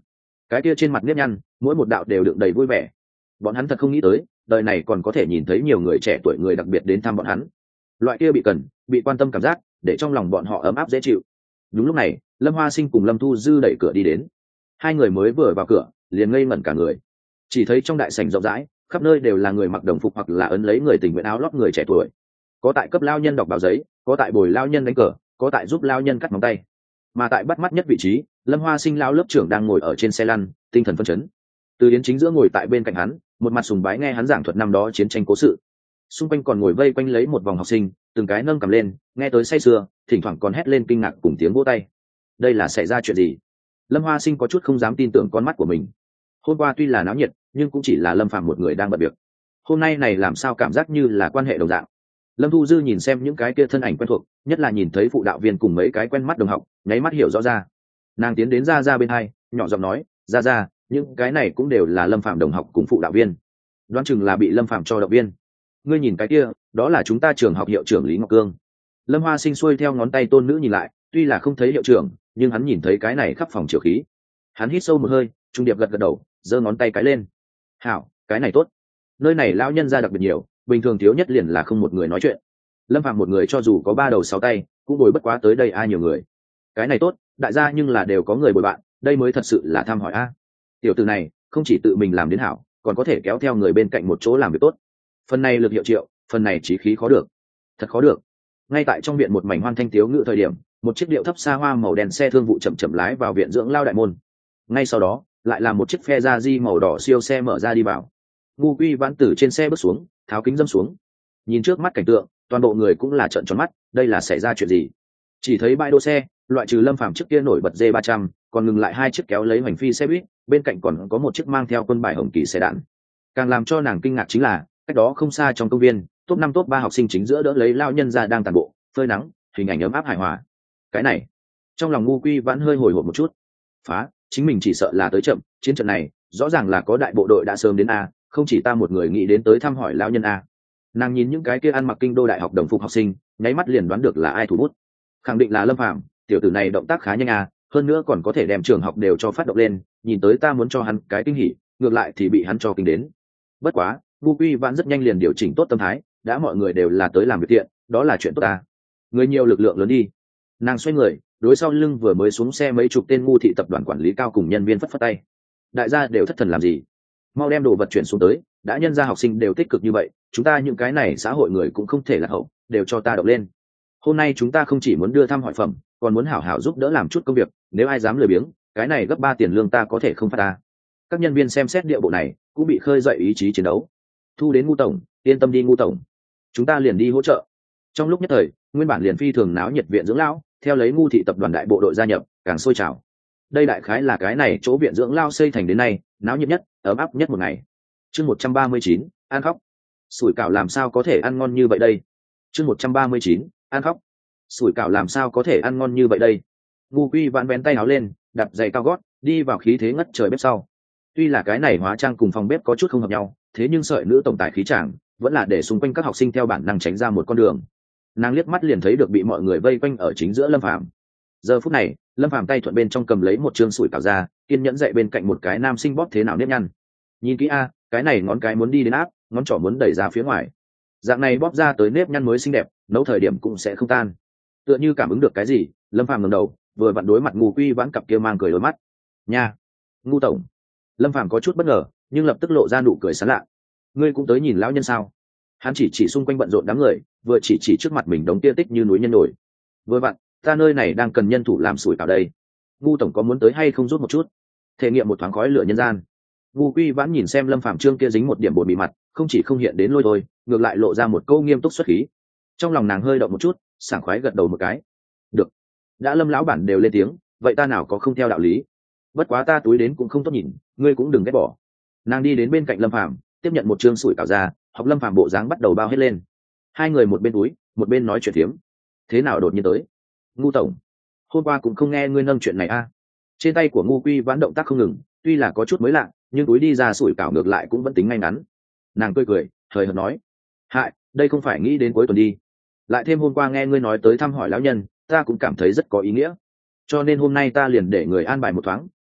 cái kia trên mặt nếp nhăn mỗi một đạo đều đựng đầy vui vẻ. Bọn hắn thật không nghĩ tới đời này còn có thể nhìn thấy nhiều người trẻ tuổi người đặc biệt đến thăm bọn hắn. Loại kia bị cần bị quan tâm cảm giác để trong lòng bọn họ ấm áp dễ chịu. Đúng lúc này Lâm Hoa Sinh cùng Lâm Thu Dư đẩy cửa đi đến. Hai người mới vừa vào cửa liền ngây ngẩn cả người. Chỉ thấy trong đại sảnh rộng rãi khắp nơi đều là người mặc đồng phục hoặc là ấn lấy người tình nguyện áo lót người trẻ tuổi, có tại cấp lao nhân đọc báo giấy, có tại bồi lao nhân đánh cờ, có tại giúp lao nhân cắt móng tay. Mà tại bắt mắt nhất vị trí, Lâm Hoa Sinh lao lớp trưởng đang ngồi ở trên xe lăn, tinh thần phấn chấn. Từ Yến chính giữa ngồi tại bên cạnh hắn, một mặt sùng bái nghe hắn giảng thuật năm đó chiến tranh cố sự. Xung quanh còn ngồi vây quanh lấy một vòng học sinh, từng cái nâng cầm lên nghe tới say sưa, thỉnh thoảng còn hét lên kinh ngạc cùng tiếng vỗ tay. Đây là xảy ra chuyện gì? Lâm Hoa Sinh có chút không dám tin tưởng con mắt của mình. Hôm qua tuy là náo nhiệt nhưng cũng chỉ là Lâm Phàm một người đang bận việc, hôm nay này làm sao cảm giác như là quan hệ đồng dạng. Lâm Thu Dư nhìn xem những cái kia thân ảnh quen thuộc, nhất là nhìn thấy phụ đạo viên cùng mấy cái quen mắt đồng học, nháy mắt hiểu rõ ra. Nàng tiến đến ra ra bên hai, nhỏ giọng nói, ra ra, những cái này cũng đều là Lâm Phàm đồng học cùng phụ đạo viên, đoán chừng là bị Lâm Phàm cho động viên. Ngươi nhìn cái kia, đó là chúng ta trường học hiệu trưởng Lý Ngọc Cương. Lâm Hoa Sinh xuôi theo ngón tay tôn nữ nhìn lại, tuy là không thấy hiệu trưởng nhưng hắn nhìn thấy cái này khắp phòng chiều khí. Hắn hít sâu một hơi, trung điệp gật gật đầu, giơ ngón tay cái lên. Hảo, cái này tốt. Nơi này lão nhân ra đặc biệt nhiều, bình thường thiếu nhất liền là không một người nói chuyện. Lâm Phàm một người cho dù có ba đầu sáu tay cũng bồi bất quá tới đây ai nhiều người. Cái này tốt, đại gia nhưng là đều có người bồi bạn, đây mới thật sự là thăm hỏi a. Tiểu tử này không chỉ tự mình làm đến hảo, còn có thể kéo theo người bên cạnh một chỗ làm việc tốt. Phần này lực hiệu triệu, phần này chí khí khó được, thật khó được. Ngay tại trong viện một mảnh hoan thanh tiếu ngự thời điểm, một chiếc điệu thấp xa hoa màu đen xe thương vụ chậm chậm lái vào viện dưỡng lao đại môn. Ngay sau đó lại là một chiếc phe ra di màu đỏ siêu xe mở ra đi vào. Ngu Quy Vãn từ trên xe bước xuống, tháo kính dâm xuống, nhìn trước mắt cảnh tượng, toàn bộ người cũng là trợn tròn mắt. Đây là xảy ra chuyện gì? Chỉ thấy bãi đỗ xe, loại trừ Lâm Phàm chiếc kia nổi bật D ba trăm, còn ngừng lại hai chiếc kéo lấy hoành phi xe buýt, bên cạnh còn có một chiếc mang theo quân bài hồng kỳ xe đạn. Càng làm cho nàng kinh ngạc chính là, cách đó không xa trong công viên, top năm top ba học sinh chính giữa đỡ lấy lao nhân ra đang tàn bộ, phơi nắng, hình ảnh ấm áp hài hòa. Cái này, trong lòng Ngu Quy Vãn hơi hồi hộp một chút. Phá, chính mình chỉ sợ là tới chậm, chiến trận này rõ ràng là có đại bộ đội đã sớm đến a, không chỉ ta một người nghĩ đến tới thăm hỏi lão nhân a. Nàng nhìn những cái kia ăn mặc kinh đô đại học đồng phục học sinh, nháy mắt liền đoán được là ai thủ bút. Khẳng định là Lâm Phàm, tiểu tử này động tác khá nhanh a, hơn nữa còn có thể đem trường học đều cho phát động lên, nhìn tới ta muốn cho hắn cái kinh hỉ, ngược lại thì bị hắn cho kinh đến. Bất quá, Ngu Quy Vãn rất nhanh liền điều chỉnh tốt tâm thái, đã mọi người đều là tới làm việc thiện, đó là chuyện tốt ta. Người nhiều lực lượng lớn đi. Nàng xoay người, đối sau lưng vừa mới xuống xe mấy chục tên ngu thị tập đoàn quản lý cao cùng nhân viên phất phất tay. Đại gia đều thất thần làm gì? Mau đem đồ vật chuyển xuống tới, đã nhân ra học sinh đều tích cực như vậy, chúng ta những cái này xã hội người cũng không thể là hậu, đều cho ta động lên. Hôm nay chúng ta không chỉ muốn đưa thăm hỏi phẩm, còn muốn hảo hảo giúp đỡ làm chút công việc, nếu ai dám lười biếng, cái này gấp ba tiền lương ta có thể không phát ta. Các nhân viên xem xét địa bộ này, cũng bị khơi dậy ý chí chiến đấu. Thu đến Ngu tổng, yên tâm đi Ngu tổng, chúng ta liền đi hỗ trợ. Trong lúc nhất thời, nguyên bản liền phi thường náo nhiệt viện dưỡng lão, theo lấy Ngu thị tập đoàn đại bộ đội gia nhập, càng sôi trào. Đây đại khái là cái này chỗ viện dưỡng lao xây thành đến nay náo nhiệt nhất, ấm áp nhất một ngày. Chương một trăm ba mươi chín, ăn khóc. Sủi cảo làm sao có thể ăn ngon như vậy đây? Chương một trăm ba mươi chín, ăn khóc. Sủi cảo làm sao có thể ăn ngon như vậy đây? Ngu Quy Vãn vén tay áo lên, đặt giày cao gót, đi vào khí thế ngất trời bếp sau. Tuy là cái này hóa trang cùng phòng bếp có chút không hợp nhau, thế nhưng sợi nữ tổng tài khí chàng vẫn là để xung quanh các học sinh theo bản năng tránh ra một con đường. Nàng liếc mắt liền thấy được bị mọi người vây quanh ở chính giữa Lâm Phàm. Giờ phút này, Lâm Phàm tay thuận bên trong cầm lấy một chương sủi cảo ra, kiên nhẫn dạy bên cạnh một cái nam sinh bóp thế nào nếp nhăn. Nhìn kỹ a, cái này ngón cái muốn đi đến áp, ngón trỏ muốn đẩy ra phía ngoài. Dạng này bóp ra tới nếp nhăn mới xinh đẹp, nấu thời điểm cũng sẽ không tan. Tựa như cảm ứng được cái gì, Lâm Phàm ngẩng đầu, vừa vặn đối mặt Ngu Quy Vãn cặp kia mang cười đôi mắt. Nha, Ngu tổng. Lâm Phàm có chút bất ngờ, nhưng lập tức lộ ra nụ cười sán lạ. Ngươi cũng tới nhìn lão nhân sao? Hắn chỉ chỉ xung quanh bận rộn đám người, vừa chỉ chỉ trước mặt mình đống tia tích như núi nhân nổi. Vừa vặn, ta nơi này đang cần nhân thủ làm sủi cảo đây. Ngu tổng có muốn tới hay không rút một chút? Thể nghiệm một thoáng khói lửa nhân gian. Ngu Quy Vãn nhìn xem Lâm Phàm trương kia dính một điểm bột mì mặt, không chỉ không hiện đến lôi thôi, ngược lại lộ ra một câu nghiêm túc xuất khí. Trong lòng nàng hơi động một chút, sảng khoái gật đầu một cái. Được. Đã Lâm lão bản đều lên tiếng, vậy ta nào có không theo đạo lý. Bất quá ta túi đến cũng không tốt nhìn, ngươi cũng đừng ghét bỏ. Nàng đi đến bên cạnh Lâm Phàm, tiếp nhận một trương sủi cảo ra, học Lâm Phàm bộ dáng bắt đầu bao hết lên. Hai người một bên túi, một bên nói chuyện phiếm. Thế nào đột nhiên tới? Ngu tổng, hôm qua cũng không nghe ngươi nâng chuyện này a. À? Trên tay của Ngu Quy Vãn động tác không ngừng, tuy là có chút mới lạ, nhưng túi đi ra sủi cảo ngược lại cũng vẫn tính ngay ngắn. Nàng cười cười, hời hợt nói: hại, đây không phải nghĩ đến cuối tuần đi. Lại thêm hôm qua nghe ngươi nói tới thăm hỏi lão nhân, ta cũng cảm thấy rất có ý nghĩa. Cho nên hôm nay ta liền để người an bài một thoáng,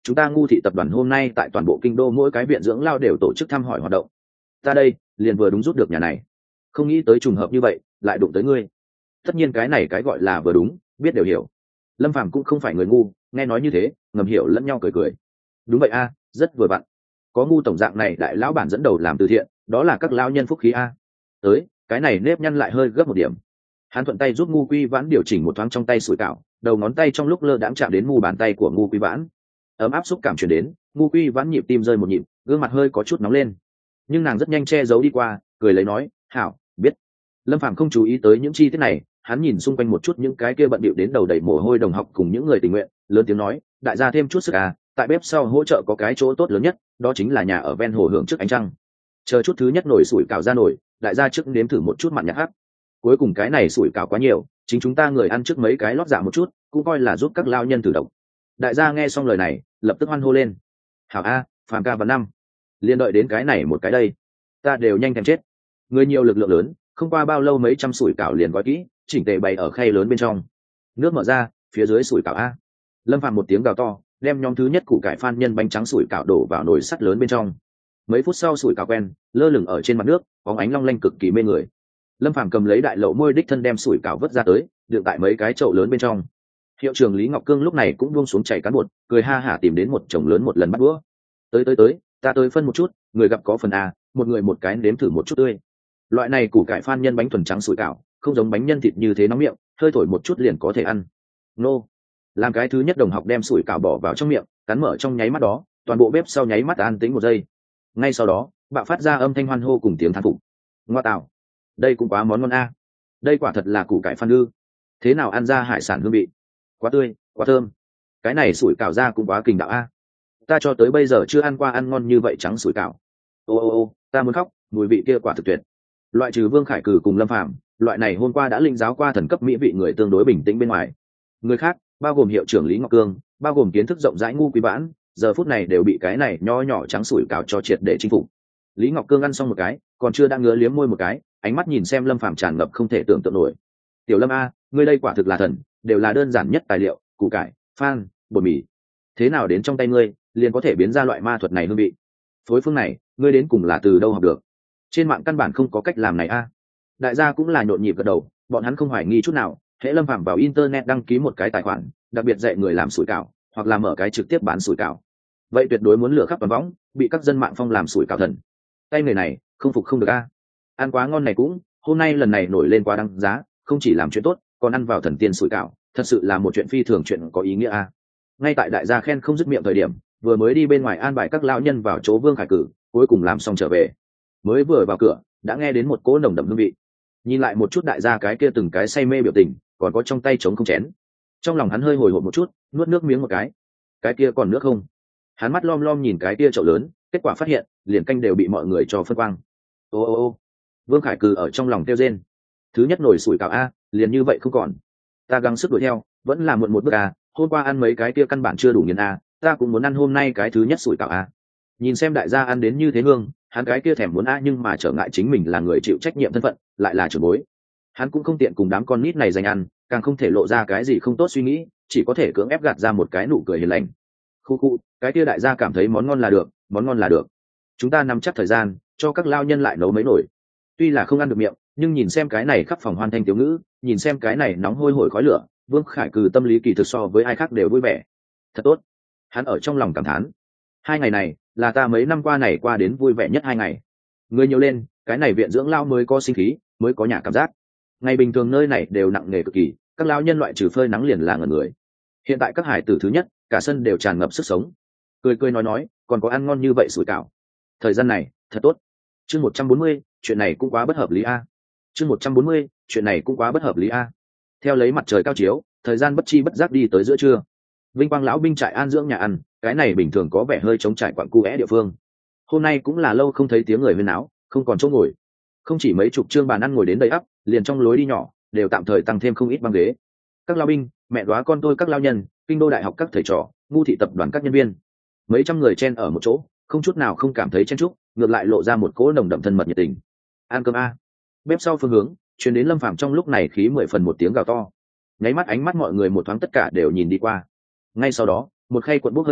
chúng ta ngu thị tập đoàn hôm nay tại toàn bộ kinh đô mỗi cái viện dưỡng lao đều tổ chức thăm hỏi hoạt động, ta đây liền vừa đúng rút được nhà này, không nghĩ tới trùng hợp như vậy lại đụng tới ngươi. Tất nhiên cái này cái gọi là vừa đúng, biết đều hiểu. Lâm Phàm cũng không phải người ngu, nghe nói như thế ngầm hiểu lẫn nhau cười cười. Đúng vậy a, rất vừa vặn, có ngu tổng dạng này đại lão bản dẫn đầu làm từ thiện, đó là các lão nhân phúc khí a. Tới, cái này nếp nhăn lại hơi gấp một điểm. Hắn thuận tay giúp ngu quy vãn điều chỉnh một thoáng trong tay sủi cảo, đầu ngón tay trong lúc lơ đãng chạm đến mu bàn tay của ngu quy vãn, ấm áp xúc cảm truyền đến, ngu quy vãn nhịp tim rơi một nhịp, gương mặt hơi có chút nóng lên, nhưng nàng rất nhanh che giấu đi qua, cười lấy nói, hảo, biết. Lâm Phàm không chú ý tới những chi tiết này, hắn nhìn xung quanh một chút những cái kia bận bịu đến đầu đầy mồ hôi đồng học cùng những người tình nguyện, lớn tiếng nói, đại gia thêm chút sức à, tại bếp sau hỗ trợ có cái chỗ tốt lớn nhất, đó chính là nhà ở ven hồ hưởng trước ánh trăng. Chờ chút thứ nhất nồi sủi cảo ra nồi, đại gia trước nếm thử một chút mặn nhạt hắc. Cuối cùng cái này sủi cảo quá nhiều, chính chúng ta người ăn trước mấy cái lót dạ một chút, cũng coi là giúp các lao nhân thử độc. Đại gia nghe xong lời này, lập tức hoan hô lên. Hảo a, Phàm ca và năm, liên đợi đến cái này một cái đây, ta đều nhanh thèm chết. Người nhiều lực lượng lớn, không qua bao lâu mấy trăm sủi cảo liền gói kỹ, chỉnh tề bày ở khay lớn bên trong. Nước mở ra, phía dưới sủi cảo a. Lâm Phàm một tiếng gào to, đem nhóm thứ nhất củ cải phan nhân bánh trắng sủi cảo đổ vào nồi sắt lớn bên trong. Mấy phút sau sủi cảo quen, lơ lửng ở trên mặt nước, bóng ánh long lanh cực kỳ mê người. Lâm Phàm cầm lấy đại lậu môi đích thân đem sủi cảo vớt ra tới, đựng tại mấy cái chậu lớn bên trong. Hiệu trưởng Lý Ngọc Cương lúc này cũng buông xuống chảy cán bột, cười ha hả tìm đến một chồng lớn một lần bắt đũa. Tới tới tới, ta tới phân một chút, người gặp có phần a, một người một cái nếm thử một chút tươi. Loại này củ cải phan nhân bánh thuần trắng sủi cảo, không giống bánh nhân thịt như thế nóng miệng, hơi thổi một chút liền có thể ăn. Nô. Làm cái thứ nhất đồng học đem sủi cảo bỏ vào trong miệng, cắn mở trong nháy mắt đó, toàn bộ bếp sau nháy mắt an tĩnh một giây. Ngay sau đó, bạo phát ra âm thanh hoan hô cùng tiếng thán phục. Ngoa tạo, đây cũng quá món ngon a. Đây quả thật là củ cải phan ư? Thế nào ăn ra hải sản hương vị? Quá tươi, quá thơm. Cái này sủi cảo ra cũng quá kình đạo a. Ta cho tới bây giờ chưa ăn qua ăn ngon như vậy trắng sủi cảo. Ô ô ô, ta muốn khóc, mùi vị kia quả thực tuyệt. Loại trừ Vương Khải Cử cùng Lâm Phàm, loại này hôm qua đã linh giáo qua thần cấp mỹ vị người tương đối bình tĩnh bên ngoài. Người khác, bao gồm hiệu trưởng Lý Ngọc Cương, bao gồm kiến thức rộng rãi ngu quý vãn, giờ phút này đều bị cái này nho nhỏ trắng sủi cảo cho triệt để chinh phục. Lý Ngọc Cương ăn xong một cái, còn chưa đang ngứa liếm môi một cái, ánh mắt nhìn xem Lâm Phàm tràn ngập không thể tưởng tượng nổi. Tiểu Lâm a, ngươi đây quả thực là thần, đều là đơn giản nhất tài liệu, củ cải, phan, bột mì, thế nào đến trong tay ngươi liền có thể biến ra loại ma thuật này hương vị? Phối phương này ngươi đến cùng là từ đâu học được? Trên mạng căn bản không có cách làm này a. Đại gia cũng là nhộn nhịp gật đầu, bọn hắn không hoài nghi chút nào. Hễ Lâm Phàm vào internet đăng ký một cái tài khoản, đặc biệt dạy người làm sủi cảo, hoặc là mở cái trực tiếp bán sủi cảo, vậy tuyệt đối muốn lửa khắp toàn võng, bị các dân mạng phong làm sủi cảo thần. Tay người này không phục không được a. Ăn quá ngon này cũng, hôm nay lần này nổi lên quá đăng giá, không chỉ làm chuyện tốt, còn ăn vào thần tiên sủi cảo, thật sự là một chuyện phi thường, chuyện có ý nghĩa a. Ngay tại đại gia khen không dứt miệng thời điểm, vừa mới đi bên ngoài an bài các lão nhân vào chỗ Vương Khải Cử, cuối cùng làm xong trở về. Mới vừa vào cửa, đã nghe đến một cỗ nồng đậm hương vị. Nhìn lại một chút đại gia cái kia từng cái say mê biểu tình, còn có trong tay trống không chén. Trong lòng hắn hơi hồi hộp một chút, nuốt nước miếng một cái. Cái kia còn nước không? Hắn mắt lom lom nhìn cái kia chậu lớn, kết quả phát hiện, liền canh đều bị mọi người cho phân quang. Ô ô ô. Vương Khải Cử ở trong lòng kêu rên. Thứ nhất nồi sủi cảo a, liền như vậy không còn. Ta gắng sức đuổi theo, vẫn là muộn một bước a, hôm qua ăn mấy cái kia căn bản chưa đủ nghiền a, ta cũng muốn ăn hôm nay cái thứ nhất sủi cảo a. Nhìn xem đại gia ăn đến như thế hương, hắn cái kia thèm muốn a, nhưng mà trở ngại chính mình là người chịu trách nhiệm thân phận, lại là trưởng bối. Hắn cũng không tiện cùng đám con nít này dành ăn, càng không thể lộ ra cái gì không tốt suy nghĩ, chỉ có thể cưỡng ép gạt ra một cái nụ cười hiền lành. Khu khu, cái kia đại gia cảm thấy món ngon là được, món ngon là được. Chúng ta nắm chắc thời gian, cho các lao nhân lại nấu mấy nồi. Tuy là không ăn được miệng, nhưng nhìn xem cái này khắp phòng hoan thanh thiếu ngữ, nhìn xem cái này nóng hôi hổi khói lửa, Vương Khải Cừ tâm lý kỳ thực so với ai khác đều vui vẻ. Thật tốt. Hắn ở trong lòng cảm thán. Hai ngày này là ta mấy năm qua này qua đến vui vẻ nhất hai ngày. Người nhiều lên, cái này viện dưỡng lao mới có sinh khí, mới có nhà cảm giác. Ngày bình thường nơi này đều nặng nề cực kỳ, các lao nhân loại trừ phơi nắng liền là ngẩn người. Hiện tại các hải tử thứ nhất, cả sân đều tràn ngập sức sống. Cười cười nói nói, còn có ăn ngon như vậy sủi cảo. Thời gian này, thật tốt. Chương một trăm bốn mươi, chuyện này cũng quá bất hợp lý a. Chương một trăm bốn mươi, chuyện này cũng quá bất hợp lý a. Theo lấy mặt trời cao chiếu, thời gian bất chi bất giác đi tới giữa trưa. Vinh Quang lão binh trại an dưỡng nhà ăn, cái này bình thường có vẻ hơi trống trải quặng cu é địa phương. Hôm nay cũng là lâu không thấy tiếng người huyên náo, không còn chỗ ngồi. Không chỉ mấy chục trương bàn ăn ngồi đến đầy ắp, liền trong lối đi nhỏ đều tạm thời tăng thêm không ít băng ghế. Các lao binh, mẹ đoá con tôi các lao nhân, kinh đô đại học các thầy trò, ngu thị tập đoàn các nhân viên, mấy trăm người chen ở một chỗ, không chút nào không cảm thấy chen chúc, ngược lại lộ ra một cỗ nồng đậm thân mật nhiệt tình. Ăn cơm a. Bếp sau phương hướng, truyền đến Lâm Phàm trong lúc này khí mười phần một tiếng gào to. Nháy mắt ánh mắt mọi người một thoáng tất cả đều nhìn đi qua. Ngay sau đó, một khay cuộn bốc hơi nóng,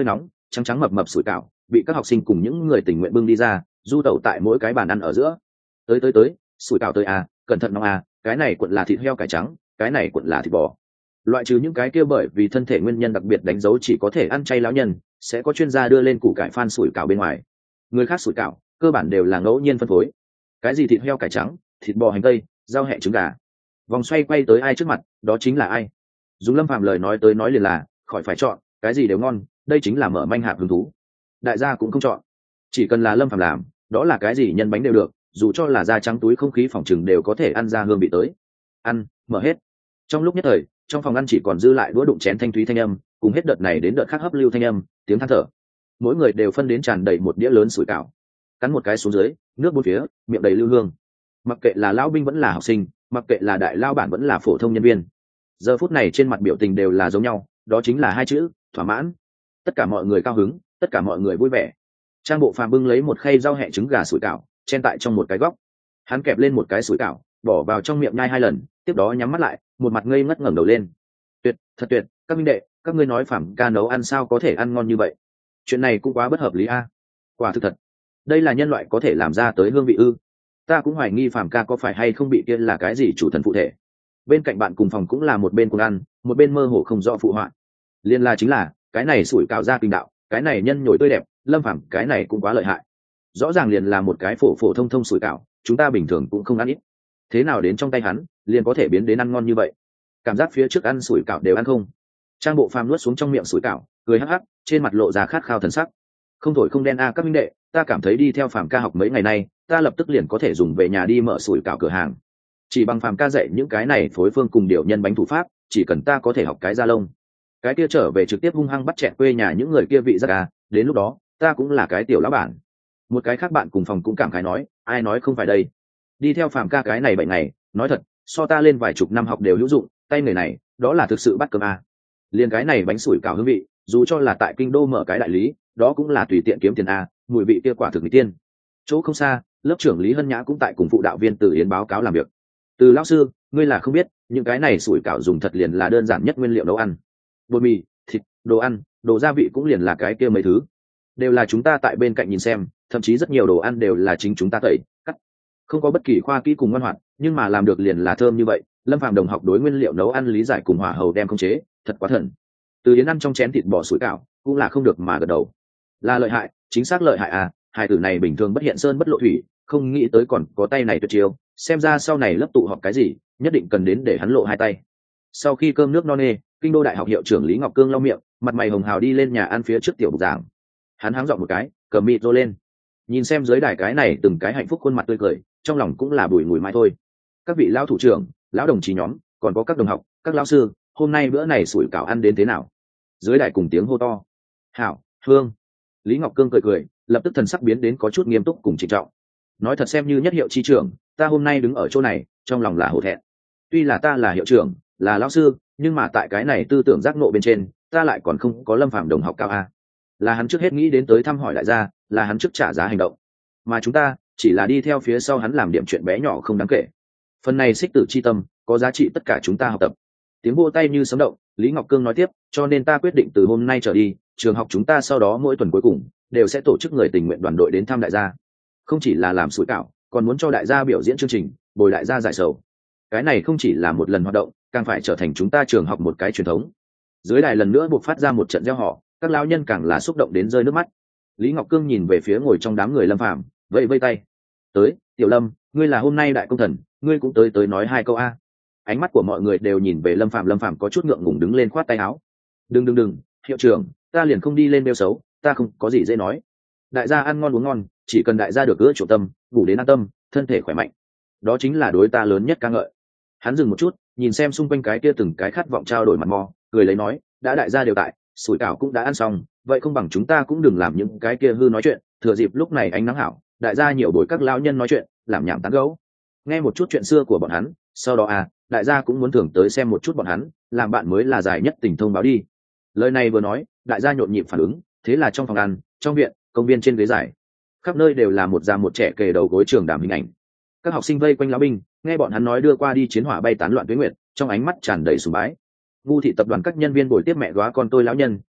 trắng trắng mập mập sủi cảo bị các học sinh cùng những người tình nguyện bưng đi ra, du tẩu tại mỗi cái bàn ăn ở giữa. Tới tới tới, sủi cảo tới à, cẩn thận nóng à, cái này cuộn là thịt heo cải trắng, cái này cuộn là thịt bò. Loại trừ những cái kia bởi vì thân thể nguyên nhân đặc biệt đánh dấu chỉ có thể ăn chay lão nhân, sẽ có chuyên gia đưa lên củ cải phan sủi cảo bên ngoài. Người khác sủi cảo cơ bản đều là ngẫu nhiên phân phối. Cái gì thịt heo cải trắng, thịt bò hành tây, rau hẹ trứng gà. Vòng xoay quay tới ai trước mặt, đó chính là ai. Dùng Lâm Phàm lời nói tới nói liền là, khỏi phải chọn, cái gì đều ngon, đây chính là mở manh hạp hứng thú. Đại gia cũng không chọn, chỉ cần là Lâm Phàm làm, đó là cái gì nhân bánh đều được, dù cho là da trắng túi không khí phòng chừng đều có thể ăn ra hương vị tới. Ăn, mở hết. Trong lúc nhất thời, trong phòng ăn chỉ còn dư lại đũa đụng chén thanh thúy thanh âm, cùng hết đợt này đến đợt khác hấp lưu thanh âm, tiếng than thở. Mỗi người đều phân đến tràn đầy một đĩa lớn sủi cảo, cắn một cái xuống dưới, nước bốn phía, miệng đầy lưu hương. Mặc kệ là lão binh vẫn là học sinh, mặc kệ là đại lao bản vẫn là phổ thông nhân viên, giờ phút này trên mặt biểu tình đều là giống nhau, đó chính là hai chữ: thỏa mãn. Tất cả mọi người cao hứng, tất cả mọi người vui vẻ. Trang Bộ Phàm bưng lấy một khay rau hẹ trứng gà sủi cảo, chen tại trong một cái góc. Hắn kẹp lên một cái sủi cảo, bỏ vào trong miệng nhai hai lần, tiếp đó nhắm mắt lại, một mặt ngây ngất ngẩng đầu lên. Tuyệt, thật tuyệt, các minh đệ, các ngươi nói Phàm ca nấu ăn sao có thể ăn ngon như vậy? Chuyện này cũng quá bất hợp lý a. Quả thực thật, đây là nhân loại có thể làm ra tới hương vị ư? Ta cũng hoài nghi Phàm ca có phải hay không bị kia là cái gì chủ thần phụ thể. Bên cạnh bạn cùng phòng cũng là một bên cùng ăn, một bên mơ hồ không rõ phụ họa. Liên la chính là, cái này sủi cảo ra kinh đạo, cái này nhân nhồi tươi đẹp, Lâm Phàm cái này cũng quá lợi hại. Rõ ràng liền là một cái phổ phổ thông thông sủi cảo, chúng ta bình thường cũng không ăn ít. Thế nào đến trong tay hắn, liền có thể biến đến ăn ngon như vậy? Cảm giác phía trước ăn sủi cảo đều ăn không. Trang Bộ Phàm nuốt xuống trong miệng sủi cảo, cười hắc hắc, trên mặt lộ ra khát khao thần sắc. Không thổi không đen a các minh đệ, ta cảm thấy đi theo Phàm ca học mấy ngày nay, ta lập tức liền có thể dùng về nhà đi mở sủi cảo cửa hàng. Chỉ bằng Phàm ca dạy những cái này phối phương cùng điều nhân bánh thủ pháp, chỉ cần ta có thể học cái da lông, cái kia trở về trực tiếp hung hăng bắt chẹt quê nhà những người kia vị giác à, đến lúc đó ta cũng là cái tiểu lão bản. Một cái khác bạn cùng phòng cũng cảm khái nói, ai nói không phải đây, đi theo Phàm ca cái này bảy ngày, nói thật, so ta lên vài chục năm học đều hữu dụng, tay người này, đó là thực sự bắt cơm a. Liền cái này bánh sủi cảo hương vị, dù cho là tại kinh đô mở cái đại lý, đó cũng là tùy tiện kiếm tiền a, mùi vị kia quả thực mỹ tiên. Chỗ không xa, lớp trưởng Lý Hân Nhã cũng tại cùng phụ đạo viên Từ Yến báo cáo làm việc. Từ lão sư, ngươi là không biết, những cái này sủi cảo dùng thật liền là đơn giản nhất nguyên liệu nấu ăn. Bột mì, thịt, đồ ăn, đồ gia vị cũng liền là cái kia mấy thứ, đều là chúng ta tại bên cạnh nhìn xem, thậm chí rất nhiều đồ ăn đều là chính chúng ta tẩy, cắt, không có bất kỳ khoa kỹ cùng ngoan hoạt, nhưng mà làm được liền là thơm như vậy. Lâm Phàm đồng học đối nguyên liệu nấu ăn lý giải cùng hỏa hầu đem không chế, thật quá thần. Từ Yến ăn trong chén thịt bò sủi cảo, cũng là không được mà gật đầu. Là lợi hại, chính xác lợi hại à, hai tử này bình thường bất hiện sơn bất lộ thủy, không nghĩ tới còn có tay này tuyệt chiêu, xem ra sau này lớp tụ họp cái gì, nhất định cần đến để hắn lộ hai tay. Sau khi cơm nước no nê, kinh đô đại học hiệu trưởng Lý Ngọc Cương lau miệng, mặt mày hồng hào đi lên nhà ăn phía trước tiểu bục giảng. Hắn háng giọng một cái, cầm mịt rô lên, nhìn xem dưới đài cái này từng cái hạnh phúc khuôn mặt tươi cười, trong lòng cũng là bùi ngùi mãi thôi. Các vị lão thủ trưởng, lão đồng chí nhóm, còn có các đồng học, các lão sư, hôm nay bữa này sủi cảo ăn đến thế nào? Dưới đài cùng tiếng hô to. Hảo, Hương. Lý Ngọc Cương cười cười, lập tức thần sắc biến đến có chút nghiêm túc cùng trịnh trọng. Nói thật, xem như nhất hiệu chi trưởng, ta hôm nay đứng ở chỗ này, trong lòng là hổ thẹn. Tuy là ta là hiệu trưởng, là lão sư, nhưng mà tại cái này tư tưởng giác ngộ bên trên, ta lại còn không có Lâm Phàm đồng học cao a. Là hắn trước hết nghĩ đến tới thăm hỏi đại gia, là hắn trước trả giá hành động, mà chúng ta chỉ là đi theo phía sau hắn làm điểm chuyện bé nhỏ không đáng kể. Phần này xích tử chi tâm, có giá trị tất cả chúng ta học tập. Tiếng vỗ tay như sấm động, Lý Ngọc Cương nói tiếp, cho nên ta quyết định từ hôm nay trở đi, trường học chúng ta sau đó mỗi tuần cuối cùng đều sẽ tổ chức người tình nguyện đoàn đội đến thăm đại gia. Không chỉ là làm sủi cảo, còn muốn cho đại gia biểu diễn chương trình, bồi đại gia giải sầu. Cái này không chỉ là một lần hoạt động, càng phải trở thành chúng ta trường học một cái truyền thống. Dưới đài lần nữa buộc phát ra một trận reo hò, các lão nhân càng là xúc động đến rơi nước mắt. Lý Ngọc Cương nhìn về phía ngồi trong đám người Lâm Phàm, vẫy vẫy tay. Tới, Tiểu Lâm, ngươi là hôm nay đại công thần, ngươi cũng tới tới nói hai câu a. Ánh mắt của mọi người đều nhìn về Lâm Phàm, Lâm Phàm có chút ngượng ngùng đứng lên khoát tay áo. Đừng đừng đừng, hiệu trưởng, ta liền không đi lên bêu xấu, ta không có gì dễ nói. Đại gia ăn ngon uống ngon, chỉ cần đại gia được ưa chỗ tâm, ngủ đến an tâm, thân thể khỏe mạnh, đó chính là đối ta lớn nhất ca ngợi. Hắn dừng một chút, nhìn xem xung quanh cái kia từng cái khát vọng trao đổi mặt mò, cười lấy nói, đã đại gia đều tại, sủi cảo cũng đã ăn xong, vậy không bằng chúng ta cũng đừng làm những cái kia hư nói chuyện, thừa dịp lúc này ánh nắng hảo, đại gia nhiều buổi các lão nhân nói chuyện, làm nhảm tán gẫu, nghe một chút chuyện xưa của bọn hắn, sau đó à, đại gia cũng muốn thường tới xem một chút bọn hắn, làm bạn mới là dài nhất tình thông báo đi. Lời này vừa nói, đại gia nhộn nhịp phản ứng, thế là trong phòng ăn, trong viện, công viên trên ghế dài, khắp nơi đều là một già một trẻ kề đầu gối trường đàm hình ảnh. Các học sinh vây quanh lão binh, nghe bọn hắn nói đưa qua đi chiến hỏa bay tán loạn tuyết nguyệt, trong ánh mắt tràn đầy sùng bái. Vu thị tập đoàn các nhân viên buổi tiếp mẹ góa con tôi lão nhân,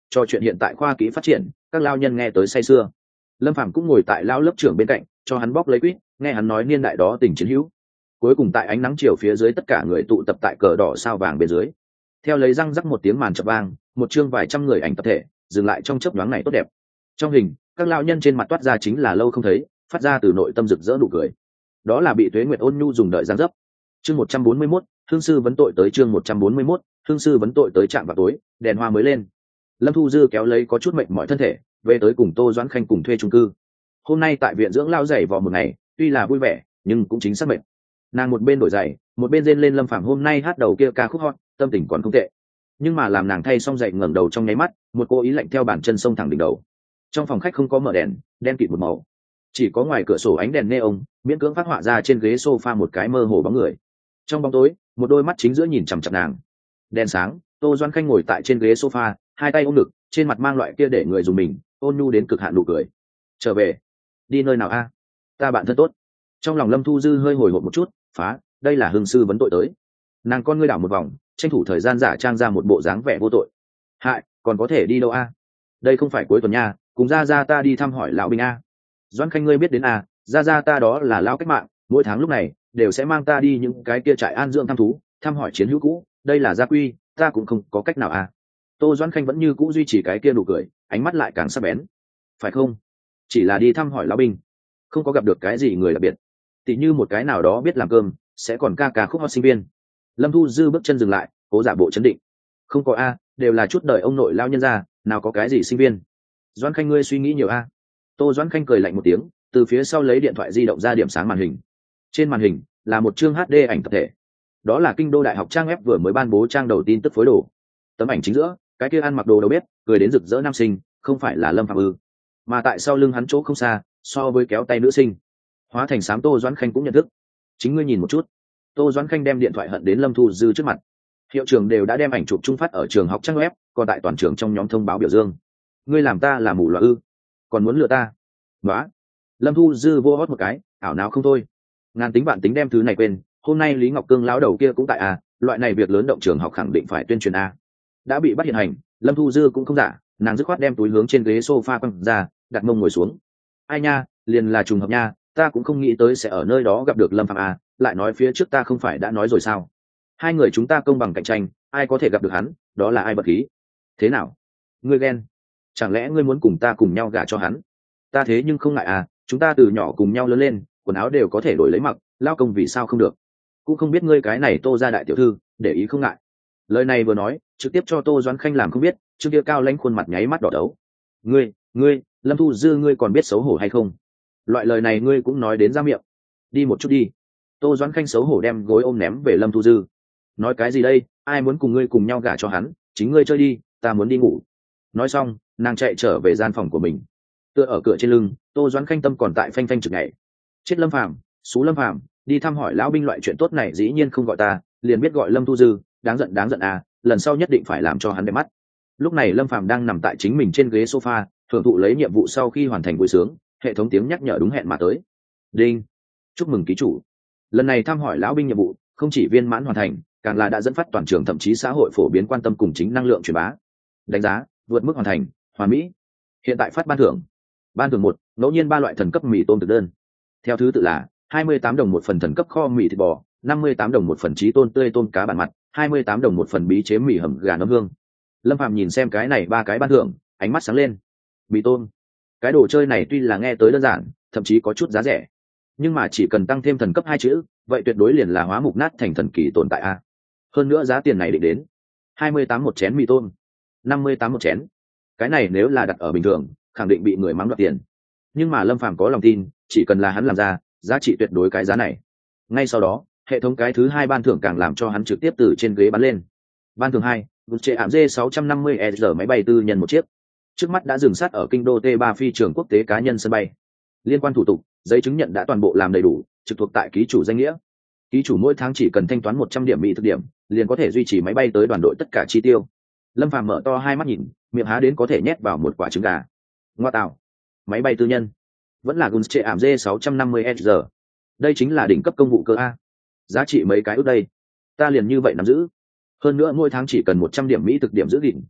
trò chuyện hiện tại khoa kỹ phát triển, các lao nhân nghe tới say sưa. Lâm Phàm cũng ngồi tại lao lớp trưởng bên cạnh, cho hắn bóc lấy quýt, nghe hắn nói niên đại đó tình chiến hữu. Cuối cùng tại ánh nắng chiều phía dưới tất cả người tụ tập tại cờ đỏ sao vàng bên dưới. Theo lấy răng rắc một tiếng màn chập vang, một chương vài trăm người ảnh tập thể dừng lại trong chớp nhoáng này tốt đẹp. Trong hình, các lao nhân trên mặt toát ra chính là lâu không thấy, phát ra từ nội tâm rực rỡ nụ cười. Đó là bị Tuế Nguyệt ôn nhu dùng đợi giang dấp. Chương một trăm bốn mươi mốt, hương sư vấn tội tới chương một trăm bốn mươi mốt, hương sư vấn tội tới trạm vào tối, đèn hoa mới lên. Lâm Thu Dư kéo lấy có chút mệt mỏi thân thể, về tới cùng Tô Doãn Khanh cùng thuê chung cư. Hôm nay tại viện dưỡng lao dày vò một ngày, tuy là vui vẻ, nhưng cũng chính xác mệt. Nàng một bên đổi giày, một bên rên lên Lâm Phàm hôm nay hát đầu kia ca khúc hot, tâm tình còn không tệ. Nhưng mà làm nàng thay xong dậy ngẩng đầu trong nháy mắt, một cô ý lạnh theo bàn chân sông thẳng đỉnh đầu. Trong phòng khách không có mở đèn, đen kịt một màu, chỉ có ngoài cửa sổ ánh đèn neon miễn cưỡng phát họa ra trên ghế sofa một cái mơ hồ bóng người. Trong bóng tối, một đôi mắt chính giữa nhìn chằm chằm nàng. Đèn sáng, Tô Doãn Khanh ngồi tại trên ghế sofa, hai tay ôm ngực, trên mặt mang loại kia để người dùng mình, ôn nhu đến cực hạn nụ cười. Trở về? Đi nơi nào a? Ta bạn thân tốt. Trong lòng Lâm Thu Dư hơi hồi hộp một chút, phá, đây là hương sư vấn tội tới. Nàng con ngươi đảo một vòng, tranh thủ thời gian giả trang ra một bộ dáng vẻ vô tội. Hại, còn có thể đi đâu a? Đây không phải cuối tuần nha, cùng ra ra ta đi thăm hỏi lão binh a. Doãn Khanh ngươi biết đến a, ra ra ta đó là lão cách mạng, mỗi tháng lúc này đều sẽ mang ta đi những cái kia trại an dưỡng thăm thú, thăm hỏi chiến hữu cũ, đây là gia quy, ta cũng không có cách nào a. Tô Doãn Khanh vẫn như cũ duy trì cái kia nụ cười, ánh mắt lại càng sắc bén. Phải không? Chỉ là đi thăm hỏi lão binh, không có gặp được cái gì người đặc biệt, tỉ như một cái nào đó biết làm cơm, sẽ còn ca ca khúc hot sinh viên. Lâm Thu Dư bước chân dừng lại, cố giả bộ chấn định. Không có a, đều là chút đời ông nội lao nhân gia, nào có cái gì sinh viên. Doãn Khanh ngươi suy nghĩ nhiều a. Tô Doãn Khanh cười lạnh một tiếng, từ phía sau lấy điện thoại di động ra điểm sáng màn hình. Trên màn hình là một chương hát đê ảnh tập thể. Đó là Kinh đô đại học trang web vừa mới ban bố trang đầu tin tức phối đồ. Tấm ảnh chính giữa, cái kia ăn mặc đồ đầu bếp, cười đến rực rỡ nam sinh, không phải là Lâm Phạm ư? Mà tại sau lưng hắn chỗ không xa, so với kéo tay nữ sinh, hóa thành sám Tô Doãn Khanh cũng nhận thức. Chính ngươi nhìn một chút. Tô Doãn Khanh đem điện thoại hận đến Lâm Thu Dư trước mặt. Hiệu trưởng đều đã đem ảnh chụp trung phát ở trường học trang web, còn tại toàn trường trong nhóm thông báo biểu dương. Ngươi làm ta là mù loà ư? Còn muốn lừa ta? Đó. Lâm Thu Dư vô hót một cái, ảo não không thôi. Ngàn tính vạn tính đem thứ này quên, hôm nay Lý Ngọc Cương lão đầu kia cũng tại à, loại này việc lớn động trường học khẳng định phải tuyên truyền a. Đã bị bắt hiện hành, Lâm Thu Dư cũng không giả, nàng dứt khoát đem túi hướng trên ghế sofa quăng ra, đặt mông ngồi xuống. Ai nha, liền là trùng hợp nha, ta cũng không nghĩ tới sẽ ở nơi đó gặp được Lâm Phạm a, lại nói phía trước ta không phải đã nói rồi sao? Hai người chúng ta công bằng cạnh tranh, ai có thể gặp được hắn, đó là ai bật khí. Thế nào? Ngươi ghen? Chẳng lẽ ngươi muốn cùng ta cùng nhau gả cho hắn? Ta thế nhưng không ngại à, chúng ta từ nhỏ cùng nhau lớn lên, quần áo đều có thể đổi lấy mặc, lao công vì sao không được? Cũng không biết ngươi cái này Tô gia đại tiểu thư, để ý không ngại. Lời này vừa nói, trực tiếp cho Tô Doãn Khanh làm không biết, trước kia cao lãnh khuôn mặt nháy mắt đỏ đấu. Ngươi, ngươi, Lâm Thu Dư ngươi còn biết xấu hổ hay không? Loại lời này ngươi cũng nói đến ra miệng. Đi một chút đi. Tô Doãn Khanh xấu hổ đem gối ôm ném về Lâm Thu Dư. Nói cái gì đây, ai muốn cùng ngươi cùng nhau gả cho hắn, chính ngươi chơi đi, ta muốn đi ngủ. Nói xong, nàng chạy trở về gian phòng của mình. Tựa ở cửa trên lưng, Tô Doãn Khanh tâm còn tại phanh phanh chực ngày. Chết Lâm Phàm, xú Lâm Phàm, đi thăm hỏi lão binh loại chuyện tốt này dĩ nhiên không gọi ta, liền biết gọi Lâm Thu Dư, đáng giận đáng giận à, lần sau nhất định phải làm cho hắn đẹp mắt. Lúc này Lâm Phàm đang nằm tại chính mình trên ghế sofa, thưởng thụ lấy nhiệm vụ sau khi hoàn thành vui sướng, hệ thống tiếng nhắc nhở đúng hẹn mà tới. Đinh, chúc mừng ký chủ. Lần này thăm hỏi lão binh nhiệm vụ không chỉ viên mãn hoàn thành, càng là đã dẫn phát toàn trường thậm chí xã hội phổ biến quan tâm cùng chính năng lượng truyền bá. Đánh giá vượt mức hoàn thành, hoàn mỹ. Hiện tại phát ban thưởng. Ban thưởng một, ngẫu nhiên ba loại thần cấp mì tôm thực đơn. Theo thứ tự là hai mươi tám đồng một phần thần cấp kho mì thịt bò, năm mươi tám đồng một phần trí tôn tươi tôm cá bản mặt, hai mươi tám đồng một phần bí chế mì hầm gà nấm hương. Lâm Phàm nhìn xem cái này ba cái ban thưởng, ánh mắt sáng lên. Mì tôm, cái đồ chơi này tuy là nghe tới đơn giản, thậm chí có chút giá rẻ, nhưng mà chỉ cần tăng thêm thần cấp hai chữ, vậy tuyệt đối liền là hóa mục nát thành thần kỳ tồn tại a. Hơn nữa giá tiền này định đến hai mươi tám một chén mì tôm, năm mươi tám một chén. Cái này nếu là đặt ở bình thường, khẳng định bị người mắng đoạt tiền. Nhưng mà Lâm Phàm có lòng tin, chỉ cần là hắn làm ra, giá trị tuyệt đối cái giá này. Ngay sau đó, hệ thống cái thứ hai ban thưởng càng làm cho hắn trực tiếp từ trên ghế bắn lên. Ban thưởng hai, Gucci ảm D sáu trăm năm mươi E R máy bay tư nhân một chiếc. Trước mắt đã dừng sát ở kinh đô T ba phi trường quốc tế cá nhân sân bay. Liên quan thủ tục, giấy chứng nhận đã toàn bộ làm đầy đủ, trực thuộc tại ký chủ danh nghĩa. Ký chủ mỗi tháng chỉ cần thanh toán một trăm điểm mỹ thực điểm, liền có thể duy trì máy bay tới đoàn đội tất cả chi tiêu. Lâm Phàm mở to hai mắt nhìn, miệng há đến có thể nhét vào một quả trứng gà. Ngoa tạo, máy bay tư nhân, vẫn là Gucci ảm D sáu trăm năm mươi E R. Đây chính là đỉnh cấp công vụ cơ a. Giá trị mấy cái ước đây, ta liền như vậy nắm giữ. Hơn nữa mỗi tháng chỉ cần một trăm điểm mỹ thực điểm giữ gìn.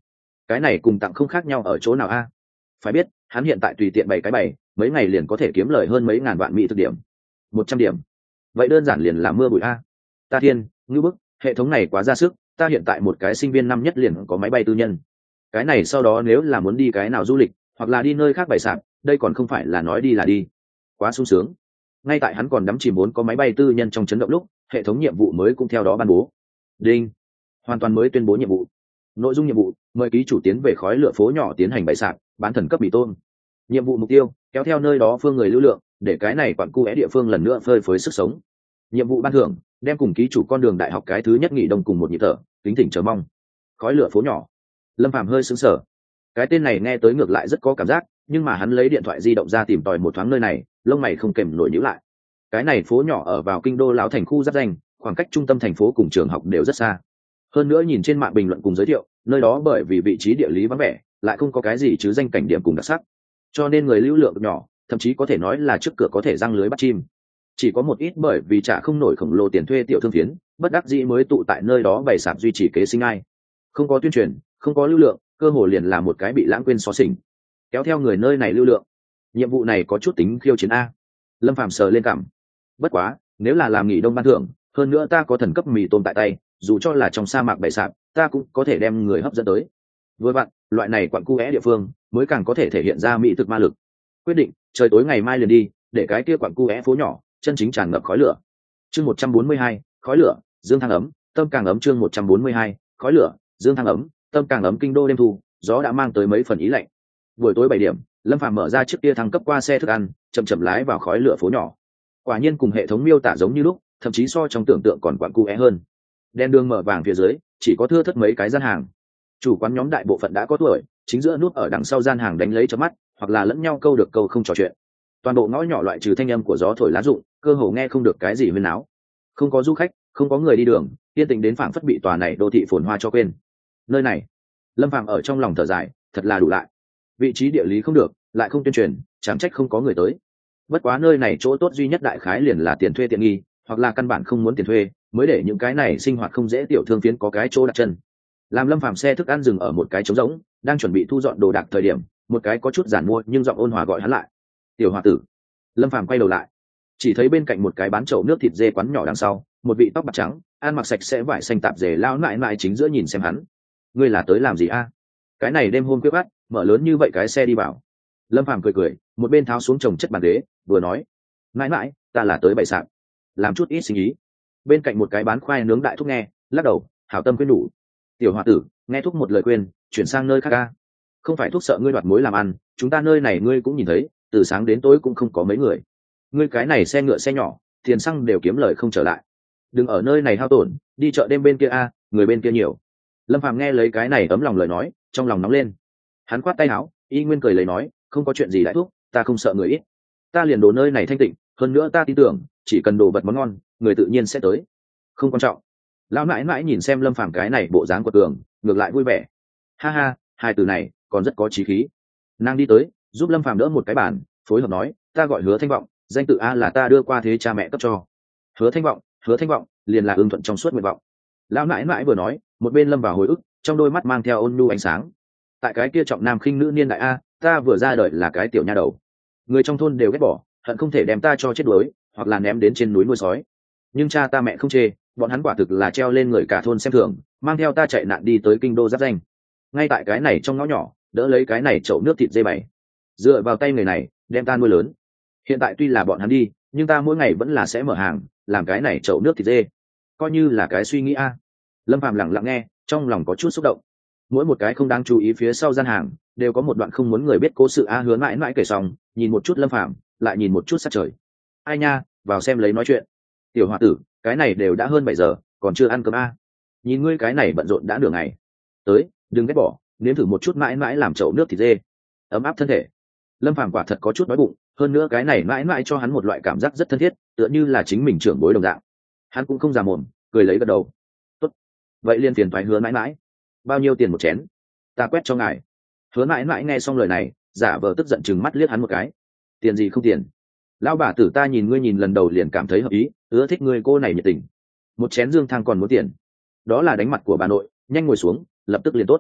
cái này cùng tặng không khác nhau ở chỗ nào a? Phải biết hắn hiện tại tùy tiện bày cái bày mấy ngày liền có thể kiếm lời hơn mấy ngàn vạn mỹ thực điểm. Một trăm điểm vậy đơn giản liền là mưa bụi a. Ta thiên, ngưu bức, hệ thống này quá ra sức. Ta hiện tại một cái sinh viên năm nhất liền có máy bay tư nhân, cái này sau đó nếu là muốn đi cái nào du lịch hoặc là đi nơi khác bày sạp, đây còn không phải là nói đi là đi. Quá sung sướng. Ngay tại hắn còn đắm chìm vốn có máy bay tư nhân trong chấn động lúc, hệ thống nhiệm vụ mới cũng theo đó ban bố. Đinh, hoàn toàn mới tuyên bố nhiệm vụ. Nội dung nhiệm vụ: mời ký chủ tiến về khói lửa phố nhỏ tiến hành bày sạp bán thần cấp mì tôm. Nhiệm vụ mục tiêu: kéo theo nơi đó phương người lưu lượng, để cái này quặn cu é địa phương lần nữa phơi phới sức sống. Nhiệm vụ ban thưởng: đem cùng ký chủ con đường đại học cái thứ nhất nghỉ đông cùng một nhịp thở. Kính thỉnh chờ mong. Khói lửa phố nhỏ. Lâm Phàm hơi sững sờ. Cái tên này nghe tới ngược lại rất có cảm giác, nhưng mà hắn lấy điện thoại di động ra tìm tòi một thoáng nơi này, lông mày không kèm nổi nhíu lại. Cái này phố nhỏ ở vào kinh đô lão thành khu giáp danh, khoảng cách trung tâm thành phố cùng trường học đều rất xa. Hơn nữa nhìn trên mạng bình luận cùng giới thiệu, nơi đó bởi vì vị trí địa lý vắng vẻ, lại không có cái gì chứ danh cảnh điểm cùng đặc sắc, cho nên người lưu lượng nhỏ, thậm chí có thể nói là trước cửa có thể răng lưới bắt chim. Chỉ có một ít bởi vì trả không nổi khổng lồ tiền thuê tiểu thương phiến, bất đắc dĩ mới tụ tại nơi đó bày sạp duy trì kế sinh ai. Không có tuyên truyền, không có lưu lượng, cơ hồ liền là một cái bị lãng quên xó xỉnh. Kéo theo người nơi này lưu lượng, nhiệm vụ này có chút tính khiêu chiến a. Lâm Phàm sờ lên cằm. Bất quá, nếu là làm nghỉ đông ban thưởng, hơn nữa ta có thần cấp mì tôm tại tay, dù cho là trong sa mạc bày sạp, ta cũng có thể đem người hấp dẫn tới. Với bạn, loại này quặn cu é địa phương mới càng có thể thể hiện ra mỹ thực ma lực. Quyết định, trời tối ngày mai liền đi, để cái kia quặn cu é phố nhỏ chân chính tràn ngập khói lửa. Chương một trăm bốn mươi hai, khói lửa, dương thang ấm, tâm càng ấm. Chương một trăm bốn mươi hai, khói lửa, dương thang ấm, tâm càng ấm. Kinh đô đêm thu, gió đã mang tới mấy phần ý lạnh. Buổi tối bảy điểm, Lâm Phàm mở ra chiếc kia thăng cấp qua xe thức ăn, chậm chậm lái vào khói lửa phố nhỏ. Quả nhiên cùng hệ thống miêu tả giống như lúc, thậm chí so trong tưởng tượng còn quặn cu é hơn. Đèn đường mở vàng phía dưới, chỉ có thưa thớt mấy cái gian hàng. Chủ quán nhóm đại bộ phận đã có tuổi, chính giữa nút ở đằng sau gian hàng đánh lấy chớp mắt, hoặc là lẫn nhau câu được câu không trò chuyện. Toàn bộ ngõ nhỏ loại trừ thanh âm của gió thổi lá rụng, cơ hồ nghe không được cái gì huyên náo. Không có du khách, không có người đi đường, yên tĩnh đến phảng phất bị tòa này đô thị phồn hoa cho quên. Nơi này, Lâm Phàm ở trong lòng thở dài, thật là đủ lại. Vị trí địa lý không được, lại không tuyên truyền, chẳng trách không có người tới. Bất quá nơi này chỗ tốt duy nhất đại khái liền là tiền thuê tiện nghi, hoặc là căn bản không muốn tiền thuê, mới để những cái này sinh hoạt không dễ tiểu thương phiến có cái chỗ đặt chân. Làm Lâm Phàm xe thức ăn dừng ở một cái trống rỗng, đang chuẩn bị thu dọn đồ đạc thời điểm, một cái có chút giản mua nhưng giọng ôn hòa gọi hắn lại. "Tiểu hòa tử." Lâm Phàm quay đầu lại, chỉ thấy bên cạnh một cái bán chậu nước thịt dê quán nhỏ đằng sau, một vị tóc bạc trắng, ăn mặc sạch sẽ vải xanh tạp dề lao nại nại chính giữa nhìn xem hắn. "Ngươi là tới làm gì a? Cái này đêm hôm quyết bắt, mở lớn như vậy cái xe đi vào." Lâm Phàm cười cười, một bên tháo xuống chồng chất bàn ghế, vừa nói: "Nãi nãi, ta là tới bày sạp, làm chút ít sinh ý." Bên cạnh một cái bán khoai nướng đại thúc nghe, lắc đầu, hảo tâm khuyên nhủ: "Tiểu hòa tử, nghe thúc một lời khuyên, chuyển sang nơi khác a. Không phải thúc sợ ngươi đoạt mối làm ăn, chúng ta nơi này ngươi cũng nhìn thấy, từ sáng đến tối cũng không có mấy người. Ngươi cái này xe ngựa xe nhỏ, tiền xăng đều kiếm lời không trở lại. Đừng ở nơi này hao tổn, đi chợ đêm bên kia a, người bên kia nhiều." Lâm Phàm nghe lấy cái này ấm lòng lời nói, trong lòng nóng lên. Hắn khoát tay áo, y nguyên cười lấy nói: "Không có chuyện gì đại thúc, ta không sợ người ít. Ta liền đồ nơi này thanh tịnh, hơn nữa ta tin tưởng, chỉ cần đồ vật món ngon, người tự nhiên sẽ tới. Không quan trọng." Lão nãi nãi nhìn xem Lâm Phàm cái này bộ dáng của tường, ngược lại vui vẻ. Ha ha, hai từ này còn rất có chí khí. Nàng đi tới, giúp Lâm Phàm đỡ một cái bàn, phối hợp nói: "Ta gọi Hứa Thanh Vọng, danh tự a là ta đưa qua thế cha mẹ cấp cho." Hứa Thanh Vọng, Hứa Thanh Vọng, liền là ưng thuận trong suốt nguyện vọng. Lão nãi nãi vừa nói, một bên lâm vào hồi ức, trong đôi mắt mang theo ôn nhu ánh sáng. Tại cái kia trọng nam khinh nữ niên đại a, ta vừa ra đời là cái tiểu nha đầu, người trong thôn đều ghét bỏ, hận không thể đem ta cho chết đuối, hoặc là ném đến trên núi nuôi sói. Nhưng cha ta mẹ không chê, bọn hắn quả thực là treo lên người cả thôn xem thường, mang theo ta chạy nạn đi tới kinh đô giáp danh. Ngay tại cái này trong ngõ nhỏ, đỡ lấy cái này chậu nước thịt dê bảy, dựa vào tay người này đem ta nuôi lớn. Hiện tại tuy là bọn hắn đi, nhưng ta mỗi ngày vẫn là sẽ mở hàng làm cái này chậu nước thịt dê, coi như là cái suy nghĩ a. Lâm Phàm lặng lặng nghe, trong lòng có chút xúc động. Mỗi một cái không đáng chú ý phía sau gian hàng đều có một đoạn không muốn người biết cố sự a. Hứa mãi mãi kể xong, nhìn một chút Lâm Phàm, lại nhìn một chút sát trời. Ai nha, vào xem lấy nói chuyện. Tiểu hòa tử, cái này đều đã hơn bảy giờ, còn chưa ăn cơm a. Nhìn ngươi cái này bận rộn đã nửa ngày. Tới, đừng ghét bỏ, nếm thử một chút mãi mãi làm chậu nước thịt dê, ấm áp thân thể. Lâm Phàm quả thật có chút đói bụng, hơn nữa cái này mãi mãi cho hắn một loại cảm giác rất thân thiết, tựa như là chính mình trưởng bối đồng dạng. Hắn cũng không già mồm, cười lấy gật đầu. Tốt, vậy liên tiền thoái Hứa mãi mãi. Bao nhiêu tiền một chén? Ta quét cho ngài. Hứa mãi mãi nghe xong lời này, giả vờ tức giận chừng mắt liếc hắn một cái. Tiền gì không tiền? Lão bà tử ta nhìn ngươi nhìn lần đầu liền cảm thấy hợp ý, ưa thích ngươi cô này nhiệt tình. Một chén dương thang còn muốn tiền? Đó là đánh mặt của bà nội, nhanh ngồi xuống, lập tức liền tốt.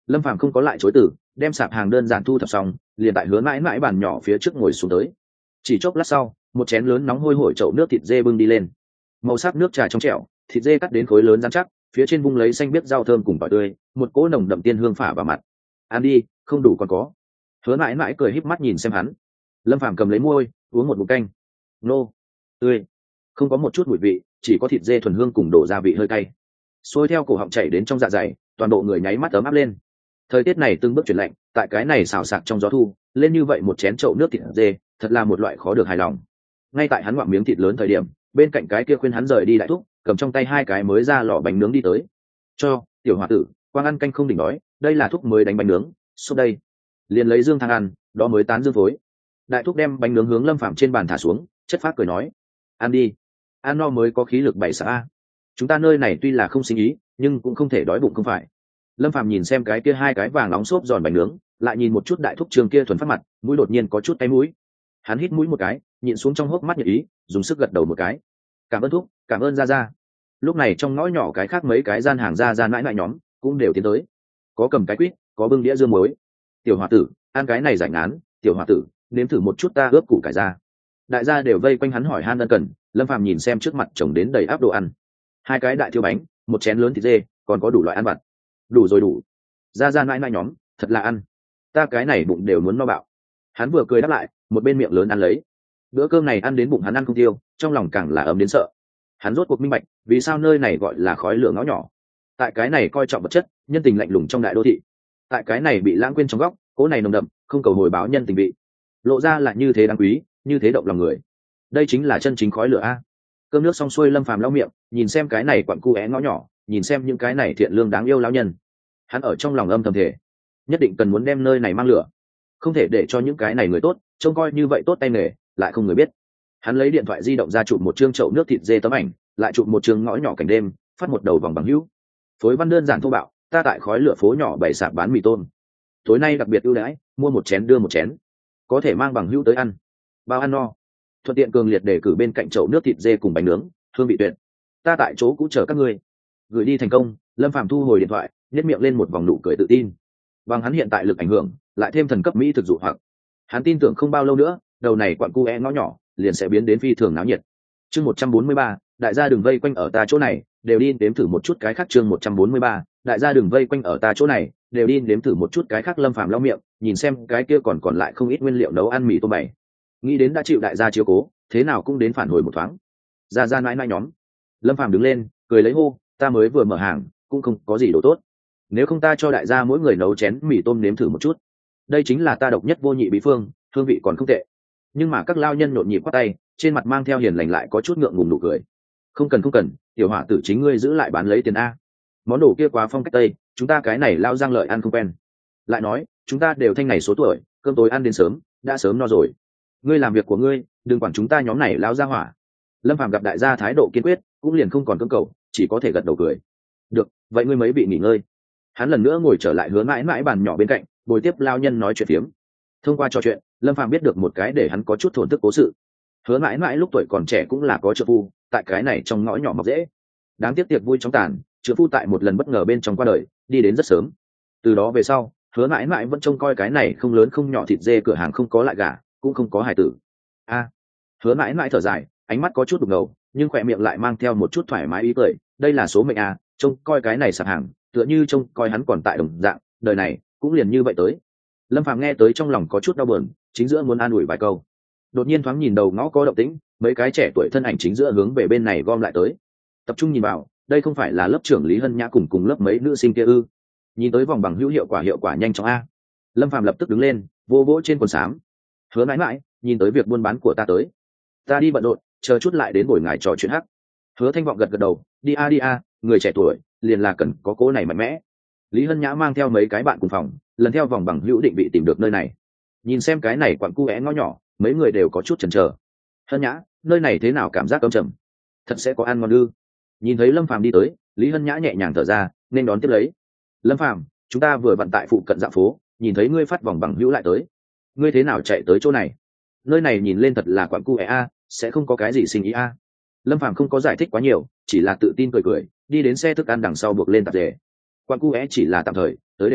Lâm Phàm không có lại chối từ, đem sạp hàng đơn giản thu thập xong, liền tại Hứa mãi mãi bàn nhỏ phía trước ngồi xuống tới. Chỉ chốc lát sau, một chén lớn nóng hôi hổi chậu nước thịt dê bưng đi lên. Màu sắc nước trà trong trẻo, thịt dê cắt đến khối lớn rắn chắc, phía trên vung lấy xanh biếc rau thơm cùng tỏi tươi, một cỗ nồng đậm tiên hương phả vào mặt. Ăn đi, không đủ còn có. Hứa mãi mãi cười híp mắt nhìn xem hắn. Lâm Phàm cầm lấy muôi, uống một ngụm canh. Nô, tươi, không có một chút mùi vị, chỉ có thịt dê thuần hương cùng đổ gia vị hơi cay, xuôi theo cổ họng chảy đến trong dạ dày, toàn bộ người nháy mắt ấm áp lên. Thời tiết này từng bước chuyển lạnh, tại cái này xào xạc trong gió thu, lên như vậy một chén chậu nước thịt dê, thật là một loại khó được hài lòng. Ngay tại hắn ngoạm miếng thịt lớn thời điểm, bên cạnh cái kia khuyên hắn rời đi đại thúc, cầm trong tay hai cái mới ra lò bánh nướng đi tới. Cho tiểu hòa tử, quang ăn canh không đỉnh đói, đây là thúc mới đánh bánh nướng, xúc đây. Liền lấy dương thang ăn, đó mới tán dương phối. Đại thúc đem bánh nướng hướng Lâm Phàm trên bàn thả xuống, chất phác cười nói: ăn đi, ăn no mới có khí lực bày xả a. Chúng ta nơi này tuy là không sinh ý, nhưng cũng không thể đói bụng không phải. Lâm Phàm nhìn xem cái kia hai cái vàng nóng xốp giòn bánh nướng, lại nhìn một chút đại thúc trường kia thuần phát mặt, mũi đột nhiên có chút tay mũi. Hắn hít mũi một cái, nhịn xuống trong hốc mắt nhiệt ý, dùng sức gật đầu một cái. Cảm ơn thúc, cảm ơn gia gia. Lúc này trong ngõ nhỏ cái khác mấy cái gian hàng gia gia nãi nãi nhóm cũng đều tiến tới, có cầm cái quýt, có bưng đĩa dưa muối. Tiểu hòa tử, ăn cái này giải ngán. Tiểu hòa tử, nếm thử một chút ta ướp củ cải ra. Đại gia đều vây quanh hắn hỏi han ân cần. Lâm Phàm nhìn xem trước mặt chồng đến đầy áp đồ ăn, hai cái đại thiêu bánh, một chén lớn thịt dê, còn có đủ loại ăn vặt. Đủ rồi đủ. Gia gia nãi nãi nhóm, thật là ăn. Ta cái này bụng đều muốn no bạo. Hắn vừa cười đáp lại, một bên miệng lớn ăn lấy. Bữa cơm này ăn đến bụng hắn ăn không tiêu, trong lòng càng là ấm đến sợ. Hắn rốt cuộc minh bạch, vì sao nơi này gọi là khói lửa ngõ nhỏ. Tại cái này coi trọng vật chất, nhân tình lạnh lùng trong đại đô thị. Tại cái này bị lãng quên trong góc, cố này nồng đậm, không cầu hồi báo nhân tình vị. Lộ ra là như thế đáng quý, như thế động lòng người. Đây chính là chân chính khói lửa a. Cơm nước xong xuôi, Lâm Phàm lau miệng, nhìn xem cái này quặn cu é ngõ nhỏ, nhìn xem những cái này thiện lương đáng yêu lão nhân. Hắn ở trong lòng âm thầm thể, nhất định cần muốn đem nơi này mang lửa, không thể để cho những cái này người tốt trông coi như vậy tốt tay nghề lại không người biết. Hắn lấy điện thoại di động ra chụp một chương chậu nước thịt dê tấm ảnh, lại chụp một chương ngõ nhỏ cảnh đêm, phát một đầu vòng bằng hữu. Phối văn đơn giản thô bạo, ta tại khói lửa phố nhỏ bày sạp bán mì tôm, tối nay đặc biệt ưu đãi, mua một chén đưa một chén, có thể mang bằng hữu tới ăn, bao ăn no. Thuận tiện cường liệt để cử bên cạnh chậu nước thịt dê cùng bánh nướng, hương vị tuyệt. Ta tại chỗ cũng chờ các ngươi. Gửi đi thành công, Lâm Phàm thu hồi điện thoại, nhếch miệng lên một vòng nụ cười tự tin. Bằng hắn hiện tại lực ảnh hưởng, lại thêm thần cấp mỹ thực dụ hoặc, hắn tin tưởng không bao lâu nữa, đầu này quặn cu é ngõ nhỏ liền sẽ biến đến phi thường náo nhiệt. Chương một trăm bốn mươi ba, đại gia đừng vây quanh ở ta chỗ này, đều đi đếm thử một chút cái khác. Chương một trăm bốn mươi ba, đại gia đừng vây quanh ở ta chỗ này, đều đi đếm thử một chút cái khác. Lâm Phàm lau miệng, nhìn xem cái kia còn còn lại không ít nguyên liệu nấu ăn mì tôm bày, nghĩ đến đã chịu đại gia chiếu cố, thế nào cũng đến phản hồi một thoáng. Gia gia nãi nãi nhóm. Lâm Phàm đứng lên, cười lấy hô, ta mới vừa mở hàng, cũng không có gì đồ tốt, nếu không ta cho đại gia mỗi người nấu chén mì tôm nếm thử một chút. Đây chính là ta độc nhất vô nhị bí phương, hương vị còn không tệ. Nhưng mà các lao nhân nhộn nhịp quát tay, trên mặt mang theo hiền lành lại có chút ngượng ngùng nụ cười. Không cần không cần, tiểu hỏa tử chính ngươi giữ lại bán lấy tiền a. Món đồ kia quá phong cách tây, chúng ta cái này lao giang lợi ăn không quen. Lại nói, chúng ta đều thanh này số tuổi, cơm tối ăn đến sớm, đã sớm no rồi. Ngươi làm việc của ngươi, đừng quản chúng ta nhóm này lao ra hỏa. Lâm Phàm gặp đại gia thái độ kiên quyết, cũng liền không còn cưỡng cầu, chỉ có thể gật đầu cười. Được, vậy ngươi mấy bị nghỉ ngơi. Hắn lần nữa ngồi trở lại Hứa mãi mãi bàn nhỏ bên cạnh, bồi tiếp lao nhân nói chuyện phiếm. Thông qua trò chuyện, Lâm Phàm biết được một cái để hắn có chút thổn thức cố sự. Hứa mãi mãi lúc tuổi còn trẻ cũng là có trợ phu, tại cái này trong ngõ nhỏ mọc dễ. Đáng tiếc tiệc vui chóng tàn, trợ phu tại một lần bất ngờ bên trong qua đời, đi đến rất sớm. Từ đó về sau, Hứa mãi mãi vẫn trông coi cái này không lớn không nhỏ thịt dê cửa hàng không có lại gả, cũng không có hài tử. A, Hứa mãi mãi thở dài, ánh mắt có chút đục ngầu, nhưng khỏe miệng lại mang theo một chút thoải mái ý cười. Đây là số mệnh à, trông coi cái này sạp hàng, tựa như trông coi hắn còn tại đồng dạng, đời này cũng liền như vậy tới. Lâm Phàm nghe tới trong lòng có chút đau buồn, chính giữa muốn an ủi vài câu, đột nhiên thoáng nhìn đầu ngõ có động tĩnh, mấy cái trẻ tuổi thân ảnh chính giữa hướng về bên này gom lại tới. Tập trung nhìn vào, đây không phải là lớp trưởng Lý Hân Nhã cùng cùng lớp mấy nữ sinh kia ư? Nhìn tới vòng bằng hữu hiệu quả hiệu quả nhanh chóng a. Lâm Phàm lập tức đứng lên, vô vỗ trên quần xám. Hứa mãi mãi, nhìn tới việc buôn bán của ta tới, ta đi bận rộn, chờ chút lại đến buổi ngài trò chuyện hắc. Hứa Thanh Vọng gật gật đầu, đi a đi a, người trẻ tuổi liền là cần có cố này mạnh mẽ. Lý Hân Nhã mang theo mấy cái bạn cùng phòng, lần theo vòng bằng hữu định vị tìm được nơi này. Nhìn xem cái này quặn cu é ngõ nhỏ, mấy người đều có chút chần chờ. Hân Nhã, nơi này thế nào cảm giác cấm trầm, thật sẽ có ăn ngon ư? Nhìn thấy Lâm Phàm đi tới, Lý Hân Nhã nhẹ nhàng thở ra, nên đón tiếp lấy. Lâm Phàm, chúng ta vừa vận tại phụ cận dạo phố, nhìn thấy ngươi phát vòng bằng hữu lại tới, ngươi thế nào chạy tới chỗ này? Nơi này nhìn lên thật là quặn cu é a, sẽ không có cái gì sinh ý a. Lâm Phàm không có giải thích quá nhiều, chỉ là tự tin cười cười, đi đến xe thức ăn đằng sau buộc lên tạp dề. Quặn cu é chỉ là tạm thời, tới đều tới,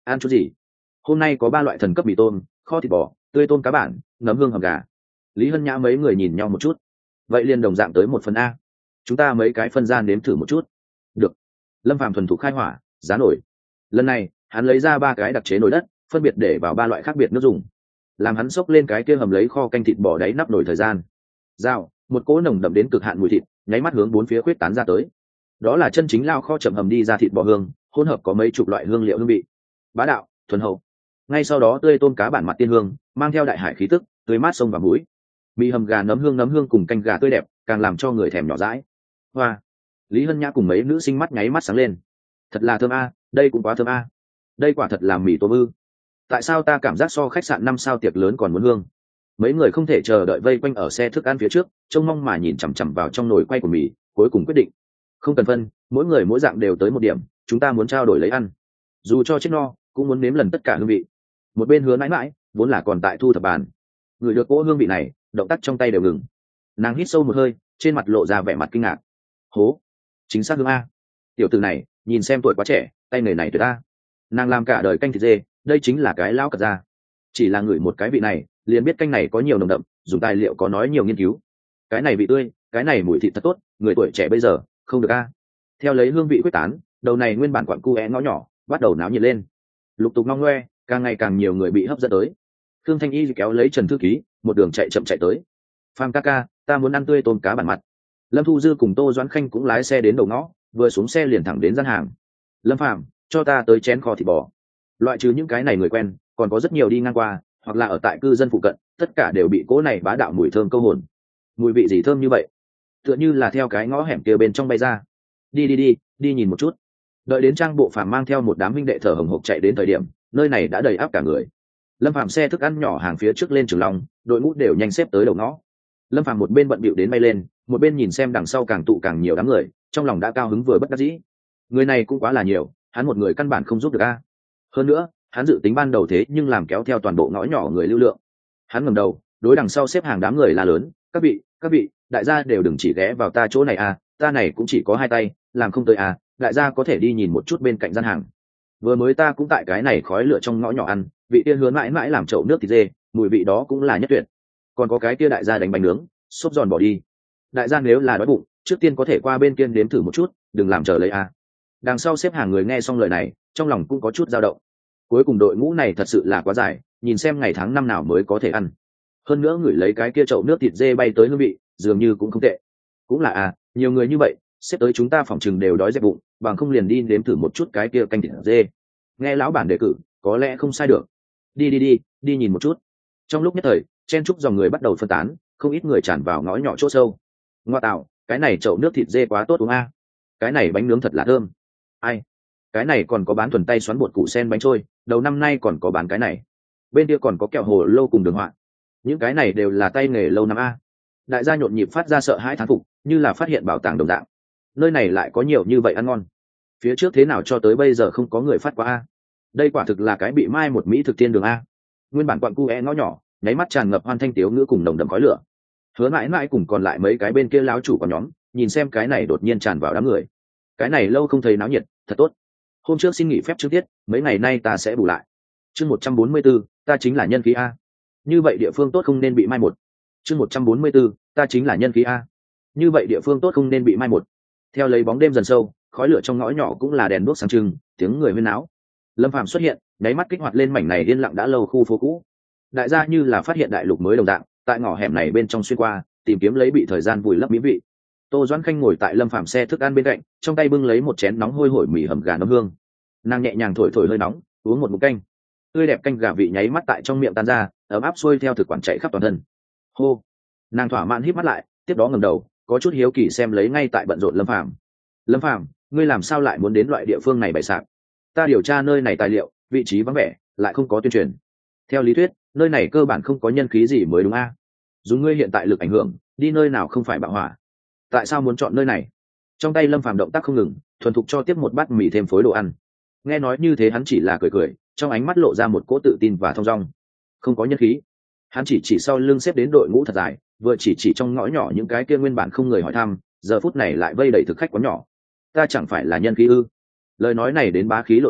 ăn chút gì? Hôm nay có ba loại thần cấp mì tôm, kho thịt bò, tươi tôm cá bản, nấm hương hầm gà. Lý Hân Nhã mấy người nhìn nhau một chút. Vậy liền đồng dạng tới một phần a. Chúng ta mấy cái phân gian nếm thử một chút. Được. Lâm Phàm thuần thục khai hỏa, giá nổi. Lần này, hắn lấy ra ba cái đặc chế nồi đất, phân biệt để vào ba loại khác biệt nước dùng. Làm hắn xốc lên cái kia hầm lấy kho canh thịt bò đáy nắp nồi thời gian. Dao, một cỗ nồng đậm đến cực hạn mùi thịt, nháy mắt hướng bốn phía khuyết tán ra tới. Đó là chân chính lao kho chậm hầm đi ra thịt bò hương, hỗn hợp có mấy chục loại hương liệu hương vị. Bá đạo, thuần hậu. Ngay sau đó tươi tôm cá bản mặt tiên hương, mang theo đại hải khí tức, tươi mát sông và mũi. Mì hầm gà nấm hương nấm hương cùng canh gà tươi đẹp, càng làm cho người thèm nhỏ dãi. Hoa. Lý Hân Nhã cùng mấy nữ sinh mắt nháy mắt sáng lên. Thật là thơm a, đây cũng quá thơm a. Đây quả thật là mì tôm ư? Tại sao ta cảm giác so khách sạn năm sao tiệc lớn còn muốn hương? Mấy người không thể chờ đợi vây quanh ở xe thức ăn phía trước, trông mong mà nhìn chằm chằm vào trong nồi quay của mì, cuối cùng quyết định. Không cần phân, mỗi người mỗi dạng đều tới một điểm, chúng ta muốn trao đổi lấy ăn. Dù cho chết no, cũng muốn nếm lần tất cả hương vị. Một bên Hứa mãi mãi, vốn là còn tại thu thập bàn. Người được cỗ hương vị này, động tác trong tay đều ngừng. Nàng hít sâu một hơi, trên mặt lộ ra vẻ mặt kinh ngạc. Hố, chính xác hương a. Tiểu tử này, nhìn xem tuổi quá trẻ, tay nghề này tuyệt a. Nàng làm cả đời canh thịt dê, đây chính là cái lão cật ra. Chỉ là ngửi một cái vị này, liền biết canh này có nhiều nồng đậm, dùng tài liệu có nói nhiều nghiên cứu. Cái này vị tươi, cái này mùi thịt thật tốt, người tuổi trẻ bây giờ, không được a. Theo lấy hương vị quyết tán, đầu này nguyên bản quặng cu é ngõ nhỏ, bắt đầu náo nhiệt lên. Lục tục ngong ngoe, càng ngày càng nhiều người bị hấp dẫn tới. Khương Thanh Y kéo lấy Trần Thư Ký, một đường chạy chậm chạy tới. Phàm ca ca, ta muốn ăn tươi tôm cá bản mặt. Lâm Thu Dư cùng Tô Doãn Khanh cũng lái xe đến đầu ngõ, vừa xuống xe liền thẳng đến gian hàng. Lâm Phàm, cho ta tới chén kho thịt bò. Loại trừ những cái này người quen, còn có rất nhiều đi ngang qua, hoặc là ở tại cư dân phụ cận, tất cả đều bị cỗ này bá đạo mùi thơm câu hồn. Mùi vị gì thơm như vậy? Tựa như là theo cái ngõ hẻm kia bên trong bay ra. Đi đi đi, đi nhìn một chút. Đợi đến Trang Bộ Phàm mang theo một đám huynh đệ thở hồng hộc chạy đến thời điểm, nơi này đã đầy áp cả người. Lâm Phàm xe thức ăn nhỏ hàng phía trước lên Trường Long, đội ngũ đều nhanh xếp tới đầu ngõ. Lâm Phàm một bên bận bịu đến bay lên, một bên nhìn xem đằng sau càng tụ càng nhiều đám người, trong lòng đã cao hứng vừa bất đắc dĩ. Người này cũng quá là nhiều, hắn một người căn bản không giúp được a. Hơn nữa, hắn dự tính ban đầu thế nhưng làm kéo theo toàn bộ ngõ nhỏ người lưu lượng. Hắn ngẩng đầu, đối đằng sau xếp hàng đám người la lớn, "Các vị, các vị, đại gia đều đừng chỉ ghé vào ta chỗ này a, ta này cũng chỉ có hai tay, làm không tới a, đại gia có thể đi nhìn một chút bên cạnh gian hàng. Vừa mới ta cũng tại cái này khói lửa trong ngõ nhỏ ăn, vị tiên Hứa mãi mãi làm chậu nước thịt dê, mùi vị đó cũng là nhất tuyệt. Còn có cái kia đại gia đánh bánh nướng, xốp giòn bỏ đi. Đại gia nếu là đói bụng, trước tiên có thể qua bên kia nếm thử một chút, đừng làm chờ lấy a." Đằng sau xếp hàng người nghe xong lời này, trong lòng cũng có chút dao động. Cuối cùng đội ngũ này thật sự là quá dài, nhìn xem ngày tháng năm nào mới có thể ăn. Hơn nữa người lấy cái kia chậu nước thịt dê bay tới hương vị, dường như cũng không tệ. Cũng là à, nhiều người như vậy, xếp tới chúng ta phòng chừng đều đói dẹp bụng, bằng không liền đi nếm thử một chút cái kia canh thịt dê. Nghe lão bản đề cử, có lẽ không sai được. Đi đi đi, đi nhìn một chút. Trong lúc nhất thời, chen chúc dòng người bắt đầu phân tán, không ít người tràn vào ngõ nhỏ chỗ sâu. Ngoa tạo, cái này chậu nước thịt dê quá tốt uống a. Cái này bánh nướng thật là thơm. Ai? Cái này còn có bán thuần tay xoắn bột củ sen bánh trôi, đầu năm nay còn có bán cái này. Bên kia còn có kẹo hồ lô cùng đường họa. Những cái này đều là tay nghề lâu năm a. Đại gia nhộn nhịp phát ra sợ hãi thán phục, như là phát hiện bảo tàng đồng dạng. Nơi này lại có nhiều như vậy ăn ngon. Phía trước thế nào cho tới bây giờ không có người phát qua a. Đây quả thực là cái bị mai một mỹ thực tiên đường a. Nguyên bản quặng cu é ngõ nhỏ, nháy mắt tràn ngập hoan thanh tiếu ngữ cùng nồng đậm khói lửa. Hứa mãi mãi cùng còn lại mấy cái bên kia láo chủ của nhóm, nhìn xem cái này đột nhiên tràn vào đám người. Cái này lâu không thấy náo nhiệt, thật tốt. Hôm trước xin nghỉ phép trước tiết, mấy ngày nay ta sẽ bù lại. Chương một trăm bốn mươi 144, ta chính là nhân khí a. Như vậy địa phương tốt không nên bị mai một. Chương một trăm bốn mươi 144, ta chính là nhân khí a. Như vậy địa phương tốt không nên bị mai một. Theo lấy bóng đêm dần sâu, khói lửa trong ngõ nhỏ cũng là đèn đuốc sáng trưng, tiếng người huyên náo. Lâm Phàm xuất hiện, nháy mắt kích hoạt lên mảnh này yên lặng đã lâu khu phố cũ. Đại gia như là phát hiện đại lục mới đồng dạng, tại ngõ hẻm này bên trong xuyên qua, tìm kiếm lấy bị thời gian vùi lấp mỹ vị. Tô Doãn Khanh ngồi tại Lâm Phàm xe thức ăn bên cạnh, trong tay bưng lấy một chén nóng hôi hổi mì hầm gà nấm hương. Nàng nhẹ nhàng thổi thổi hơi nóng, uống một muỗng canh. Tươi đẹp canh gà vị nháy mắt tại trong miệng tan ra, ấm áp xuôi theo thực quản chạy khắp toàn thân. Hô. Nàng thỏa mãn híp mắt lại, tiếp đó ngẩng đầu, có chút hiếu kỳ xem lấy ngay tại bận rộn Lâm Phàm. Lâm Phàm, ngươi làm sao lại muốn đến loại địa phương này bày sạp? Ta điều tra nơi này tài liệu, vị trí vắng vẻ, lại không có tuyên truyền. Theo lý thuyết, nơi này cơ bản không có nhân khí gì mới đúng a. Dùng ngươi hiện tại lực ảnh hưởng, đi nơi nào không phải bạo hỏa. Tại sao muốn chọn nơi này? Trong tay Lâm Phàm động tác không ngừng, thuần thục cho tiếp một bát mì thêm phối đồ ăn. Nghe nói như thế hắn chỉ là cười cười, trong ánh mắt lộ ra một cỗ tự tin và thong dong. Không có nhân khí. Hắn chỉ chỉ sau lưng xếp đến đội ngũ thật dài, vừa chỉ chỉ trong ngõ nhỏ những cái kia nguyên bản không người hỏi thăm, giờ phút này lại vây đầy thực khách quán nhỏ. Ta chẳng phải là nhân khí ư? Lời nói này đến bá khí lộ ra,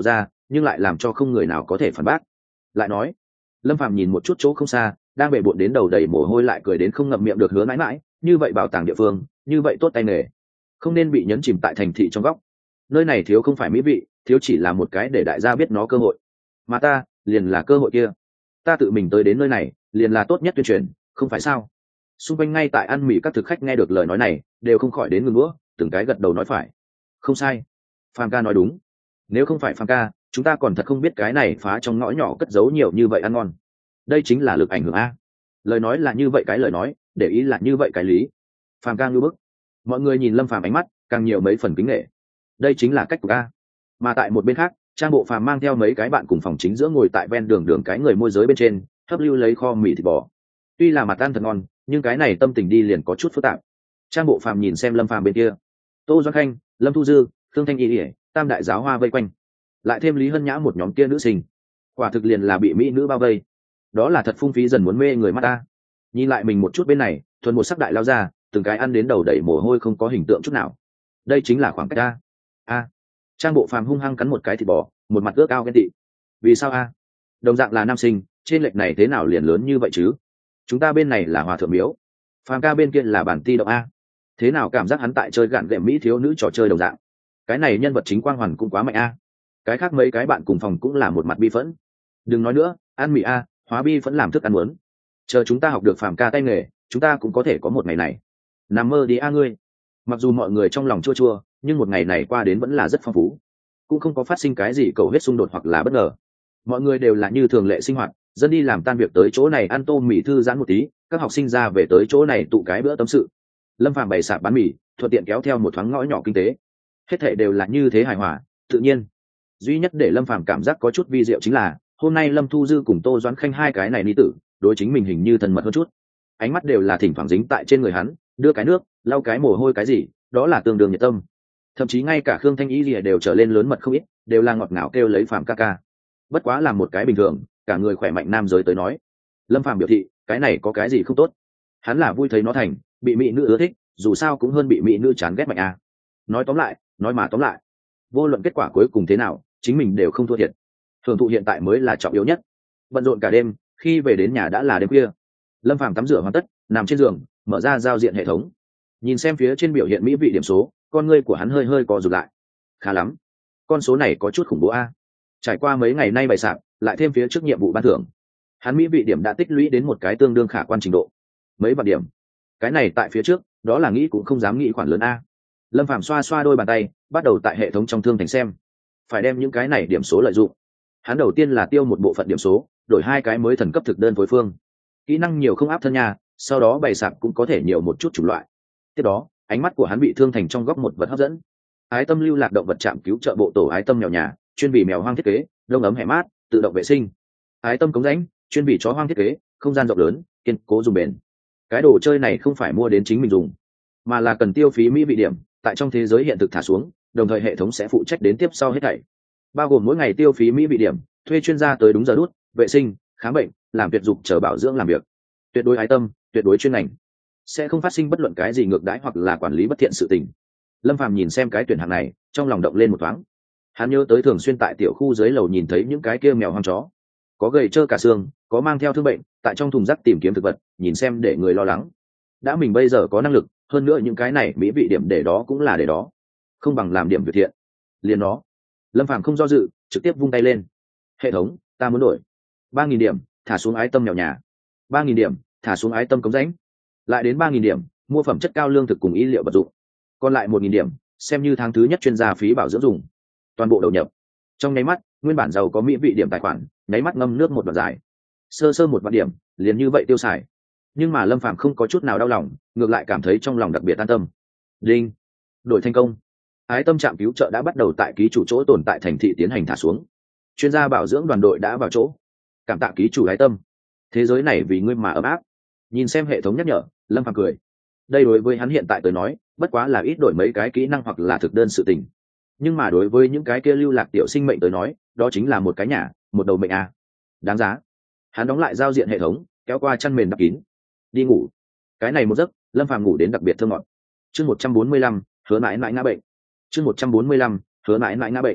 nhưng lại làm cho không người nào có thể phản bác. Lại nói, Lâm Phàm nhìn một chút chỗ không xa, đang bệ bội đến đầu đầy mồ hôi lại cười đến không ngậm miệng được hứa mãi mãi, như vậy bảo tàng địa phương, như vậy tốt tay nghề, không nên bị nhấn chìm tại thành thị trong góc. Nơi này thiếu không phải mỹ vị, thiếu chỉ là một cái để đại gia biết nó cơ hội, mà ta liền là cơ hội kia. Ta tự mình tới đến nơi này liền là tốt nhất tuyên truyền, không phải sao? Xung quanh ngay tại ăn mì các thực khách nghe được lời nói này đều không khỏi đến ngừng đũa, từng cái gật đầu nói phải. Không sai, Phàm ca nói đúng, nếu không phải Phàm ca chúng ta còn thật không biết cái này phá trong ngõ nhỏ cất giấu nhiều như vậy ăn ngon. Đây chính là lực ảnh hưởng a. Lời nói là như vậy cái lời nói, để ý là như vậy cái lý. Phàm ca ngưu bức. Mọi người nhìn Lâm Phàm ánh mắt càng nhiều mấy phần kính nghệ. Đây chính là cách của ca. Mà tại một bên khác, Trang Bộ Phàm mang theo mấy cái bạn cùng phòng chính giữa ngồi tại ven đường đường cái người môi giới bên trên, hấp lưu lấy kho mì thịt bò. Tuy là mặt ăn thật ngon, nhưng cái này tâm tình đi liền có chút phức tạp. Trang Bộ Phàm nhìn xem Lâm Phàm bên kia, Tô Doãn Khanh, Lâm Thu Dư, Khương Thanh Y Điệp, tam đại giáo hoa vây quanh, lại thêm Lý Hân Nhã một nhóm kia nữ sinh, quả thực liền là bị mỹ nữ bao vây. Đó là thật phung phí dần muốn mê người mắt ta. Nhìn lại mình một chút bên này, thuần một sắc đại lao ra, từng cái ăn đến đầu đầy mồ hôi không có hình tượng chút nào. Đây chính là khoảng cách a. A. Trang Bộ Phàm hung hăng cắn một cái thịt bò, một mặt ước ao ghen tị. Vì sao a? Đồng dạng là nam sinh, trên lệch này thế nào liền lớn như vậy chứ? Chúng ta bên này là hòa thượng miếu, Phàm ca bên kia là bản ti động a. Thế nào cảm giác hắn tại chơi gạn gệm mỹ thiếu nữ trò chơi đồng dạng? Cái này nhân vật chính quang hoàn cũng quá mạnh a. Cái khác mấy cái bạn cùng phòng cũng là một mặt bi phẫn. Đừng nói nữa, ăn mì a, hóa bi vẫn làm thức ăn muốn. Chờ chúng ta học được Phàm ca tay nghề, chúng ta cũng có thể có một ngày này. Nằm mơ đi a ngươi. Mặc dù mọi người trong lòng chua chua, nhưng một ngày này qua đến vẫn là rất phong phú, cũng không có phát sinh cái gì cầu hết xung đột hoặc là bất ngờ. Mọi người đều là như thường lệ sinh hoạt, dân đi làm tan việc tới chỗ này ăn tô mì thư giãn một tí, các học sinh ra về tới chỗ này tụ cái bữa tâm sự. Lâm Phàm bày sạp bán mì, thuận tiện kéo theo một thoáng ngõ nhỏ kinh tế, hết thảy đều là như thế hài hòa tự nhiên. Duy nhất để Lâm Phàm cảm giác có chút vi diệu chính là hôm nay Lâm Thu Dư cùng Tô Doãn Khanh hai cái này ni tử đối chính mình hình như thân mật hơn chút, ánh mắt đều là thỉnh thoảng dính tại trên người hắn, đưa cái nước lau cái mồ hôi cái gì, đó là tương đương nhiệt tâm. Thậm chí ngay cả Khương Thanh Y lìa đều trở lên lớn mật không ít, đều là ngọt ngào kêu lấy Phàm ca ca. Bất quá là một cái bình thường, cả người khỏe mạnh nam giới tới nói, Lâm Phàm biểu thị cái này có cái gì không tốt, hắn là vui thấy nó thành, bị mỹ nữ ưa thích dù sao cũng hơn bị mỹ nữ chán ghét mạnh à. Nói tóm lại, nói mà tóm lại, vô luận kết quả cuối cùng thế nào, chính mình đều không thua thiệt. Hưởng thụ hiện tại mới là trọng yếu nhất. Bận rộn cả đêm, khi về đến nhà đã là đêm khuya. Lâm Phàm tắm rửa hoàn tất, nằm trên giường, mở ra giao diện hệ thống, nhìn xem phía trên biểu hiện mỹ vị điểm số, con ngươi của hắn hơi hơi co rụt lại. Khá lắm, con số này có chút khủng bố a. Trải qua mấy ngày nay bày sạp, lại thêm phía trước nhiệm vụ ban thưởng, hắn mỹ vị điểm đã tích lũy đến một cái tương đương khả quan trình độ. Mấy vạn điểm, cái này tại phía trước, đó là nghĩ cũng không dám nghĩ khoản lớn a. Lâm Phàm xoa xoa đôi bàn tay, bắt đầu tại hệ thống trong thương thành xem, phải đem những cái này điểm số lợi dụng. Hắn đầu tiên là tiêu một bộ phận điểm số, đổi hai cái mới thần cấp thực đơn phối phương. Kỹ năng nhiều không áp thân nhà, sau đó bày sạp cũng có thể nhiều một chút chủng loại. Tiếp đó, ánh mắt của hắn bị thương thành trong góc một vật hấp dẫn. Ái tâm lưu lạc động vật trạm cứu trợ bộ tổ ái tâm mèo nhà, chuyên vì mèo hoang thiết kế, đông ấm hẻ mát, tự động vệ sinh. Ái tâm cống rãnh, chuyên vì chó hoang thiết kế, không gian rộng lớn, kiên cố dùng bền. Cái đồ chơi này không phải mua đến chính mình dùng, mà là cần tiêu phí mỹ vị điểm, tại trong thế giới hiện thực thả xuống, đồng thời hệ thống sẽ phụ trách đến tiếp sau hết thảy, bao gồm mỗi ngày tiêu phí mỹ vị điểm, thuê chuyên gia tới đúng giờ đút, vệ sinh, khám bệnh, làm tuyệt dục chờ bảo dưỡng làm việc. Tuyệt đối ái tâm, tuyệt đối chuyên ngành, sẽ không phát sinh bất luận cái gì ngược đãi hoặc là quản lý bất thiện sự tình. Lâm Phàm nhìn xem cái tuyển hạng này, trong lòng động lên một thoáng. Hắn nhớ tới thường xuyên tại tiểu khu dưới lầu nhìn thấy những cái kia mèo hoang chó, có gầy trơ cả xương, có mang theo thương bệnh, tại trong thùng rác tìm kiếm thực vật, nhìn xem để người lo lắng. Đã mình bây giờ có năng lực, hơn nữa những cái này mỹ vị điểm để đó cũng là để đó, không bằng làm điểm việc thiện. Liền đó, Lâm Phàm không do dự, trực tiếp vung tay lên. Hệ thống, ta muốn đổi ba nghìn điểm, thả xuống ái tâm mèo nhà. Ba nghìn điểm, thả xuống ái tâm cống rãnh. Lại đến ba nghìn điểm, mua phẩm chất cao lương thực cùng y liệu vật dụng. Còn lại một nghìn điểm, xem như tháng thứ nhất chuyên gia phí bảo dưỡng dùng. Toàn bộ đầu nhập. Trong nháy mắt, nguyên bản giàu có mỹ vị điểm tài khoản, nháy mắt ngâm nước một đoạn dài. Sơ sơ một vạn điểm, liền như vậy tiêu xài. Nhưng mà Lâm Phàm không có chút nào đau lòng, ngược lại cảm thấy trong lòng đặc biệt an tâm. Đinh, đổi thành công. Ái tâm trạm cứu trợ đã bắt đầu tại ký chủ chỗ tồn tại thành thị tiến hành thả xuống. Chuyên gia bảo dưỡng đoàn đội đã vào chỗ. Cảm tạ ký chủ ái tâm, thế giới này vì ngươi mà ấm áp. Nhìn xem hệ thống nhắc nhở, Lâm Phàm cười. Đây đối với hắn hiện tại tới nói, bất quá là ít đổi mấy cái kỹ năng hoặc là thực đơn sự tình. Nhưng mà đối với những cái kia lưu lạc tiểu sinh mệnh tới nói, đó chính là một cái nhà, một đầu mệnh à. Đáng giá. Hắn đóng lại giao diện hệ thống, kéo qua chăn mền đắp kín, đi ngủ. Cái này một giấc, Lâm Phàm ngủ đến đặc biệt thơ ngọt. Chương một trăm bốn mươi lăm, hứa mãi mãi ngã bệnh. Chương một trăm bốn mươi lăm, hứa mãi mãi ngã bệnh.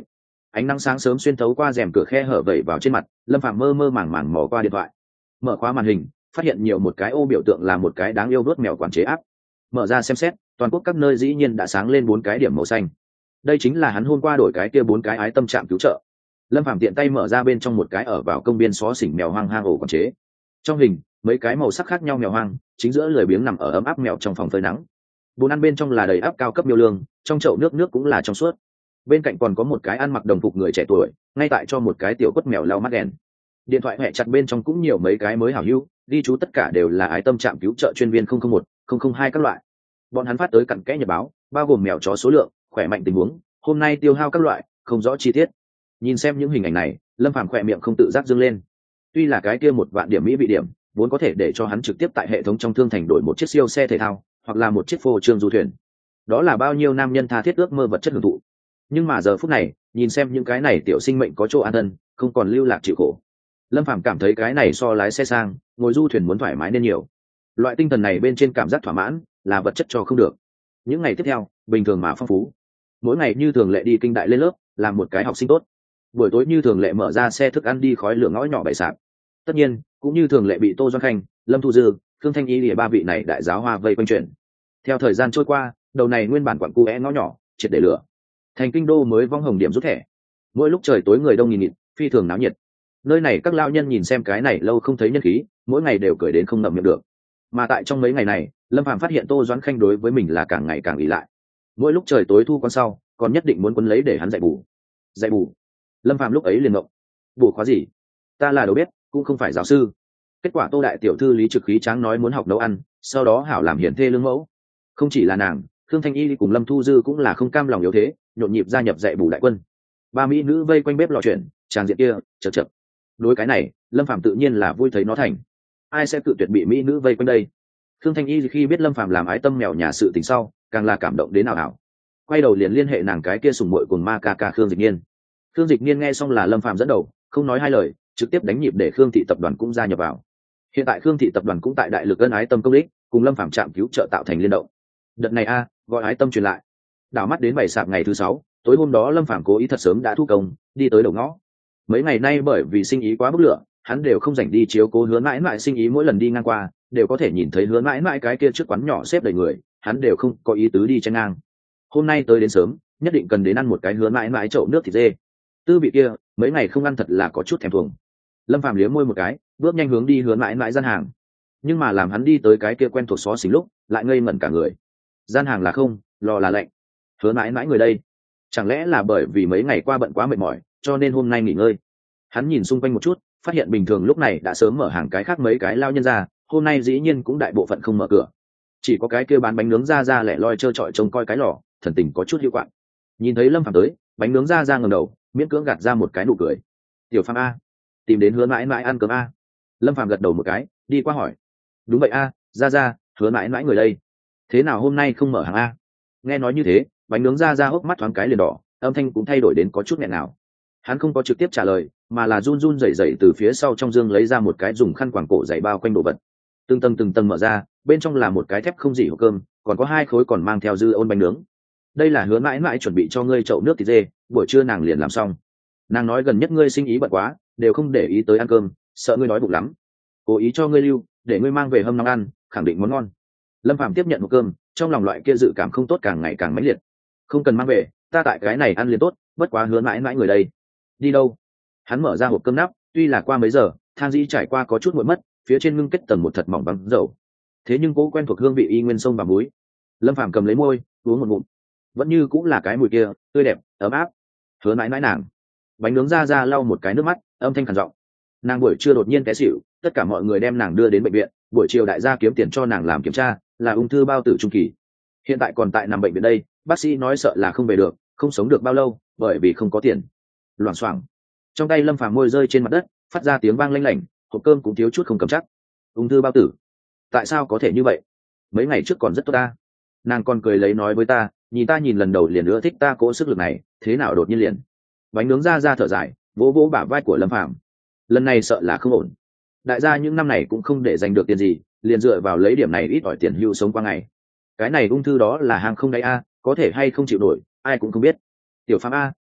ánh nắng sáng sớm xuyên thấu qua rèm cửa khe hở vẩy vào trên mặt, Lâm Phàm mơ mơ màng màng mò qua điện thoại, mở khóa màn hình, phát hiện nhiều một cái ô biểu tượng là một cái đáng yêu đốt mèo quản chế áp. Mở ra xem xét, toàn quốc các nơi dĩ nhiên đã sáng lên bốn cái điểm màu xanh. Đây chính là hắn hôm qua đổi cái kia bốn cái ái tâm trạm cứu trợ. Lâm Phàm tiện tay mở ra bên trong một cái ở vào công viên xó xỉnh mèo hoang hang ổ quản chế. Trong hình, mấy cái màu sắc khác nhau mèo hoang, chính giữa lười biếng nằm ở ấm áp mèo trong phòng phơi nắng. Bồn ăn bên trong là đầy áp cao cấp miêu lương, trong chậu nước nước cũng là trong suốt. Bên cạnh còn có một cái ăn mặc đồng phục người trẻ tuổi, ngay tại cho một cái tiểu quất mèo lau mắt đèn. Điện thoại hẹ chặt bên trong cũng nhiều mấy cái mới hảo hữu, ghi chú tất cả đều là ái tâm trạm cứu trợ chuyên viên không không một, không không hai các loại. Bọn hắn phát tới cặn kẽ nhật báo, bao gồm mèo chó số lượng, khỏe mạnh tình huống, hôm nay tiêu hao các loại, không rõ chi tiết. Nhìn xem những hình ảnh này, Lâm Phàm khỏe miệng không tự giác dương lên. Tuy là cái kia một vạn điểm mỹ vị điểm, vốn có thể để cho hắn trực tiếp tại hệ thống trong thương thành đổi một chiếc siêu xe thể thao, hoặc là một chiếc phô trương du thuyền. Đó là bao nhiêu nam nhân tha thiết ước mơ vật chất hưởng thụ. Nhưng mà giờ phút này, nhìn xem những cái này tiểu sinh mệnh có chỗ an thân, không còn lưu lạc chịu khổ. Lâm Phàm cảm thấy cái này so lái xe sang, ngồi du thuyền muốn thoải mái nên nhiều. Loại tinh thần này bên trên cảm giác thỏa mãn, là vật chất cho không được. Những ngày tiếp theo, bình thường mà phong phú. Mỗi ngày như thường lệ đi kinh đại lên lớp, làm một cái học sinh tốt. Buổi tối như thường lệ mở ra xe thức ăn đi khói lửa ngõ nhỏ bày sạp. Tất nhiên, cũng như thường lệ bị Tô Doan Khanh, Lâm Thu Dư, Khương Thanh Y lìa ba vị này đại giáo hoa vây quanh chuyện. Theo thời gian trôi qua, đầu này nguyên bản quặng cu é ngõ nhỏ, triệt để lửa. Thành kinh đô mới vong hồng điểm rút thẻ. Mỗi lúc trời tối người đông nghìn nghịt, phi thường náo nhiệt. Nơi này các lao nhân nhìn xem cái này lâu không thấy nhân khí, mỗi ngày đều cười đến không ngậm miệng được. Mà tại trong mấy ngày này, Lâm Phàm phát hiện Tô Doãn Khanh đối với mình là càng ngày càng ỷ lại. Mỗi lúc trời tối thu con sau, còn nhất định muốn quấn lấy để hắn dạy bù. Dạy bù? Lâm Phàm lúc ấy liền ngộng. Bù khóa gì? Ta là đầu bếp, cũng không phải giáo sư. Kết quả Tô đại tiểu thư Lý Trực Khí Tráng nói muốn học nấu ăn, sau đó hảo làm hiển thê lương mẫu. Không chỉ là nàng, Khương Thanh Y cùng Lâm Thu Dư cũng là không cam lòng yếu thế, nhộn nhịp gia nhập dạy bù đại quân. Ba mỹ nữ vây quanh bếp lò chuyện, tràng diện kia, chậc chậc. Đối cái này, Lâm Phàm tự nhiên là vui thấy nó thành. Ai sẽ tự tuyệt bị mỹ nữ vây quanh đây? Khương Thanh Y khi biết Lâm Phàm làm ái tâm mèo nhà sự tình sau, càng là cảm động đến nào ảo. Quay đầu liền liên hệ nàng cái kia sùng muội cùng ma ca ca Khương Dịch Niên. Khương Dịch Niên nghe xong là Lâm Phàm dẫn đầu, không nói hai lời, trực tiếp đánh nhịp để Khương thị tập đoàn cũng gia nhập vào. Hiện tại Khương thị tập đoàn cũng tại đại lực ân ái tâm công đích, cùng Lâm Phàm trạm cứu trợ tạo thành liên động. Đợt này a, gọi ái tâm truyền lại. Đảo mắt đến bảy sạp ngày thứ sáu, tối hôm đó Lâm Phàm cố ý thật sớm đã thu công, đi tới đầu ngõ. Mấy ngày nay bởi vì sinh ý quá bức lửa, hắn đều không rảnh đi chiếu cố Hứa mãi mãi sinh ý, mỗi lần đi ngang qua đều có thể nhìn thấy Hứa mãi mãi cái kia trước quán nhỏ xếp đầy người, hắn đều không có ý tứ đi chen ngang. Hôm nay tới đến sớm, nhất định cần đến ăn một cái Hứa mãi mãi chậu nước thịt dê. Tư vị kia, mấy ngày không ăn thật là có chút thèm thuồng. Lâm Phàm liếm môi một cái, bước nhanh hướng đi Hứa mãi mãi gian hàng. Nhưng mà làm hắn đi tới cái kia quen thuộc xó xính lúc, lại ngây ngẩn cả người. Gian hàng là không, lò là lạnh. Hứa mãi mãi người đây, chẳng lẽ là bởi vì mấy ngày qua bận quá mệt mỏi, cho nên hôm nay nghỉ ngơi? Hắn nhìn xung quanh một chút, phát hiện bình thường lúc này đã sớm mở hàng cái khác mấy cái lao nhân ra, hôm nay dĩ nhiên cũng đại bộ phận không mở cửa, chỉ có cái kia bán bánh nướng ra ra lẻ loi trơ trọi trông coi cái lò, thần tình có chút hiệu quạng. Nhìn thấy Lâm Phàm tới, bánh nướng ra ra ngẩng đầu, miễn cưỡng gạt ra một cái nụ cười. Tiểu Phàm a, tìm đến Hứa mãi mãi ăn cơm a? Lâm Phàm gật đầu một cái, đi qua hỏi. Đúng vậy a, ra ra, Hứa mãi mãi người đây. Thế nào hôm nay không mở hàng a? Nghe nói như thế, bánh nướng ra ra hốc mắt thoáng cái liền đỏ, âm thanh cũng thay đổi đến có chút nghẹn nào. Hắn không có trực tiếp trả lời, mà là run run rẩy rẩy từ phía sau trong dương lấy ra một cái dùng khăn quàng cổ dày bao quanh đồ vật. Từng tầng từng tầng mở ra, bên trong là một cái thép không dỉ hộp cơm, còn có hai khối còn mang theo dư ôn bánh nướng. Đây là Hứa mãi mãi chuẩn bị cho ngươi chậu nước thịt dê, buổi trưa nàng liền làm xong. Nàng nói gần nhất ngươi sinh ý bận quá, đều không để ý tới ăn cơm, sợ ngươi đói bụng lắm, cố ý cho ngươi lưu, để ngươi mang về hâm nóng ăn, khẳng định món ngon. Lâm Phàm tiếp nhận hộp cơm, trong lòng loại kia dự cảm không tốt càng ngày càng mãnh liệt. Không cần mang về, ta tại cái này ăn liền tốt, bất quá Hứa mãi mãi người đây. Đi đâu? Hắn mở ra hộp cơm nắp, tuy là qua mấy giờ, than dĩ trải qua có chút nguội mất, phía trên ngưng kết tầng một thật mỏng vắng dầu. Thế nhưng cố quen thuộc hương vị y nguyên sông và muối. Lâm Phàm cầm lấy môi, uống một ngụm, vẫn như cũng là cái mùi kia, tươi đẹp, ấm áp. Hứa mãi mãi nàng. Bánh nướng ra ra lau một cái nước mắt, âm thanh khàn giọng. Nàng buổi trưa đột nhiên té xỉu, tất cả mọi người đem nàng đưa đến bệnh viện, buổi chiều đại gia kiếm tiền cho nàng làm kiểm tra, là ung thư bao tử trung kỳ. Hiện tại còn tại nằm bệnh viện đây, bác sĩ nói sợ là không về được, không sống được bao lâu, bởi vì không có tiền. Loảng xoảng. Trong tay Lâm Phàm môi rơi trên mặt đất, phát ra tiếng vang lanh lảnh, hộp cơm cũng thiếu chút không cầm chắc. Ung thư bao tử? Tại sao có thể như vậy? Mấy ngày trước còn rất tốt ta. Nàng còn cười lấy nói với ta, nhìn ta nhìn lần đầu liền ưa thích ta cỗ sức lực này, thế nào đột nhiên liền. Bánh nướng ra ra thở dài, vỗ vỗ bả vai của Lâm Phàm. Lần này sợ là không ổn. Đại gia những năm này cũng không để dành được tiền gì, liền dựa vào lấy điểm này ít ỏi tiền hưu sống qua ngày. Cái này ung thư đó là hàng không đáy a, có thể hay không chịu nổi, ai cũng không biết. Tiểu Phàm a,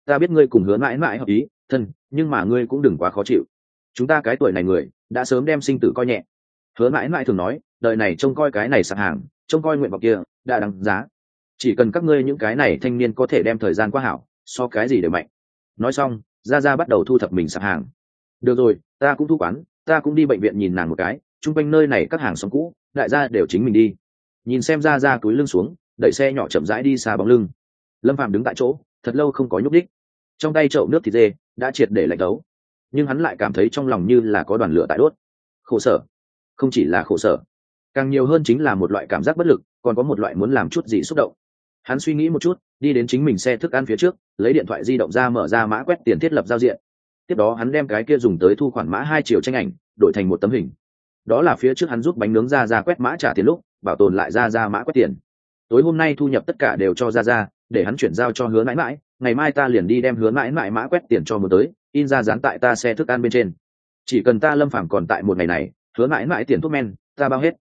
ta biết ngươi cùng hứa mãi mãi hợp ý thân, nhưng mà ngươi cũng đừng quá khó chịu. Chúng ta cái tuổi này người đã sớm đem sinh tử coi nhẹ. Hứa mãi mãi thường nói, đời này trông coi cái này sạp hàng, trông coi nguyện vọng kia đã đáng giá. Chỉ cần các ngươi những cái này thanh niên có thể đem thời gian qua hảo, so cái gì đều mạnh. Nói xong, ra ra bắt đầu thu thập mình sạp hàng. Được rồi, ta cũng thu quán, ta cũng đi bệnh viện nhìn nàng một cái, chung quanh nơi này các hàng xóm cũ, đại gia đều chính mình đi. Nhìn xem ra ra túi lưng xuống, đẩy xe nhỏ chậm rãi đi xa bóng lưng. Lâm Phàm đứng tại chỗ, thật lâu không có nhúc đích. Trong tay chậu nước thịt dê đã triệt để lạnh đấu, nhưng hắn lại cảm thấy trong lòng như là có đoàn lửa tại đốt. Khổ sở, không chỉ là khổ sở, càng nhiều hơn chính là một loại cảm giác bất lực, còn có một loại muốn làm chút gì xúc động. Hắn suy nghĩ một chút, đi đến chính mình xe thức ăn phía trước, lấy điện thoại di động ra mở ra mã quét tiền thiết lập giao diện. Tiếp đó hắn đem cái kia dùng tới thu khoản mã hai triệu tranh ảnh đổi thành một tấm hình. Đó là phía trước hắn giúp bánh nướng ra ra quét mã trả tiền lúc bảo tồn lại ra ra mã quét tiền. Tối hôm nay thu nhập tất cả đều cho ra ra, để hắn chuyển giao cho Hứa mãi mãi, ngày mai ta liền đi đem Hứa mãi mãi mã quét tiền cho muốn tới, in ra dán tại ta xe thức ăn bên trên. Chỉ cần ta Lâm Phàm còn tại một ngày này, Hứa mãi mãi tiền thuốc men ta bao hết.